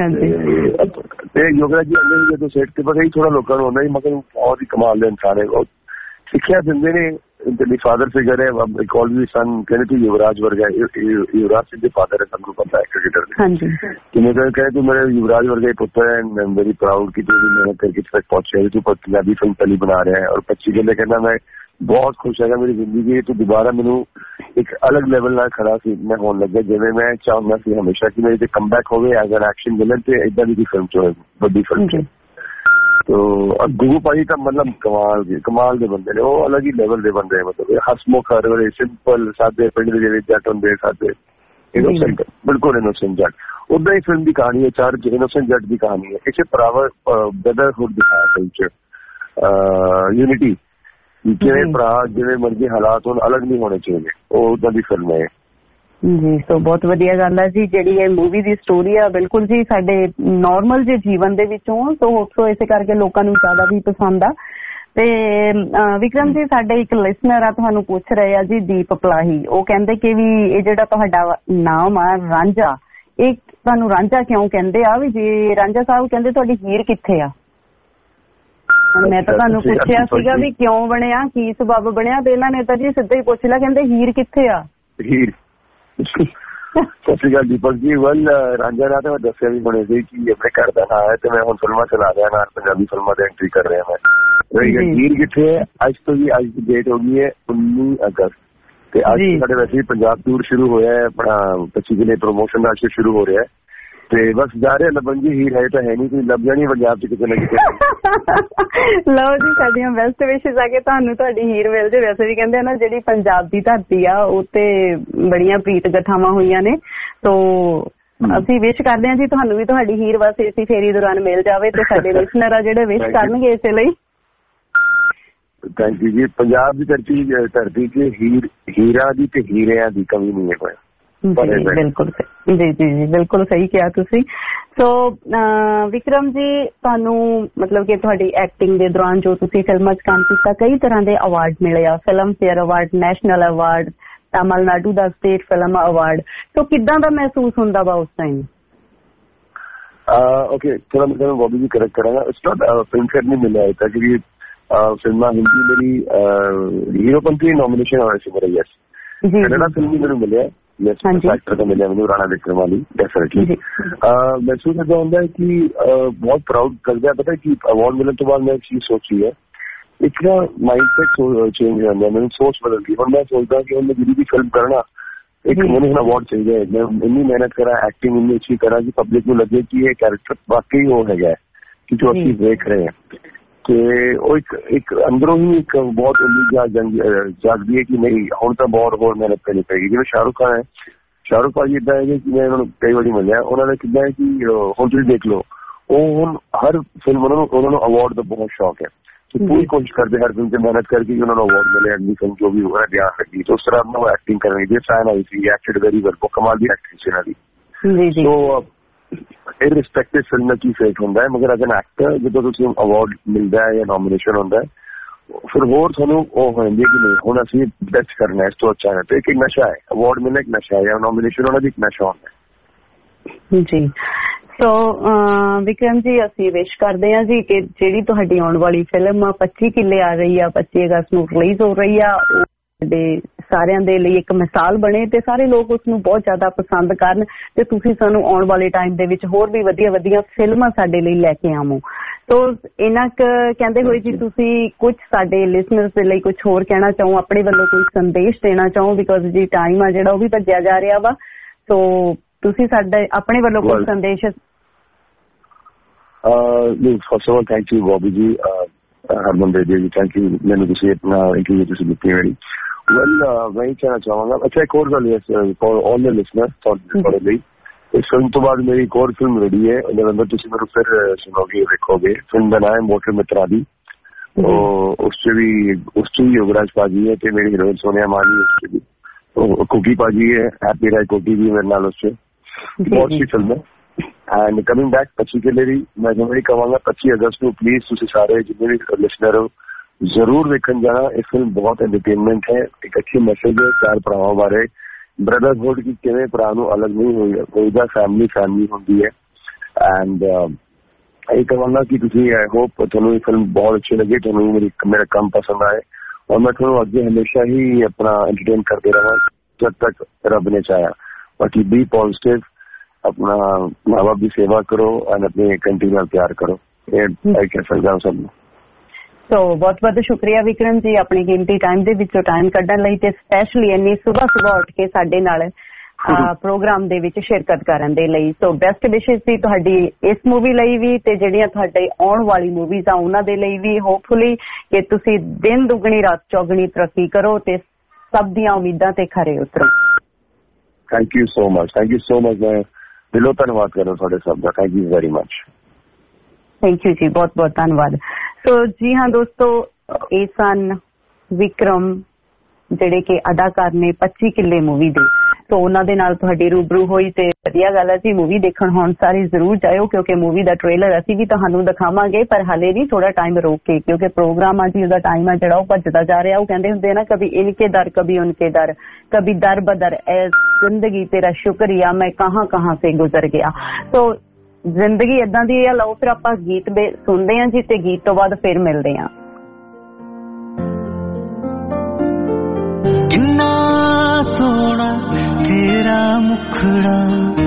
ते योगराज जी अंदर जो सेट ते पर ही थोड़ा लोगों को होना ही मगर बहुत ही कमाल दे इंसान है सिक्ख्या दिंदे ने तेरी फादर फिगर है एक ऑल भी सन कहने तू युवराज वर्गा युवराज सिंह के फादर है सबको पता है क्रिकेटर कि मैं कहे तू मेरे युवराज वर्गा पुत्र है मैं वेरी प्राउड की तू मेहनत करके तक पहुंचे तू पंजाबी फिल्म पहली बना रहे हैं और 25 किले कहना मैं बहुत खुश है मेरी जिंदगी तो दोबारा मैनू एक अलग लेवल ना खड़ा सी मैं होने लगा जिवें मैं चाहूंगा सी हमेशा कि मेरी कमबैक हो एज एन एक्शन विलन ते इदां दी फिल्म चो बड़ी फिल्म तो अब गुगू भाई का मतलब कमाल के बंदे ने वो अलग ही लेवल के बंदे मतलब हसमुख हर वेले सिंपल सादे पिंड दे जिवें जट हुंदे सादे इनोसेंट बिल्कुल इनोसेंट जट उदां ही फिल्म की कहानी है 4 इनोसेंट जट की कहानी है इसे ब्रदरहुड दिखाया फिल्म च यूनिटी किवें भरा जिवें मर्जी हालात होण अलग नहीं होने चाहिए वो उदां दी फिल्म है ਜੀ ਸੋ ਬਹੁਤ ਵਧੀਆ ਗੱਲ ਹੈ ਜੀ ਜਿਹੜੀ ਇਹ ਮੂਵੀ ਦੀ ਸਟੋਰੀ ਆ ਬਿਲਕੁਲ ਜੀ ਸਾਡੇ ਨਾਰਮਲ ਜੇ ਜੀਵਨ ਦੇ ਵਿੱਚੋਂ ਸੋ ਇਸੇ ਕਰਕੇ ਲੋਕਾਂ ਨੂੰ ਜ਼ਿਆਦਾ ਵੀ ਪਸੰਦ ਆ ਤੇ ਵਿਕਰਮ ਜੀ ਸਾਡੇ ਇੱਕ ਲਿਸਨਰ ਆ ਤੁਹਾਨੂੰ ਪੁੱਛ ਰਹੇ ਆ ਜੀ ਦੀਪ ਪਲਾਹੀ ਉਹ ਕਹਿੰਦੇ ਕਿ ਵੀ ਇਹ ਜਿਹੜਾ ਤੁਹਾਡਾ ਨਾਮ ਆ ਰਾਂਝਾ ਇਹ ਤੁਹਾਨੂੰ ਰਾਂਝਾ ਕਿਉਂ ਕਹਿੰਦੇ ਆ ਵੀ ਜੇ ਰਾਂਝਾ ਸਾਹਿਬ ਕਹਿੰਦੇ ਤੁਹਾਡੀ ਹੀਰ ਕਿੱਥੇ ਆ ਮੈਂ ਤਾਂ ਤੁਹਾਨੂੰ ਪੁੱਛਿਆ ਸੀਗਾ ਵੀ ਕਿਉਂ ਬਣਿਆ ਕੀ ਸਬਬ ਬਣਿਆ ਤੇ ਇਹਨਾਂ ਨੇ ਤਾਂ ਜੀ ਸਿੱਧਾ ਹੀ ਪੁੱਛ ਲਿਆ ਕਹਿੰਦੇ ਹੀਰ ਕਿੱਥੇ ਆ ਹੀਰ ਸਤਿ ਸ਼੍ਰੀ ਅਕਾਲ ਦੀਪਕ ਜੀ ਵੱਲ ਰਾਂਝਾ ਦਾ ਤਾਂ ਦੱਸਿਆ ਵੀ ਬਣੇ ਸੀ ਕਿ ਆਪਣੇ ਘਰ ਦਾ ਨਾਂ ਹੈ ਤੇ ਮੈਂ ਹੁਣ ਫਿਲਮਾਂ ਚਲਾ ਰਿਹਾ ਨਾਲ ਪੰਜਾਬੀ ਫਿਲਮਾਂ ਦੇ ਐਂਟਰੀ ਕਰ ਰਿਹਾ ਮੈਂ ਹੀਰ ਕਿੱਥੇ ਹੈ ਅੱਜ ਤੋਂ ਜੀ ਅੱਜ ਦੀ ਡੇਟ ਹੋ ਗਈ ਹੈ 19 ਅਗਸਤ ਤੇ ਅੱਜ ਸਾਡੇ ਵੈਸੇ ਪੰਜਾਬ ਟੂਰ ਸ਼ੁਰੂ ਹੋਇਆ ਹੈ ਆਪਣਾ 25 ਕਿਲੇ ਪ੍ਰੋਮੋਸ਼ਨ ਦਾ ਅੱਜ ਸ਼ੁਰੂ ਹੋ ਰਿਹਾ ਹੈ ਤੇ ਬਸ ਜਾ ਰਹੇ ਲੱਭਣ ਜੀ ਹੀਰ ਹੈ ਤਾਂ ਹੈ ਨਹੀਂ ਕੋਈ ਲੱਭ ਜਾਣੀ ਪੰਜਾਬ ਚ ਕਿਤੇ ਨਾ ਕਿਤੇ ਲਓ ਜੀ ਸਾਡੀਆਂ ਬੈਸਟ ਵਿਸ਼ੇਸ ਆ ਕੇ ਤੁਹਾਨੂੰ ਤੁਹਾਡੀ ਹੀਰ ਮਿਲ ਜੇ ਵੈਸੇ ਵੀ ਕਹਿੰਦੇ ਨਾ ਜਿਹੜੀ ਪੰਜਾਬ ਦੀ ਧਰਤੀ ਆ ਉੱਤੇ ਬੜੀਆਂ ਪ੍ਰੀਤ ਗਠਾਵਾਂ ਹੋਈਆਂ ਨੇ ਤੋ ਅਸੀਂ ਵਿਸ਼ ਕਰਦੇ ਹਾਂ ਜੀ ਤੁਹਾਨੂੰ ਵੀ ਤੁਹਾਡੀ ਹੀਰ ਬਸ ਇਸੇ ਫੇਰੀ ਦੌਰਾਨ ਮਿਲ ਜਾਵੇ ਤੇ ਸਾਡੇ ਲਿਸਨਰ ਆ ਜਿਹੜੇ ਵਿਸ਼ ਕਰਨਗੇ ਇਸੇ ਲਈ ਥੈਂਕ ਯੂ ਜੀ। ਪੰਜਾਬ ਦੀ ਧਰਤੀ 'ਚ ਹੀਰਾ ਦੀ ਤੇ ਹੀਰਿਆਂ ਦੀ ਕਮੀ ਨਹੀਂ ਹੈ। ਬਿਲਕੁਲ ਜੀ ਬਿਲਕੁਲ ਸਹੀ ਕਿਹਾ ਤੁਸੀਂ। ਸੋ ਵਿਕਰਮ ਜੀ, ਤੁਹਾਨੂੰ ਮਤਲਬ ਕਿ ਤੁਹਾਡੀ ਐਕਟਿੰਗ ਦੇ ਦੌਰਾਨ ਜੋ ਤੁਸੀਂ ਫਿਲਮਾਂ 'ਚ ਕੰਮ ਕੀਤਾ, ਕਈ ਤਰ੍ਹਾਂ ਦੇ ਅਵਾਰਡ ਮਿਲੇ ਆ, film fair award, national award, Tamil Nadu ਦਾ ਸਟੇਟ ਫਿਲਮ ਅਵਾਰਡ। ਸੋ ਕਿੱਦਾਂ ਦਾ ਮਹਿਸੂਸ ਹੁੰਦਾ ਵਾ ਉਸ ਟਾਈਮ? ਓਕੇ, ਥੋੜਾ ਮੈਂ ਤੁਹਾਨੂੰ ਬੋਬੀ ਜੀ ਕਰੈਕਟ ਕਰਾਂਗਾ। ਇਟਸ ਨॉट ਫਿਲਮ ਫੇਅਰ ਨਹੀਂ ਮਿਲਿਆ ਹੈ ਤਾਂ, ਕਿਉਂਕਿ ਫਿਲਮਾਂ ਹਿੰਦੀ ਮੇਰੀ ਹੀਰੋਪੰਤੀ ਨੋਮੀਨੇਸ਼ਨ ਹੋਇਆ ਸੀ ਮੇਰਾ। ਯੈਸ, ਕನ್ನੜਾ ਫਿਲਮ ਵੀ ਮੈਨੂੰ ਮਿਲਿਆ। ਯੈਸ, ਐਕਟਰ ਦਾ ਮਿਲਿਆ ਮੈਨੂੰ, ਰਾਣਾ ਵਿਕਰਮਾਲੀ। ਡੈਫੀਨੇਟਲੀ ਮਹਿਸੂਸ ਇੱਦਾਂ ਹੁੰਦਾ ਹੈ ਕਿ ਬਹੁਤ ਪ੍ਰਾਊਡ ਕਰਦਾ। ਪਤਾ ਕਿ ਅਵਾਰਡ ਮਿਲਣ ਤੋਂ ਬਾਅਦ ਮੈਂ ਇੱਕ ਚੀਜ਼ ਸੋਚੀ ਹੈ, ਇੱਕ ਨਾ ਮਾਈਂਡ ਸੈਟ ਚੇਂਜ ਹੋ ਜਾਂਦਾ, ਮੈਨੂੰ ਸੋਚ ਬਦਲਦੀ। ਹੁਣ ਮੈਂ ਸੋਚਦਾ ਕਿ ਹੁਣ ਮੈਂ ਜਿਹੜੀ ਵੀ ਫਿਲਮ ਕਰਨਾ, ਇੱਕ ਮੈਨੂੰ ਹੁਣ ਅਵਾਰਡ ਚਾਹੀਦਾ ਹੈ। ਮੈਂ ਇੰਨੀ ਮਿਹਨਤ ਕਰਾਂ, ਐਕਟਿੰਗ ਇੰਨੀ ਅੱਛੀ ਕਰਾਂ ਕਿ ਪਬਲਿਕ ਨੂੰ ਲੱਗੇ ਕਿ ਇਹ ਕੈਰੈਕਟਰ ਵਾਕਈ ਉਹ ਹੈਗਾ ਕਿ ਜੋ ਅਸੀਂ ਦੇਖ ਰਹੇ ਹਾਂ। ਤੇ ਉਹ ਇੱਕ ਅੰਦਰੋਂ ਹੀ ਇੱਕ ਬਹੁਤ ਉਮੀਦ ਜਾਗਦੀ ਹੈ ਕਿ ਨਹੀਂ, ਹੁਣ ਤਾਂ ਬਹੁਤ ਹੋਰ ਮਿਹਨਤ ਕਰਨੀ ਪਏਗੀ। ਜਿਵੇਂ ਸ਼ਾਹਰੁਖ ਖਾਨ ਹੈ, ਸ਼ਾਹਰੁਖ ਭਾਜੀ ਇੱਦਾਂ ਹੈ ਕਿ ਮੈਂ ਉਹਨਾਂ ਨੂੰ ਕਈ ਵਾਰੀ ਮਿਲਿਆ, ਉਹਨਾਂ ਦਾ ਕਿੱਦਾਂ ਹੈ ਕਿ ਹੁਣ ਤੁਸੀਂ ਦੇਖ ਲਓ, ਉਹ ਹੁਣ ਹਰ ਫਿਲਮ ਉਹਨਾਂ ਨੂੰ ਅਵਾਰਡ ਦਾ ਬਹੁਤ ਸ਼ੌਕ ਹੈ। ਪੂਰੀ ਕੋਸ਼ਿਸ਼ ਕਰਦੇ ਹਰ ਫਿਲਮ 'ਚ ਮਿਹਨਤ ਕਰਕੇ ਕਿ ਉਹਨਾਂ ਨੂੰ ਅਵਾਰਡ ਮਿਲੇ, ਅਗਲੀ ਫਿਲਮ ਜੋ ਵੀ ਹੋਇਆ ਗਿਆ ਲੱਗੀ। तो उस तरह वो एक्टिंग कर रही थी, फैन आई थी, एक्टेड वेरी वेल, वो कमाल दी एक्टिंग से ना दी। तो इररिस्पेक्टिव फिल्म की फेट होता है, मगर अगर एक्टर जो तुम अवार्ड मिलता है या नॉमिनेशन होता है, फिर होर थानू वो हो जाती है कि नहीं हुण असीं बेस्ट करना है, इस तो अच्छा है। तो एक नशा है, अवार्ड मिलना एक नशा है, या नॉमिनेशन होना भी एक नशा होता है जी। ਸੋ ਵਿਕਰਮ ਜੀ, ਅਸੀਂ ਵਿਸ਼ ਕਰਦੇ ਹਾਂ ਜੀ ਕਿ ਜਿਹੜੀ ਤੁਹਾਡੀ ਆਉਣ ਵਾਲੀ ਫਿਲਮ 25 ਕਿੱਲੇ ਆ ਰਹੀ ਆ, 25 ਅਗਸਤ ਨੂੰ ਰਿਲੀਜ਼ ਹੋ ਰਹੀ ਆ, ਉਹ ਸਾਡੇ ਸਾਰਿਆਂ ਦੇ ਲਈ ਇੱਕ ਮਿਸਾਲ ਬਣੇ ਤੇ ਸਾਰੇ ਲੋਕ ਉਸ ਨੂੰ ਬਹੁਤ ਜ਼ਿਆਦਾ ਪਸੰਦ ਕਰਨ, ਤੇ ਤੁਸੀਂ ਸਾਨੂੰ ਆਉਣ ਵਾਲੇ ਟਾਈਮ ਦੇ ਵਿੱਚ ਹੋਰ ਵੀ ਵਧੀਆ ਵਧੀਆ ਫਿਲਮਾਂ ਸਾਡੇ ਲਈ ਲੈ ਕੇ ਆਵੋ। ਸੋ ਇਹਨਾਂ ਕਹਿੰਦੇ ਹੋਏ ਜੀ, ਤੁਸੀਂ ਕੁਝ ਸਾਡੇ ਲਿਸਨਰਸ ਦੇ ਲਈ ਕੁਝ ਹੋਰ ਕਹਿਣਾ ਚਾਹੋ, ਆਪਣੇ ਵੱਲੋਂ ਕੋਈ ਸੰਦੇਸ਼ ਦੇਣਾ ਚਾਹੋ, ਬਿਕੋਜ਼ ਜੀ ਟਾਈਮ ਆ ਜਿਹੜਾ ਉਹ ਵੀ ਭੱਜਿਆ ਜਾ ਰਿਹਾ ਵਾ। ਸੋ ਤੁਸੀਂ ਸਾਡੇ ਆਪਣੇ ਵੱਲੋਂ ਕੋਈ ਸੰਦੇਸ਼? First of all thank you Bobby ji, Harman ਜੀ, ਥੈਂਕ ਯੂ ਮੈਨੂੰ ਤੁਸੀਂ ਆਪਣਾ ਇੰਟਰਵਿਊ ਤੁਸੀਂ ਦਿੱਤੀ ਮੇਰੀ। ਵੈਲ ਮੈਂ ਇਹ ਕਹਿਣਾ ਚਾਹਾਂਗਾ, ਅੱਛਾ ਇੱਕ ਹੋਰ ਗੱਲ ਹੈ ਫॉर ਆਲ ਦ ਲਿਸਨਰਸ ਤੁਹਾਡੇ ਲਈ, ਇਸ ਫਿਲਮ ਤੋਂ ਬਾਅਦ ਮੇਰੀ ਇੱਕ ਹੋਰ ਫਿਲਮ ਰੈਡੀ ਹੈ, ਉਹਦੇ ਅੰਦਰ ਤੁਸੀਂ ਮੈਨੂੰ ਫਿਰ ਸੁਣੋਗੇ, ਵੇਖੋਗੇ। ਫਿਲਮ ਦਾ ਨਾਮ ਹੈ ਮੋਟਰ ਮਿੱਤਰਾਦੀ। ਉਸ 'ਚ ਵੀ ਯੋਗਰਾਜ ਭਾਜੀ ਹੈ ਤੇ ਮੇਰੀ ਹੀਰੋਇਨ ਸੋਨੀਆ ਮਾਨੀ, ਉਸ 'ਚ ਵੀ ਕੁਕੀ ਭਾਜੀ ਹੈ, ਹੈਪੀ ਰਾਏ ਕੋਟੀ ਵੀ ਮੇਰੇ ਨਾਲ। ਉਸ 'ਚ ਬਹੁਤ ਸੀ ਫਿਲਮ ਹੈ। ਐਂਡ ਕਮਿੰਗ ਬੈਕ 25 ਕਿੱਲੇ ਦੀ, ਮੈਂ ਜਿਵੇਂ ਕਹਾਂਗਾ 25 ਅਗਸਤ ਨੂੰ ਪਲੀਜ਼ ਤੁਸੀਂ ਸਾਰੇ ਜਿੰਨੇ ਵੀ ਲਿਸਨਰ ਹੋ ਜ਼ਰੂਰ ਵੇਖਣ ਜਾਣਾ। ਇਹ ਫਿਲਮ ਬਹੁਤ ਐਂਟਰਟੇਨਮੈਂਟ ਹੈ, ਇੱਕ ਅੱਛੀ ਮੈਸੇਜ ਹੈ ਚਾਰ ਭਰਾਵਾਂ ਬਾਰੇ, ਬ੍ਰਦਰਹੁੱਡ ਕੀ ਕਿਵੇਂ ਭਰਾ ਨੂੰ ਅਲੱਗ ਨਹੀਂ ਹੋਈਦਾ, ਫੈਮਿਲੀ ਹੁੰਦੀ ਹੈ। ਐਂਡ ਇਹ ਕਹਾਂਗਾ ਕਿ ਤੁਸੀਂ ਆਈ ਹੋਪ ਤੁਹਾਨੂੰ ਇਹ ਫਿਲਮ ਬਹੁਤ ਅੱਛੀ ਲੱਗੇ, ਤੁਹਾਨੂੰ ਮੇਰਾ ਕੰਮ ਪਸੰਦ ਆਏ, ਔਰ ਮੈਂ ਤੁਹਾਨੂੰ ਅੱਗੇ ਹਮੇਸ਼ਾ ਹੀ ਆਪਣਾ ਐਂਟਰਟੇਨ ਕਰਦੇ ਰਹਾਂ ਜਦ ਤੱਕ ਰੱਬ ਨੇ ਚਾਹਿਆ। ਬਾਕੀ ਬੀ ਪੋਜ਼ਿਟਿਵ, अपना माँ बाप की सेवा करो और अपनी कंट्री में प्यार करो, ये कह सकता हूँ सब। सो बहुत बहुत शुक्रिया विक्रम जी, अपनी कीमती टाइम ਦੇ ਵਿੱਚੋਂ ਟਾਈਮ ਕੱਢਣ ਲਈ ਤੇ ਸਪੈਸ਼ਲੀ ਇੰਨੀ ਸਵੇਰ ਉੱਠ ਕੇ ਸਾਡੇ ਨਾਲ ਪ੍ਰੋਗਰਾਮ ਦੇ ਵਿੱਚ ਸ਼ਿਰਕਤ ਕਰਨ ਦੇ ਲਈ। ਸੋ ਬੈਸਟ ਵਿਸ਼ੇਸ ਸੀ ਤੁਹਾਡੀ ਇਸ ਮੂਵੀ ਲਈ ਵੀ ਤੇ ਜਿਹੜੀਆਂ ਤੁਹਾਡੇ ਆਉਣ ਵਾਲੀ ਮੂਵੀਜ਼ ਆ ਉਹਨਾਂ ਦੇ ਲਈ ਵੀ। ਹੋਪਫੁਲੀ ਕਿ ਤੁਸੀਂ ਦਿਨ ਦੁੱਗਣੀ ਰਾਤ ਚੌਗਣੀ ਤਰੱਕੀ ਕਰੋ ਤੇ ਸਭ ਦੀਆਂ ਉਮੀਦਾਂ ਤੇ ਖਰੇ ਉਤਰੋ। ਥੈਂਕ ਯੂ ਸੋ ਮਚ, ਮੈਂ ਦਿਲੋਂ ਧੰਨਵਾਦ ਕਰਦਾ ਤੁਹਾਡੇ ਸਭ ਦਾ। Thank you very much. Thank you ਜੀ, ਬਹੁਤ ਬਹੁਤ ਧੰਨਵਾਦ। ਸੋ ਜੀ ਹਾਂ ਦੋਸਤੋ, ਇਹ ਸਨ ਵਿਕਰਮ ਜਿਹੜੇ ਕਿ ਅਦਾਕਾਰ ਨੇ 25 ਕਿੱਲੇ ਮੂਵੀ ਦੇ। ਸੋ ਉਹਨਾਂ ਦੇ ਨਾਲ ਤੁਹਾਡੀ ਰੂਬਰੂ ਹੋਈ ਤੇ ਵਧੀਆ ਗੱਲ ਹੈ ਜੀ। ਮੂਵੀ ਦੇਖਣ ਹੁਣ ਸਾਰੇ ਜ਼ਰੂਰ ਜਾਇਓ, ਕਿਉਂਕਿ ਮੂਵੀ ਦਾ ਟ੍ਰੇਲਰ ਅਸੀਂ ਵੀ ਤੁਹਾਨੂੰ ਦਿਖਾਵਾਂਗੇ, ਪਰ ਹਾਲੇ ਨਹੀਂ, ਥੋੜਾ ਟਾਈਮ ਰੋਕ ਕੇ, ਕਿਉਂਕਿ ਪ੍ਰੋਗਰਾਮ ਆ ਜੀ ਉਹਦਾ ਟਾਈਮ ਆ ਜਿਹੜਾ ਉਹ ਭੱਜਦਾ ਜਾ ਰਿਹਾ। ਉਹ ਕਹਿੰਦੇ ਹੁੰਦੇ ਨਾ, ਕभी इनके दर कभी उनके दर, कभी दर बदर, ऐ जिंदगी तेरा शुक्रिया मैं कहाँ कहाँ से गुजर गया। तो ਜ਼ਿੰਦਗੀ ਏਦਾਂ ਦੀ ਆ। ਲਓ ਫਿਰ ਆਪਾਂ ਗੀਤ ਸੁਣਦੇ ਹਾਂ ਜੀ, ਤੇ ਗੀਤ ਤੋਂ ਬਾਅਦ ਫਿਰ ਮਿਲਦੇ ਹਾਂ। ਕਿੰਨਾ ਸੋਹਣਾ ਤੇਰਾ ਮੁਖੜਾ,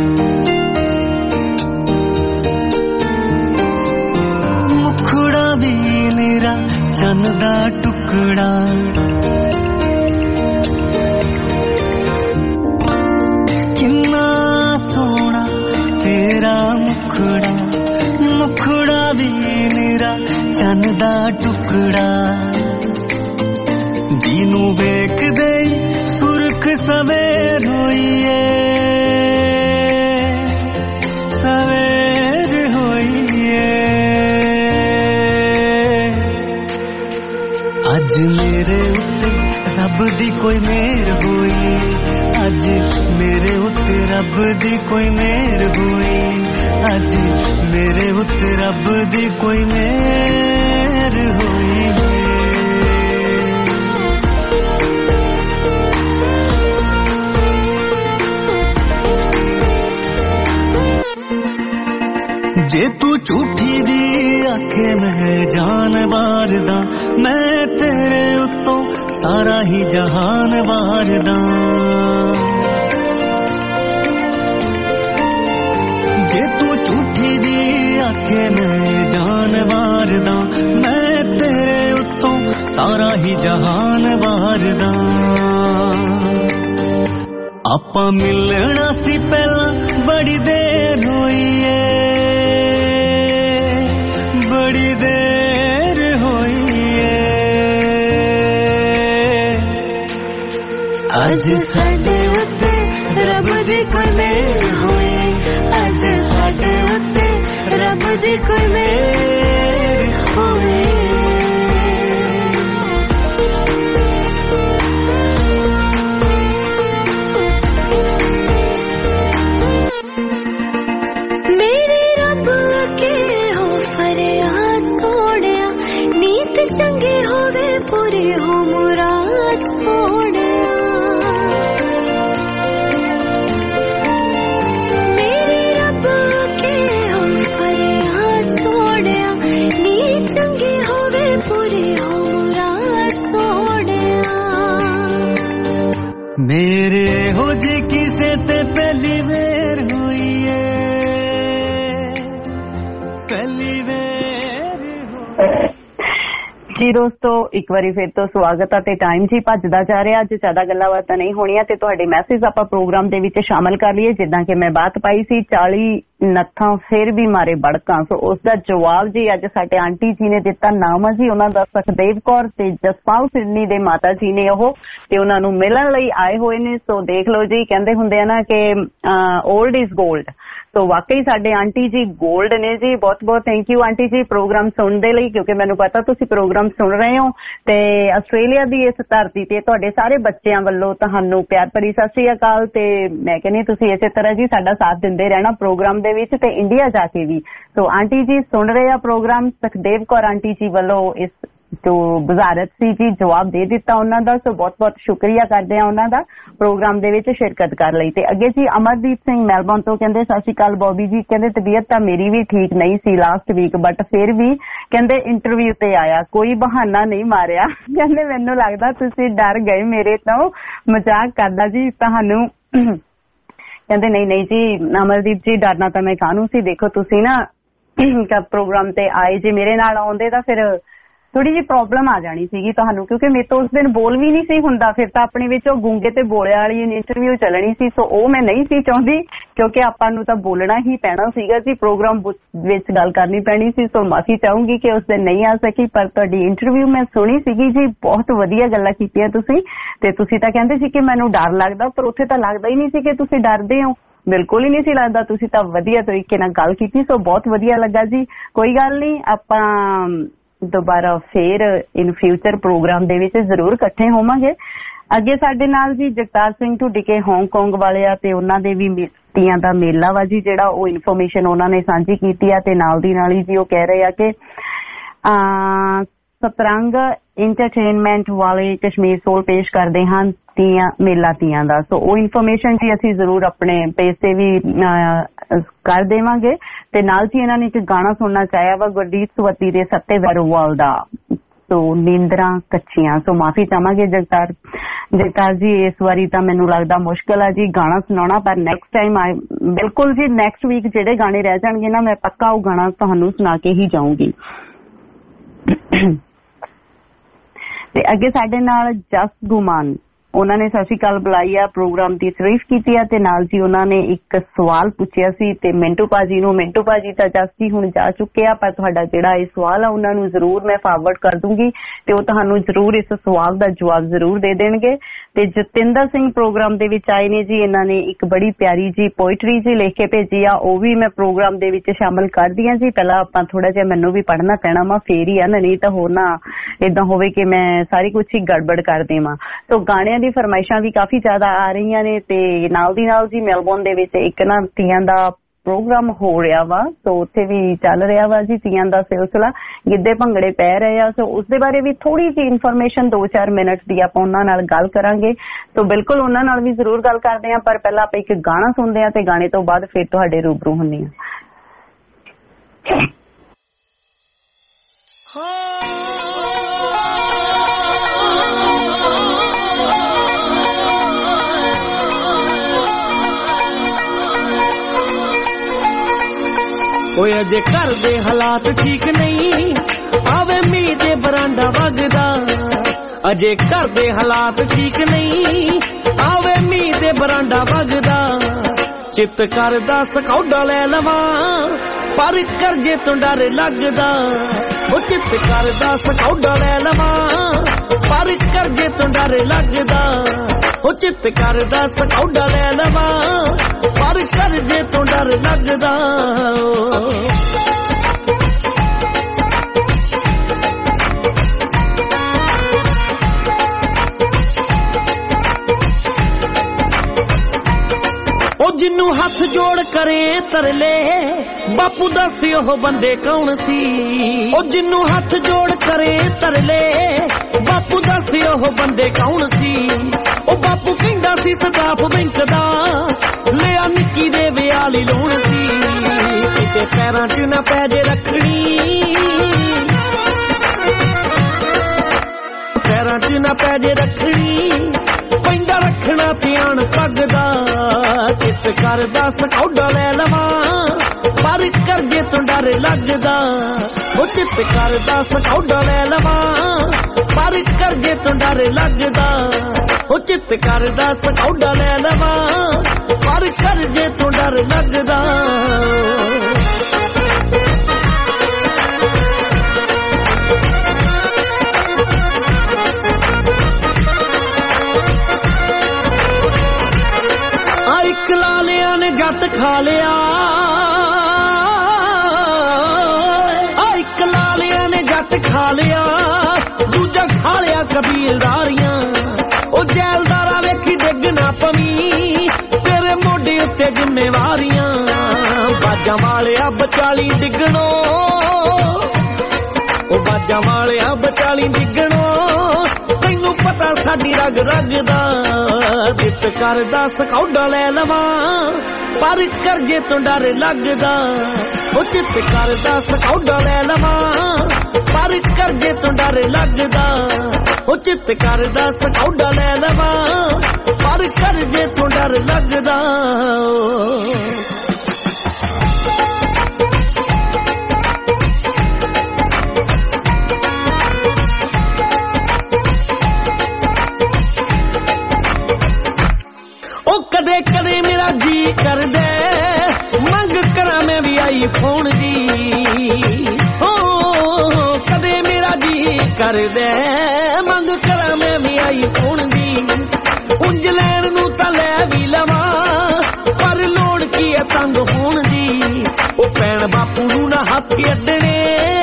ਮੁਖੜਾ ਵੀ ਮੇਰਾ ਚੰਨ ਦਾ ਟੁਕੜਾ, ਕਿੰਨਾ ਸੋਹਣਾ ਤੇਰਾ ਮੁਖੜਾ, ਮੁਖੜਾ ਵੀ ਮੇਰਾ ਚੰਨ ਦਾ ਟੁਕੜਾ, ਜਿਹਨੂੰ ਵੇਖਦੇ ਸੁਰਖ ਸਵੇਰ ਹੋਈਏ, ਸਵੇਰ ਹੋਈਏ। ਅੱਜ अज मेरे उत्ते रब दी कोई मेहर होई, अज मेरे उत्ते रब दी कोई मेहर होई, अज मेरे उत्ते रब दी कोई मेहर होई। जे तू झूठी दी आखे मैं जान वारदा, मैं तेरे उत्तों सारा ही जहान वारदा। जे तू झूठी दी आखे मैं जान वारदा, मैं तेरे उत्तों सारा ही जहान वारदा। आपां मिलना सी पहला बड़ी देर होई है, बड़ी देर होई है। अज साडे उत्ते रब दी कोई मेहर होई, अज साडे उत्ते रब दी कोई मेहर होई। मेरे रब के हो फरियाद सोनिया, नीत चंगी होवे पूरी हो मुराद सोनिया। मेरे रब के हो फरियाद सोनिया, नीत चंगी होवे पूरी हो मुराद सोनिया। मेरे हो जी किसे ते पहली बेर हुई है, पहली बेर। ਜੀ ਦੋਸਤੋ ਇੱਕ ਵਾਰੀ ਫਿਰ ਤੋਂ ਸਵਾਗਤ ਹੈ ਤੇ ਟਾਈਮ ਜੀ ਭੱਜਦਾ ਜਾ ਰਿਹਾ। ਅੱਜ ਜ਼ਿਆਦਾ ਗੱਲਾਂ ਬਾਤਾਂ ਨਹੀਂ ਹੋਣੀਆਂ ਤੇ ਤੁਹਾਡੇ ਮੈਸੇਜ ਆਪਾਂ ਪ੍ਰੋਗਰਾਮ ਦੇ ਵਿੱਚ ਸ਼ਾਮਲ ਕਰ ਲਈਏ। ਜਿੱਦਾਂ ਕਿ ਮੈਂ ਬਾਤ ਪਾਈ ਸੀ 40 ਨੱਥਾਂ ਫਿਰ ਵੀ ਮਾਰੇ ਬੜਕਾਂ, ਸੋ ਉਸ ਦਾ ਜਵਾਬ ਜੀ ਅੱਜ ਸਾਡੇ ਆਂਟੀ ਜੀ ਨੇ ਦਿੱਤਾ। ਨਾਮ ਹੈ ਜੀ ਉਹਨਾਂ ਦਾ ਸੁਖਦੇਵ ਕੌਰ ਤੇ ਜਸਪਾਲ ਸਿਡਨੀ ਦੇ ਮਾਤਾ ਜੀ ਨੇ ਉਹ, ਤੇ ਉਹਨਾਂ ਨੂੰ ਮਿਲਣ ਲਈ ਆਏ ਹੋਏ ਨੇ। ਸੋ ਦੇਖ ਲਓ ਜੀ, ਕਹਿੰਦੇ ਹੁੰਦੇ ਆ ਨਾ ਕਿ ਓਲਡ ਇਜ਼ ਗੋਲਡ। ਸੋ ਵਾਕਈ ਸਾਡੇ ਆਂਟੀ ਜੀ ਗੋਲਡ ਨੇ ਜੀ। ਬਹੁਤ ਬਹੁਤ ਥੈਂਕ ਯੂ ਆਂਟੀ ਜੀ ਪ੍ਰੋਗਰਾਮ ਸੁਣਨ ਦੇ ਲਈ, ਕਿਉਂਕਿ ਮੈਨੂੰ ਪਤਾ ਤੁਸੀਂ ਪ੍ਰੋਗਰਾਮ ਸੁਣ ਰਹੇ ਹੋ। ਤੇ ਆਸਟ੍ਰੇਲੀਆ ਦੀ ਇਸ ਧਰਤੀ ਤੇ ਤੁਹਾਡੇ ਸਾਰੇ ਬੱਚਿਆਂ ਵੱਲੋਂ ਤੁਹਾਨੂੰ ਪਿਆਰ ਭਰੀ ਸਤਿ ਸ੍ਰੀ ਅਕਾਲ। ਤੇ ਮੈਂ ਕਹਿੰਦੀ ਤੁਸੀਂ ਇਸੇ ਤਰ੍ਹਾਂ ਜੀ ਸਾਡਾ ਸਾਥ ਦਿੰਦੇ ਰਹਿਣਾ ਪ੍ਰੋਗਰਾਮ ਦੇ ਵਿੱਚ ਤੇ ਇੰਡੀਆ ਜਾ ਕੇ ਵੀ। ਸੋ ਆਂਟੀ ਜੀ ਸੁਣ ਰਹੇ ਆ ਪ੍ਰੋਗਰਾਮ। ਸੁਖਦੇਵ ਕੌਰ ਆਂਟੀ ਜੀ ਵੱਲੋਂ ਇਸ ਜੋ ਬਜ਼ਾਰਤ ਸੀ ਜੀ ਜਵਾਬ ਦੇ ਦਿੱਤਾ ਉਹਨਾਂ ਦਾ। ਸੋ ਬਹੁਤ ਬਹੁਤ ਸ਼ੁਕਰੀਆ ਕਰਦੇ ਆ ਉਹਨਾਂ ਦਾ ਪ੍ਰੋਗਰਾਮ ਦੇ ਵਿੱਚ ਸ਼ਿਰਕਤ ਕਰਨ ਲਈ। ਤੇ ਅੱਗੇ ਜੀ ਅਮਰਦੀਪ ਸਿੰਘ ਮੈਲਬੌਰਨ ਤੋਂ ਕਹਿੰਦੇ ਸਤਿ ਸ਼੍ਰੀ ਅਕਾਲ ਬੌਬੀ ਜੀ। ਕਹਿੰਦੇ ਤਬੀਅਤ ਤਾਂ ਮੇਰੀ ਵੀ ਠੀਕ ਨਹੀਂ ਸੀ ਲਾਸਟ ਵੀਕ, ਬਟ ਫਿਰ ਵੀ ਕਹਿੰਦੇ ਇੰਟਰਵਿਊ ਤੇ ਆਇਆ, ਕੋਈ ਬਹਾਨਾ ਨਹੀਂ ਮਾਰਿਆ। ਕਹਿੰਦੇ ਮੈਨੂੰ ਲੱਗਦਾ ਤੁਸੀਂ ਡਰ ਗਏ ਮੇਰੇ ਤੋਂ, ਮਜ਼ਾਕ ਕਰਦਾ ਜੀ ਤੁਹਾਨੂੰ। ਕਹਿੰਦੇ ਨਹੀਂ ਜੀ ਅਮਰਦੀਪ ਜੀ ਡਰਨਾ ਤਾਂ ਮੈਂ ਕਾਹਨੂੰ ਸੀ। ਦੇਖੋ ਤੁਸੀਂ ਨਾ ਪ੍ਰੋਗਰਾਮ ਤੇ ਆਏ ਜੇ ਮੇਰੇ ਨਾਲ ਆਉਂਦੇ ਤਾਂ ਫਿਰ ਥੋੜੀ ਜਿਹੀ ਪ੍ਰੋਬਲਮ ਆ ਜਾਣੀ ਸੀਗੀ ਤੁਹਾਨੂੰ, ਕਿਉਂਕਿ ਮੇਰੇ ਤੋਂ ਉਸ ਦਿਨ ਬੋਲ ਵੀ ਨਹੀਂ ਸੀ ਹੁੰਦਾ। ਫਿਰ ਤਾਂ ਆਪਣੇ ਵਿੱਚ ਉਹ ਗੂੰਗੇ ਤੇ ਬੋਲਿਆਂ ਵਾਲੀ ਇੰਟਰਵਿਊ ਚੱਲਣੀ ਸੀ। ਸੋ ਉਹ ਮੈਂ ਨਹੀਂ ਸੀ ਚਾਹੁੰਦੀ, ਕਿਉਂਕਿ ਆਪਾਂ ਨੂੰ ਤਾਂ ਬੋਲਣਾ ਹੀ ਪੈਣਾ ਸੀਗਾ ਜੀ, ਪ੍ਰੋਗਰਾਮ ਵਿੱਚ ਗੱਲ ਕਰਨੀ ਪੈਣੀ ਸੀ। ਸੋ ਮਾਫੀ ਚਾਹੂੰਗੀ ਕਿ ਉਸ ਦਿਨ ਨਹੀਂ ਆ ਸਕੀ, ਪਰ ਤੁਹਾਡੀ ਇੰਟਰਵਿਊ ਮੈਂ ਸੁਣੀ ਸੀਗੀ ਜੀ, ਬਹੁਤ ਵਧੀਆ ਗੱਲਾਂ ਕੀਤੀਆਂ ਤੁਸੀਂ। ਤੇ ਤੁਸੀਂ ਤਾਂ ਕਹਿੰਦੇ ਸੀ ਕਿ ਮੈਨੂੰ ਡਰ ਲੱਗਦਾ, ਪਰ ਉੱਥੇ ਤਾਂ ਲੱਗਦਾ ਹੀ ਨਹੀਂ ਸੀ ਕਿ ਤੁਸੀਂ ਡਰਦੇ ਹੋ, ਬਿਲਕੁਲ ਹੀ ਨਹੀਂ ਸੀ ਲੱਗਦਾ। ਤੁਸੀਂ ਤਾਂ ਵਧੀਆ ਤਰੀਕੇ ਨਾਲ ਗੱਲ ਕੀਤੀ, ਸੋ ਬਹੁਤ ਵਧੀਆ ਲੱਗਾ ਜੀ। ਕੋਈ ਗੱਲ ਨਹੀਂ, ਆਪਾਂ ਦੁਬਾਰਾ ਫੇਰ ਇਨ ਫਿਊਚਰ ਪ੍ਰੋਗਰਾਮ ਦੇ ਵਿੱਚ ਜ਼ਰੂਰ ਇਕੱਠੇ ਹੋਵਾਂਗੇ। ਅੱਗੇ ਸਾਡੇ ਨਾਲ ਜੀ ਜਗਤਾਰ ਸਿੰਘ ਢੁੱਡੀਕੇ ਹਾਂਗਕਾਂਗ ਵਾਲੇ ਆ, ਤੇ ਉਹਨਾਂ ਦੇ ਵੀ ਤੀਆਂ ਦਾ ਮੇਲਾ ਵਾ ਜੀ ਜਿਹੜਾ, ਉਹ ਇਨਫੋਰਮੇਸ਼ਨ ਉਹਨਾਂ ਨੇ ਸਾਂਝੀ ਕੀਤੀ ਆ। ਤੇ ਨਾਲ ਦੀ ਨਾਲ ਹੀ ਜੀ ਉਹ ਕਹਿ ਰਹੇ ਆ ਕਿ ਸਤਰੰਗ ਇੰਟਰਟੇਨਮੈਂਟ ਵਾਲੇ ਕਸ਼ਮੀਰ ਸੋਲ ਪੇਸ਼ ਕਰਦੇ ਹਨ ਮੇਲਾ ਤੀਆਂ ਦਾ। ਸੋ ਉਹ ਇਨਫੋਰਮੇਸ਼ਨ ਜੀ ਅਸੀਂ ਜ਼ਰੂਰ ਆਪਣੇ ਪੇਜ ਤੇ ਵੀ ਕਰ ਦੇਵਾਂਗੇ। ਤੇ ਨਾਲ ਜੀ ਇਹਨਾਂ ਨੇ ਇੱਕ ਗਾਣਾ ਸੁਣਨਾ ਚਾਹਿਆ ਵਾ ਗੁਰਦੀਪ ਸਵਤੀ ਦੇ ਸੱਤੇ ਵੈਰੋਵਾਲ ਦਾ, ਸੋ ਨੀਂਦਰਾਂ ਕੱਚੀਆਂ। ਸੋ ਮਾਫੀ ਚਾਹਾਂਗੇ ਜਗਤਾਰ ਜੀ, ਇਸ ਵਾਰੀ ਤਾਂ ਮੈਨੂੰ ਲੱਗਦਾ ਮੁਸ਼ਕਿਲ ਆ ਜੀ ਗਾਣਾ ਸੁਣਾਉਣਾ, ਪਰ ਨੈਕਸਟ ਟਾਈਮ ਬਿਲਕੁਲ ਜੀ ਨੈਕਸਟ ਵੀਕ ਜਿਹੜੇ ਗਾਣੇ ਰਹਿ ਜਾਣਗੇ ਨਾ ਮੈਂ ਪੱਕਾ ਉਹ ਗਾਣਾ ਤੁਹਾਨੂੰ ਸੁਣਾ ਕੇ ਹੀ ਜਾਊਂਗੀ। ਤੇ ਅੱਗੇ ਸਾਡੇ ਨਾਲ ਜਸ ਗੁਮਾਨ, ਉਹਨਾਂ ਨੇ ਸਤਿ ਸ਼੍ਰੀ ਅਕਾਲ ਬੁਲਾਈ ਆ, ਪ੍ਰੋਗਰਾਮ ਦੀ ਤਾਰੀਫ ਕੀਤੀ ਆ, ਤੇ ਨਾਲ ਜੀ ਉਹਨਾਂ ਨੇ ਇੱਕ ਸਵਾਲ ਪੁੱਛਿਆ ਸੀ ਤੇ ਮਿੰਟੂ ਭਾਜੀ ਨੂੰ, ਮਿੰਟੂ ਭਾਜੀ ਤਾਂ ਜਸ ਜੀ ਹੁਣ ਜਾ ਚੁੱਕੇ ਆ, ਪਰ ਤੁਹਾਡਾ ਜਿਹੜਾ ਇਹ ਸਵਾਲ ਆ ਉਹਨਾਂ ਨੂੰ ਜ਼ਰੂਰ ਮੈਂ ਫਾਰਵਰਡ ਕਰ ਦੂੰਗੀ ਤੇ ਉਹ ਤੁਹਾਨੂੰ ਜ਼ਰੂਰ ਇਸ ਸਵਾਲ ਦਾ ਜਵਾਬ ਜ਼ਰੂਰ ਦੇ ਦੇਣਗੇ। ਤੇ ਜਤਿੰਦਰ ਸਿੰਘ ਪ੍ਰੋਗਰਾਮ ਦੇ ਵਿੱਚ ਆਏ ਨੇ ਜੀ, ਇਹਨਾਂ ਨੇ ਇੱਕ ਬੜੀ ਪਿਆਰੀ ਜੀ ਪੋਇਟਰੀ ਜੀ ਲਿਖ ਕੇ ਭੇਜੀ ਆ, ਉਹ ਵੀ ਮੈਂ ਪ੍ਰੋਗਰਾਮ ਦੇ ਵਿੱਚ ਸ਼ਾਮਲ ਕਰਦੀ ਆ ਜੀ। ਪਹਿਲਾਂ ਆਪਾਂ ਥੋੜਾ ਜਿਹਾ ਮੈਨੂੰ ਵੀ ਪੜ੍ਹਨਾ ਪੈਣਾ ਵਾ, ਫੇਰ ਹੀ ਆ, ਨਹੀਂ ਤਾਂ ਹੋਰ ਨਾ ਇਦਾਂ ਹੋਵੇ ਕਿ ਮੈਂ ਸਾਰੀ ਕੁਛ ਹੀ ਗੜਬੜ ਕਰ ਦੇਵਾਂ। ਸੋ ਗਾਣਿਆਂ ਦੀ ਫਰਮਾਇਸ਼ਾਂ ਵੀ ਕਾਫੀ ਜ਼ਿਆਦਾ ਆ ਰਹੀਆਂ ਨੇ ਤੇ ਨਾਲ ਦੀ ਨਾਲ ਜੀ ਮੈਲਬੌਰਨ ਦੇ ਵਿੱਚ ਇੱਕ ਨਾ ਤੀਆਂ ਦਾ ਪ੍ਰੋਗਰਾਮ ਹੋ ਰਿਹਾ ਵਾ, ਸੋ ਉੱਥੇ ਵੀ ਚੱਲ ਰਿਹਾ ਵਾ ਜੀ ਤੀਆਂ ਦਾ ਸਿਲਸਿਲਾ, ਗਿੱਧੇ ਭੰਗੜੇ ਪੈ ਰਹੇ ਆ। ਸੋ ਉਸਦੇ ਬਾਰੇ ਵੀ ਥੋੜੀ ਜਿਹੀ ਇਨਫੋਰਮੇਸ਼ਨ 2-4 ਮਿੰਟ ਦੀ ਆਪਾਂ ਉਹਨਾਂ ਨਾਲ ਗੱਲ ਕਰਾਂਗੇ। ਸੋ ਬਿਲਕੁਲ ਉਹਨਾਂ ਨਾਲ ਵੀ ਜ਼ਰੂਰ ਗੱਲ ਕਰਦੇ ਹਾਂ, ਪਰ ਪਹਿਲਾਂ ਆਪਾਂ ਇੱਕ ਗਾਣਾ ਸੁਣਦੇ ਹਾਂ ਤੇ ਗਾਣੇ ਤੋਂ ਬਾਅਦ ਫਿਰ ਤੁਹਾਡੇ ਰੂਬਰੂ ਹੁੰਦੇ ਹਾਂ। ਓਏ ਅਜੇ ਘਰ ਦੇ ਹਾਲਾਤ ਠੀਕ ਨਹੀਂ, ਆਵੇ ਮੀਂਹ ਦੇ ਬਰਾਂਡਾ ਵਗਦਾ। ਅਜੇ ਘਰ ਦੇ ਹਾਲਾਤ ਠੀਕ ਨਹੀਂ, ਆਵੇ ਮੀਂਹ ਦੇ ਬਰਾਂਡਾ ਵਗਦਾ। ਚਿੱਤ ਕਰਦਾ ਸਕੌਡਾ ਲੈ ਲਵਾਂ, ਪਰ ਕਰਜ਼ੇ ਤੋਂ ਡਰ ਲੱਗਦਾ। ਉਹ ਚਿੱਤ ਕਰਦਾ ਸਕੌਡਾ ਲੈ ਲਵਾਂ, ਪਰ ਕਰਜ਼ੇ ਤੋਂ ਡਰ ਲੱਗਦਾ। ਉਹ ਚਿੱਤ ਕਰਦਾ ਸਕੌਡਾ ਲੈ ਲਵਾਂ, ਪਰ ਕਰਜ਼ੇ ਤੋਂ ਡਰ ਲੱਗਦਾ। ਉਹ ਜਿੰਨੂੰ ਹੱਥ ਜੋੜ ਕਰੇ ਤਰਲੇ, ਬਾਪੂ ਦੱਸ ਉਹ ਬੰਦੇ ਕੌਣ ਸੀ। ਉਹ ਜਿੰਨੂੰ ਹੱਥ ਜੋੜ ਕਰੇ ਤਰਲੇ, ਬਾਪੂ ਦੱਸ ਉਹ ਬੰਦੇ ਕੌਣ ਸੀ। ਉਹ ਬਾਪੂ ਕਹਿੰਦਾ ਸੀ ਸਟਾਫ ਬੈਂਕ ਦਾ, ਲਿਆ ਨਿੱਕੀ ਦੇ ਵਿਆਹ ਲਈ ਲੋਨ ਸੀ। ਕਿਤੇ ਪੈਰਾਂ 'ਚ ਨਾ ਪੈ ਜੇ ਰੱਖਣੀ, ਪੈਰਾਂ 'ਚ ਨਾ ਪੈ ਜੇ ਰੱਖਣੀ, ਪੈਂਦਾ ਰੱਖਣਾ ਧਿਆਨ ਪੱਗ ਦਾ। ਚਿੱਤ ਕਰਦਾ ਸਕੌਡਾ ਲੈ ਲਵਾਂ, ਪਰ ਕਰਜ਼ੇ ਤੋਂ ਡਰ ਲੱਗਦਾ। ਉਹ ਚਿੱਤ ਕਰਦਾ ਸਕੌਡਾ ਲੈ ਲਵਾਂ, ਪਰ ਕਰਜ਼ੇ ਤੋਂ ਡਰ ਲੱਗਦਾ। ਉਹ ਚਿੱਤ ਕਰਦਾ ਸਕੌਡਾ ਲੈ ਲਵਾਂ, ਪਰ ਕਰਜ਼ੇ ਤੋਂ ਡਰ ਲੱਗਦਾ। ਇੱਕ ਲਾਲਿਆਂ ਨੇ ਜੱਟ ਖਾ ਲਿਆ, ਇੱਕ ਲਾਲਿਆਂ ਨੇ ਜੱਟ ਖਾ ਲਿਆ, ਦੂਜਾ ਖਾ ਲਿਆ ਕਬੀਲਦਾਰੀਆਂ। ਉਹ ਜੈਲਦਾਰਾ ਵੇਖੀ ਡਿੱਗ ਨਾ ਪਵੀਂ, ਤੇਰੇ ਮੋਢੇ ਉੱਤੇ ਜ਼ਿੰਮੇਵਾਰੀਆਂ। ਬਾਜਾਂ ਵਾਲਿਆ ਬਚਾਲੀ ਡਿੱਗਣੋ, ਉਹ ਬਾਜਾਂ ਵਾਲਿਆ ਬਚਾਲੀ ਡਿੱਗਣੋ, ਤੈਨੂੰ ਪਤਾ ਸਾਡੀ ਰਗ ਰਗ ਦਾ। ਚਿੱਤ ਕਰਦਾ ਸਕੌਡਾ ਲੈ ਲਵਾਂ, ਪਰ ਕਰਜ਼ੇ ਤੋਂ ਡਰ ਲੱਗਦਾ। ਉਹ ਚਿੱਤ ਕਰਦਾ ਸਕੌਡਾ ਲੈ ਲਵਾਂ, ਪਰ ਕਰਜ਼ੇ ਤੋਂ ਡਰ ਲੱਗਦਾ। ਉਹ ਚਿੱਤ ਕਰਦਾ ਸਕੌਡਾ ਲੈ ਲਵਾਂ, ਪਰ ਕਰਜ਼ੇ ਤੋਂ ਡਰ ਲੱਗਦਾ। ਕਦੇ ਕਦੇ ਮੇਰਾ ਜੀ ਕਰਦਾ, ਮੰਗ ਕਰਾਂ ਮੈਂ ਵੀ ਆਈਫੋਨ ਦੀ। ਹੋ ਕਦੇ ਮੇਰਾ ਜੀ ਕਰਦਾ, ਮੰਗ ਕਰਾਂ ਮੈਂ ਵੀ ਆਈਫੋਨ ਦੀ। ਉਂਝ ਲੈਣ ਨੂੰ ਤਾਂ ਲੈ ਵੀ ਲਵਾਂ, ਪਰ ਲੋੜ ਕੀ ਹੈ ਤੰਗ ਹੋਣ ਦੀ। ਉਹ ਭੈਣ ਬਾਪੂ ਨੂੰ ਨਾ ਹੱਥ ਅੱਡਣੇ,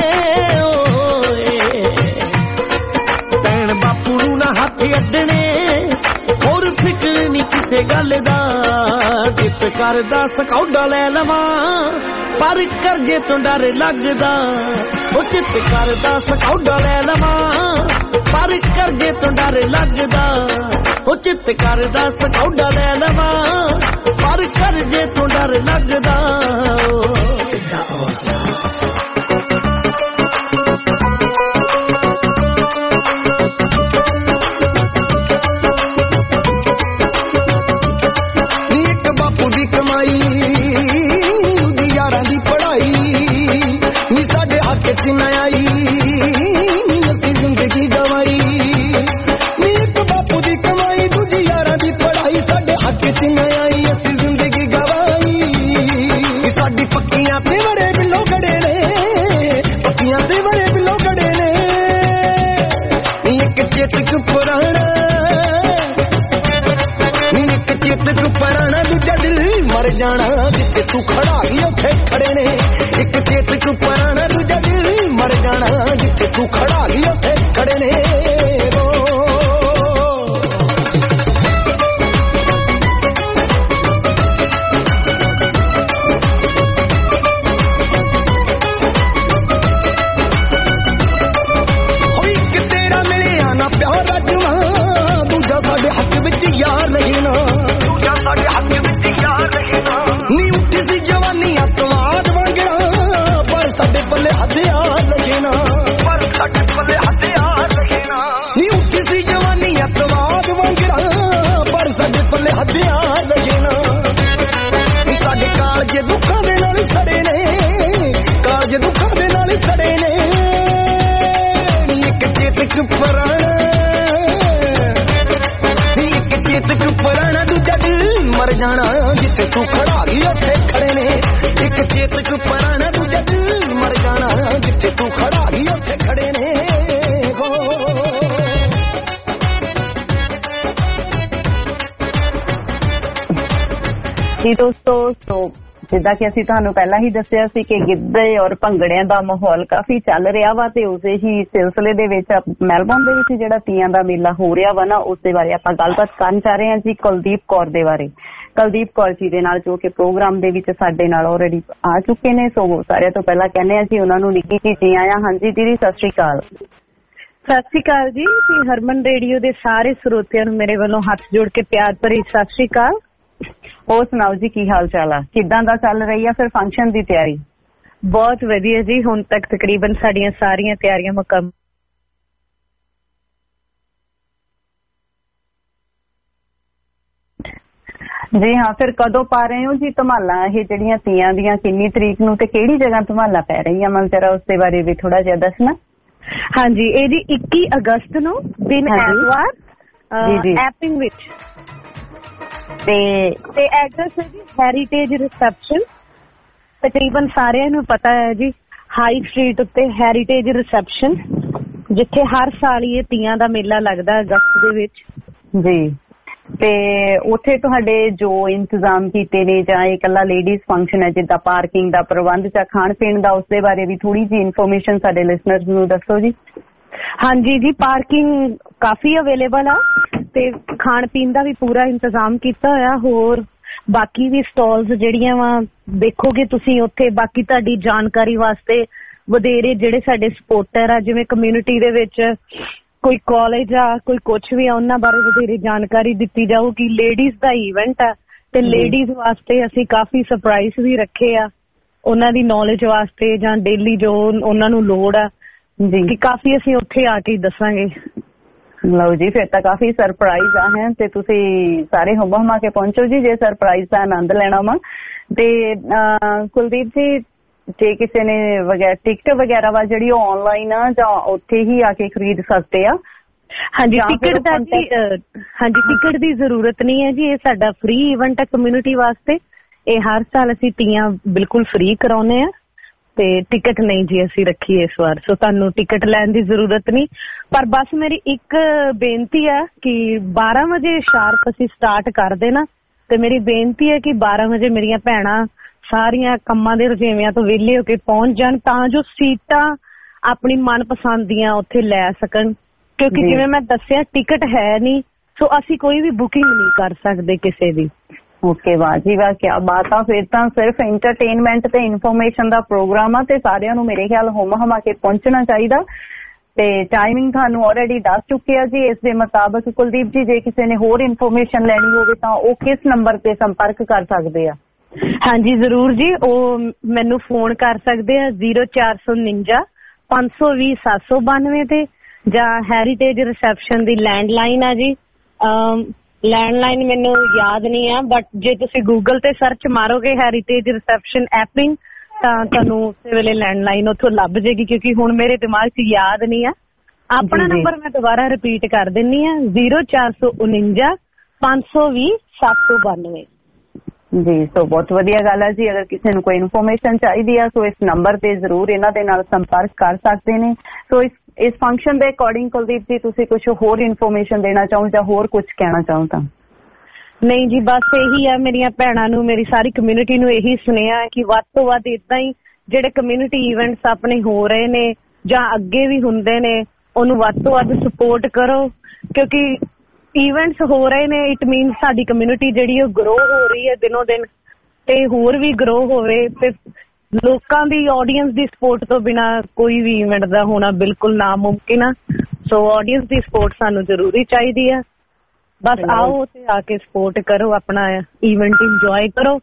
ਭੈਣ ਬਾਪੂ ਨੂੰ ਨਾ ਹੱਥ ਅੱਡਣੇ, ਹੋਰ ਫਿਕਰ ਨੀ ਕਿਸੇ ਗੱਲ ਦਾ। ਚਿੱਤ ਕਰਦਾ ਸਕੌਡਾ ਲੈ ਲਵਾਂ, ਪਰ ਕਰਜ਼ੇ ਤੋਂ ਡਰ ਲੱਗਦਾ। ਉਹ ਚਿੱਤ ਕਰਦਾ ਸਕੌਡਾ ਲੈ ਲਵਾਂ, ਪਰ ਕਰਜ਼ੇ ਤੋਂ ਡਰ ਲੱਗਦਾ। ਉਹ ਚਿੱਤ ਕਰਦਾ ਸਕੌਡਾ ਲੈ ਲਵਾਂ, ਪਰ ਕਰਜ਼ੇ ਤੋਂ ਡਰ ਲੱਗਦਾ। ਜਾਣਾ ਜਿੱਥੇ ਤੂੰ ਖੜਾ ਹੀ ਉੱਥੇ ਖੜੇ ਨੇ। ਇੱਕ ਚੇਤ ਤੂੰ ਪਰਾਣਾ, ਦੂਜਾ ਦਿਲ ਮਰ ਜਾਣਾ ਜਿੱਥੇ ਤੂੰ ਖੜਾ ਗਈ ਉੱਥੇ ਖੜੇ ਨੇ यार नहीं ना दूजा साडे हक विच यार नहीं ना नी उठी सी जवानी अतवाद वांगरा पर साडे पल्ले हथियार लगे ना पर साडे पल्ले हथियार लगे ना नी उठी सी जवानी अतवाद वांगरा पर साडे पल्ले हथियार लगे ना साडे कालजे दुखां दे नाल सड़े ने कालजे दुखां दे नाल सड़े ने एक चेतक पुराना चेतक पुराना दूजा दिल मर जाना जिथे तू खड़ा गई उत्थे खड़े ने एक चेतक पुराना दूजा दिल मर जाना जिथे तू खड़ा गई उत्थे खड़े ने जी दोस्तों तो ਜਿੱਦਾਂ ਕਿ ਅਸੀਂ ਤੁਹਾਨੂੰ ਪਹਿਲਾਂ ਹੀ ਦੱਸਿਆ ਸੀ ਕਿ ਗਿੱਧੇ ਔਰ ਭੰਗੜਿਆਂ ਦਾ ਮਾਹੌਲ ਕਾਫੀ ਚੱਲ ਰਿਹਾ ਵਾ ਤੇ ਉਸੇ ਹੀ ਸਿਲਸਿਲੇ ਦੇ ਵਿੱਚ ਮੈਲਬੌਰਨ ਦੇ ਵਿੱਚ ਜਿਹੜਾ ਤੀਆਂ ਦਾ ਮੇਲਾ ਹੋ ਰਿਹਾ ਵਾ ਨਾ ਉਸ ਦੇ ਬਾਰੇ ਆਪਾਂ ਗੱਲਬਾਤ ਕਰਨ ਚਾਹ ਰਹੇ ਹਾਂ ਜੀ ਕੁਲਦੀਪ ਕੌਰ ਦੇ ਬਾਰੇ। ਕੁਲਦੀਪ ਕੌਰ ਜੀ ਦੇ ਨਾਲ ਜੋ ਕਿ ਪ੍ਰੋਗਰਾਮ ਦੇ ਵਿੱਚ ਸਾਡੇ ਨਾਲ ਆਲਰੇਡੀ ਆ ਚੁੱਕੇ ਨੇ ਸੋ ਸਾਰਿਆਂ ਤੋਂ ਪਹਿਲਾਂ ਕਹਿੰਦੇ ਆ ਜੀ ਉਹਨਾਂ ਨੂੰ ਨਿੱਕੀ ਜੀ ਆਇਆ। ਹਾਂਜੀ ਦੀਦੀ ਸਤਿ ਸ਼੍ਰੀ ਅਕਾਲ। ਸਤਿ ਸ਼੍ਰੀ ਅਕਾਲ ਜੀ। ਹਰਮਨ ਰੇਡੀਓ ਦੇ ਸਾਰੇ ਸਰੋਤਿਆਂ ਨੂੰ ਮੇਰੇ ਵੱਲੋਂ ਹੱਥ ਜੋੜ ਕੇ ਪਿਆਰ ਭਰੀ ਸਤਿ ਸ਼੍ਰੀ ਅਕਾਲ। ਹੋਰ ਸੁਣਾਓ ਜੀ ਕੀ ਹਾਲ ਚਾਲ ਆ ਕਿੱਦਾਂ ਦਾ ਚੱਲ ਰਹੀ ਆ ਫਿਰ ਫੰਕਸ਼ਨ ਦੀ ਤਿਆਰੀ? ਬਹੁਤ ਵਧੀਆ ਜੀ ਹੁਣ ਤੱਕ ਤਕਰੀਬਨ ਸਾਡੀਆਂ ਸਾਰੀਆਂ ਤਿਆਰੀਆਂ ਮੁਕੰਮਲ ਜੀ ਹਾਂ। ਫਿਰ ਕਦੋਂ ਪਾ ਰਹੇ ਹੋ ਜੀ ਧਮਾਲਾਂ ਇਹ ਜਿਹੜੀਆਂ ਤੀਆਂ ਦੀਆਂ ਕਿੰਨੀ ਤਰੀਕ ਨੂੰ ਤੇ ਕਿਹੜੀ ਜਗ੍ਹਾ ਧਮਾਲਾਂ ਪੈ ਰਹੀਆਂ ਮਨ ਜਰਾ ਉਸ ਦੇ ਬਾਰੇ ਵੀ ਥੋੜਾ ਜਿਹਾ ਦੱਸਣਾ। ਹਾਂਜੀ ਇਹ ਜੀ 21 ਅਗਸਤ ਨੂੰ ਦਿਨ ਐਤਵਾਰ ਐਪਿੰਗ ਵਿੱਚ ਤੇ ਐਡਰੈਸ ਹੈ ਜੀ ਹੈਰੀਟੇਜ ਰਿਸੈਪਸ਼ਨ। ਤਕਰੀਬਨ ਸਾਰਿਆਂ ਨੂੰ ਪਤਾ ਹੈ ਜੀ ਹਾਈ ਸਟਰੀਟ ਉੱਤੇ ਹੈਰੀਟੇਜ ਰਿਸੈਪਸ਼ਨ ਜਿੱਥੇ ਹਰ ਸਾਲ ਇਹ ਤੀਆਂ ਦਾ ਮੇਲਾ ਲੱਗਦਾ ਅਗਸਤ ਦੇ ਵਿੱਚ ਜੀ। ਤੇ ਉੱਥੇ ਤੁਹਾਡੇ ਜੋ ਇੰਤਜ਼ਾਮ ਕੀਤੇ ਨੇ ਜਾਂ ਇਹ ਇਕੱਲਾ ਲੇਡੀਜ਼ ਫੰਕਸ਼ਨ ਹੈ ਜਿੱਦਾਂ ਪਾਰਕਿੰਗ ਦਾ ਪ੍ਰਬੰਧ ਜਾਂ ਖਾਣ ਪੀਣ ਦਾ ਉਸ ਦੇ ਬਾਰੇ ਵੀ ਥੋੜੀ ਜਿਹੀ ਇਨਫੋਰਮੇਸ਼ਨ ਸਾਡੇ ਲਿਸਨਰਸ ਨੂੰ ਦੱਸੋ ਜੀ। ਹਾਂਜੀ ਜੀ ਪਾਰਕਿੰਗ ਕਾਫੀ ਅਵੇਲੇਬਲ ਆ ਤੇ ਖਾਣ ਪੀਣ ਦਾ ਵੀ ਪੂਰਾ ਇੰਤਜ਼ਾਮ ਕੀਤਾ ਹੋਇਆ। ਹੋਰ ਬਾਕੀ ਵੀ ਸਟਾਲਸ ਜਿਹੜੀਆਂ ਵਾ ਦੇਖੋਗੇ ਤੁਸੀਂ ਉੱਥੇ। ਬਾਕੀ ਤੁਹਾਡੀ ਜਾਣਕਾਰੀ ਵਾਸਤੇ ਵਧੇਰੇ ਜਿਹੜੇ ਸਾਡੇ ਸਪੋਰਟਰ ਆ ਜਿਵੇਂ ਕਮਿਊਨਿਟੀ ਦੇ ਵਿੱਚ ਕੋਈ ਕਾਲਜ ਆ ਕੋਈ ਕੁਛ ਵੀ ਆ ਉਹਨਾਂ ਬਾਰੇ ਵਧੇਰੇ ਜਾਣਕਾਰੀ ਦਿੱਤੀ ਜਾਊਗੀ। ਲੇਡੀਜ਼ ਦਾ ਈਵੈਂਟ ਆ ਤੇ ਲੇਡੀਜ਼ ਵਾਸਤੇ ਅਸੀਂ ਕਾਫੀ ਸਰਪ੍ਰਾਈਜ਼ ਵੀ ਰੱਖੇ ਆ ਉਹਨਾਂ ਦੀ ਨੌਲੇਜ ਵਾਸਤੇ ਜਾਂ ਡੇਲੀ ਜੋ ਉਹਨਾਂ ਨੂੰ ਲੋੜ ਆ ਜੀ ਕਾਫੀ ਅਸੀਂ ਉੱਥੇ ਆ ਕੇ ਦੱਸਾਂਗੇ। ਲਓ ਜੀ ਫਿਰ ਤਾਂ ਕਾਫੀ ਸਰਪ੍ਰਾਈਜ਼ ਆ ਹੈ ਤੇ ਤੁਸੀਂ ਸਾਰੇ ਹੁਮਾ ਕੇ ਪਹੁੰਚੋ ਜੀ ਜੇ ਸਰਪ੍ਰਾਈਜ਼ ਦਾ ਆਨੰਦ ਲੈਣਾ ਵਾ। ਤੇ ਕੁਲਦੀਪ ਜੀ ਜੇ ਕਿਸੇ ਨੇ ਟਿਕਟ ਵਗੈਰਾ ਵਾ ਜਿਹੜੀ ਉਹ ਆਨਲਾਈਨ ਆ ਜਾਂ ਉੱਥੇ ਹੀ ਆ ਕੇ ਖਰੀਦ ਸਕਦੇ ਆ? ਹਾਂਜੀ ਟਿਕਟ ਦਾ ਜੀ ਹਾਂਜੀ ਟਿਕਟ ਦੀ ਜ਼ਰੂਰਤ ਨਹੀਂ ਹੈ ਜੀ ਇਹ ਸਾਡਾ ਫ੍ਰੀ ਇਵੈਂਟ ਹੈ ਕਮਿਊਨਿਟੀ ਵਾਸਤੇ। ਇਹ ਹਰ ਸਾਲ ਅਸੀਂ ਤੀਆਂ ਬਿਲਕੁਲ ਫ੍ਰੀ ਕਰਾਉਂਦੇ ਆ ਤੇ ਟਿਕਟ ਨਹੀਂ ਜੀ ਅਸੀਂ ਰੱਖੀ ਇਸ ਵਾਰ ਸੋ ਤੁਹਾਨੂੰ ਟਿਕਟ ਲੈਣ ਦੀ ਜ਼ਰੂਰਤ ਨਹੀਂ। ਪਰ ਬਸ ਮੇਰੀ ਇੱਕ ਬੇਨਤੀ ਹੈ ਕਿ 12 ਵਜੇ ਸ਼ਾਰਪ ਅਸੀਂ ਸਟਾਰਟ ਕਰ ਦੇਣਾ ਤੇ ਮੇਰੀ ਬੇਨਤੀ ਹੈ ਕਿ 12 ਵਜੇ ਮੇਰੀਆਂ ਭੈਣਾਂ ਸਾਰੀਆਂ ਕੰਮਾਂ ਦੇ ਰੁਝੇਵਿਆਂ ਤੋਂ ਵਿਹਲੇ ਹੋ ਕੇ ਪਹੁੰਚ ਜਾਣ ਤਾਂ ਜੋ ਸੀਟਾਂ ਆਪਣੀ ਮਨਪਸੰਦ ਦੀਆਂ ਉੱਥੇ ਲੈ ਸਕਣ ਕਿਉਂਕਿ ਜਿਵੇਂ ਮੈਂ ਦੱਸਿਆ ਟਿਕਟ ਹੈ ਨਹੀਂ ਸੋ ਅਸੀਂ ਕੋਈ ਵੀ ਬੁਕਿੰਗ ਨਹੀਂ ਕਰ ਸਕਦੇ ਕਿਸੇ ਦੀ। ਓਕੇ ਵਾਹ ਜੀ ਵਾਹ ਕਿਆ ਬਾਤ ਆ। ਫਿਰ ਤਾਂ ਸਿਰਫ ਐਂਟਰਟੇਨਮੈਂਟ ਤੇ ਇਨਫੋਰਮੇਸ਼ਨ ਦਾ ਪ੍ਰੋਗਰਾਮ ਆ ਤੇ ਸਾਰਿਆਂ ਨੂੰ ਮੇਰੇ ਖਿਆਲ ਹੁਮਾ ਕੇ ਪਹੁੰਚਣਾ ਚਾਹੀਦਾ। ਤੇ ਟਾਈਮਿੰਗ ਤੁਹਾਨੂੰ ਆਲਰੇਡੀ ਦੱਸ ਚੁੱਕੇ ਆ ਜੀ। ਇਸ ਦੇ ਮੁਤਾਬਕ ਕੁਲਦੀਪ ਜੀ ਜੇ ਕਿਸੇ ਨੇ ਹੋਰ ਇਨਫੋਰਮੇਸ਼ਨ ਲੈਣੀ ਹੋਵੇ ਤਾਂ ਉਹ ਕਿਸ ਨੰਬਰ ਤੇ ਸੰਪਰਕ ਕਰ ਸਕਦੇ ਆ? ਹਾਂਜੀ ਜ਼ਰੂਰ ਜੀ ਉਹ ਮੈਨੂੰ ਫੋਨ ਕਰ ਸਕਦੇ ਆ 0449 520 792 ਤੇ ਜਾਂ ਹੈਰੀਟੇਜ ਰਿਸੈਪਸ਼ਨ ਦੀ ਲੈਂਡਲਾਈਨ ਆ ਜੀ। ਲੈਂਡਲਾਈਨ ਮੈਨੂੰ ਯਾਦ ਨਹੀਂ ਆ ਬਟ ਜੇ ਤੁਸੀਂ ਗੂਗਲ ਤੇ ਸਰਚ ਮਾਰੋਗੇ ਹੈਰੀਟੇਜ ਰਿਸੈਪਸ਼ਨ ਐਪਿੰਗ ਤਾਂ ਤੁਹਾਨੂੰ ਉਸੇ ਵੇਲੇ ਲੈਂਡਲਾਈਨ ਉੱਥੋਂ ਲੱਭ ਜਾਏਗੀ ਕਿਉਂਕਿ ਹੁਣ ਮੇਰੇ ਦਿਮਾਗ 'ਚ ਯਾਦ ਨਹੀਂ ਆ। ਆਪਣਾ ਨੰਬਰ ਮੈਂ ਦੁਬਾਰਾ ਰਿਪੀਟ ਕਰ ਦਿੰਦੀ ਆ 0449 520 792 ਜੀ। ਸੋ ਬਹੁਤ ਵਧੀਆ ਗੱਲ ਹੈ ਜੀ। ਅਗਰ ਕਿਸੇ ਨੂੰ ਕੋਈ ਇਨਫੋਰਮੇਸ਼ਨ ਚਾਹੀਦੀ ਆ ਸੋ ਇਸ ਨੰਬਰ ਤੇ ਜ਼ਰੂਰ ਇਹਨਾਂ ਦੇ ਨਾਲ ਸੰਪਰਕ ਕਰ ਸਕਦੇ ਨੇ। ਸੋ ਇਸ ਫੰਕਸ਼ਨ ਦੇ ਅਕੋਰਡਿੰਗ ਕੁਲਦੀਪ ਜੀ ਤੁਸੀਂ ਕੁਝ ਹੋਰ ਇਨਫੋਰਮੇਸ਼ਨ ਦੇਣਾ ਚਾਹੋ ਜਾਂ ਹੋਰ ਕੁਝ ਕਹਿਣਾ ਚਾਹੋ ਤਾਂ? ਨਹੀਂ ਜੀ ਬਸ ਇਹੀ ਆ ਮੇਰੀਆਂ ਭੈਣਾਂ ਨੂੰ ਮੇਰੀ ਸਾਰੀ ਕਮਿਊਨਿਟੀ ਨੂੰ ਇਹੀ ਸੁਨੇਹਾ ਹੈ ਕਿ ਵੱਧ ਤੋਂ ਵੱਧ ਏਦਾਂ ਹੀ ਜਿਹੜੇ ਕਮਿਊਨਿਟੀ ਇਵੈਂਟਸ ਆਪਣੇ ਹੋ ਰਹੇ ਨੇ ਜਾਂ ਅੱਗੇ ਵੀ ਹੁੰਦੇ ਨੇ ਉਹਨੂੰ ਵੱਧ ਤੋਂ ਵੱਧ ਸਪੋਰਟ ਕਰੋ, ਕਿਉਂਕਿ ਇਵੈਂਟਸ ਹੋ ਰਹੇ ਨੇ। ਇਟ ਮੀਨਸ ਸਾਡੀ ਕਮਿਊਨਿਟੀ ਜਿਹੜੀ ਉਹ ਗਰੋ ਹੋ ਰਹੀ ਹੈ ਦਿਨੋਂ ਦਿਨ, ਤੇ ਹੋਰ ਵੀ ਗਰੋ ਹੋਵੇ। ਤੇ ਲੋਕਾਂ ਦੀ ਆਡੀਅנס ਦੀ ਸਪੋਰਟ ਤੋਂ ਬਿਨਾਂ ਕੋਈ ਵੀ ਇਵੈਂਟ ਦਾ ਹੋਣਾ ਬਿਲਕੁਲ ਨਾਮੁਮਕਿਨ ਆ। ਸੋ ਆਡੀਅנס ਦੀ ਸਪੋਰਟ ਸਾਨੂੰ ਜ਼ਰੂਰੀ ਚਾਹੀਦੀ ਆ। ਬਸ ਆਓ ਤੇ ਆ ਕੇ ਸਪੋਰਟ ਕਰੋ, ਆਪਣਾ ਇਵੈਂਟ ਇੰਜੋਏ ਕਰੋ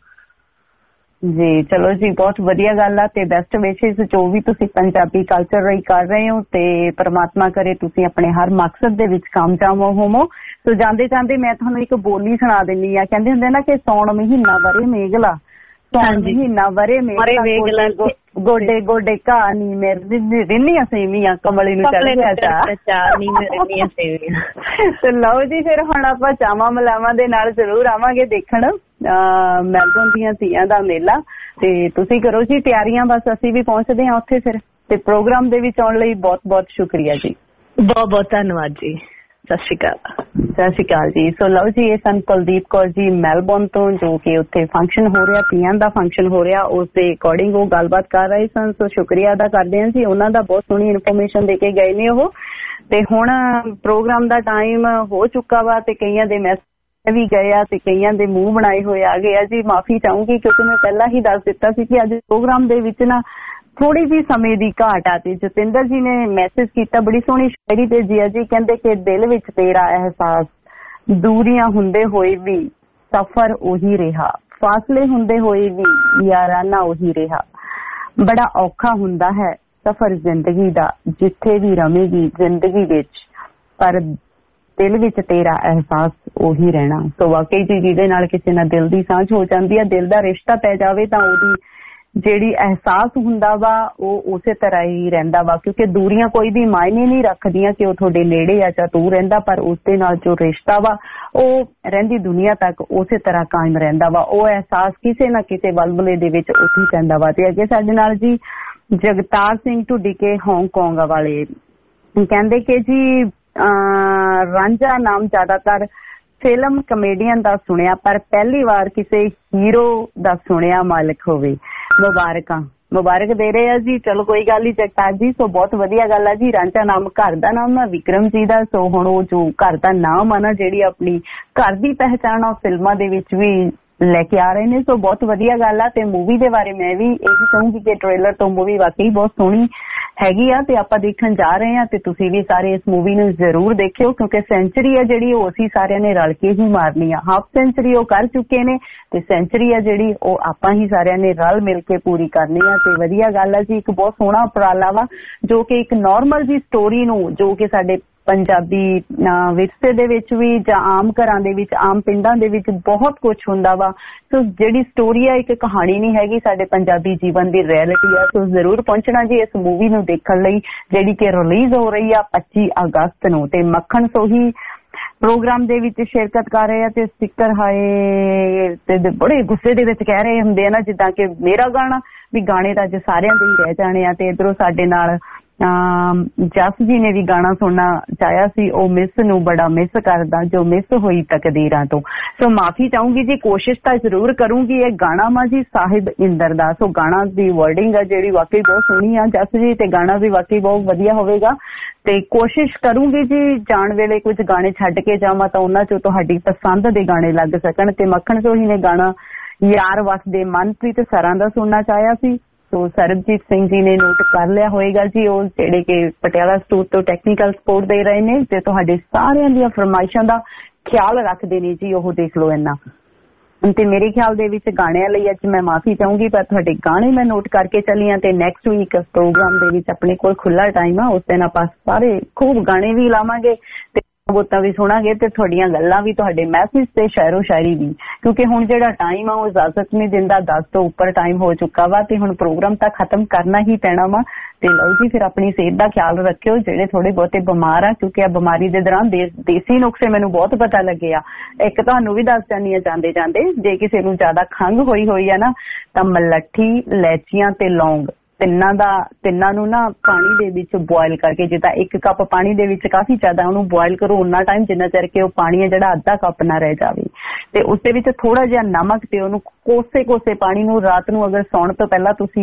ਜੀ। ਚਲੋ ਜੀ, ਬਹੁਤ ਵਧੀਆ ਗੱਲ ਆ ਤੇ ਬੈਸਟ ਵਿਸ਼ੇਸ ਜੋ ਵੀ ਤੁਸੀਂ ਪੰਜਾਬੀ ਕਲਚਰ ਲਈ ਕਰ ਰਹੇ ਹੋ, ਤੇ ਪਰਮਾਤਮਾ ਕਰੇ ਤੁਸੀਂ ਆਪਣੇ ਹਰ ਮਕਸਦ ਦੇ ਵਿੱਚ ਕਾਮਯਾਬ ਹੋਵੋ। ਸੋ ਜਾਂਦੇ ਜਾਂਦੇ ਮੈਂ ਤੁਹਾਨੂੰ ਇੱਕ ਬੋਲੀ ਸੁਣਾ ਦਿੰਦੀ ਆ। ਕਹਿੰਦੇ ਹੁੰਦੇ ਨਾ ਕਿ ਸੌਣ ਮਹੀਨਾ ਵਰੇ ਮੇਘਲਾ, ਸੌਣ ਮਹੀਨਾ ਵਰੇ ਮੇਘਲਾ, ਗੋਡੇ ਗੋਡੇ ਘਾਹ ਨੀ ਮੇਰੇ ਰਿੰਨੀਆਂ ਸੇਵੀਆਂ, ਕਮਲੀ ਨੂੰ ਚੜ੍ਹ ਗਿਆ ਚਾਹ ਨੀ ਰਿੰਨੀਆਂ ਸੇਵੀਆਂ। ਤੇ ਲਓ ਜੀ, ਫਿਰ ਹੁਣ ਆਪਾਂ ਚਾਵਾਂ ਮਲਾਵਾਂ ਦੇ ਨਾਲ ਜ਼ਰੂਰ ਆਵਾਂਗੇ ਦੇਖਣ ਮੈਲਬੌਰਨ ਦੀਆਂ ਤੀਆਂ ਦਾ ਮੇਲਾ। ਤੇ ਤੁਸੀਂ ਕਰੋ ਜੀ ਤਿਆਰੀਆਂ, ਬਸ ਅਸੀਂ ਵੀ ਪਹੁੰਚਦੇ ਹਾਂ ਉੱਥੇ ਫਿਰ। ਤੇ ਪ੍ਰੋਗਰਾਮ ਦੇ ਵਿੱਚ ਆਉਣ ਲਈ ਬਹੁਤ ਬਹੁਤ ਸ਼ੁਕਰੀਆ ਜੀ। ਬਹੁਤ ਬਹੁਤ ਧੰਨਵਾਦ ਜੀ। ਸਤਿ ਸ਼੍ਰੀ ਅਕਾਲ। ਸਤਿ ਸ਼੍ਰੀ ਅਕਾਲ ਜੀ। ਸੋ ਲਓ ਜੀ, ਇਹ ਸਨ ਕੁਲਦੀਪ ਕੌਰ ਜੀ ਮੈਲਬੌਰਨ ਤੋਂ, ਜੋ ਕਿ ਉੱਥੇ ਫੰਕਸ਼ਨ ਹੋ ਰਿਹਾ, ਤੀਆਂ ਦਾ ਫੰਕਸ਼ਨ ਹੋ ਰਿਹਾ, ਉਸ ਦੇ ਅਕੋਰਡਿੰਗ ਉਹ ਗੱਲਬਾਤ ਕਰ ਰਹੇ ਸਨ। ਸੋ ਸ਼ੁਕਰੀਆ ਅਦਾ ਕਰਦੇ ਹਾਂ ਜੀ ਉਹਨਾਂ ਦਾ, ਬਹੁਤ ਸੋਹਣੀ ਇਨਫੋਰਮੇਸ਼ਨ ਦੇ ਕੇ ਗਏ ਨੇ ਉਹ। ਤੇ ਹੁਣ ਪ੍ਰੋਗਰਾਮ ਦਾ ਟਾਈਮ ਹੋ ਚੁੱਕਾ ਵਾ ਤੇ ਕਈਆਂ ਦੇ ਮੈਸੇਜ ਵੀ ਗਏ ਆ ਤੇ ਕਈਆਂ ਦੇ ਮੂੰਹ ਬਣਾਏ ਹੋਏ ਆ ਗਏ ਆ ਜੀ। ਮਾਫੀ ਚਾਹੂੰਗੀ ਕਿਉਂਕਿ ਮੈਂ ਪਹਿਲਾਂ ਹੀ ਦੱਸ ਦਿੱਤਾ ਸੀ ਕਿ ਅੱਜ ਪ੍ਰੋਗਰਾਮ ਦੇ ਵਿੱਚ ਨਾ ਥੋੜੀ ਜਿਹੀ ਸਮੇਂ ਦੀ ਘਾਟ ਆ। ਤੇ ਜਤਿੰਦਰ ਜੀ ਨੇ ਮੈਸੇਜ ਕੀਤਾ, ਬੜੀ ਸੋਹਣੀ ਸ਼ਾਇਰੀ ਭੇਜੀ ਆ ਜੀ। ਕਹਿੰਦੇ ਕਿ ਦਿਲ ਵਿੱਚ ਤੇਰਾ ਅਹਿਸਾਸ, ਦੂਰੀਆਂ ਹੁੰਦੇ ਹੋਏ ਵੀ ਸਫ਼ਰ ਉਹੀ ਰਿਹਾ, ਫਾਸਲੇ ਹੁੰਦੇ ਹੋਏ ਵੀ ਯਾਰਾਨਾ ਉਹੀ ਰਿਹਾ। ਬੜਾ ਔਖਾ ਹੁੰਦਾ ਹੈ ਸਫ਼ਰ ਜ਼ਿੰਦਗੀ ਦਾ, ਜਿੱਥੇ ਵੀ ਰਵੇਗੀ ਜ਼ਿੰਦਗੀ ਵਿੱਚ, ਪਰ ਦਿਲ ਵਿੱਚ ਤੇਰਾ ਅਹਿਸਾਸ ਉਹੀ ਰਹਿਣਾ। ਸੋ ਵਾਕਈ ਜੀ, ਜਿਹਦੇ ਨਾਲ ਕਿਸੇ ਨਾਲ ਦਿਲ ਦੀ ਸਾਂਝ ਹੋ ਜਾਂਦੀ ਹੈ, ਦਿਲ ਦਾ ਰਿਸ਼ਤਾ ਪੈ ਜਾਵੇ, ਤਾਂ ਉਹਦੀ ਜਿਹੜੀ ਅਹਿਸਾਸ ਹੁੰਦਾ ਵਾ ਉਹ ਉਸੇ ਤਰ੍ਹਾਂ ਹੀ ਰਹਿੰਦਾ ਵਾ। ਕਿਉਂਕਿ ਦੂਰੀਆਂ ਕੋਈ ਵੀ ਮਾਇਨੇ ਨਹੀਂ ਰੱਖਦੀਆਂ ਕਿ ਉਹ ਤੁਹਾਡੇ ਨੇੜੇ ਆ ਜਾਂ ਦੂਰ ਰਹਿੰਦਾ, ਪਰ ਉਸਦੇ ਨਾਲ ਜੋ ਰਿਸ਼ਤਾ ਵਾ ਉਹ ਰਹਿੰਦੀ ਦੁਨੀਆ ਤੱਕ ਉਸੇ ਤਰ੍ਹਾਂ ਕਾਇਮ ਰਹਿੰਦਾ ਵਾ। ਉਹ ਅਹਿਸਾਸ ਕਿਸੇ ਨਾ ਕਿਸੇ ਵਲਵਲੇ ਦੇ ਵਿੱਚ ਉੱਥੇ ਪੈਂਦਾ ਵਾ। ਤੇ ਅੱਗੇ ਸਾਡੇ ਨਾਲ ਜੀ ਜਗਤਾਰ ਸਿੰਘ ਢੁੱਡੀਕੇ ਹਾਂਗਕਾਂਗ ਵਾਲੇ ਕਹਿੰਦੇ ਕਿ ਜੀ ਰਾਂਝਾ ਨਾਮ ਜ਼ਿਆਦਾਤਰ ਫਿਲਮ ਕਮੇਡੀਅਨ ਦਾ ਸੁਣਿਆ, ਪਰ ਪਹਿਲੀ ਵਾਰ ਕਿਸੇ ਹੀਰੋ ਦਾ ਸੁਣਿਆ ਮਾਲਕ ਹੋਵੇ। ਮੁਬਾਰਕ ਦੇ ਰਹੇ ਆ ਜੀ। ਚਲੋ ਕੋਈ ਗੱਲ ਨਹੀਂ ਜਗਤਾਰ ਜੀ। ਸੋ ਬਹੁਤ ਵਧੀਆ ਗੱਲ ਆ ਜੀ। ਰਾਂਝਾ ਨਾਮ ਘਰ ਦਾ ਨਾਮ ਆ ਵਿਕਰਮ ਜੀ ਦਾ। ਸੋ ਹੁਣ ਉਹ ਜੋ ਘਰ ਦਾ ਨਾਮ ਆ ਨਾ, ਜਿਹੜੀ ਆਪਣੀ ਘਰ ਦੀ ਪਹਿਚਾਣ ਆ ਫਿਲਮਾਂ ਦੇ ਵਿੱਚ ਵੀ ਲੈ ਕੇ ਆ ਰਹੇ ਨੇ। ਸੋ ਬਹੁਤ ਵਧੀਆ ਗੱਲ ਆ। ਤੇ ਮੂਵੀ ਦੇ ਬਾਰੇ ਮੈਂ ਵੀ ਇਹੀ ਕਹੂੰਗੀ ਕਿ ਟ੍ਰੇਲਰ ਤੋਂ ਮੂਵੀ ਵਾਕਈ ਬਹੁਤ ਸੋਹਣੀ ਹੈਗੀ ਆ ਤੇ ਆਪਾਂ ਦੇਖਣ ਜਾ ਰਹੇ ਆ। ਤੇ ਤੁਸੀਂ ਵੀ ਸਾਰੇ ਇਸ ਮੂਵੀ ਨੂੰ ਜ਼ਰੂਰ ਦੇਖਿਓ, ਕਿਉਂਕਿ ਸੈਂਚਰੀ ਆ ਜਿਹੜੀ ਉਹ ਅਸੀਂ ਸਾਰਿਆਂ ਨੇ ਰਲ ਕੇ ਹੀ ਮਾਰਨੀ ਆ। ਹਾਫ ਸੈਂਚਰੀ ਉਹ ਕਰ ਚੁੱਕੇ ਨੇ ਤੇ ਸੈਂਚਰੀ ਆ ਜਿਹੜੀ ਉਹ ਆਪਾਂ ਹੀ ਸਾਰਿਆਂ ਨੇ ਰਲ ਮਿਲ ਕੇ ਪੂਰੀ ਕਰਨੀ ਆ। ਤੇ ਵਧੀਆ ਗੱਲ ਆ ਜੀ। ਇੱਕ ਬਹੁਤ ਸੋਹਣਾ ਉਪਰਾਲਾ ਵਾ ਜੋ ਕਿ ਇੱਕ ਨਾਰਮਲ ਜੀ ਸਟੋਰੀ ਨੂੰ, ਜੋ ਕਿ ਸਾਡੇ ਪੰਜਾਬੀ ਵਿਰਸੇ ਦੇ ਵਿੱਚ ਵੀ ਜਾਂ ਆਮ ਘਰਾਂ ਦੇ ਵਿੱਚ, ਆਮ ਪਿੰਡਾਂ ਦੇ ਵਿੱਚ ਬਹੁਤ ਕੁਝ ਹੁੰਦਾ ਵਾ। ਸੋ ਜਿਹੜੀ ਸਟੋਰੀ ਆ ਇੱਕ ਕਹਾਣੀ ਨਹੀਂ ਹੈਗੀ, ਸਾਡੇ ਪੰਜਾਬੀ ਜੀਵਨ ਦੀ ਰਿਐਲਿਟੀ ਆ। ਸੋ ਜ਼ਰੂਰ ਪਹੁੰਚਣਾ ਜੀ ਇਸ ਮੂਵੀ ਨੂੰ ਦੇਖਣ ਲਈ, ਜਿਹੜੀ ਕਿ ਰਿਲੀਜ਼ ਹੋ ਰਹੀ ਆ 25 ਅਗਸਤ ਨੂੰ। ਤੇ ਮੱਖਣ ਸੋਹੀ ਪ੍ਰੋਗਰਾਮ ਦੇ ਵਿੱਚ ਸ਼ਿਰਕਤ ਕਰ ਰਹੇ ਆ ਤੇ ਸਪੀਕਰ ਹਾਏ ਤੇ ਬੜੇ ਗੁੱਸੇ ਦੇ ਵਿੱਚ ਕਹਿ ਰਹੇ ਹੁੰਦੇ ਆ ਨਾ, ਜਿੱਦਾਂ ਕਿ ਮੇਰਾ ਗਾਣਾ ਵੀ, ਗਾਣੇ ਤਾਂ ਅੱਜ ਸਾਰਿਆਂ ਦੇ ਹੀ ਰਹਿ ਜਾਣੇ ਆ। ਤੇ ਇਧਰੋਂ ਸਾਡੇ ਨਾਲ ਜਸ ਜੀ ਨੇ ਵੀ ਗਾਣਾ ਸੁਣਨਾ ਚਾਹਿਆ ਸੀ, ਉਹ ਮਿਸ ਨੂੰ ਬੜਾ ਮਿਸ ਕਰਦਾ ਜੋ ਮਿਸ ਹੋਈ ਤਕਦੀਰਾਂ ਤੋਂ। ਸੋ ਮਾਫੀ ਚਾਹੂੰਗੀ ਜੀ, ਕੋਸ਼ਿਸ਼ ਤਾਂ ਜ਼ਰੂਰ ਕਰੂੰਗੀ। ਇਹ ਗਾਣਾ ਵਾ ਜੀ ਸਾਹਿਬ ਇੰਦਰ ਦਾ। ਸੋ ਗਾਣਾ ਦੀ ਵਰਡਿੰਗ ਆ ਜਿਹੜੀ ਵਾਕਈ ਬਹੁਤ ਸੋਹਣੀ ਆ ਜਸ ਜੀ, ਤੇ ਗਾਣਾ ਵੀ ਵਾਕਈ ਬਹੁਤ ਵਧੀਆ ਹੋਵੇਗਾ। ਤੇ ਕੋਸ਼ਿਸ਼ ਕਰੂੰਗੀ ਜੀ ਜਾਣ ਵੇਲੇ ਕੁਝ ਗਾਣੇ ਛੱਡ ਕੇ ਜਾਵਾਂ ਤਾਂ ਉਹਨਾਂ ਚੋਂ ਤੁਹਾਡੀ ਪਸੰਦ ਦੇ ਗਾਣੇ ਲੱਗ ਸਕਣ। ਤੇ ਮੱਖਣ ਸੋਹੀ ਨੇ ਗਾਣਾ ਯਾਰ ਵਸਦੇ ਮਨਪ੍ਰੀਤ ਸਰਾਂ ਦਾ ਸੁਣਨਾ ਚਾਹਿਆ ਸੀ। ਸੋ ਸਰਬਜੀਤ ਸਿੰਘ ਜੀ ਨੇ ਨੋਟ ਕਰ ਲਿਆ ਹੋਏਗਾ ਜੀ, ਉਹ ਜਿਹੜੇ ਕਿ ਪਟਿਆਲਾ ਸਟੋਰ ਤੋਂ ਟੈਕਨੀਕਲ ਸਪੋਰਟ ਦੇ ਰਹੇ ਨੇ ਤੇ ਤੁਹਾਡੇ ਸਾਰਿਆਂ ਦੀਆਂ ਫਰਮਾਇਸ਼ਾਂ ਦਾ ਖਿਆਲ ਰੱਖਦੇ ਨੇ ਜੀ, ਉਹ ਦੇਖ ਲਓ ਇੰਨਾ। ਤੇ ਮੇਰੇ ਖਿਆਲ ਦੇ ਵਿੱਚ ਗਾਣਿਆਂ ਲਈ ਅੱਜ ਮੈਂ ਮਾਫੀ ਚਾਹੂੰਗੀ, ਪਰ ਤੁਹਾਡੇ ਗਾਣੇ ਮੈਂ ਨੋਟ ਕਰਕੇ ਚੱਲੀ ਆ। ਤੇ ਨੈਕਸਟ ਵੀਕ ਪ੍ਰੋਗਰਾਮ ਦੇ ਵਿੱਚ ਆਪਣੇ ਕੋਲ ਖੁੱਲਾ ਟਾਈਮ ਆ, ਉਸ ਦਿਨ ਆਪਾਂ ਸਾਰੇ ਖੂਬ ਗਾਣੇ ਵੀ ਲਾਵਾਂਗੇ ਤੇ ਬੋਤਾਂ ਵੀ ਸੁਣਾਂਗੇ ਤੇ ਤੁਹਾਡੀਆਂ ਗੱਲਾਂ ਵੀ, ਤੁਹਾਡੇ ਮੈਸੇਜ ਤੇ ਸ਼ਾਇਰੋ ਸ਼ਾਇਰੀ ਵੀ। ਕਿਉਂਕਿ ਹੁਣ ਜਿਹੜਾ ਟਾਈਮ ਆ ਉਹ ਇਜਾਜ਼ਤ ਨਹੀਂ ਦਿੰਦਾ, 10 ਤੋਂ ਉੱਪਰ ਟਾਈਮ ਹੋ ਚੁੱਕਾ ਵਾ ਤੇ ਹੁਣ ਪ੍ਰੋਗਰਾਮ ਤਾਂ ਖਤਮ ਕਰਨਾ ਹੀ ਪੈਣਾ ਵਾ। ਤੇ ਲਓ ਜੀ, ਫਿਰ ਆਪਣੀ ਸਿਹਤ ਦਾ ਖਿਆਲ ਰੱਖਿਓ, ਜਿਹੜੇ ਥੋੜੇ ਬਹੁਤੇ ਬਿਮਾਰ ਆ, ਕਿਉਂਕਿ ਆ ਬਿਮਾਰੀ ਦੇ ਦੌਰਾਨ ਦੇਸੀ ਨੁਸਖੇ ਮੈਨੂੰ ਬਹੁਤ ਪਤਾ ਲੱਗੇ ਆ। ਇੱਕ ਤੁਹਾਨੂੰ ਵੀ ਦੱਸ ਜਾਂਦੀ ਆ ਜਾਂਦੇ ਜਾਂਦੇ, ਜੇ ਕਿਸੇ ਨੂੰ ਜ਼ਿਆਦਾ ਖੰਘ ਹੋਈ ਆ ਨਾ ਤਾਂ ਮਲੱਠੀ, ਇਲਾਇਚੀਆਂ ਤੇ ਲੌਂਗ ਤਿੰਨਾਂ ਨੂੰ ਨਾ ਪਾਣੀ ਦੇ ਵਿੱਚ ਬੋਇਲ ਕਰਕੇ, ਜਿੱਦਾਂ 1 ਕੱਪ ਪਾਣੀ ਦੇ ਵਿੱਚ ਕਾਫੀ ਜ਼ਿਆਦਾ ਉਹਨੂੰ ਬੋਇਲ ਕਰੋ ਉਨਾ ਟਾਈਮ ਜਿੰਨਾ ਚਿਰ ਕਿ ਉਹ ਪਾਣੀ ਹੈ ਜਿਹੜਾ ਅੱਧਾ ਕੱਪ ਨਾ ਰਹਿ ਜਾਵੇ। ਤੇ ਉਸ ਦੇ ਵਿੱਚ ਥੋੜਾ ਜਿਹਾ ਨਮਕ ਤੇ ਉਹਨੂੰ ਕੋਸੇ ਪਾਣੀ ਨੂੰ ਰਾਤ ਨੂੰ ਅਗਰ ਸੌਣ ਤੋਂ ਪਹਿਲਾਂ ਤੁਸੀਂ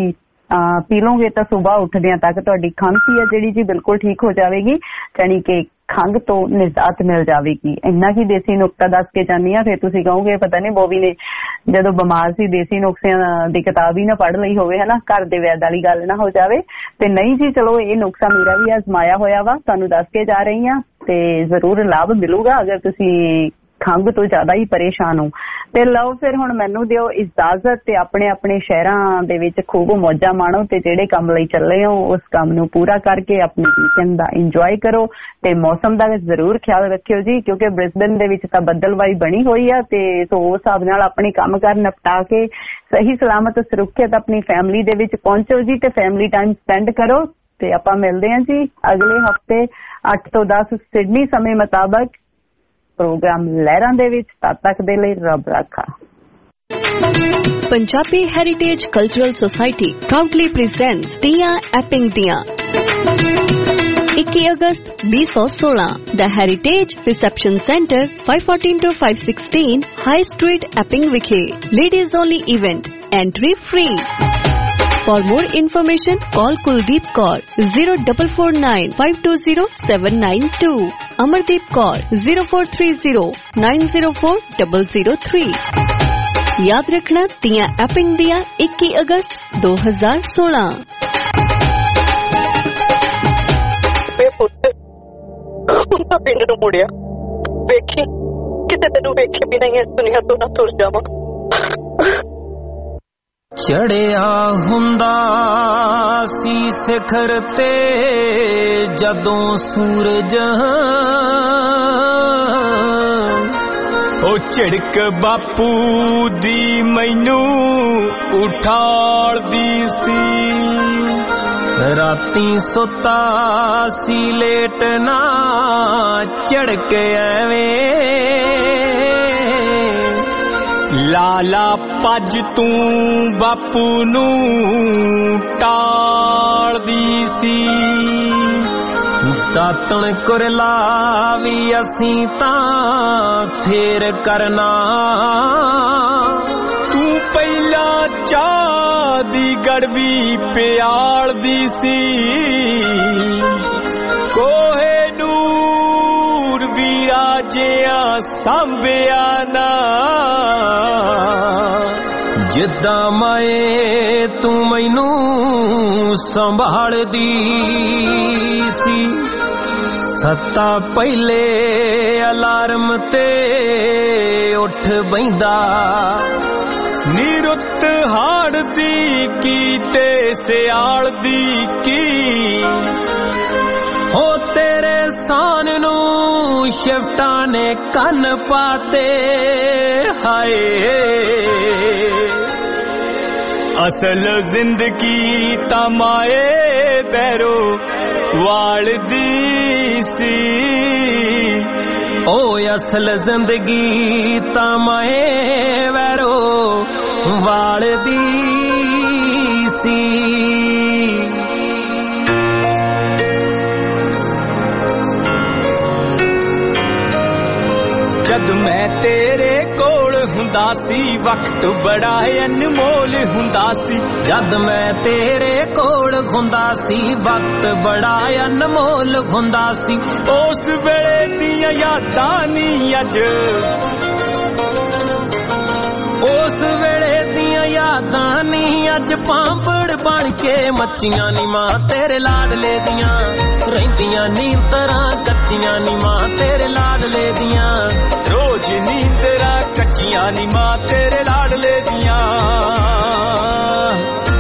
ਪੀ ਲਓਗੇ ਤਾਂ ਸਵੇਰ ਉੱਠਦਿਆਂ ਤੱਕ ਤੁਹਾਡੀ ਖਾਂਸੀ ਹੈ ਜਿਹੜੀ ਜੀ ਬਿਲਕੁਲ ਠੀਕ ਹੋ ਜਾਵੇਗੀ, ਯਾਨੀ ਕਿ ਖੰਘ ਤੋਂ ਨਿਜਾਤ ਮਿਲ ਜਾਵੇਗੀ। ਇੰਨਾ ਹੀ ਦੇਸੀ ਨੁਕਤਾ ਦੱਸ ਕੇ ਜਾਂਦੀ ਹਾਂ। ਫਿਰ ਤੁਸੀਂ ਕਹੋਗੇ ਪਤਾ ਨਹੀਂ ਬੋਬੀ ਨੇ ਜਦੋਂ ਬਿਮਾਰ ਸੀ ਦੇਸੀ ਨੁਕਸਿਆਂ ਦੀ ਕਿਤਾਬ ਹੀ ਨਾ ਪੜ੍ਹ ਲਈ ਹੋਵੇ, ਹਨਾ, ਘਰ ਦੇ ਵੈਦ ਵਾਲੀ ਗੱਲ ਨਾ ਹੋ ਜਾਵੇ। ਤੇ ਨਹੀਂ ਜੀ, ਚਲੋ ਇਹ ਨੁਕਸਾ ਮੇਰਾ ਵੀ ਅਜ਼ਮਾਇਆ ਹੋਇਆ ਵਾ, ਤੁਹਾਨੂੰ ਦੱਸ ਕੇ ਜਾ ਰਹੀ ਹਾਂ ਤੇ ਜ਼ਰੂਰ ਲਾਭ ਮਿਲੂਗਾ ਅਗਰ ਤੁਸੀਂ ਖੰਘ ਤੋਂ ਜ਼ਿਆਦਾ ਹੀ ਪਰੇਸ਼ਾਨ ਹੋ। ਤੇ ਲਓ ਫਿਰ ਹੁਣ ਮੈਨੂੰ ਦਿਓ ਇਜਾਜ਼ਤ ਤੇ ਆਪਣੇ ਆਪਣੇ ਸ਼ਹਿਰਾਂ ਦੇ ਵਿੱਚ ਖੂਬ ਮੌਜਾਂ ਮਾਣੋ ਤੇ ਜਿਹੜੇ ਕੰਮ ਲਈ ਚੱਲੇ ਹੋ ਉਸ ਕੰਮ ਨੂੰ ਪੂਰਾ ਕਰਕੇ ਆਪਣੇ ਵੀਕਐਂਡ ਦਾ ਇੰਜੋਏ ਕਰੋ। ਤੇ ਮੌਸਮ ਦਾ ਜ਼ਰੂਰ ਖਿਆਲ ਰੱਖਿਓ ਜੀ, ਕਿਉਂਕਿ ਬ੍ਰਿਸਬਨ ਦੇ ਵਿੱਚ ਤਾਂ ਬੱਦਲਵਾਈ ਬਣੀ ਹੋਈ ਆ ਤੇ ਸੋ ਉਸ ਹਿਸਾਬ ਨਾਲ ਆਪਣੇ ਕੰਮ ਕਾਰ ਨਿਪਟਾ ਕੇ ਸਹੀ ਸਲਾਮਤ ਸੁਰੱਖਿਅਤ ਆਪਣੀ ਫੈਮਿਲੀ ਦੇ ਵਿੱਚ ਪਹੁੰਚੋ ਜੀ ਤੇ ਫੈਮਿਲੀ ਟਾਈਮ ਸਪੈਂਡ ਕਰੋ। ਤੇ ਆਪਾਂ ਮਿਲਦੇ ਹਾਂ ਜੀ ਅਗਲੇ ਹਫਤੇ 8 ਤੋਂ 10 ਸਿਡਨੀ ਸਮੇਂ ਮੁਤਾਬਕ ਪ੍ਰੋਗਰਾਮ ਲਹਿਰਾਂ ਦੇ ਵਿੱਚ। ਤਦ ਤੱਕ ਦੇ ਲਈ ਰੱਬ ਰਾਖਾ। Punjabi heritage cultural society proudly presents Teeyan Epping ਦੀਆਂ 21 ਅਗਸਤ 2016 The Heritage Reception Center 514 to 516 High Street Epping ਵਿਖੇ ladies only event, entry free। For more information, call Kuldeep Kaur 0449 520 792, Amardeep Kaur 0430 904 003। याद रखना तियां एपिंग दिया 21 अगस्त 2016। पिंड नूं मुड़िया वेखी किते तेनू वेखे भी नहीं दुनिया तो ना तुर जावां। ਚੜਿਆ ਹੁੰਦਾ ਸੀ ਸਿਖਰ ਤੇ ਜਦੋਂ ਸੂਰਜ, ਉਹ ਝਿੜਕ ਬਾਪੂ ਦੀ ਮੈਨੂੰ ਉਠਾਲਦੀ ਸੀ। ਰਾਤੀ ਸੁੱਤਾ ਸੀ ਲੇਟ ਨਾ ਝੜਕ ਐਵੇਂ, ਲਾਲਾ ਭੱਜ ਤੂੰ ਬਾਪੂ ਨੂੰ ਟਾਲਦੀ ਸੀ। ਦਾਤਣ ਕੁਰਲਾ ਵੀ ਅਸੀਂ ਤਾਂ ਫੇਰ ਕਰਨਾ, ਤੂੰ ਪਹਿਲਾਂ ਚਾਹ ਦੀ ਗੜਵੀ ਪਿਆਲਦੀ ਸੀ। ਕੋਹੇ ਨੂਰ ਵੀਰਾ ਜਿਹਾ ਸਾਂਭਿਆ ਨਾ, ਜਿੱਦਾਂ ਮਾਏ ਤੂੰ ਮੈਨੂੰ ਸੰਭਾਲਦੀ ਸੀ। ਸੱਤਾ ਪਹਿਲੇ ਅਲਾਰਮ ਤੇ ਉੱਠ ਬੈਂਦਾ, ਨਿਰੁੱਤ ਹਾੜ ਦੀ ਕੀ ਤੇ ਸਿਆਲ ਦੀ ਕੀ। ਹੋ ਤੇਰੇ ਸਾਨ ਨੂੰ ਸ਼ਿਫਟਾਂ ਨੇ ਕੰਨ ਪਾਤੇ ਹਾਏ। ਅਸਲ ਜ਼ਿੰਦਗੀ ਤਾਂ ਮਾਏ ਬੈਰੋ ਵਾਲਦੀ ਸੀ। ਓ ਅਸਲ ਜ਼ਿੰਦਗੀ ਤਾਂ ਮਾਏ ਬੈਰੋ ਵਾਲਦੀ ਸੀ। ਜਦ ਮੈਂ ਤੇਰੇ ਕੋਲ ਹੁੰਦਾ ਸੀ ਵਕਤ ਬੜਾ ਅਨਮੋਲ ਹੁੰਦਾ ਸੀ। ਜਦ ਮੈਂ ਤੇਰੇ ਕੋਲ ਹੁੰਦਾ ਸੀ ਵਕਤ ਬੜਾ ਅਨਮੋਲ ਹੁੰਦਾ ਸੀ। ਉਸ ਵੇਲੇ ਦੀਆਂ ਯਾਦਾਂ ਨੀ ਅੱਜ, ਉਸ ਵੇਲੇ ਦੀਆਂ ਯਾਦਾਂ ਨੀ ਅੱਜ ਪਾਂਪੜ ਬਣ ਕੇ ਮੱਚੀਆਂ ਨੀ ਮਾਂ ਤੇਰੇ ਲਾਡਲੇ ਦੀਆਂ। ਰਹਿੰਦੀਆਂ ਨੀਂਦਰਾਂ ਕੱਚੀਆਂ ਨੀ ਮਾਂ ਤੇਰੇ ਲਾਡਲੇ ਦੀਆਂ। ਰੋਜ਼ ਨੀਂਦਰਾਂ ਕੱਚੀਆਂ ਨੀ ਮਾਂ ਤੇਰੇ ਲਾਡਲੇ ਦੀਆਂ।